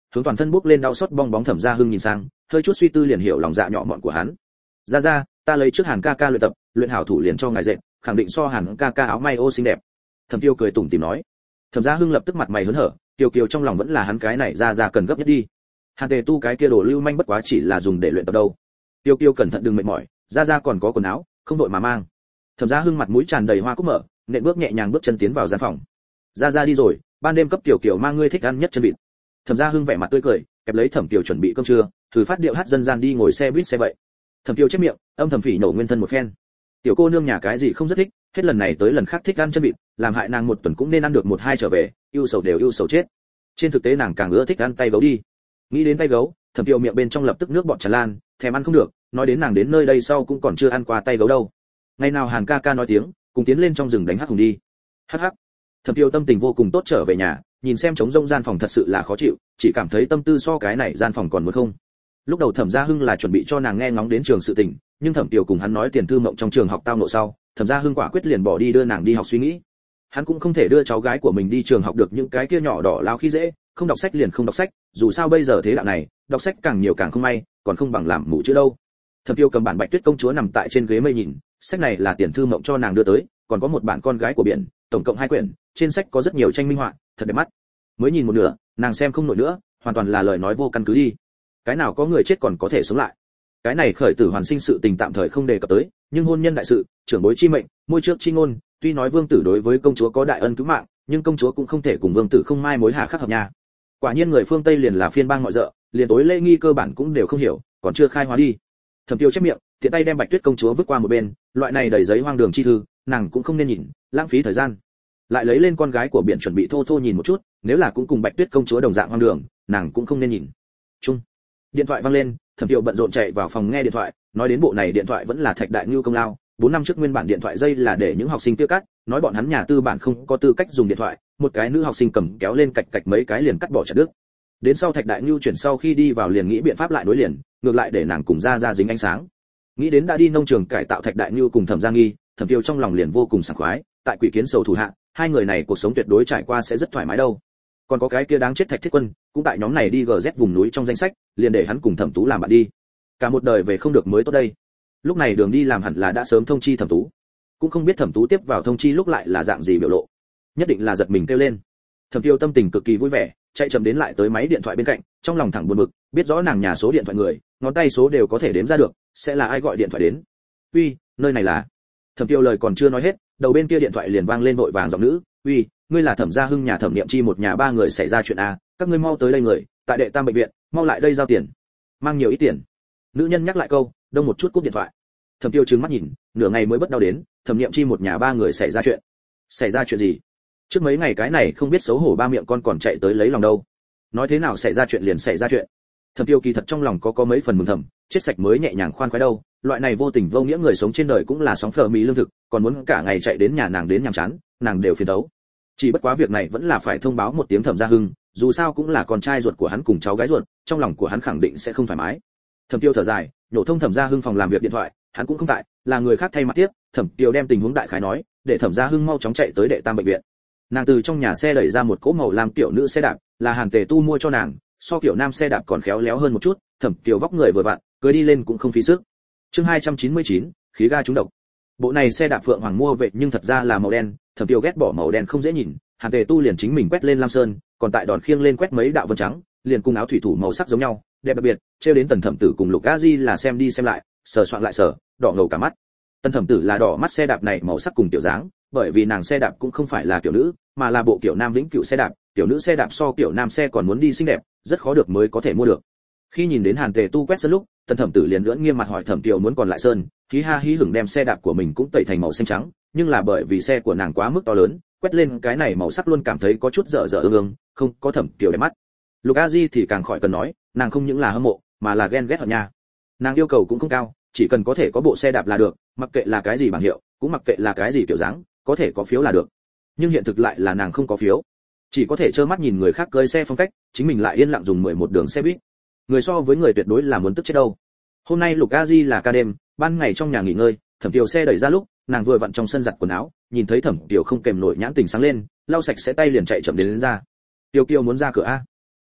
hướng toàn thân bốc lên đau xót bong bóng Thẩm Gia Hưng nhìn sang, hơi chút suy tư liền hiểu lòng dạ nhỏ mọn của hắn. Ra ra, ta lấy trước Hàn ca ca luyện tập, luyện hảo thủ liền cho ngài dệt, khẳng định so Hàn ca ca áo may ô xinh đẹp. Thẩm Tiêu cười tủm tỉm nói. Thẩm Gia Hưng lập tức mặt mày hớn hở, Kiều Kiều trong lòng vẫn là hắn cái này ra ra cần gấp nhất đi. Hàn Tề Tu cái kia đồ lưu manh bất quá chỉ là dùng để luyện tập đâu. Tiêu Kiều cẩn thận đừng mệt mỏi, ra ra còn có quần áo, không vội mà mang. Thẩm Gia Hưng mặt mũi tràn đầy hoa cúc mở, nện bước nhẹ nhàng bước chân tiến vào gian phòng. Ra ra đi rồi, ban đêm cấp Kiều Kiều mang ngươi thích ăn nhất chân vịt. Thẩm Gia Hưng vẻ mặt tươi cười, kẹp lấy Thẩm Kiều chuẩn bị cơm trưa, thử phát điệu hát dân gian đi ngồi xe buýt xe vậy. Thẩm Kiều chép miệng, âm thầm phỉ nổ nguyên thân một phen. Tiểu cô nương nhà cái gì không rất thích, hết lần này tới lần khác thích ăn chân vịt, làm hại nàng một tuần cũng nên ăn được một hai trở về, yêu sầu đều yêu sầu chết. Trên thực tế nàng càng ưa thích ăn tay gấu đi. Nghĩ đến tay gấu, Thẩm Kiều miệng bên trong lập tức nước bọt tràn lan, thèm ăn không được, nói đến nàng đến nơi đây sau cũng còn chưa ăn qua tay gấu đâu. Ngày nào Hàn ca ca nói tiếng, cùng tiến lên trong rừng đánh hắc hùng đi. Hắc hắc. Thẩm Kiều tâm tình vô cùng tốt trở về nhà, nhìn xem trống rông gian phòng thật sự là khó chịu, chỉ cảm thấy tâm tư so cái này gian phòng còn muốn không. Lúc đầu Thẩm Gia Hưng là chuẩn bị cho nàng nghe ngóng đến trường sự tình, nhưng Thẩm Kiều cùng hắn nói tiền thư mộng trong trường học tao nộ sau, Thẩm Gia Hưng quả quyết liền bỏ đi đưa nàng đi học suy nghĩ. Hắn cũng không thể đưa cháu gái của mình đi trường học được những cái kia nhỏ đỏ lao khi dễ, không đọc sách liền không đọc sách, dù sao bây giờ thế đạo này, đọc sách càng nhiều càng không may, còn không bằng làm mù chữ đâu. Thẩm Kiều cầm bản Bạch Tuyết công chúa nằm tại trên ghế mây nhìn, sách này là tiền thư mộng cho nàng đưa tới, còn có một bản con gái của biển, tổng cộng hai quyển, trên sách có rất nhiều tranh minh họa, thật đẹp mắt. Mới nhìn một nửa, nàng xem không nổi nữa, hoàn toàn là lời nói vô căn cứ đi. Cái nào có người chết còn có thể sống lại. Cái này khởi tử hoàn sinh sự tình tạm thời không đề cập tới, nhưng hôn nhân đại sự, trưởng bối chi mệnh, môi trước chi ngôn, tuy nói vương tử đối với công chúa có đại ân cứu mạng, nhưng công chúa cũng không thể cùng vương tử không mai mối hà khắc hợp nhà. Quả nhiên người phương Tây liền là phiên bang ngoại dợ, liền tối lễ nghi cơ bản cũng đều không hiểu, còn chưa khai hóa đi. Thẩm Tiêu chép miệng, tiện tay đem Bạch Tuyết công chúa vứt qua một bên, loại này đầy giấy hoang đường chi thư, nàng cũng không nên nhìn, lãng phí thời gian. Lại lấy lên con gái của biển chuẩn bị thô thô nhìn một chút, nếu là cũng cùng Bạch Tuyết công chúa đồng dạng hoang đường, nàng cũng không nên nhìn. Chung. Điện thoại vang lên, Thẩm Tiêu bận rộn chạy vào phòng nghe điện thoại, nói đến bộ này điện thoại vẫn là Thạch Đại Nưu công lao, bốn năm trước nguyên bản điện thoại dây là để những học sinh tiêu cắt, nói bọn hắn nhà tư bản không có tư cách dùng điện thoại, một cái nữ học sinh cầm kéo lên cạch cạch mấy cái liền cắt bỏ chặt đứt. Đến sau Thạch Đại Nưu chuyển sau khi đi vào liền nghĩ biện pháp lại nối liền, ngược lại để nàng cùng ra ra dính ánh sáng. Nghĩ đến đã đi nông trường cải tạo Thạch Đại Nưu cùng Thẩm Giang Nghi, Thẩm Tiêu trong lòng liền vô cùng sảng khoái, tại Quỷ Kiến Sầu thủ hạ, hai người này cuộc sống tuyệt đối trải qua sẽ rất thoải mái đâu. Còn có cái kia đáng chết Thạch Thiết Quân, cũng tại nhóm này đi gờ rét vùng núi trong danh sách, liền để hắn cùng Thẩm Tú làm bạn đi. Cả một đời về không được mới tốt đây. Lúc này đường đi làm hẳn là đã sớm thông chi Thẩm Tú, cũng không biết Thẩm Tú tiếp vào thông chi lúc lại là dạng gì biểu lộ, nhất định là giật mình kêu lên. Thẩm Tiêu tâm tình cực kỳ vui vẻ, chạy chậm đến lại tới máy điện thoại bên cạnh, trong lòng thẳng buồn bực, biết rõ nàng nhà số điện thoại người, ngón tay số đều có thể đếm ra được, sẽ là ai gọi điện thoại đến. Uy, nơi này là. Thẩm Tiêu lời còn chưa nói hết, đầu bên kia điện thoại liền vang lên vội vàng giọng nữ, uy, ngươi là Thẩm Gia Hưng nhà Thẩm Niệm Chi một nhà ba người xảy ra chuyện a, các ngươi mau tới đây người, tại đệ tam bệnh viện, mau lại đây giao tiền. Mang nhiều ít tiền. Nữ nhân nhắc lại câu, đông một chút cúp điện thoại. Thẩm Tiêu trừng mắt nhìn, nửa ngày mới bất đau đến, Thẩm Niệm Chi một nhà ba người xảy ra chuyện. Xảy ra chuyện gì? Trước mấy ngày cái này không biết xấu hổ ba miệng con còn chạy tới lấy lòng đâu. Nói thế nào xảy ra chuyện liền xảy ra chuyện. Thẩm Tiêu kỳ thật trong lòng có có mấy phần mừng thầm, chết sạch mới nhẹ nhàng khoan khoái đâu, loại này vô tình vô nghĩa người sống trên đời cũng là sóng phở mì lương thực, còn muốn cả ngày chạy đến nhà nàng đến nhàm chán, nàng đều phiền đấu. Chỉ bất quá việc này vẫn là phải thông báo một tiếng Thẩm Gia Hưng, dù sao cũng là con trai ruột của hắn cùng cháu gái ruột, trong lòng của hắn khẳng định sẽ không thoải mái. Thẩm Tiêu thở dài, nhổ thông Thẩm Gia Hưng phòng làm việc điện thoại, hắn cũng không tại, là người khác thay mặt tiếp, Thẩm Tiêu đem tình huống đại khái nói, để Thẩm Gia Hưng mau chóng chạy tới đệ tam bệnh viện. Nàng từ trong nhà xe đẩy ra một cỗ màu lam tiểu nữ xe đạp, là Hàn Tề Tu mua cho nàng, so kiểu nam xe đạp còn khéo léo hơn một chút, Thẩm Tiêu vóc người vừa vặn, cưỡi đi lên cũng không phí sức. Chương hai trăm chín mươi chín, khí ga trúng độc. Bộ này xe đạp Phượng Hoàng mua vậy nhưng thật ra là màu đen, Thẩm Tiêu ghét bỏ màu đen không dễ nhìn, Hàn Tề Tu liền chính mình quét lên lam sơn, còn tại đòn khiêng lên quét mấy đạo vân trắng, liền cùng áo thủy thủ màu sắc giống nhau, đẹp đặc biệt, treo đến Tần Thẩm Tử cùng Lục A Di là xem đi xem lại, sờ soạn lại sờ, đỏ ngầu cả mắt. Tần Thẩm Tử là đỏ mắt xe đạp này màu sắc cùng tiểu dáng, bởi vì nàng xe đạp cũng không phải là kiểu nữ, mà là bộ kiểu nam vĩnh cửu xe đạp, tiểu nữ xe đạp so kiểu nam xe còn muốn đi xinh đẹp, rất khó được mới có thể mua được. Khi nhìn đến Hàn Tề Tu quét sơn lúc, Tần Thẩm Tử liền lưỡng nghiêm mặt hỏi Thẩm Kiều muốn còn lại sơn, hí ha hí hửng đem xe đạp của mình cũng tẩy thành màu xanh trắng, nhưng là bởi vì xe của nàng quá mức to lớn, quét lên cái này màu sắc luôn cảm thấy có chút dở dở ương ương, không có Thẩm Kiều đẹp mắt. Lục A Di thì càng khỏi cần nói, nàng không những là hâm mộ, mà là ghen ghét ở nhà. Nàng yêu cầu cũng không cao, chỉ cần có thể có bộ xe đạp là được, mặc kệ là cái gì bảng hiệu, cũng mặc kệ là cái gì kiểu dáng, có thể có phiếu là được. Nhưng hiện thực lại là nàng không có phiếu, chỉ có thể trơ mắt nhìn người khác cưỡi xe phong cách, chính mình lại yên lặng dùng mười một đường xe buýt. Người so với người tuyệt đối là muốn tức chết đâu. Hôm nay Lục A Di là ca đêm, ban ngày trong nhà nghỉ ngơi, Thẩm Kiều xe đẩy ra lúc, nàng vừa vặn trong sân giặt quần áo, nhìn thấy Thẩm Kiều không kèm nổi nhãn tình sáng lên, lau sạch sẽ tay liền chạy chậm đến, đến ra. Tiêu Kiều muốn ra cửa a.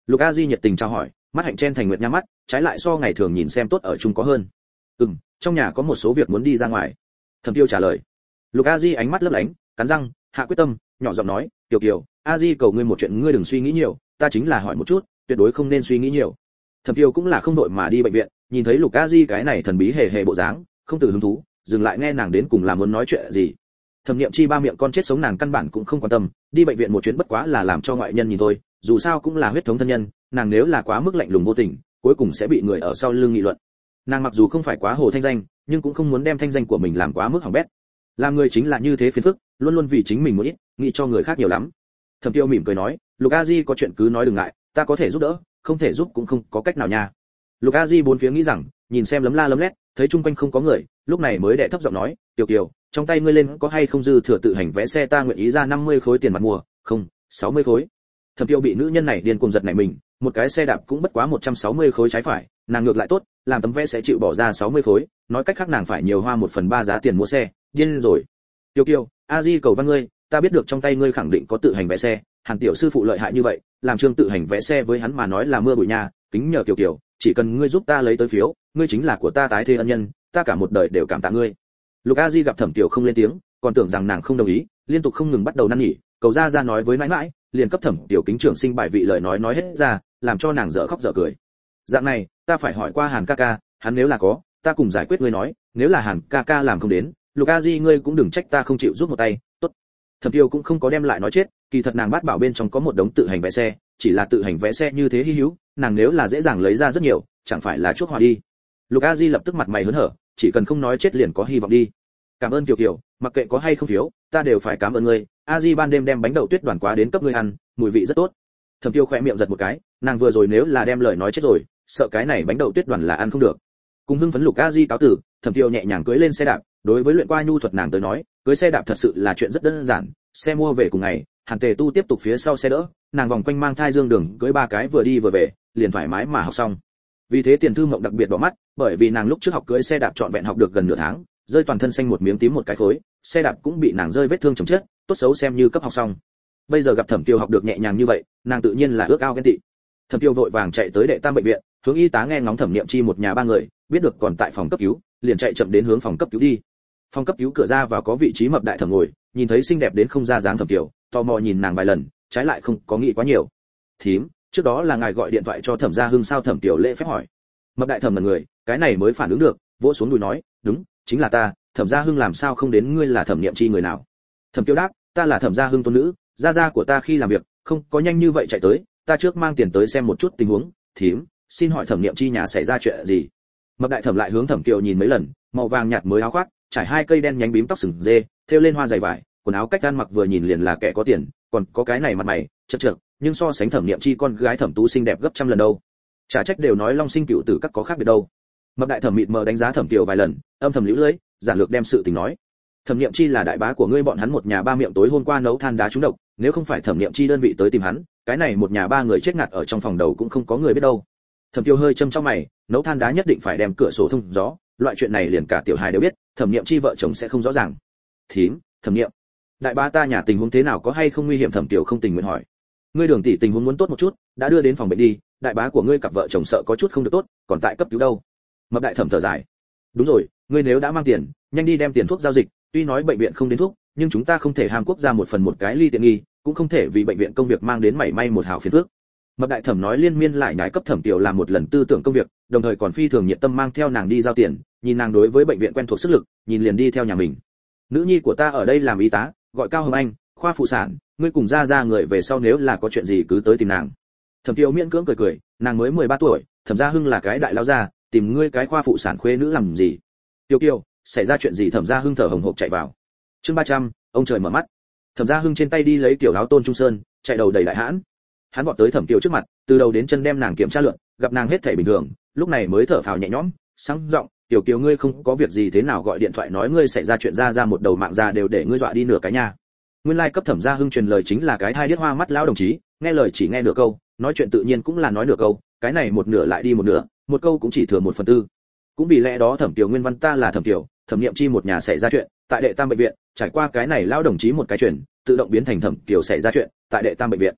Lục A Di nhiệt tình chào hỏi, mắt hạnh chen thành nguyệt nha mắt, trái lại so ngày thường nhìn xem tốt ở chung có hơn. Ừm, trong nhà có một số việc muốn đi ra ngoài. Thẩm Tiêu trả lời. Lục A Di ánh mắt lấp lánh, cắn răng, hạ quyết tâm, nhỏ giọng nói, Tiểu Kiều, A Di cầu ngươi một chuyện ngươi đừng suy nghĩ nhiều, ta chính là hỏi một chút, tuyệt đối không nên suy nghĩ nhiều. Thẩm Tiêu cũng là không đội mà đi bệnh viện, nhìn thấy Lục A Di cái này thần bí hề hề bộ dáng, không từ hứng thú, dừng lại nghe nàng đến cùng là muốn nói chuyện gì. Thẩm Niệm Chi ba miệng con chết sống nàng căn bản cũng không quan tâm, đi bệnh viện một chuyến bất quá là làm cho ngoại nhân nhìn thôi, dù sao cũng là huyết thống thân nhân, nàng nếu là quá mức lạnh lùng vô tình, cuối cùng sẽ bị người ở sau lưng nghị luận. Nàng mặc dù không phải quá hồ thanh danh, nhưng cũng không muốn đem thanh danh của mình làm quá mức hỏng bét. Làm người chính là như thế phiền phức, luôn luôn vì chính mình muốn ít, nghĩ cho người khác nhiều lắm. Thẩm Tiêu mỉm cười nói, Lục A Di có chuyện cứ nói đừng ngại, ta có thể giúp đỡ, không thể giúp cũng không có cách nào nha. Lục A Di bốn phía nghĩ rằng, nhìn xem lấm la lấm lét, thấy chung quanh không có người, lúc này mới đệ thấp giọng nói, Tiểu Kiều, trong tay ngươi lên có hay không dư thừa tự hành vẽ xe ta nguyện ý ra năm mươi khối tiền mặt mua, không, sáu mươi khối. Thẩm Tiêu bị nữ nhân này điên cuồng giật nảy mình, một cái xe đạp cũng bất quá một trăm sáu mươi khối trái phải, nàng ngược lại tốt, làm tấm vẽ sẽ chịu bỏ ra sáu mươi khối, nói cách khác nàng phải nhiều hoa một phần ba giá tiền mua xe, điên rồi. Tiêu Kiều, A Di cầu văn ngươi, ta biết được trong tay ngươi khẳng định có tự hành vẽ xe, Hàn tiểu sư phụ lợi hại như vậy, làm Trương tự hành vẽ xe với hắn mà nói là mưa bụi nha, kính nhờ Tiểu Kiều, chỉ cần ngươi giúp ta lấy tới phiếu, ngươi chính là của ta tái thế ân nhân, ta cả một đời đều cảm tạ ngươi. Lục A Di gặp Thẩm Tiểu không lên tiếng, còn tưởng rằng nàng không đồng ý, liên tục không ngừng bắt đầu năn nỉ, cầu ra ra nói với mãi mãi, liền cấp Thẩm Tiểu kính trưởng sinh bài vị lời nói nói hết ra, làm cho nàng dở khóc dở cười. Dạng này, ta phải hỏi qua Hàn ca ca, hắn nếu là có, ta cùng giải quyết ngươi nói, nếu là Hàn ca ca làm không đến, Lục A Di ngươi cũng đừng trách ta không chịu giúp một tay, tốt. Thẩm Tiêu cũng không có đem lại nói chết, kỳ thật nàng bát bảo bên trong có một đống tự hành vẽ xe, chỉ là tự hành vẽ xe như thế hi hữu, nàng nếu là dễ dàng lấy ra rất nhiều, chẳng phải là chuốc hoa đi. Lục A Di lập tức mặt mày hớn hở, chỉ cần không nói chết liền có hy vọng đi. Cảm ơn Kiều Kiều, mặc kệ có hay không phiếu, ta đều phải cảm ơn ngươi. A Di ban đêm đem bánh đậu tuyết đoàn quá đến cấp ngươi ăn, mùi vị rất tốt. Thẩm Tiêu khẽ miệng giật một cái, nàng vừa rồi nếu là đem lời nói chết rồi, sợ cái này bánh đậu tuyết đoàn là ăn không được. Cùng hưng phấn Lục A Di cáo tử, Thẩm Tiêu nhẹ nhàng cưỡi lên xe đạp, đối với luyện qua nhu thuật nàng tới nói, cưỡi xe đạp thật sự là chuyện rất đơn giản, xe mua về cùng ngày, Hàn Tề Tu tiếp tục phía sau xe đỡ, nàng vòng quanh mang thai dương đường cưỡi ba cái vừa đi vừa về, liền thoải mái mà học xong. Vì thế Tiền Thư Mộng đặc biệt bỏ mắt, bởi vì nàng lúc trước học cưỡi xe đạp trọn vẹn học được gần nửa tháng, rơi toàn thân xanh một miếng tím một cái khối, xe đạp cũng bị nàng rơi vết thương chồng chết, tốt xấu xem như cấp học xong. Bây giờ gặp Thẩm Tiêu học được nhẹ nhàng như vậy, nàng tự nhiên là ước ao ghen tị. Thẩm Tiêu vội vàng chạy tới đệ tam bệnh viện, hướng y tá nghe ngóng Thẩm Niệm Chi một nhà ba người, biết được còn tại phòng cấp cứu, liền chạy chậm đến hướng phòng cấp cứu đi. Phòng cấp cứu cửa ra vào có vị trí mập đại thẩm ngồi, nhìn thấy xinh đẹp đến không ra dáng Thẩm Tiêu, tò mò nhìn nàng vài lần, trái lại không có nghĩ quá nhiều. Thím, trước đó là ngài gọi điện thoại cho Thẩm Gia Hưng sao? Thẩm Tiêu lễ phép hỏi. Mập đại thẩm là người, cái này mới phản ứng được, vỗ xuống đùi nói, đúng, chính là ta, Thẩm Gia Hưng làm sao không đến, ngươi là Thẩm Niệm Chi người nào? Thẩm Tiêu đáp, ta là Thẩm Gia Hưng tôn nữ, gia gia của ta khi làm việc, không có nhanh như vậy chạy tới, ta trước mang tiền tới xem một chút tình huống. Thím, xin hỏi Thẩm Niệm Chi nhà xảy ra chuyện gì? Mập đại thẩm lại hướng Thẩm Kiều nhìn mấy lần, màu vàng nhạt mới áo khoác, trải hai cây đen nhánh bím tóc sừng dê, thêu lên hoa dày vải, quần áo cách ăn mặc vừa nhìn liền là kẻ có tiền, còn có cái này mặt mày chật chật, nhưng so sánh Thẩm Niệm Chi con gái Thẩm Tú xinh đẹp gấp trăm lần đâu. Chả trách đều nói long sinh cựu tử các có khác biệt đâu. Mập đại thẩm mịt mờ đánh giá Thẩm Kiều vài lần, âm thầm liễu lưỡi, giản lược đem sự tình nói. Thẩm Niệm Chi là đại bá của ngươi, bọn hắn một nhà ba miệng tối hôm qua nấu than đá trúng độc, nếu không phải Thẩm Niệm Chi đơn vị tới tìm hắn, cái này một nhà ba người chết ngạt ở trong phòng đầu cũng không có người biết đâu. Thẩm Kiều hơi châm trong mày, nấu than đá nhất định phải đem cửa sổ thông gió, loại chuyện này liền cả tiểu hài đều biết, Thẩm Niệm Chi vợ chồng sẽ không rõ ràng. Thím, Thẩm Niệm, đại bá ta nhà tình huống thế nào, có hay không nguy hiểm? Thẩm Kiều không tình nguyện hỏi. Ngươi Đường tỷ tình huống muốn tốt một chút, đã đưa đến phòng bệnh đi, đại bá của ngươi cặp vợ chồng sợ có chút không được tốt, còn tại cấp cứu đâu. Mập đại thẩm thở dài. Đúng rồi, ngươi nếu đã mang tiền, nhanh đi đem tiền thuốc giao dịch, tuy nói bệnh viện không đến thuốc, nhưng chúng ta không thể ham quốc gia một phần một cái ly tiện nghi, cũng không thể vì bệnh viện công việc mang đến mảy may một hào phiền phức. Mập đại thẩm nói liên miên lại nhái cấp Thẩm Kiều làm một lần tư tưởng công việc, đồng thời còn phi thường nhiệt tâm mang theo nàng đi giao tiền, nhìn nàng đối với bệnh viện quen thuộc sức lực, nhìn liền đi theo nhà mình. Nữ nhi của ta ở đây làm y tá, gọi Cao Hồng Anh, khoa phụ sản, ngươi cùng ra ra người về sau nếu là có chuyện gì cứ tới tìm nàng. Thẩm Kiều miễn cưỡng cười cười, nàng mới mười ba tuổi, Thẩm Gia Hưng là cái đại lão gia, tìm ngươi cái khoa phụ sản khuê nữ làm gì? Tiêu Kiều, xảy ra chuyện gì? Thẩm Gia Hưng thở hổn hộc chạy vào. Chương ba trăm, ông trời mở mắt. Thẩm Gia Hưng trên tay đi lấy tiểu áo Tôn Trung Sơn, chạy đầu đầy đại hãn. Hắn vọt tới Thẩm Kiều trước mặt, từ đầu đến chân đem nàng kiểm tra lượn, gặp nàng hết thảy bình thường, lúc này mới thở phào nhẹ nhõm, sáng giọng, "Tiểu Kiều ngươi không có việc gì thế nào gọi điện thoại nói ngươi xảy ra chuyện, ra ra một đầu mạng già đều để ngươi dọa đi nửa cái nhà." Nguyên lai like cấp Thẩm Gia Hưng truyền lời chính là cái thai điếc hoa mắt lão đồng chí, nghe lời chỉ nghe nửa câu, nói chuyện tự nhiên cũng là nói nửa câu, cái này một nửa lại đi một nửa, một câu cũng chỉ thừa một phần tư. Cũng vì lẽ đó Thẩm Kiều nguyên văn ta là Thẩm Kiều, Thẩm Niệm Chi một nhà xảy ra chuyện, tại đệ tam bệnh viện, trải qua cái này lão đồng chí một cái chuyển, tự động biến thành Thẩm Kiều xảy ra chuyện, tại đệ tam bệnh viện.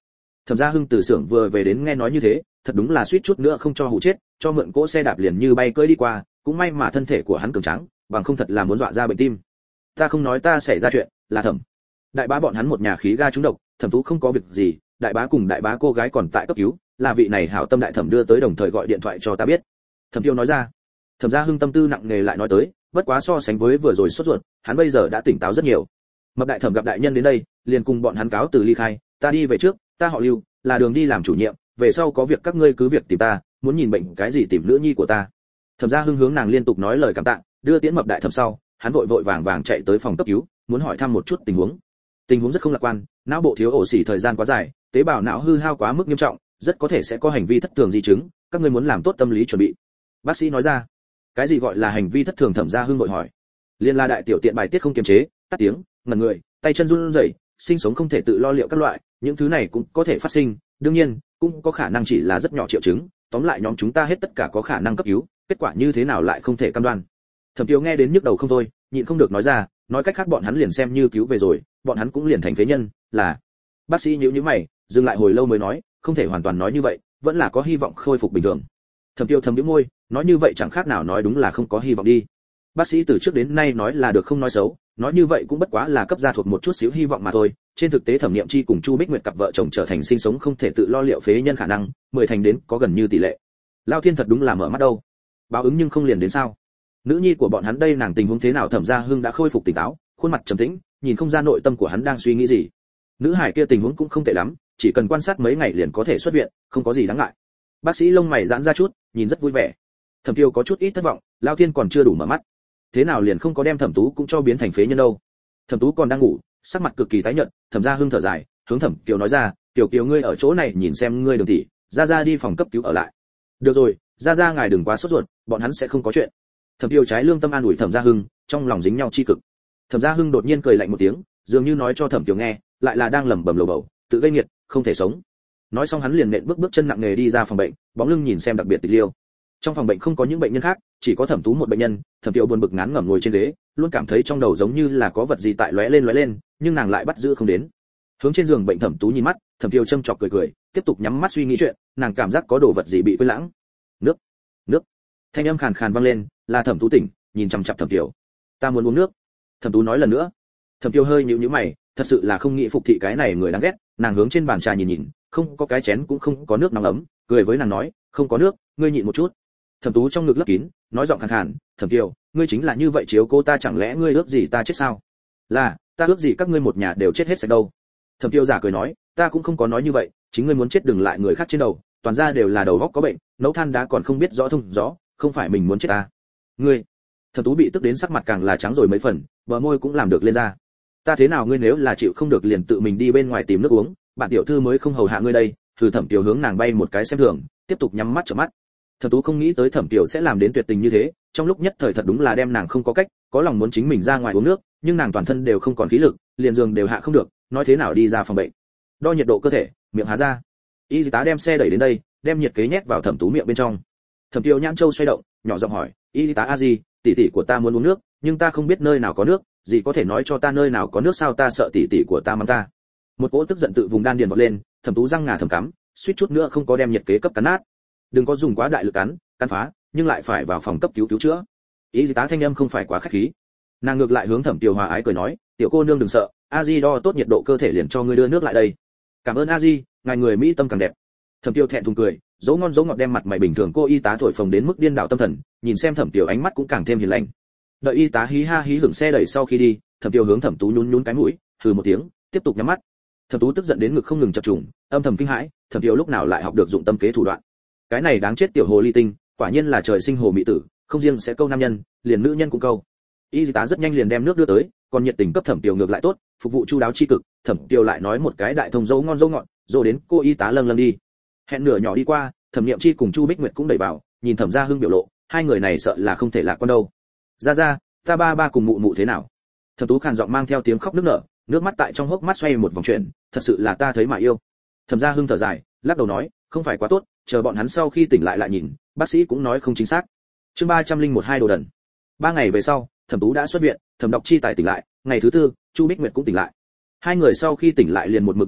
Thẩm Gia Hưng từ xưởng vừa về đến nghe nói như thế, thật đúng là suýt chút nữa không cho hù chết, cho mượn cỗ xe đạp liền như bay cưỡi đi qua, cũng may mà thân thể của hắn cường tráng, bằng không thật là muốn dọa ra bệnh tim. Ta không nói ta xảy ra chuyện, là Thẩm đại bá bọn hắn một nhà khí ga trúng độc, Thẩm Tú không có việc gì, đại bá cùng đại bá cô gái còn tại cấp cứu, là vị này hảo tâm đại thẩm đưa tới đồng thời gọi điện thoại cho ta biết. Thẩm Tiêu nói ra. Thẩm Gia Hưng tâm tư nặng nề lại nói tới, bất quá so sánh với vừa rồi sốt ruột, hắn bây giờ đã tỉnh táo rất nhiều. Mập đại thẩm gặp đại nhân đến đây, liền cùng bọn hắn cáo từ ly khai, ta đi về trước, ta họ Lưu, là đường đi làm chủ nhiệm, về sau có việc các ngươi cứ việc tìm ta, muốn nhìn bệnh cái gì tìm nữ nhi của ta. Thẩm Gia Hưng hướng nàng liên tục nói lời cảm tạ, đưa tiễn mập đại thẩm sau, hắn vội vội vàng vàng chạy tới phòng cấp cứu, muốn hỏi thăm một chút tình huống. Tình huống rất không lạc quan, não bộ thiếu oxy thời gian quá dài, tế bào não hư hao quá mức nghiêm trọng, rất có thể sẽ có hành vi thất thường di chứng, các ngươi muốn làm tốt tâm lý chuẩn bị. Bác sĩ nói ra. Cái gì gọi là hành vi thất thường? Thẩm Gia Hưng vội hỏi. Liên la đại tiểu tiện bài tiết không kiềm chế, tắt tiếng, ngẩn người, tay chân run rẩy, sinh sống không thể tự lo liệu các loại, những thứ này cũng có thể phát sinh, đương nhiên, cũng có khả năng chỉ là rất nhỏ triệu chứng, tóm lại nhóm chúng ta hết tất cả có khả năng cấp cứu, kết quả như thế nào lại không thể cam đoan. Thẩm Tiêu nghe đến nhức đầu không thôi, nhịn không được nói ra, nói cách khác bọn hắn liền xem như cứu về rồi, bọn hắn cũng liền thành phế nhân, là. Bác sĩ nhíu nhíu mày, dừng lại hồi lâu mới nói, không thể hoàn toàn nói như vậy, vẫn là có hy vọng khôi phục bình thường. Thẩm Tiêu thầm nhíu môi, nói như vậy chẳng khác nào nói đúng là không có hy vọng đi. Bác sĩ từ trước đến nay nói là được không nói xấu, nói như vậy cũng bất quá là cấp gia thuộc một chút xíu hy vọng mà thôi. Trên thực tế Thẩm Niệm Chi cùng Chu Bích Nguyệt cặp vợ chồng trở thành sinh sống không thể tự lo liệu phế nhân khả năng, mười thành đến có gần như tỷ lệ. Lao Thiên thật đúng là mở mắt đâu. Báo ứng nhưng không liền đến sao? Nữ nhi của bọn hắn đây nàng tình huống thế nào? Thẩm Gia Hưng đã khôi phục tỉnh táo, khuôn mặt trầm tĩnh, nhìn không ra nội tâm của hắn đang suy nghĩ gì. Nữ hải kia tình huống cũng không tệ lắm, chỉ cần quan sát mấy ngày liền có thể xuất viện, không có gì đáng ngại. Bác sĩ lông mày giãn ra chút, nhìn rất vui vẻ. Thẩm Tiêu có chút ít thất vọng, Lao Thiên còn chưa đủ mở mắt. Thế nào liền không có đem Thẩm Tú cũng cho biến thành phế nhân đâu? Thẩm Tú còn đang ngủ, sắc mặt cực kỳ tái nhợt, Thẩm Gia Hưng thở dài, hướng Thẩm Kiều nói ra, "Kiều Kiều ngươi ở chỗ này nhìn xem ngươi Đường tỷ, ra ra đi phòng cấp cứu ở lại." "Được rồi, ra ra ngài đừng quá sốt ruột, bọn hắn sẽ không có chuyện." Thẩm Kiều trái lương tâm an ủi Thẩm Gia Hưng, trong lòng dính nhau chi cực. Thẩm Gia Hưng đột nhiên cười lạnh một tiếng, dường như nói cho Thẩm Kiều nghe, lại là đang lẩm bẩm lầu bầu, tự gây nghiệt, không thể sống. Nói xong hắn liền nện bước bước chân nặng nề đi ra phòng bệnh, bóng lưng nhìn xem đặc biệt tịch liêu. Trong phòng bệnh không có những bệnh nhân khác, chỉ có Thẩm Tú một bệnh nhân. Thẩm Kiều buồn bực ngán ngẩm ngồi trên ghế, luôn cảm thấy trong đầu giống như là có vật gì tại lóe lên lóe lên, nhưng nàng lại bắt giữ không đến. Hướng trên giường bệnh Thẩm Tú nhìn mắt, Thẩm Kiều châm chọc cười cười, tiếp tục nhắm mắt suy nghĩ chuyện, nàng cảm giác có đồ vật gì bị quên lãng. Nước, nước. Thanh âm khàn khàn vang lên, là Thẩm Tú tỉnh, nhìn chằm chằm Thẩm Kiều. "Ta muốn uống nước." Thẩm Tú nói lần nữa. Thẩm Kiều hơi nhíu nhíu mày, thật sự là không nghĩ phục thị cái này người đáng ghét, nàng hướng trên bàn trà nhìn nhìn, không có cái chén cũng không có nước nóng ấm, cười với nàng nói, "Không có nước, ngươi nhịn một chút." Thẩm Tú trong ngực lấp kín, nói giọng khàn khàn, "Thẩm Kiều, ngươi chính là như vậy chiếu cô ta, chẳng lẽ ngươi ước gì ta chết sao?" "Là, ta ước gì các ngươi một nhà đều chết hết sạch đâu." Thẩm Kiều giả cười nói, "Ta cũng không có nói như vậy, chính ngươi muốn chết đừng lại người khác trên đầu, toàn ra đều là đầu óc có bệnh, nấu than đá còn không biết rõ thông rõ, không phải mình muốn chết ta." "Ngươi?" Thẩm Tú bị tức đến sắc mặt càng là trắng rồi mấy phần, bờ môi cũng làm được lên ra. "Ta thế nào ngươi nếu là chịu không được liền tự mình đi bên ngoài tìm nước uống, bạn tiểu thư mới không hầu hạ ngươi đây." Thử Thẩm Kiều hướng nàng bay một cái xem thường, tiếp tục nhắm mắt chớp mắt. Thẩm Tú không nghĩ tới Thẩm Kiều sẽ làm đến tuyệt tình như thế, trong lúc nhất thời thật đúng là đem nàng không có cách, có lòng muốn chính mình ra ngoài uống nước, nhưng nàng toàn thân đều không còn khí lực, liền giường đều hạ không được, nói thế nào đi ra phòng bệnh. Đo nhiệt độ cơ thể, miệng há ra. Y tá đem xe đẩy đến đây, đem nhiệt kế nhét vào Thẩm Tú miệng bên trong. Thẩm Kiều nhãn châu xoay động, nhỏ giọng hỏi, "Y tá a gì, tỷ tỷ của ta muốn uống nước, nhưng ta không biết nơi nào có nước, gì có thể nói cho ta nơi nào có nước sao? Ta sợ tỷ tỷ của ta mắng ta." Một cỗ tức giận tự vùng đan điền vọt lên, Thẩm Tú răng ngà thầm cắm, suýt chút nữa không có đem nhiệt kế cấp cắn nát. Đừng có dùng quá đại lực cắn, cắn phá, nhưng lại phải vào phòng cấp cứu cứu chữa. Y tá thanh âm không phải quá khách khí. Nàng ngược lại hướng Thẩm Kiều hòa ái cười nói, "Tiểu cô nương đừng sợ, a di đo tốt nhiệt độ cơ thể liền cho ngươi đưa nước lại đây." "Cảm ơn a di, ngài người mỹ tâm càng đẹp." Thẩm Kiều thẹn thùng cười, dấu ngon dấu ngọt đem mặt mày bình thường cô y tá thổi phồng đến mức điên đảo tâm thần, nhìn xem Thẩm Kiều ánh mắt cũng càng thêm hiền lành. Đợi y tá hí ha hí hưởng xe đẩy sau khi đi, Thẩm Kiều hướng Thẩm Tú nhún nhún cái mũi, hừ một tiếng, tiếp tục nhắm mắt. Thẩm Tú tức giận đến ngực không ngừng chập trùng, âm thầm kinh hãi, Thẩm Kiều lúc nào lại học được dụng tâm kế thủ đoạn. Cái này đáng chết tiểu hồ ly tinh, quả nhiên là trời sinh hồ mỹ tử, không riêng sẽ câu nam nhân, liền nữ nhân cũng câu. Y tá rất nhanh liền đem nước đưa tới, còn nhiệt tình cấp Thẩm Kiều ngược lại tốt, phục vụ chu đáo chi cực. Thẩm Kiều lại nói một cái đại thông dấu ngon dấu ngọt, rồi đến cô y tá lâng lâng đi. Hẹn nửa nhỏ đi qua, Thẩm Niệm Chi cùng Chu Bích Nguyệt cũng đẩy vào, nhìn Thẩm Gia Hưng biểu lộ, hai người này sợ là không thể lạc quan đâu. "Ra ra, ta ba ba cùng mụ mụ thế nào?" Thẩm Tú khàn giọng mang theo tiếng khóc nức nở, nước mắt tại trong hốc mắt xoay một vòng chuyển, "Thật sự là ta thấy mà yêu." Thẩm Gia Hưng thở dài, lắc đầu nói, "Không phải quá tốt, chờ bọn hắn sau khi tỉnh lại lại nhìn, bác sĩ cũng nói không chính xác." Chương ba trăm linh một hai đồ đần. Ba ngày về sau, Thẩm Tú đã xuất viện, Thẩm Đọc Chi tài tỉnh lại, ngày thứ tư, Chu Bích Nguyệt cũng tỉnh lại. Hai người sau khi tỉnh lại liền một mực ngơ ngác,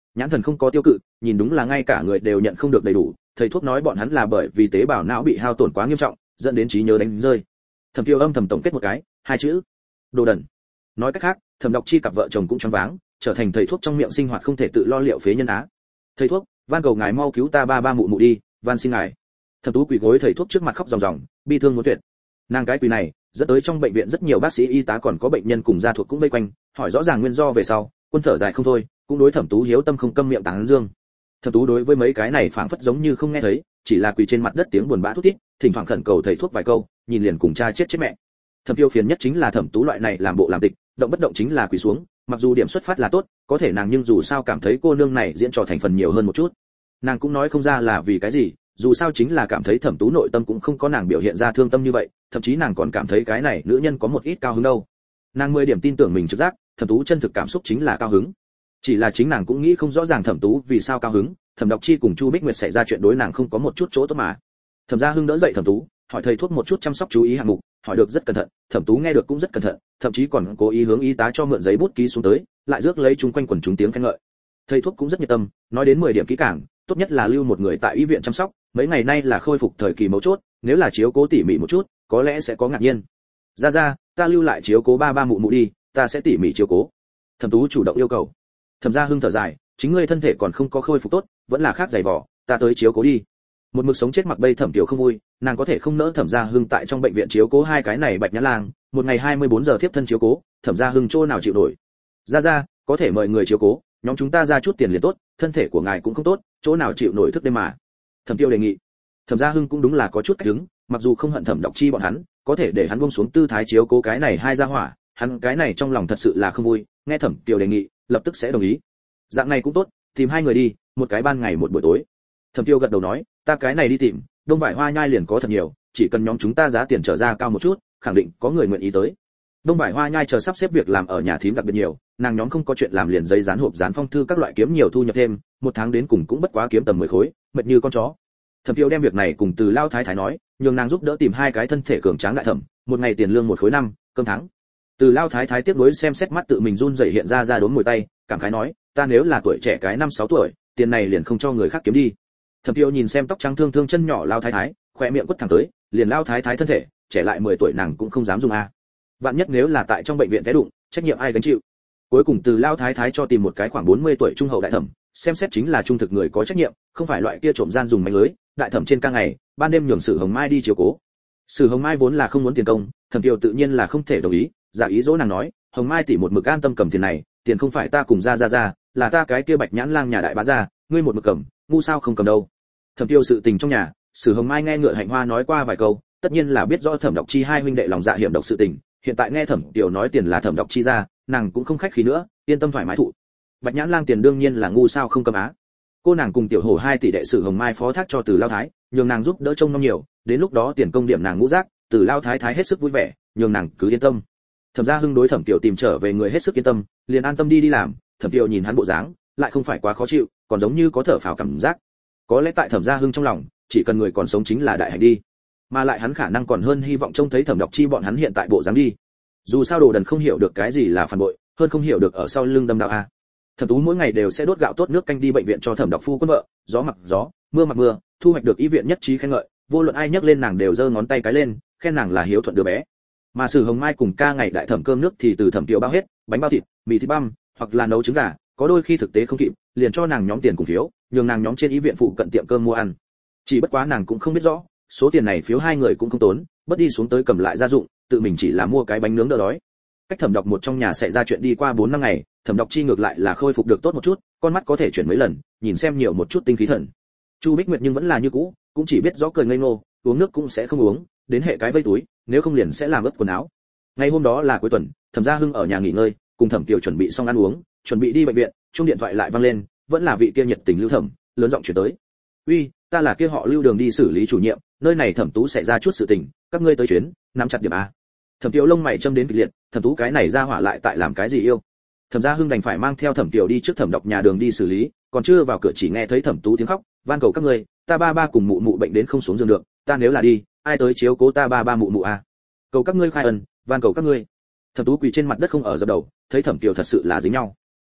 nhãn thần không có tiêu cự, nhìn đúng là ngay cả người đều nhận không được đầy đủ. Thầy thuốc nói bọn hắn là bởi vì tế bào não bị hao tổn quá nghiêm trọng, dẫn đến trí nhớ đánh rơi. Thẩm Tiêu âm thầm tổng kết một cái, hai chữ: đồ đần. Nói cách khác, Thẩm Đọc Chi cặp vợ chồng cũng choáng váng, trở thành thầy thuốc trong miệng sinh hoạt không thể tự lo liệu phế nhân á. Thầy thuốc, van cầu ngài mau cứu ta ba ba mụ mụ đi, van xin ngài. Thẩm Tú quỳ gối thầy thuốc trước mặt khóc ròng ròng, bi thương muốn tuyệt. Nàng cái quỳ này, dẫn tới trong bệnh viện rất nhiều bác sĩ y tá còn có bệnh nhân cùng gia thuộc cũng vây quanh, hỏi rõ ràng nguyên do về sau, quân thở dài không thôi, cũng đối Thẩm Tú hiếu tâm không câm miệng tán dương. Thẩm Tú đối với mấy cái này phảng phất giống như không nghe thấy, chỉ là quỳ trên mặt đất tiếng buồn bã thút thít, thỉnh thoảng khẩn cầu thầy thuốc vài câu, nhìn liền cùng cha chết chết mẹ. Thẩm Tiêu phiền nhất chính là Thẩm Tú loại này làm bộ làm tịch, động bất động chính là quỳ xuống, mặc dù điểm xuất phát là tốt, có thể nàng nhưng dù sao cảm thấy cô nương này diễn trò thành phần nhiều hơn một chút. Nàng cũng nói không ra là vì cái gì, dù sao chính là cảm thấy Thẩm Tú nội tâm cũng không có nàng biểu hiện ra thương tâm như vậy, thậm chí nàng còn cảm thấy cái này nữ nhân có một ít cao hứng đâu. Nàng mười điểm tin tưởng mình trực giác, Thẩm Tú chân thực cảm xúc chính là cao hứng. Chỉ là chính nàng cũng nghĩ không rõ ràng Thẩm Tú vì sao cao hứng, Thẩm Đọc Chi cùng Chu Bích Nguyệt xảy ra chuyện đối nàng không có một chút chỗ tốt mà. Thẩm Gia Hưng đỡ dậy Thẩm Tú, hỏi thầy thuốc một chút chăm sóc chú ý hạng mục, hỏi được rất cẩn thận, Thẩm Tú nghe được cũng rất cẩn thận, thậm chí còn cố ý hướng y tá cho mượn giấy bút ký xuống tới, lại rước lấy chung quanh quần chúng tiếng khen ngợi. Thầy thuốc cũng rất nhiệt tâm, nói đến mười điểm kỹ càng, tốt nhất là lưu một người tại y viện chăm sóc, mấy ngày nay là khôi phục thời kỳ mấu chốt, nếu là chiếu cố tỉ mỉ một chút, có lẽ sẽ có ngạc nhiên. Ra ra, ta lưu lại chiếu cố ba ba mụ mụ đi, ta sẽ tỉ mỉ chiếu cố. Thẩm Tú chủ động yêu cầu. Thẩm Gia Hưng thở dài, chính ngươi thân thể còn không có khôi phục tốt, vẫn là khác dày vỏ, ta tới chiếu cố đi. Một mực sống chết mặc bay Thẩm Tiểu không vui, nàng có thể không nỡ Thẩm Gia Hưng tại trong bệnh viện chiếu cố hai cái này bạch nhã lang, một ngày hai mươi bốn giờ tiếp thân chiếu cố, Thẩm Gia Hưng chỗ nào chịu nổi. Ra ra, có thể mời người chiếu cố, nhóm chúng ta ra chút tiền liền tốt, thân thể của ngài cũng không tốt, chỗ nào chịu nổi thức đêm mà. Thẩm Tiêu đề nghị. Thẩm Gia Hưng cũng đúng là có chút cách đứng, mặc dù không hận Thẩm Đọc Chi bọn hắn, có thể để hắn buông xuống tư thái chiếu cố cái này hai gia hỏa, hắn cái này trong lòng thật sự là không vui, nghe Thẩm Tiêu đề nghị, lập tức sẽ đồng ý. Dạng này cũng tốt, tìm hai người đi, một cái ban ngày một buổi tối. Thẩm Tiêu gật đầu nói, ta cái này đi tìm, Đông Vải Hoa Nhai liền có thật nhiều, chỉ cần nhóm chúng ta giá tiền trở ra cao một chút, khẳng định có người nguyện ý tới. Đông Vải Hoa Nhai chờ sắp xếp việc làm ở nhà thím đặc biệt nhiều, nàng nhóm không có chuyện làm liền giấy dán hộp dán phong thư các loại kiếm nhiều thu nhập thêm, một tháng đến cùng cũng bất quá kiếm tầm mười khối, mệt như con chó. Thẩm Tiêu đem việc này cùng Từ Lao Thái Thái nói, nhường nàng giúp đỡ tìm hai cái thân thể cường tráng đại thẩm, một ngày tiền lương một khối năm, cơm tháng. Từ Lao Thái Thái tiếp nối xem xét mắt tự mình run rẩy hiện ra ra đốn mùi tay, cảm khái nói, ta nếu là tuổi trẻ cái năm sáu tuổi, tiền này liền không cho người khác kiếm đi. Thẩm Tiêu nhìn xem tóc trắng thương thương chân nhỏ Lao Thái Thái, khóe miệng quất thẳng tới, liền Lao Thái Thái thân thể, trẻ lại mười tuổi nàng cũng không dám dùng a. Vạn nhất nếu là tại trong bệnh viện té đụng, trách nhiệm ai gánh chịu? Cuối cùng Từ Lao Thái Thái cho tìm một cái khoảng bốn mươi tuổi trung hậu đại thẩm, xem xét chính là trung thực người có trách nhiệm, không phải loại kia trộm gian dùng mánh lưới, đại thẩm trên ca ngày, ban đêm nhường Sử Hồng Mai đi chiếu cố. Sử Hồng Mai vốn là không muốn tiền công, Thẩm Tiêu tự nhiên là không thể đồng ý, giả ý dỗ nàng nói, Hồng Mai tỷ một mực an tâm cầm tiền này, tiền không phải ta cùng ra ra ra, là ta cái kia bạch nhãn lang nhà đại bá gia, ngươi một mực cầm, ngu sao không cầm đâu. Thẩm Tiêu sự tình trong nhà, Sử Hồng Mai nghe Ngựa Hạnh Hoa nói qua vài câu, tất nhiên là biết rõ Thẩm Đọc Chi hai huynh đệ lòng dạ hiểm độc sự tình, hiện tại nghe Thẩm Tiêu nói tiền là Thẩm Đọc Chi ra, nàng cũng không khách khí nữa, yên tâm thoải mái thụ. Bạch nhãn lang tiền đương nhiên là ngu sao không cầm á. Cô nàng cùng tiểu hổ hai tỷ đệ Sử Hồng Mai phó thác cho Từ Lao Thái, nhường nàng giúp đỡ trông nom nhiều, đến lúc đó tiền công điểm nàng ngũ giác, Từ Lao Thái Thái hết sức vui vẻ, nhường nàng cứ yên tâm. Thẩm Gia Hưng đối Thẩm Tiểu tìm trở về người hết sức yên tâm, liền an tâm đi đi làm. Thẩm Tiểu nhìn hắn bộ dáng, lại không phải quá khó chịu, còn giống như có thở phào cảm giác. Có lẽ tại Thẩm Gia Hưng trong lòng, chỉ cần người còn sống chính là đại hạnh đi, mà lại hắn khả năng còn hơn hy vọng trông thấy Thẩm Đọc Chi bọn hắn hiện tại bộ dáng đi. Dù sao đồ đần không hiểu được cái gì là phản bội, hơn không hiểu được ở sau lưng đâm đạo a. Thẩm Tú mỗi ngày đều sẽ đốt gạo tốt nước canh đi bệnh viện cho Thẩm Đọc Phu quân vợ, gió mặc gió, mưa mặc mưa, thu hoạch được y viện nhất trí khen ngợi, vô luận ai nhắc lên nàng đều giơ ngón tay cái lên, khen nàng là hiếu thuận đứa bé. Mà Sử Hồng Mai cùng ca ngày đại thẩm cơm nước thì từ Thẩm Tiểu bao hết, bánh bao thịt, mì thịt băm, hoặc là nấu trứng gà, có đôi khi thực tế không kịp, liền cho nàng nhóm tiền cùng phiếu, nhường nàng nhóm trên y viện phụ cận tiệm cơm mua ăn. Chỉ bất quá nàng cũng không biết rõ, số tiền này phiếu hai người cũng không tốn, bất đi xuống tới cầm lại gia dụng, tự mình chỉ là mua cái bánh nướng đỡ đói. Cách Thẩm Đọc một trong nhà xảy ra chuyện đi qua bốn năm ngày, Thẩm Đọc Chi ngược lại là khôi phục được tốt một chút, con mắt có thể chuyển mấy lần, nhìn xem nhiều một chút tinh khí thần. Chu Bích Nguyệt nhưng vẫn là như cũ, cũng chỉ biết rõ cười ngây ngô, uống nước cũng sẽ không uống, đến hệ cái vây túi, nếu không liền sẽ làm ướt quần áo. Ngày hôm đó là cuối tuần, Thẩm Gia Hưng ở nhà nghỉ ngơi, cùng Thẩm Kiều chuẩn bị xong ăn uống, chuẩn bị đi bệnh viện, chuông điện thoại lại vang lên, vẫn là vị kia nhiệt tình Lưu Thẩm, lớn giọng chuyển tới. "Uy, ta là kia họ Lưu đường đi xử lý chủ nhiệm, nơi này Thẩm Tú xảy ra chút sự tình, các ngươi tới chuyến, nắm chặt điểm a." Thẩm Kiều lông mày châm đến kịch liệt, Thẩm Tú cái này ra hỏa lại tại làm cái gì yêu? Thẩm Gia Hưng đành phải mang theo Thẩm Kiều đi trước Thẩm Đọc nhà đường đi xử lý, còn chưa vào cửa chỉ nghe thấy Thẩm Tú tiếng khóc, van cầu các ngươi, ta ba ba cùng mụ mụ bệnh đến không xuống giường được, ta nếu là đi, ai tới chiếu cố ta ba ba mụ mụ a? Cầu các ngươi khai ân, van cầu các ngươi. Thẩm Tú quỳ trên mặt đất không ở dập đầu, thấy Thẩm Kiều thật sự là dính nhau.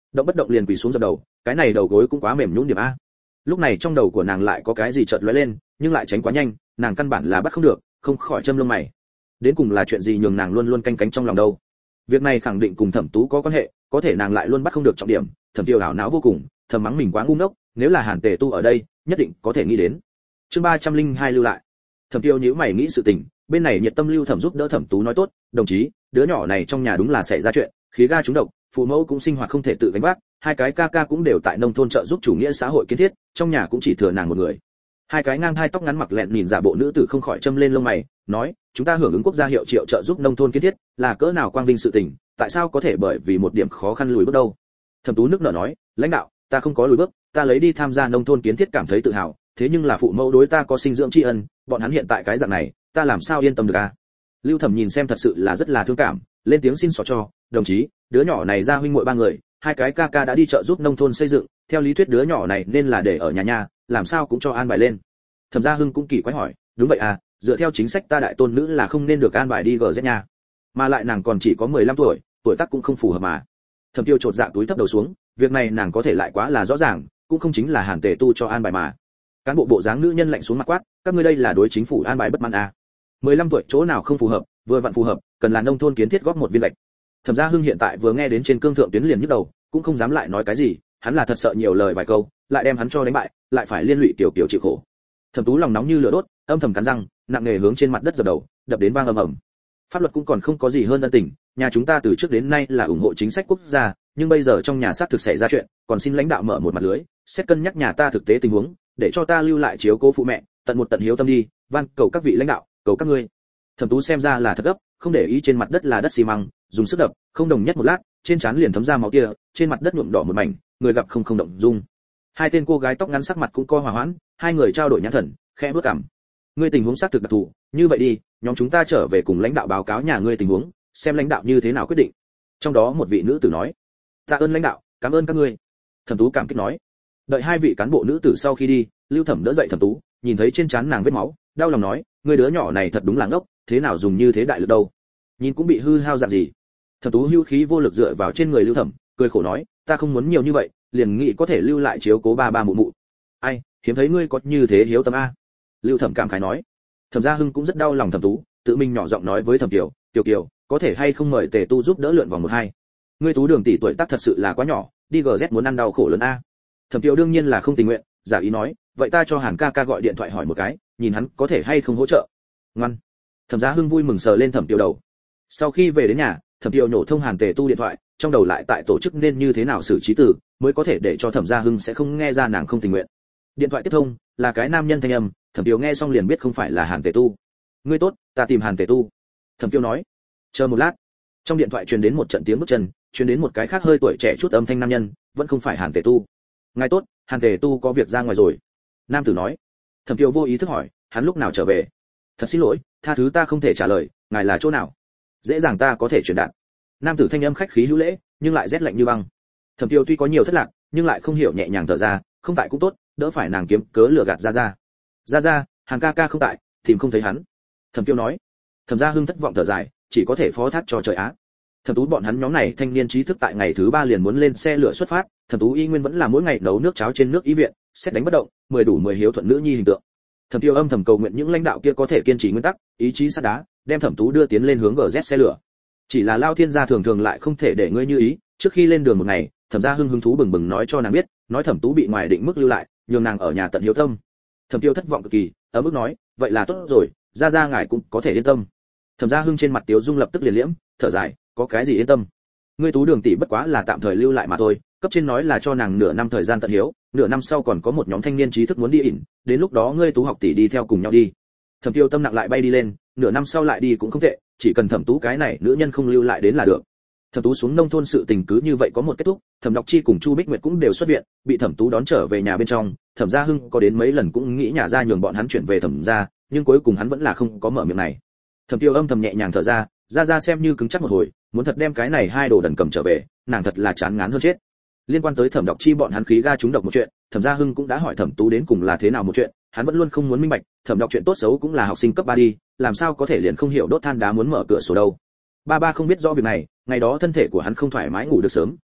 động bất động liền quỳ xuống dập đầu, cái này đầu gối cũng quá mềm nhũn điểm a. Lúc này trong đầu của nàng lại có cái gì chợt lóe lên, nhưng lại tránh quá nhanh, nàng căn bản là bắt không được, không khỏi châm lông mày. Đến cùng là chuyện gì nhường nàng luôn luôn canh cánh trong lòng đâu? Việc này khẳng định cùng Thẩm Tú có quan hệ, có thể nàng lại luôn bắt không được trọng điểm. Thẩm Tiêu ảo não vô cùng, thầm mắng mình quá ngu ngốc, nếu là Hàn Tề Tu ở đây, nhất định có thể nghĩ đến. Chương ba trăm linh hai lưu lại. Thẩm Tiêu nhíu mày nghĩ sự tình, bên này nhiệt tâm Lưu Thẩm giúp đỡ Thẩm Tú nói tốt, đồng chí, đứa nhỏ này trong nhà đúng là xảy ra chuyện, khí ga trúng độc, phụ mẫu cũng sinh hoạt không thể tự gánh vác, hai cái ca ca cũng đều tại nông thôn trợ giúp chủ nghĩa xã hội kiến thiết, trong nhà cũng chỉ thừa nàng một người. Hai cái ngang hai tóc ngắn mặc lẹn nhìn giả bộ nữ tử không khỏi châm lên lông mày, nói, chúng ta hưởng ứng quốc gia hiệu triệu trợ giúp nông thôn kiến thiết, là cỡ nào quang vinh sự tình, tại sao có thể bởi vì một điểm khó khăn lùi bước đâu? Thẩm Tú nước nở nói, lãnh đạo, ta không có lùi bước, ta lấy đi tham gia nông thôn kiến thiết cảm thấy tự hào, thế nhưng là phụ mẫu đối ta có sinh dưỡng tri ân, bọn hắn hiện tại cái dạng này, ta làm sao yên tâm được à? Lưu Thẩm nhìn xem thật sự là rất là thương cảm, lên tiếng xin xỏ cho, đồng chí, đứa nhỏ này ra huynh muội ba người, hai cái ca ca đã đi trợ giúp nông thôn xây dựng, theo lý thuyết đứa nhỏ này nên là để ở nhà nhà, làm sao cũng cho an bài lên. Thẩm Gia Hưng cũng kỳ quái hỏi, đúng vậy à, dựa theo chính sách ta đại tôn nữ là không nên được an bài đi gờ rét nhà, mà lại nàng còn chỉ có mười lăm tuổi, tuổi tác cũng không phù hợp mà. Thẩm Tiêu chột dạ túi thấp đầu xuống, việc này nàng có thể lại quá là rõ ràng, cũng không chính là Hàn Tề Tu cho an bài mà. Cán bộ bộ dáng nữ nhân lạnh xuống mặt quát, các ngươi đây là đối chính phủ an bài bất mãn à? mười lăm tuổi chỗ nào không phù hợp, vừa vặn phù hợp, cần là nông thôn kiến thiết góp một viên gạch. Thẩm Gia Hưng hiện tại vừa nghe đến trên cương thượng tuyến liền nhức đầu, cũng không dám lại nói cái gì, hắn là thật sợ nhiều lời vài câu, lại đem hắn cho đánh bại, lại phải liên lụy tiểu tiểu chịu khổ. Thẩm Tú lòng nóng như lửa đốt, âm thầm cắn răng, nặng nề hướng trên mặt đất dập đầu, đập đến vang ầm ầm. Pháp luật cũng còn không có gì hơn ân tình, nhà chúng ta từ trước đến nay là ủng hộ chính sách quốc gia, nhưng bây giờ trong nhà xác thực xảy ra chuyện, còn xin lãnh đạo mở một mặt lưới, xét cân nhắc nhà ta thực tế tình huống, để cho ta lưu lại chiếu cố phụ mẹ, tận một tận hiếu tâm đi, van cầu các vị lãnh đạo, cầu các ngươi. Thẩm Tú xem ra là thật gấp, không để ý trên mặt đất là đất xi măng, dùng sức đập, không đồng nhất một lát, trên trán liền thấm ra máu kia, trên mặt đất nhuộm đỏ một mảnh, người gặp không không động dung. Hai tên cô gái tóc ngắn sắc mặt cũng co hòa hoãn, hai người trao đổi nhãn thần, khẽ bước cằm. Ngươi tình huống xác thực đặc thù, như vậy đi, nhóm chúng ta trở về cùng lãnh đạo báo cáo nhà ngươi tình huống, xem lãnh đạo như thế nào quyết định. Trong đó một vị nữ tử nói, tạ ơn lãnh đạo, cảm ơn các ngươi. Thẩm Tú cảm kích nói. Đợi hai vị cán bộ nữ tử sau khi đi, Lưu Thẩm đỡ dậy Thẩm Tú, nhìn thấy trên trán nàng vết máu, đau lòng nói, ngươi đứa nhỏ này thật đúng là ngốc, thế nào dùng như thế đại lực đâu? Nhìn cũng bị hư hao dạng gì. Thẩm Tú hưu khí vô lực dựa vào trên người Lưu Thẩm, cười khổ nói, ta không muốn nhiều như vậy, liền nghĩ có thể lưu lại chiếu cố ba ba mụ mụ. Ai, hiếm thấy ngươi có như thế hiếu tâm a. Lưu Thẩm cảm khái nói. Thẩm Gia Hưng cũng rất đau lòng Thẩm Tú, tự mình nhỏ giọng nói với Thẩm Kiều, Kiều Kiều, có thể hay không mời Tề Tu giúp đỡ lượn vòng một hai. Ngươi Tú Đường tỷ tuổi tác thật sự là quá nhỏ, đi gờ rét muốn ăn đau khổ lớn a. Thẩm Kiều đương nhiên là không tình nguyện, giả ý nói, vậy ta cho Hàn ca ca gọi điện thoại hỏi một cái, nhìn hắn có thể hay không hỗ trợ. Ngoan. Thẩm Gia Hưng vui mừng sờ lên Thẩm Kiều đầu. Sau khi về đến nhà, Thẩm Kiều nhổ thông Hàn Tề Tu điện thoại, trong đầu lại tại tổ chức nên như thế nào xử trí từ, mới có thể để cho Thẩm Gia Hưng sẽ không nghe ra nàng không tình nguyện. Điện thoại tiếp thông, là cái nam nhân thanh âm, Thẩm Kiều nghe xong liền biết không phải là Hàn Tề Tu. Ngươi tốt, ta tìm Hàn Tề Tu. Thẩm Kiều nói. Chờ một lát. Trong điện thoại truyền đến một trận tiếng bước chân, truyền đến một cái khác hơi tuổi trẻ chút âm thanh nam nhân, vẫn không phải Hàn Tề Tu. Ngài tốt, Hàn Tề Tu có việc ra ngoài rồi. Nam tử nói. Thẩm Kiều vô ý thức hỏi, hắn lúc nào trở về? Thật xin lỗi, tha thứ ta không thể trả lời, ngài là chỗ nào? Dễ dàng ta có thể truyền đạt. Nam tử thanh âm khách khí hữu lễ, nhưng lại rét lạnh như băng. Thẩm Kiều tuy có nhiều thất lạc, nhưng lại không hiểu nhẹ nhàng thở ra, không tại cũng tốt, đỡ phải nàng kiếm cớ lừa gạt ra ra. Ra ra, Hàn ca ca không tại, tìm không thấy hắn. Thẩm Kiều nói. Thẩm Gia Hưng thất vọng thở dài, chỉ có thể phó thác cho trời á. Thẩm Tú bọn hắn nhóm này thanh niên trí thức tại ngày thứ ba liền muốn lên xe lửa xuất phát, Thẩm Tú y nguyên vẫn là mỗi ngày nấu nước cháo trên nước y viện, xét đánh bất động, mười đủ mười hiếu thuận nữ nhi hình tượng. Thẩm Tiêu âm thầm cầu nguyện những lãnh đạo kia có thể kiên trì nguyên tắc, ý chí sắt đá, đem Thẩm Tú đưa tiến lên hướng gờ rét xe lửa. Chỉ là Lao Thiên gia thường thường lại không thể để ngươi như ý, trước khi lên đường một ngày, Thẩm Gia Hưng hứng thú bừng bừng nói cho nàng biết, nói Thẩm Tú bị ngoài định mức lưu lại, nhường nàng ở nhà tận hiếu tâm. Thẩm Tiêu thất vọng cực kỳ, ở mức nói, vậy là tốt rồi, gia gia ngài cũng có thể yên tâm. Thẩm Gia Hưng trên mặt Tiếu Dung lập tức liền liễm, thở dài, có cái gì yên tâm? Ngươi Tú Đường tỷ bất quá là tạm thời lưu lại mà thôi, cấp trên nói là cho nàng nửa năm thời gian tận hiếu, nửa năm sau còn có một nhóm thanh niên trí thức muốn đi ỉn, đến lúc đó ngươi Tú học tỷ đi theo cùng nhau đi. Thẩm Tiêu tâm nặng lại bay đi lên, nửa năm sau lại đi cũng không tệ, chỉ cần Thẩm Tú cái này nữ nhân không lưu lại đến là được. Thẩm Tú xuống nông thôn sự tình cứ như vậy có một kết thúc, Thẩm Đọc Chi cùng Chu Bích Nguyệt cũng đều xuất viện, bị Thẩm Tú đón trở về nhà bên trong, Thẩm Gia Hưng có đến mấy lần cũng nghĩ nhà ra nhường bọn hắn chuyển về Thẩm gia, nhưng cuối cùng hắn vẫn là không có mở miệng này. Thẩm Tiêu âm thầm nhẹ nhàng thở ra, ra ra xem như cứng chắc một hồi, muốn thật đem cái này hai đồ đần cầm trở về, nàng thật là chán ngán hơn chết. Liên quan tới Thẩm Đọc Chi bọn hắn khí ga trúng độc một chuyện, Thẩm Gia Hưng cũng đã hỏi Thẩm Tú đến cùng là thế nào một chuyện, hắn vẫn luôn không muốn minh bạch, Thẩm Đọc chuyện tốt xấu cũng là học sinh cấp ba đi, làm sao có thể liền không hiểu đốt than đá muốn mở cửa sổ đâu. Ba ba không biết rõ việc này, ngày đó thân thể của hắn không thoải mái ngủ được sớm,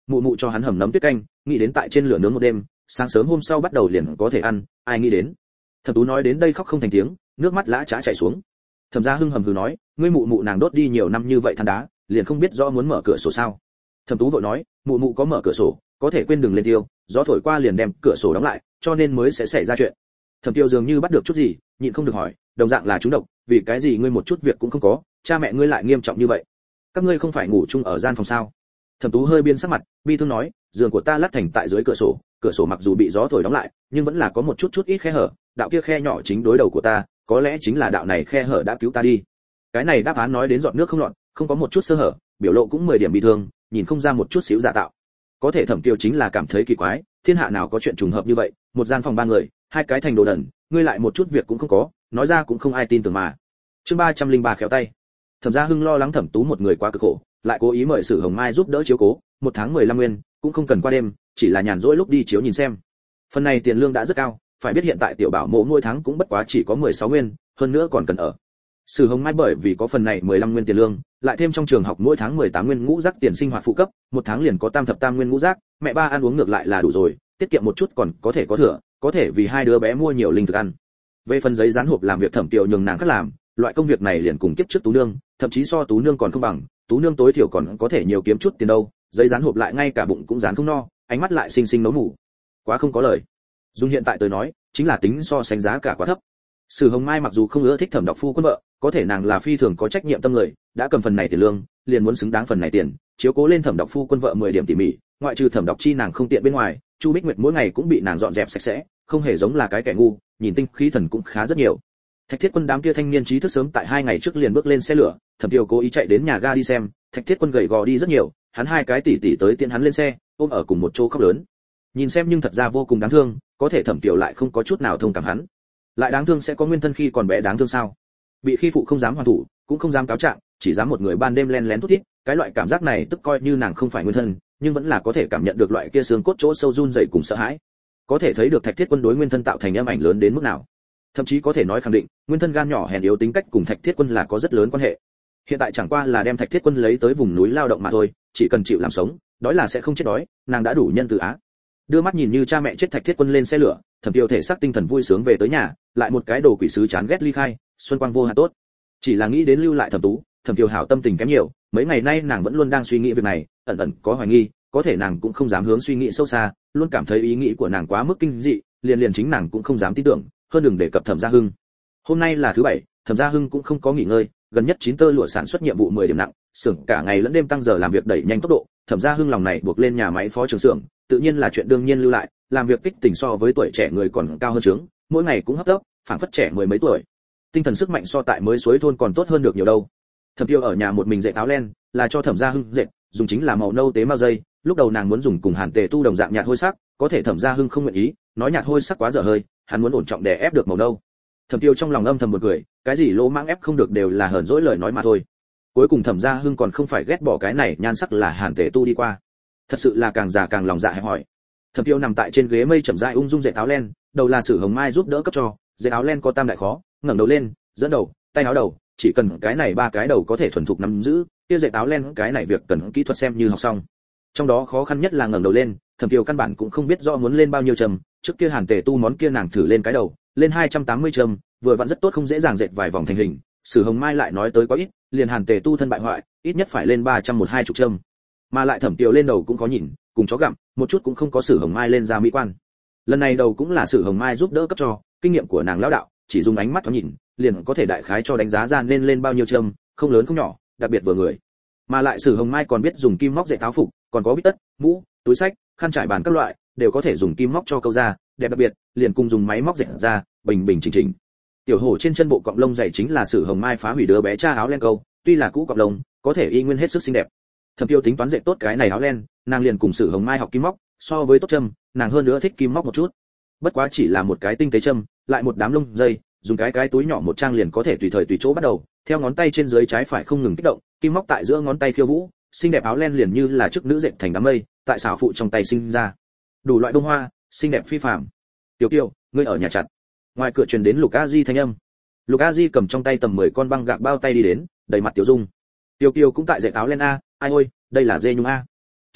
mụ mụ cho hắn hầm nấm tuyết canh, nghĩ đến tại trên lửa nướng một đêm, sáng sớm hôm sau bắt đầu liền có thể ăn, ai nghĩ đến. Thẩm Tú nói đến đây khóc không thành tiếng, nước mắt lã chã chảy xuống. Thẩm Gia Hưng hầm hừ nói, ngươi mụ mụ nàng đốt đi nhiều năm như vậy than đá, liền không biết rõ muốn mở cửa sổ sao? Thẩm Tú vội nói, mụ mụ có mở cửa sổ, có thể quên đừng lên tiêu, gió thổi qua liền đem cửa sổ đóng lại, cho nên mới sẽ xảy ra chuyện. Thẩm Tiêu dường như bắt được chút gì, nhịn không được hỏi, đồng dạng là trúng độc, vì cái gì ngươi một chút việc cũng không có, cha mẹ ngươi lại nghiêm trọng như vậy? Các ngươi không phải ngủ chung ở gian phòng sao? Thẩm Tú hơi biên sắc mặt, bi thương nói, giường của ta lát thành tại dưới cửa sổ, cửa sổ mặc dù bị gió thổi đóng lại, nhưng vẫn là có một chút chút ít khe hở, đạo kia khe nhỏ chính đối đầu của ta, có lẽ chính là đạo này khe hở đã cứu ta đi. Cái này đáp án nói đến giọt nước không lọt, không có một chút sơ hở, biểu lộ cũng mười điểm bi thương, nhìn không ra một chút xíu giả tạo. Có thể Thẩm Tiêu chính là cảm thấy kỳ quái, thiên hạ nào có chuyện trùng hợp như vậy, một gian phòng ba người, hai cái thành đồ đần, ngươi lại một chút việc cũng không có, nói ra cũng không ai tin tưởng mà. Chương ba trăm linh ba khéo tay. Thẩm Gia Hưng lo lắng Thẩm Tú một người quá cực khổ, lại cố ý mời Sử Hồng Mai giúp đỡ chiếu cố, một tháng mười lăm nguyên, cũng không cần qua đêm, chỉ là nhàn rỗi lúc đi chiếu nhìn xem. Phần này tiền lương đã rất cao, phải biết hiện tại tiểu bảo mộ mỗi tháng cũng bất quá chỉ có mười sáu nguyên, hơn nữa còn cần ở. Sử Hồng Mai bởi vì có phần này mười lăm nguyên tiền lương, lại thêm trong trường học mỗi tháng mười tám nguyên ngũ rác tiền sinh hoạt phụ cấp, một tháng liền có tam thập tam nguyên ngũ rác, mẹ ba ăn uống ngược lại là đủ rồi, tiết kiệm một chút còn có thể có thừa, có thể vì hai đứa bé mua nhiều linh thực ăn. Về phần giấy dán hộp làm việc Thẩm Kiều nhường nàng khác làm, loại công việc này liền cùng kiếp trước Tú nương, thậm chí so Tú nương còn không bằng, Tú nương tối thiểu còn có thể nhiều kiếm chút tiền đâu, giấy dán hộp lại ngay cả bụng cũng dán không no, ánh mắt lại xinh xinh nấu ngủ. Quá không có lời. Dùng hiện tại tôi nói, chính là tính so sánh giá cả quá thấp. Sử Hồng Mai mặc dù không ưa thích Thẩm Đọc Phu quân vợ, có thể nàng là phi thường có trách nhiệm tâm người, đã cầm phần này tiền lương, liền muốn xứng đáng phần này tiền, chiếu cố lên Thẩm Đọc Phu quân vợ mười điểm tỉ mỉ, ngoại trừ Thẩm Đọc Chi nàng không tiện bên ngoài, Chu Bích Nguyệt mỗi ngày cũng bị nàng dọn dẹp sạch sẽ, không hề giống là cái kẻ ngu, nhìn tinh khí thần cũng khá rất nhiều. Thạch Thiết Quân đám kia thanh niên trí thức sớm tại hai ngày trước liền bước lên xe lửa, Thẩm Tiêu cố ý chạy đến nhà ga đi xem, Thạch Thiết Quân gầy gò đi rất nhiều, hắn hai cái tỷ tỷ tới tiện hắn lên xe, ôm ở cùng một chỗ khóc lớn. Nhìn xem nhưng thật ra vô cùng đáng thương, có thể Thẩm Tiêu lại không có chút nào thông cảm hắn. Lại đáng thương sẽ có nguyên thân khi còn bé đáng thương sao? Bị khi phụ không dám hoàn thủ, cũng không dám cáo trạng, chỉ dám một người ban đêm len lén thút thít, cái loại cảm giác này tức coi như nàng không phải nguyên thân, nhưng vẫn là có thể cảm nhận được loại kia xương cốt chỗ sâu run rẩy cùng sợ hãi. Có thể thấy được Thạch Thiết Quân đối nguyên thân tạo thành âm ảnh lớn đến mức nào. Thậm chí có thể nói khẳng định, nguyên thân gan nhỏ hèn yếu tính cách cùng Thạch Thiết Quân là có rất lớn quan hệ. Hiện tại chẳng qua là đem Thạch Thiết Quân lấy tới vùng núi lao động mà thôi, chỉ cần chịu làm sống, đói là sẽ không chết đói, nàng đã đủ nhân từ á. Đưa mắt nhìn như cha mẹ chết Thạch Thiết Quân lên xe lửa, Thẩm Tiêu thể xác tinh thần vui sướng về tới nhà, lại một cái đồ quỷ sứ chán ghét ly khai, xuân quang vô hạn tốt. Chỉ là nghĩ đến lưu lại Thẩm Tú, Thẩm Tiêu hảo tâm tình kém nhiều, mấy ngày nay nàng vẫn luôn đang suy nghĩ việc này, ẩn ẩn có hoài nghi, có thể nàng cũng không dám hướng suy nghĩ sâu xa, luôn cảm thấy ý nghĩ của nàng quá mức kinh dị, liền liền chính nàng cũng không dám tin tưởng, hơn đừng đề cập Thẩm Gia Hưng. Hôm nay là thứ bảy, Thẩm Gia Hưng cũng không có nghỉ ngơi, gần nhất chín tơ lụa sản xuất nhiệm vụ mười điểm nặng, xưởng cả ngày lẫn đêm tăng giờ làm việc đẩy nhanh tốc độ, Thẩm Gia Hưng lòng này buộc lên nhà máy phó trưởng xưởng, tự nhiên là chuyện đương nhiên lưu lại, làm việc kích tình so với tuổi trẻ người còn cao hơn trướng, mỗi ngày cũng hấp tấp, phảng phất trẻ mười mấy tuổi. Tinh thần sức mạnh so tại mới suối thôn còn tốt hơn được nhiều đâu. Thẩm Tiêu ở nhà một mình dệt áo len, là cho Thẩm Gia Hưng dệt, dùng chính là màu nâu tế mao dây, lúc đầu nàng muốn dùng cùng Hàn Tề Tu đồng dạng nhạt hôi sắc, có thể Thẩm Gia Hưng không nguyện ý, nói nhạt hôi sắc quá dở hơi, hắn muốn ổn trọng để ép được màu nâu. Thẩm Tiêu trong lòng âm thầm một cười, cái gì lỗ mãng ép không được đều là hờn dỗi lời nói mà thôi. Cuối cùng Thẩm Gia Hưng còn không phải ghét bỏ cái này nhan sắc là Hàn Tề Tu đi qua. Thật sự là càng già càng lòng dạ hẹp hỏi. Thẩm Tiêu nằm tại trên ghế mây chậm rãi ung dung dệt áo len, đầu là Sử Hồng Mai giúp đỡ cấp cho, dệt áo len có tam đại khó, ngẩng đầu lên, dẫn đầu, tay áo đầu, chỉ cần cái này ba cái đầu có thể thuần thục nắm giữ, kia dệt áo len cái này việc cần kỹ thuật xem như học xong. Trong đó khó khăn nhất là ngẩng đầu lên, Thẩm Tiêu căn bản cũng không biết rõ muốn lên bao nhiêu châm, trước kia Hàn Tề Tu món kia nàng thử lên cái đầu, lên hai trăm tám mươi châm, vừa vặn rất tốt không dễ dàng dệt vài vòng thành hình, Sử Hồng Mai lại nói tới có ít, liền Hàn Tề Tu thân bại hoại, ít nhất phải lên ba trăm một hai chục châm. Mà lại Thẩm Tiêu lên đầu cũng có nhìn, cùng chó gặm, một chút cũng không có Sử Hồng Mai lên ra mỹ quan. Lần này đầu cũng là Sử Hồng Mai giúp đỡ cấp cho, kinh nghiệm của nàng lão đạo, chỉ dùng ánh mắt thoáng nhìn, liền có thể đại khái cho đánh giá ra nên lên bao nhiêu châm, không lớn không nhỏ, đặc biệt vừa người. Mà lại Sử Hồng Mai còn biết dùng kim móc dệt áo phục, còn có bít tất, mũ, túi xách, khăn trải bàn các loại, đều có thể dùng kim móc cho câu ra, đẹp đặc biệt, liền cùng dùng máy móc dệt ra, bình bình chỉnh chỉnh. Tiểu hổ trên chân bộ cọng lông dày chính là Sử Hồng Mai phá hủy đứa bé cha áo len câu, tuy là cũ cọng lông, có thể y nguyên hết sức xinh đẹp. Thẩm Tiêu tính toán dệt tốt cái này áo len, nàng liền cùng Sử Hồng Mai học kim móc, so với tốt châm, nàng hơn nữa thích kim móc một chút. Bất quá chỉ là một cái tinh tế châm, lại một đám lông dây, dùng cái cái túi nhỏ một trang liền có thể tùy thời tùy chỗ bắt đầu, theo ngón tay trên dưới trái phải không ngừng kích động, kim móc tại giữa ngón tay khiêu vũ, xinh đẹp áo len liền như là chức nữ dệt thành đám mây, tại xảo phụ trong tay sinh ra. Đủ loại bông hoa, xinh đẹp phi phàm. Tiểu Kiều, ngươi ở nhà chặt. Ngoài cửa truyền đến Lục A Di thanh âm. Lục A Di cầm trong tay tầm mười con băng gạc bao tay đi đến, đầy mặt tiểu dung. Tiểu Kiều cũng tại dệt áo len a, ai ôi, đây là dê nhung a. Chậc chậc,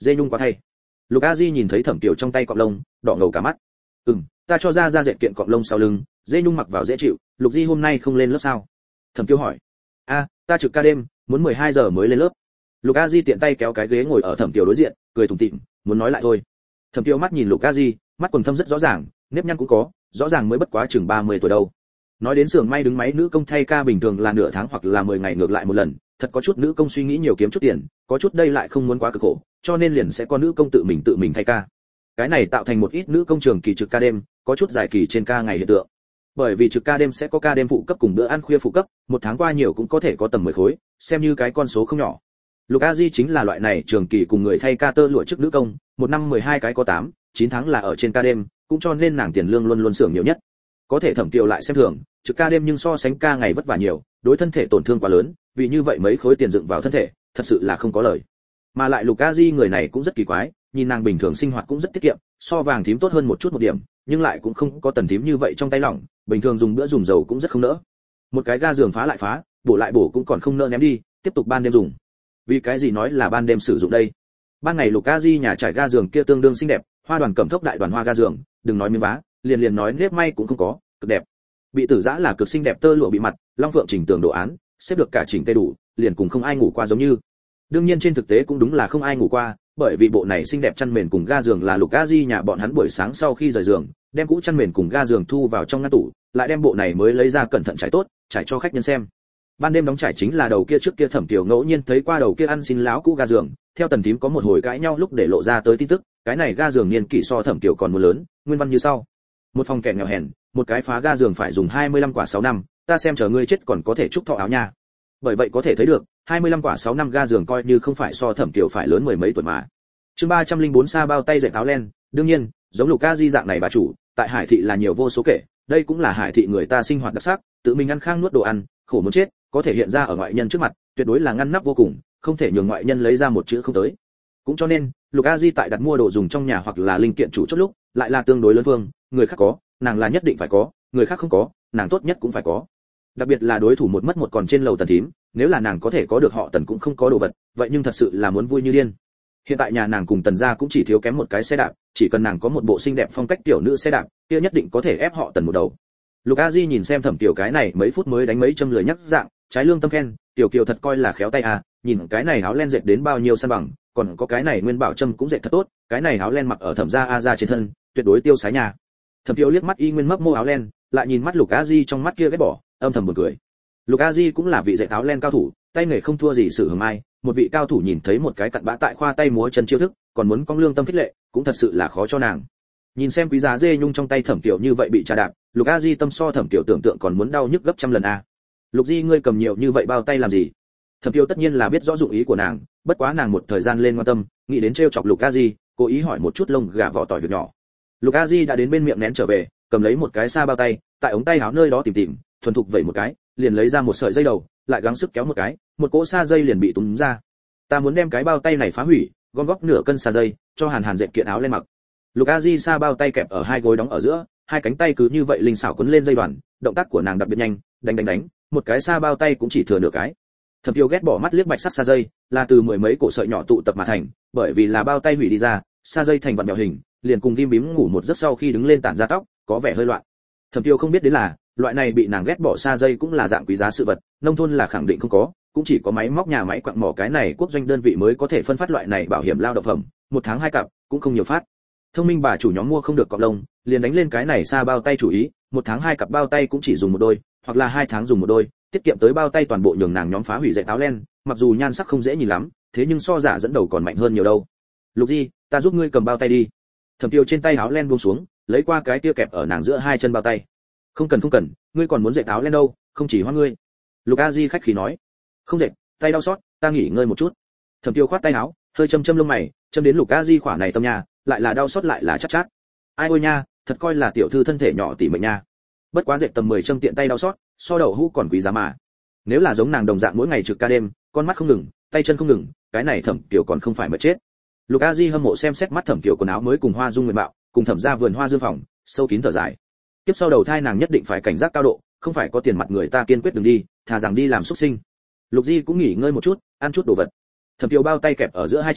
dê nhung quá thay. Lục A Di nhìn thấy Thẩm Kiều trong tay cọng lông, đỏ ngầu cả mắt. Ừm, ta cho ra ra dệt kiện cọng lông sau lưng, dê nhung mặc vào dễ chịu. Lục Di hôm nay không lên lớp sao? Thẩm Kiều hỏi. A, ta trực ca đêm, muốn mười hai giờ mới lên lớp. Lục A Di tiện tay kéo cái ghế ngồi ở Thẩm Kiều đối diện, cười tủm tỉm, muốn nói lại thôi. Thẩm Kiều mắt nhìn Lục A Di, mắt quầng thâm rất rõ ràng, nếp nhăn cũng có, rõ ràng mới bất quá chừng ba mươi tuổi đâu. Nói đến xưởng may đứng máy nữ công thay ca bình thường là nửa tháng hoặc là mười ngày ngược lại một lần, thật có chút nữ công suy nghĩ nhiều kiếm chút tiền, có chút đây lại không muốn quá cực khổ, cho nên liền sẽ có nữ công tự mình tự mình thay ca. Cái này tạo thành một ít nữ công trường kỳ trực ca đêm, có chút dài kỳ trên ca ngày hiện tượng. Bởi vì trực ca đêm sẽ có ca đêm phụ cấp cùng bữa ăn khuya phụ cấp, một tháng qua nhiều cũng có thể có tầm mười khối, xem như cái con số không nhỏ. Lục A Di chính là loại này trường kỳ cùng người thay ca tơ lụa chức nữ công, một năm mười hai cái có tám, chín tháng là ở trên ca đêm, cũng cho nên nàng tiền lương luôn luôn xưởng nhiều nhất. Có thể Thẩm Kiều lại xem thường, trực ca đêm nhưng so sánh ca ngày vất vả nhiều, đối thân thể tổn thương quá lớn, vì như vậy mấy khối tiền dựng vào thân thể, thật sự là không có lời. Mà lại Lục A Di người này cũng rất kỳ quái, nhìn nàng bình thường sinh hoạt cũng rất tiết kiệm, so vàng thím tốt hơn một chút một điểm, nhưng lại cũng không có tần thím như vậy trong tay lỏng, bình thường dùng bữa dùng dầu cũng rất không nỡ. Một cái ga giường phá lại phá, bổ lại bổ cũng còn không nỡ ném đi, tiếp tục ban đêm dùng. Vì cái gì nói là ban đêm sử dụng đây? Ban ngày Lục A Di nhà trải ga giường kia tương đương xinh đẹp, hoa đoàn cẩm thốc đại đoàn hoa ga giường, đừng nói miếng vá, liền liền nói nếp may cũng không có, cực đẹp. Bị tử giã là cực xinh đẹp tơ lụa bị mặt, long phượng chỉnh tường đồ án, xếp được cả chỉnh tề đủ, liền cùng không ai ngủ qua giống như. Đương nhiên trên thực tế cũng đúng là không ai ngủ qua, bởi vì bộ này xinh đẹp chăn mền cùng ga giường là Lục A Di nhà bọn hắn buổi sáng sau khi rời giường, đem cũ chăn mền cùng ga giường thu vào trong ngăn tủ, lại đem bộ này mới lấy ra cẩn thận trải tốt, trải cho khách nhân xem. Ban đêm đóng trải chính là đầu kia trước kia Thẩm Kiều ngẫu nhiên thấy qua đầu kia ăn xin láo cũ ga giường, theo tần thím có một hồi cãi nhau lúc để lộ ra tới tin tức, cái này ga giường niên kỷ so Thẩm Kiều còn muốn lớn, nguyên văn như sau: một phòng kẻ nghèo hèn, một cái phá ga giường phải dùng hai mươi lăm quả sáu năm, ta xem chờ ngươi chết còn có thể chúc thọ áo nha. Bởi vậy có thể thấy được, hai mươi lăm quả sáu năm ga giường coi như không phải so Thẩm Kiều phải lớn mười mấy tuổi mà. Chương ba trăm lẻ bốn sa bao tay dệt áo len, đương nhiên, giống Lục A Di dạng này bà chủ, tại Hải thị là nhiều vô số kể, đây cũng là Hải thị người ta sinh hoạt đặc sắc, tự mình ăn khang nuốt đồ ăn, khổ muốn chết, có thể hiện ra ở ngoại nhân trước mặt, tuyệt đối là ngăn nắp vô cùng, không thể nhường ngoại nhân lấy ra một chữ không tới. Cũng cho nên, Lục A Di tại đặt mua đồ dùng trong nhà hoặc là linh kiện chủ chốt lúc, lại là tương đối lớn phương, người khác có, nàng là nhất định phải có, người khác không có, nàng tốt nhất cũng phải có. Đặc biệt là đối thủ một mất một còn trên lầu Tần thím, nếu là nàng có thể có được họ Tần cũng không có đồ vật, vậy nhưng thật sự là muốn vui như điên. Hiện tại nhà nàng cùng Tần gia cũng chỉ thiếu kém một cái xe đạp, chỉ cần nàng có một bộ xinh đẹp phong cách tiểu nữ xe đạp, kia nhất định có thể ép họ Tần một đầu. Lục A Di nhìn xem Thẩm Kiều cái này mấy phút mới đánh mấy châm lười nhắc dạng, trái lương tâm khen, Tiểu Kiều thật coi là khéo tay à, nhìn cái này áo len dệt đến bao nhiêu san bằng, còn có cái này Nguyên Bảo Trâm cũng dệt thật tốt, cái này áo len mặc ở Thẩm gia A gia trên thân, tuyệt đối tiêu sái nhà. Thẩm Kiều liếc mắt y nguyên mấp mô áo len, lại nhìn mắt Lục A Di trong mắt kia ghét bỏ, âm thầm buồn cười. Lục A Di cũng là vị dệt áo len cao thủ, tay nghề không thua gì Sử Hồng Mai, một vị cao thủ nhìn thấy một cái cặn bã tại khoa tay múa chân chiêu thức, còn muốn cong lương tâm khích lệ, cũng thật sự là khó cho nàng. Nhìn xem quý giá dê nhung trong tay Thẩm Kiều như vậy bị trà đạp, Lục A Di tâm so Thẩm Kiều tưởng tượng còn muốn đau nhức gấp trăm lần a. Lục Di ngươi cầm nhiều như vậy bao tay làm gì? Thẩm Kiều tất nhiên là biết rõ dụng ý của nàng, bất quá nàng một thời gian lên quan tâm, nghĩ đến trêu chọc Lục A Di, cố ý hỏi một chút lông gà vỏ tỏi việc nhỏ. Lục A Di đã đến bên miệng nén trở về, cầm lấy một cái sa bao tay, tại ống tay áo nơi đó tìm tìm, thuần thục vẩy một cái, liền lấy ra một sợi dây đầu, lại gắng sức kéo một cái, một cỗ sa dây liền bị túm ra. Ta muốn đem cái bao tay này phá hủy, gom góp nửa cân sa dây, cho Hàn Hàn dệt kiện áo lên mặc. Lục A Di sa bao tay kẹp ở hai gối đóng ở giữa, hai cánh tay cứ như vậy linh xảo quấn lên dây đoàn, động tác của nàng đặc biệt nhanh, đánh đánh đánh, một cái sa bao tay cũng chỉ thừa nửa cái. Thẩm Kiều ghét bỏ mắt liếc bạch sắt sa dây, là từ mười mấy cổ sợi nhỏ tụ tập mà thành, bởi vì là bao tay hủy đi ra, sa dây thành vặn vẹo hình, liền cùng ghim bím ngủ một giấc sau khi đứng lên tản ra tóc, có vẻ hơi loạn. Thẩm Kiều không biết đến là, loại này bị nàng ghét bỏ sa dây cũng là dạng quý giá sự vật, nông thôn là khẳng định không có, cũng chỉ có máy móc nhà máy quặng mỏ cái này quốc doanh đơn vị mới có thể phân phát loại này bảo hiểm lao động phẩm, một tháng hai cặp, cũng không nhiều phát. Thông minh bà chủ nhóm mua không được cọp lông, liền đánh lên cái này sa bao tay chủ ý, một tháng hai cặp bao tay cũng chỉ dùng một đôi, hoặc là hai tháng dùng một đôi, tiết kiệm tới bao tay toàn bộ nhường nàng nhóm phá hủy dệt áo len, mặc dù nhan sắc không dễ nhìn lắm, thế nhưng so giả dẫn đầu còn mạnh hơn nhiều đâu. Lục Di, ta giúp ngươi cầm bao tay đi. Thẩm Kiều trên tay áo len buông xuống, lấy qua cái tia kẹp ở nàng giữa hai chân bao tay. Không cần không cần, ngươi còn muốn dệt áo len đâu, không chỉ hoa ngươi. Lục A Di khách khí nói. Không dệt, tay đau xót, ta nghỉ ngơi một chút. Thẩm Kiều khoát tay áo, hơi châm châm lông mày, châm đến Lục A Di khỏa này tâm nhà, lại là đau xót lại là chát chát. Ai ôi nha, thật coi là tiểu thư thân thể nhỏ tỉ mệnh nha. Bất quá dệt tầm mười châm tiện tay đau xót, so đầu hũ còn quý giá mà. Nếu là giống nàng đồng dạng mỗi ngày trực ca đêm, con mắt không ngừng, tay chân không ngừng, cái này Thẩm Kiều còn không phải mà chết. Lục A Di hâm mộ xem xét mắt Thẩm Kiều quần áo mới cùng hoa dung nguyện mạo, cùng thẩm ra vườn hoa dương phòng, sâu kín thở dài. Tiếp sau đầu thai nàng nhất định phải cảnh giác cao độ, không phải có tiền mặt người ta kiên quyết đừng đi, thà rằng đi làm xuất sinh. Lục Di cũng nghỉ ngơi một chút, ăn chút đồ vật. Thẩm Kiều bao tay kẹp ở giữa hai chân,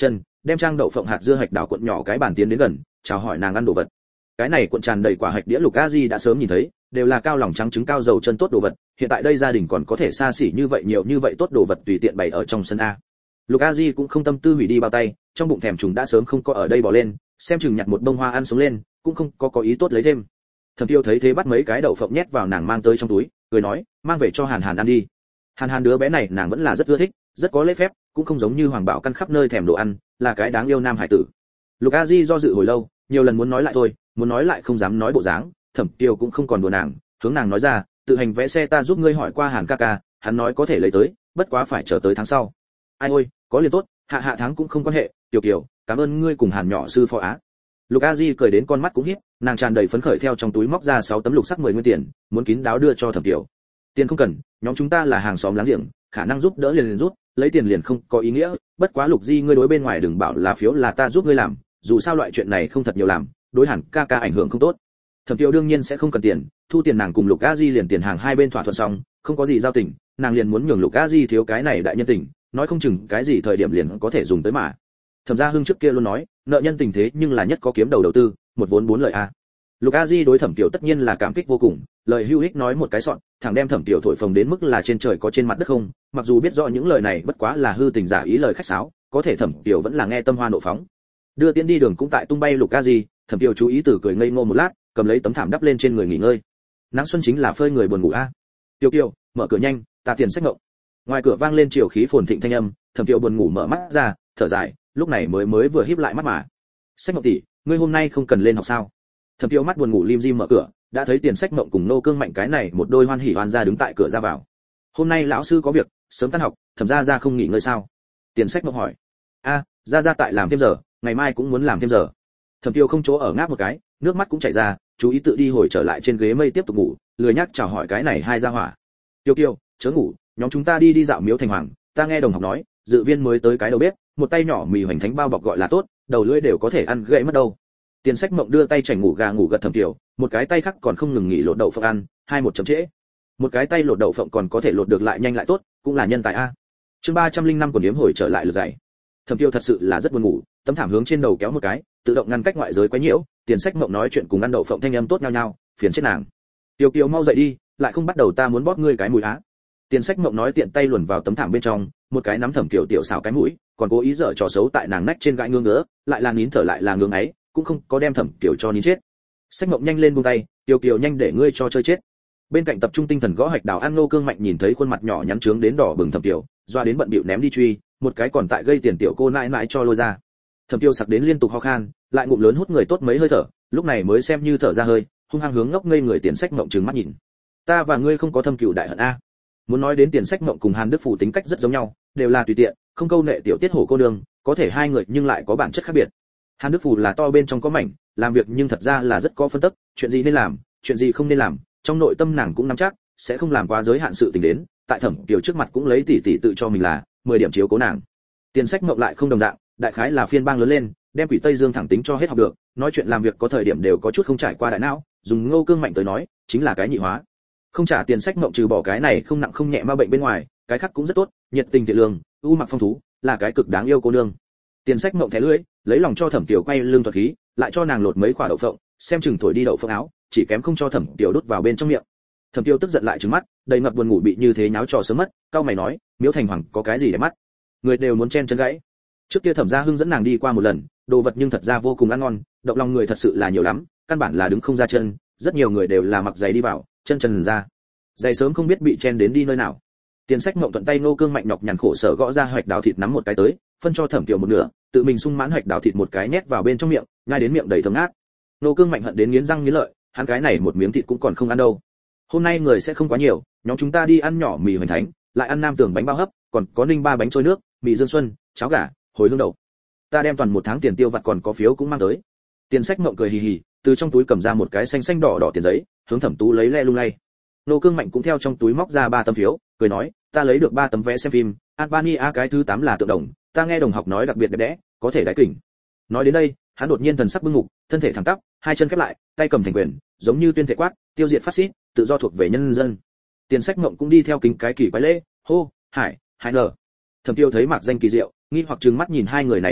đem trang đậu phộng hạt dưa hạch đào cuộn nhỏ cái bàn tiến đến gần, chào hỏi nàng ăn đồ vật. Cái này cuộn tràn đầy quả hạch đĩa Lục A Di đã sớm nhìn thấy, đều là cao lòng trắng trứng cao dầu chân tốt đồ vật, hiện tại đây gia đình còn có thể xa xỉ như vậy nhiều như vậy tốt đồ vật tùy tiện bày ở trong sân a. Lục A Di cũng không tâm tư hủy đi bao tay, trong bụng thèm trùng đã sớm không có ở đây bỏ lên, xem chừng nhặt một bông hoa ăn sống lên, cũng không có có ý tốt lấy thêm. Thẩm Tiêu thấy thế bắt mấy cái đậu phộng nhét vào nàng mang tới trong túi, cười nói, mang về cho Hàn Hàn ăn đi. Hàn Hàn đứa bé này nàng vẫn là rất ưa thích, rất có lễ phép, cũng không giống như Hoàng Bảo căn khắp nơi thèm đồ ăn, là cái đáng yêu nam hải tử. Lục A Di do dự hồi lâu, nhiều lần muốn nói lại thôi, muốn nói lại không dám nói bộ dáng, Thẩm Tiêu cũng không còn đùa nàng, hướng nàng nói ra, tự hành vẽ xe ta giúp ngươi hỏi qua Hàn ca ca, hắn nói có thể lấy tới, bất quá phải chờ tới tháng sau. Ai ôi, có liền tốt, hạ hạ tháng cũng không quan hệ, Tiểu Kiều, cảm ơn ngươi cùng Hàn nhỏ sư phó á. Lục A Di cười đến con mắt cũng híp, nàng tràn đầy phấn khởi theo trong túi móc ra sáu tấm lục sắc mười nguyên tiền, muốn kín đáo đưa cho Thẩm Tiểu. Tiền không cần, nhóm chúng ta là hàng xóm láng giềng, khả năng giúp đỡ liền liền rút, lấy tiền liền không có ý nghĩa, bất quá Lục Di ngươi đối bên ngoài đừng bảo là phiếu là ta giúp ngươi làm, dù sao loại chuyện này không thật nhiều làm, đối Hàn ca ca ảnh hưởng không tốt. Thẩm Tiểu đương nhiên sẽ không cần tiền, thu tiền nàng cùng Lục A Di liền tiền hàng hai bên thỏa thuận xong, không có gì giao tình, nàng liền muốn nhường Lục A Di thiếu cái này đại nhân tình, nói không chừng cái gì thời điểm liền có thể dùng tới mà. Thẩm Gia Hưng trước kia luôn nói, nợ nhân tình thế nhưng là nhất có kiếm đầu đầu tư, một vốn bốn lợi a. Lục A Di đối Thẩm Tiểu tất nhiên là cảm kích vô cùng, lời hữu ích nói một cái soạn, thẳng đem Thẩm Tiểu thổi phồng đến mức là trên trời có trên mặt đất không, mặc dù biết rõ những lời này bất quá là hư tình giả ý lời khách sáo, có thể Thẩm Tiểu vẫn là nghe tâm hoa nộ phóng. Đưa tiễn đi đường cũng tại tung bay Lục A Di, Thẩm Tiểu chú ý từ cười ngây ngô một lát, cầm lấy tấm thảm đắp lên trên người nghỉ ngơi. Nắng xuân chính là phơi người buồn ngủ a. Tiểu Kiều, mở cửa nhanh, ta tiền sách ngộng. Ngoài cửa vang lên chiều khí phồn thịnh thanh âm, Thẩm Tiểu buồn ngủ mở mắt ra, thở dài, lúc này mới mới vừa híp lại mắt mà. Sách Mộng tỷ, ngươi hôm nay không cần lên học sao? Thẩm Tiêu mắt buồn ngủ lim dim mở cửa, đã thấy Tiền Sách Mộng cùng Nô Cương Mạnh cái này một đôi hoan hỉ hoan gia đứng tại cửa ra vào. Hôm nay lão sư có việc, sớm tan học, Thẩm gia gia không nghỉ ngơi sao? Tiền Sách Mộng hỏi. A, gia gia tại làm thêm giờ, ngày mai cũng muốn làm thêm giờ. Thẩm Tiêu không chỗ ở ngáp một cái, nước mắt cũng chảy ra, chú ý tự đi hồi trở lại trên ghế mây tiếp tục ngủ, lười nhắc chào hỏi cái này hai gia hỏa. Tiêu Kiều, chớ ngủ, nhóm chúng ta đi đi dạo miếu thành hoàng, ta nghe đồng học nói, dự viên mới tới cái đầu bếp, một tay nhỏ mì hoành thánh bao bọc gọi là tốt, đầu lưỡi đều có thể ăn gãy mất đâu. Tiền Sách Mộng đưa tay chảnh ngủ gà ngủ gật Thẩm Tiểu, một cái tay khác còn không ngừng nghỉ lột đậu phộng ăn, hai một chấm trễ. Một cái tay lột đậu phộng còn có thể lột được lại nhanh lại tốt, cũng là nhân tài a. Chương ba trăm linh năm của điếm hồi trở lại lượt dày. Thẩm Tiểu thật sự là rất buồn ngủ, tấm thảm hướng trên đầu kéo một cái, tự động ngăn cách ngoại giới quấy nhiễu, Tiền Sách Mộng nói chuyện cùng ăn đậu phộng thanh âm tốt nhau nhau, phiền chết nàng. Tiểu Kiều mau dậy đi, lại không bắt đầu ta muốn bóp ngươi cái mũi á. Tiền Sách Mộng nói tiện tay luồn vào tấm thảm bên trong, một cái nắm Thẩm Tiểu tiểu xào cái mũi, còn cố ý dở trò xấu tại nàng nách trên gãi ngưỡng ngứa, lại là nín thở lại là ngưỡng ấy, cũng không có đem Thẩm Tiểu cho nín chết. Sách Mộng nhanh lên buông tay, Tiểu Kiều nhanh để ngươi cho chơi chết. Bên cạnh tập trung tinh thần gõ hạch đào ăn Nô Cương Mạnh nhìn thấy khuôn mặt nhỏ nhắn trướng đến đỏ bừng Thẩm Tiểu, doa đến bận bịu ném đi truy, một cái còn tại gây tiền tiểu cô nãi nãi cho lôi ra. Thẩm Tiểu sặc đến liên tục ho khan, lại ngụm lớn hút người tốt mấy hơi thở, lúc này mới xem như thở ra hơi, hung hăng hướng ngốc ngây người Tiền Sách Mộng trừng mắt nhìn. Ta và ngươi không có thâm cừu đại hận a. Muốn nói đến Tiền Sách Mộng cùng Hàn Đức Phù tính cách rất giống nhau, đều là tùy tiện, không câu nệ tiểu tiết hổ cô nương, có thể hai người nhưng lại có bản chất khác biệt. Hàn Đức Phù là to bên trong có mảnh, làm việc nhưng thật ra là rất có phân tích, chuyện gì nên làm, chuyện gì không nên làm, trong nội tâm nàng cũng nắm chắc, sẽ không làm quá giới hạn sự tình đến, tại Thẩm Kiều trước mặt cũng lấy tỷ tỷ tự cho mình là mười điểm chiếu cố nàng. Tiền Sách Mộng lại không đồng dạng, đại khái là phiên bang lớn lên, đem Quỷ Tây Dương thẳng tính cho hết học được, nói chuyện làm việc có thời điểm đều có chút không trải qua đại não, dùng Ngô Cương Mạnh tới nói, chính là cái nhị hóa. Không trả Tiền Sách Mộng trừ bỏ cái này không nặng không nhẹ ma bệnh bên ngoài, cái khác cũng rất tốt, nhiệt tình thiện lương, u mặc phong thú, là cái cực đáng yêu cô nương. Tiền Sách Mộng thẻ lưỡi, lấy lòng cho Thẩm Tiểu quay lưng thuật khí, lại cho nàng lột mấy quả đậu phộng, xem chừng thổi đi đậu phộng áo, chỉ kém không cho Thẩm Tiểu đút vào bên trong miệng. Thẩm Tiểu tức giận lại trừng mắt, đầy ngập buồn ngủ bị như thế nháo trò sớm mất, cao mày nói, Miếu Thành Hoàng có cái gì để mắt? Người đều muốn chen chân gãy. Trước kia Thẩm Gia Hưng dẫn nàng đi qua một lần, đồ vật nhưng thật ra vô cùng ăn ngon, động lòng người thật sự là nhiều lắm, căn bản là đứng không ra chân, rất nhiều người đều là mặc giày đi vào, chân trần ra. Giày sớm không biết bị chen đến đi nơi nào. Tiền Sách Mộng thuận tay Nô Cương Mạnh nhọc nhằn khổ sở gõ ra hoạch đào thịt nắm một cái tới, phân cho Thẩm Tiểu một nửa, tự mình sung mãn hoạch đào thịt một cái nhét vào bên trong miệng, nhai đến miệng đầy thơm ngát. Nô Cương Mạnh hận đến nghiến răng nghiến lợi, hắn cái này một miếng thịt cũng còn không ăn đâu. Hôm nay người sẽ không quá nhiều, nhóm chúng ta đi ăn nhỏ mì hoành thánh, lại ăn nam tưởng bánh bao hấp, còn có ninh ba bánh trôi nước, mì dương xuân, cháo gà, hồi hương đậu. Ta đem toàn một tháng tiền tiêu vặt còn có phiếu cũng mang tới. Tiền Sách Mộng cười hì hì, từ trong túi cầm ra một cái xanh xanh đỏ đỏ tiền giấy, hướng Thẩm Tú lấy le lung lay. Nô Cương Mạnh cũng theo trong túi móc ra ba tấm phiếu, cười nói, ta lấy được ba tấm vé xem phim, Albania cái thứ tám là tượng đồng, ta nghe đồng học nói đặc biệt đẹp đẽ, có thể đái kỉnh. Nói đến đây, hắn đột nhiên thần sắc bưng ngục, thân thể thẳng tắp, hai chân khép lại, tay cầm thành quyền, giống như tuyên thệ quát, tiêu diệt phát xít, tự do thuộc về nhân dân. Tiền Sách Mộng cũng đi theo kính cái kỳ quái lễ, hô, hải, hải nở. Thẩm Tiêu thấy Mạc Danh kỳ diệu, nghi hoặc trừng mắt nhìn hai người này lướt mắt,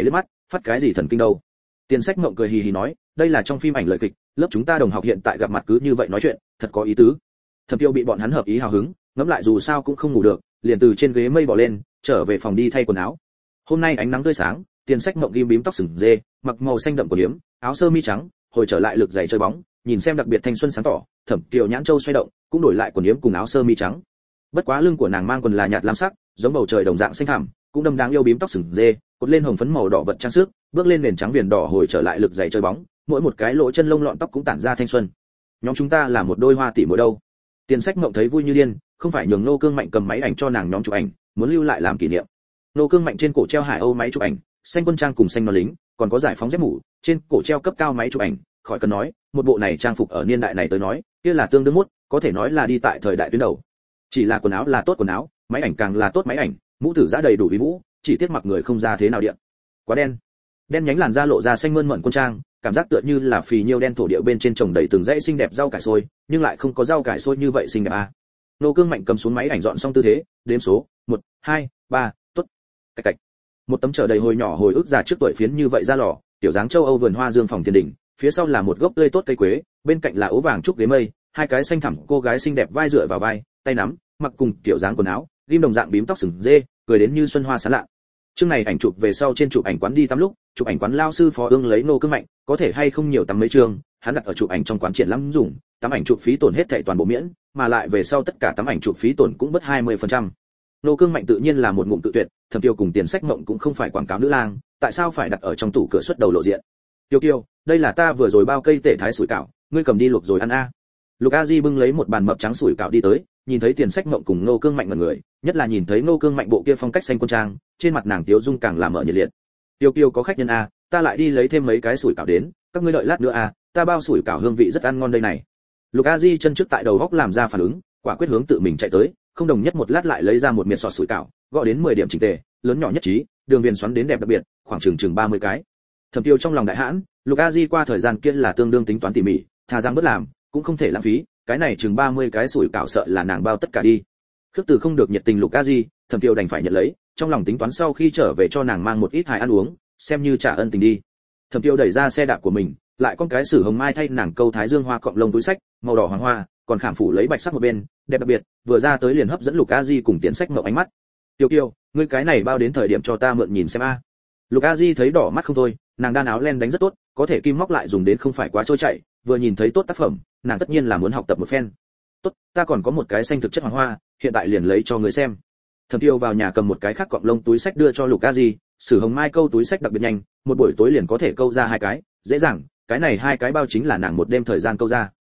phát cái gì thần kinh đâu. Tiền Sách Mộng cười hì hì nói, đây là trong phim ảnh lời kịch, lớp chúng ta đồng học hiện tại gặp mặt cứ như vậy nói chuyện, thật có ý tứ. Thẩm Tiêu bị bọn hắn hợp ý hào hứng, ngẫm lại dù sao cũng không ngủ được, liền từ trên ghế mây bỏ lên, trở về phòng đi thay quần áo. Hôm nay ánh nắng tươi sáng, Tiền Sách Mộng ghim bím tóc sừng dê, mặc màu xanh đậm của liếm, áo sơ mi trắng, hồi trở lại lực giày chơi bóng, nhìn xem đặc biệt thanh xuân sáng tỏ, Thẩm Tiêu nhãn châu xoay động, cũng đổi lại quần yếm cùng áo sơ mi trắng. Bất quá lưng của nàng mang quần là nhạt lam sắc, giống bầu trời đồng dạng xanh thẳm, cũng đâm đáng yêu bím tóc sừng dê, cột lên hồng phấn màu đỏ vật trang sức, bước lên nền trắng viền đỏ hồi trở lại lực giày chơi bóng, mỗi một cái lỗ chân lông lọn tóc cũng tản ra thanh xuân. Nhóm chúng ta là một đôi hoa tỷ muội đâu. Tiền Sách Mộng thấy vui như điên, không phải nhường Nô Cương Mạnh cầm máy ảnh cho nàng nhóm chụp ảnh, muốn lưu lại làm kỷ niệm. Nô Cương Mạnh trên cổ treo Hải Âu máy chụp ảnh, xanh quân trang cùng xanh nón lính, còn có giải phóng dép mũ, trên cổ treo cấp cao máy chụp ảnh, khỏi cần nói, một bộ này trang phục ở niên đại này tới nói, kia là tương đương mốt, có thể nói là đi tại thời đại tuyến đầu. Chỉ là quần áo là tốt quần áo, máy ảnh càng là tốt máy ảnh, mũ tử giá đầy đủ uy vũ, chỉ tiếc mặc người không ra thế nào điện. Quá đen. Đen nhánh làn da lộ ra xanh mơn mởn quân trang, cảm giác tựa như là phì nhiêu đen thổ địa bên trên trồng đầy từng dãy xinh đẹp rau cải xôi, nhưng lại không có rau cải xôi như vậy xinh đẹp à. Nô Cương Mạnh cầm xuống máy ảnh dọn xong tư thế, đếm số, một, hai, ba, tốt. Cạch cạch. Một tấm trở đầy hồi nhỏ hồi ức già trước tuổi phiến như vậy ra lò, tiểu dáng châu Âu vườn hoa dương phòng tiền đỉnh, phía sau là một gốc tươi tốt cây quế, bên cạnh là ố vàng trúc ghế mây, hai cái xanh thẳm cô gái xinh đẹp vai dựa vào vai, tay nắm, mặc cùng tiểu dáng quần áo, ghim đồng dạng bím tóc sừng dê, cười đến như xuân hoa sáng lạ. Chương này ảnh chụp về sau trên chụp ảnh quán đi tắm lúc, chụp ảnh quán lao sư phó ương lấy Nô Cương Mạnh, có thể hay không nhiều tắm mấy chương, hắn đặt ở chụp ảnh trong quán triển lãm dùng, tắm ảnh chụp phí tổn hết thảy toàn bộ miễn, mà lại về sau tất cả tắm ảnh chụp phí tổn cũng bớt hai mươi phần trăm. Nô Cương Mạnh tự nhiên là một ngụm tự tuyệt, Thẩm Tiêu cùng Tiền Sách Mộng cũng không phải quảng cáo nữ lang, tại sao phải đặt ở trong tủ cửa xuất đầu lộ diện. Tiêu Tiêu, đây là ta vừa rồi bao cây tể thái sủi cảo, ngươi cầm đi luộc rồi ăn a. Lục A Di bưng lấy một bàn mập trắng sủi cảo đi tới, nhìn thấy Tiền Sách Mộng cùng Nô Cương Mạnh ngẩn người, nhất là nhìn thấy Nô Cương Mạnh bộ kia phong cách xanh quân trang, trên mặt nàng tiếu dung càng làm mở nhiệt liệt. Tiêu Tiêu có khách nhân a, ta lại đi lấy thêm mấy cái sủi cảo đến, các ngươi đợi lát nữa a, ta bao sủi cảo hương vị rất ăn ngon đây này. Lục A Di chân trước tại đầu góc làm ra phản ứng, quả quyết hướng tự mình chạy tới, không đồng nhất một lát lại lấy ra một miệt sọt sủi cảo, gõ đến mười điểm chỉnh tề, lớn nhỏ nhất trí, đường viền xoắn đến đẹp đặc biệt, khoảng chừng chừng ba mươi cái. Thẩm Tiêu trong lòng đại hãn, Lục A Di qua thời gian kia là tương đương tính toán tỉ mỉ, thà rằng bất làm, cũng không thể lãng phí, cái này chừng ba mươi cái sủi cảo sợ là nàng bao tất cả đi. Khước Từ không được nhiệt tình Lục A Di, Thẩm Tiêu đành phải nhận lấy, trong lòng tính toán sau khi trở về cho nàng mang một ít hài ăn uống, xem như trả ân tình đi. Thẩm Tiêu đẩy ra xe đạp của mình, lại con cái sử hồng mai thay nàng câu thái dương hoa cọng lông túi sách, màu đỏ hoàng hoa, còn khảm phủ lấy bạch sắc một bên, đẹp đặc biệt, vừa ra tới liền hấp dẫn Lục A Di cùng Tiền Sách Mộng ánh mắt. Tiêu Kiều, ngươi cái này bao đến thời điểm cho ta mượn nhìn xem a. Lục A Di thấy đỏ mắt không thôi, nàng đan áo len đánh rất tốt, có thể kim móc lại dùng đến không phải quá trôi chảy, vừa nhìn thấy tốt tác phẩm, nàng tất nhiên là muốn học tập một phen. Tốt, ta còn có một cái xanh thực chất hoàng hoa, hiện tại liền lấy cho ngươi xem. Thẩm Tiêu vào nhà cầm một cái khác cọng lông túi sách đưa cho Lục A Di, sử hồng mai câu túi sách đặc biệt nhanh, một buổi tối liền có thể câu ra hai cái, dễ dàng, cái này hai cái bao chính là nàng một đêm thời gian câu ra.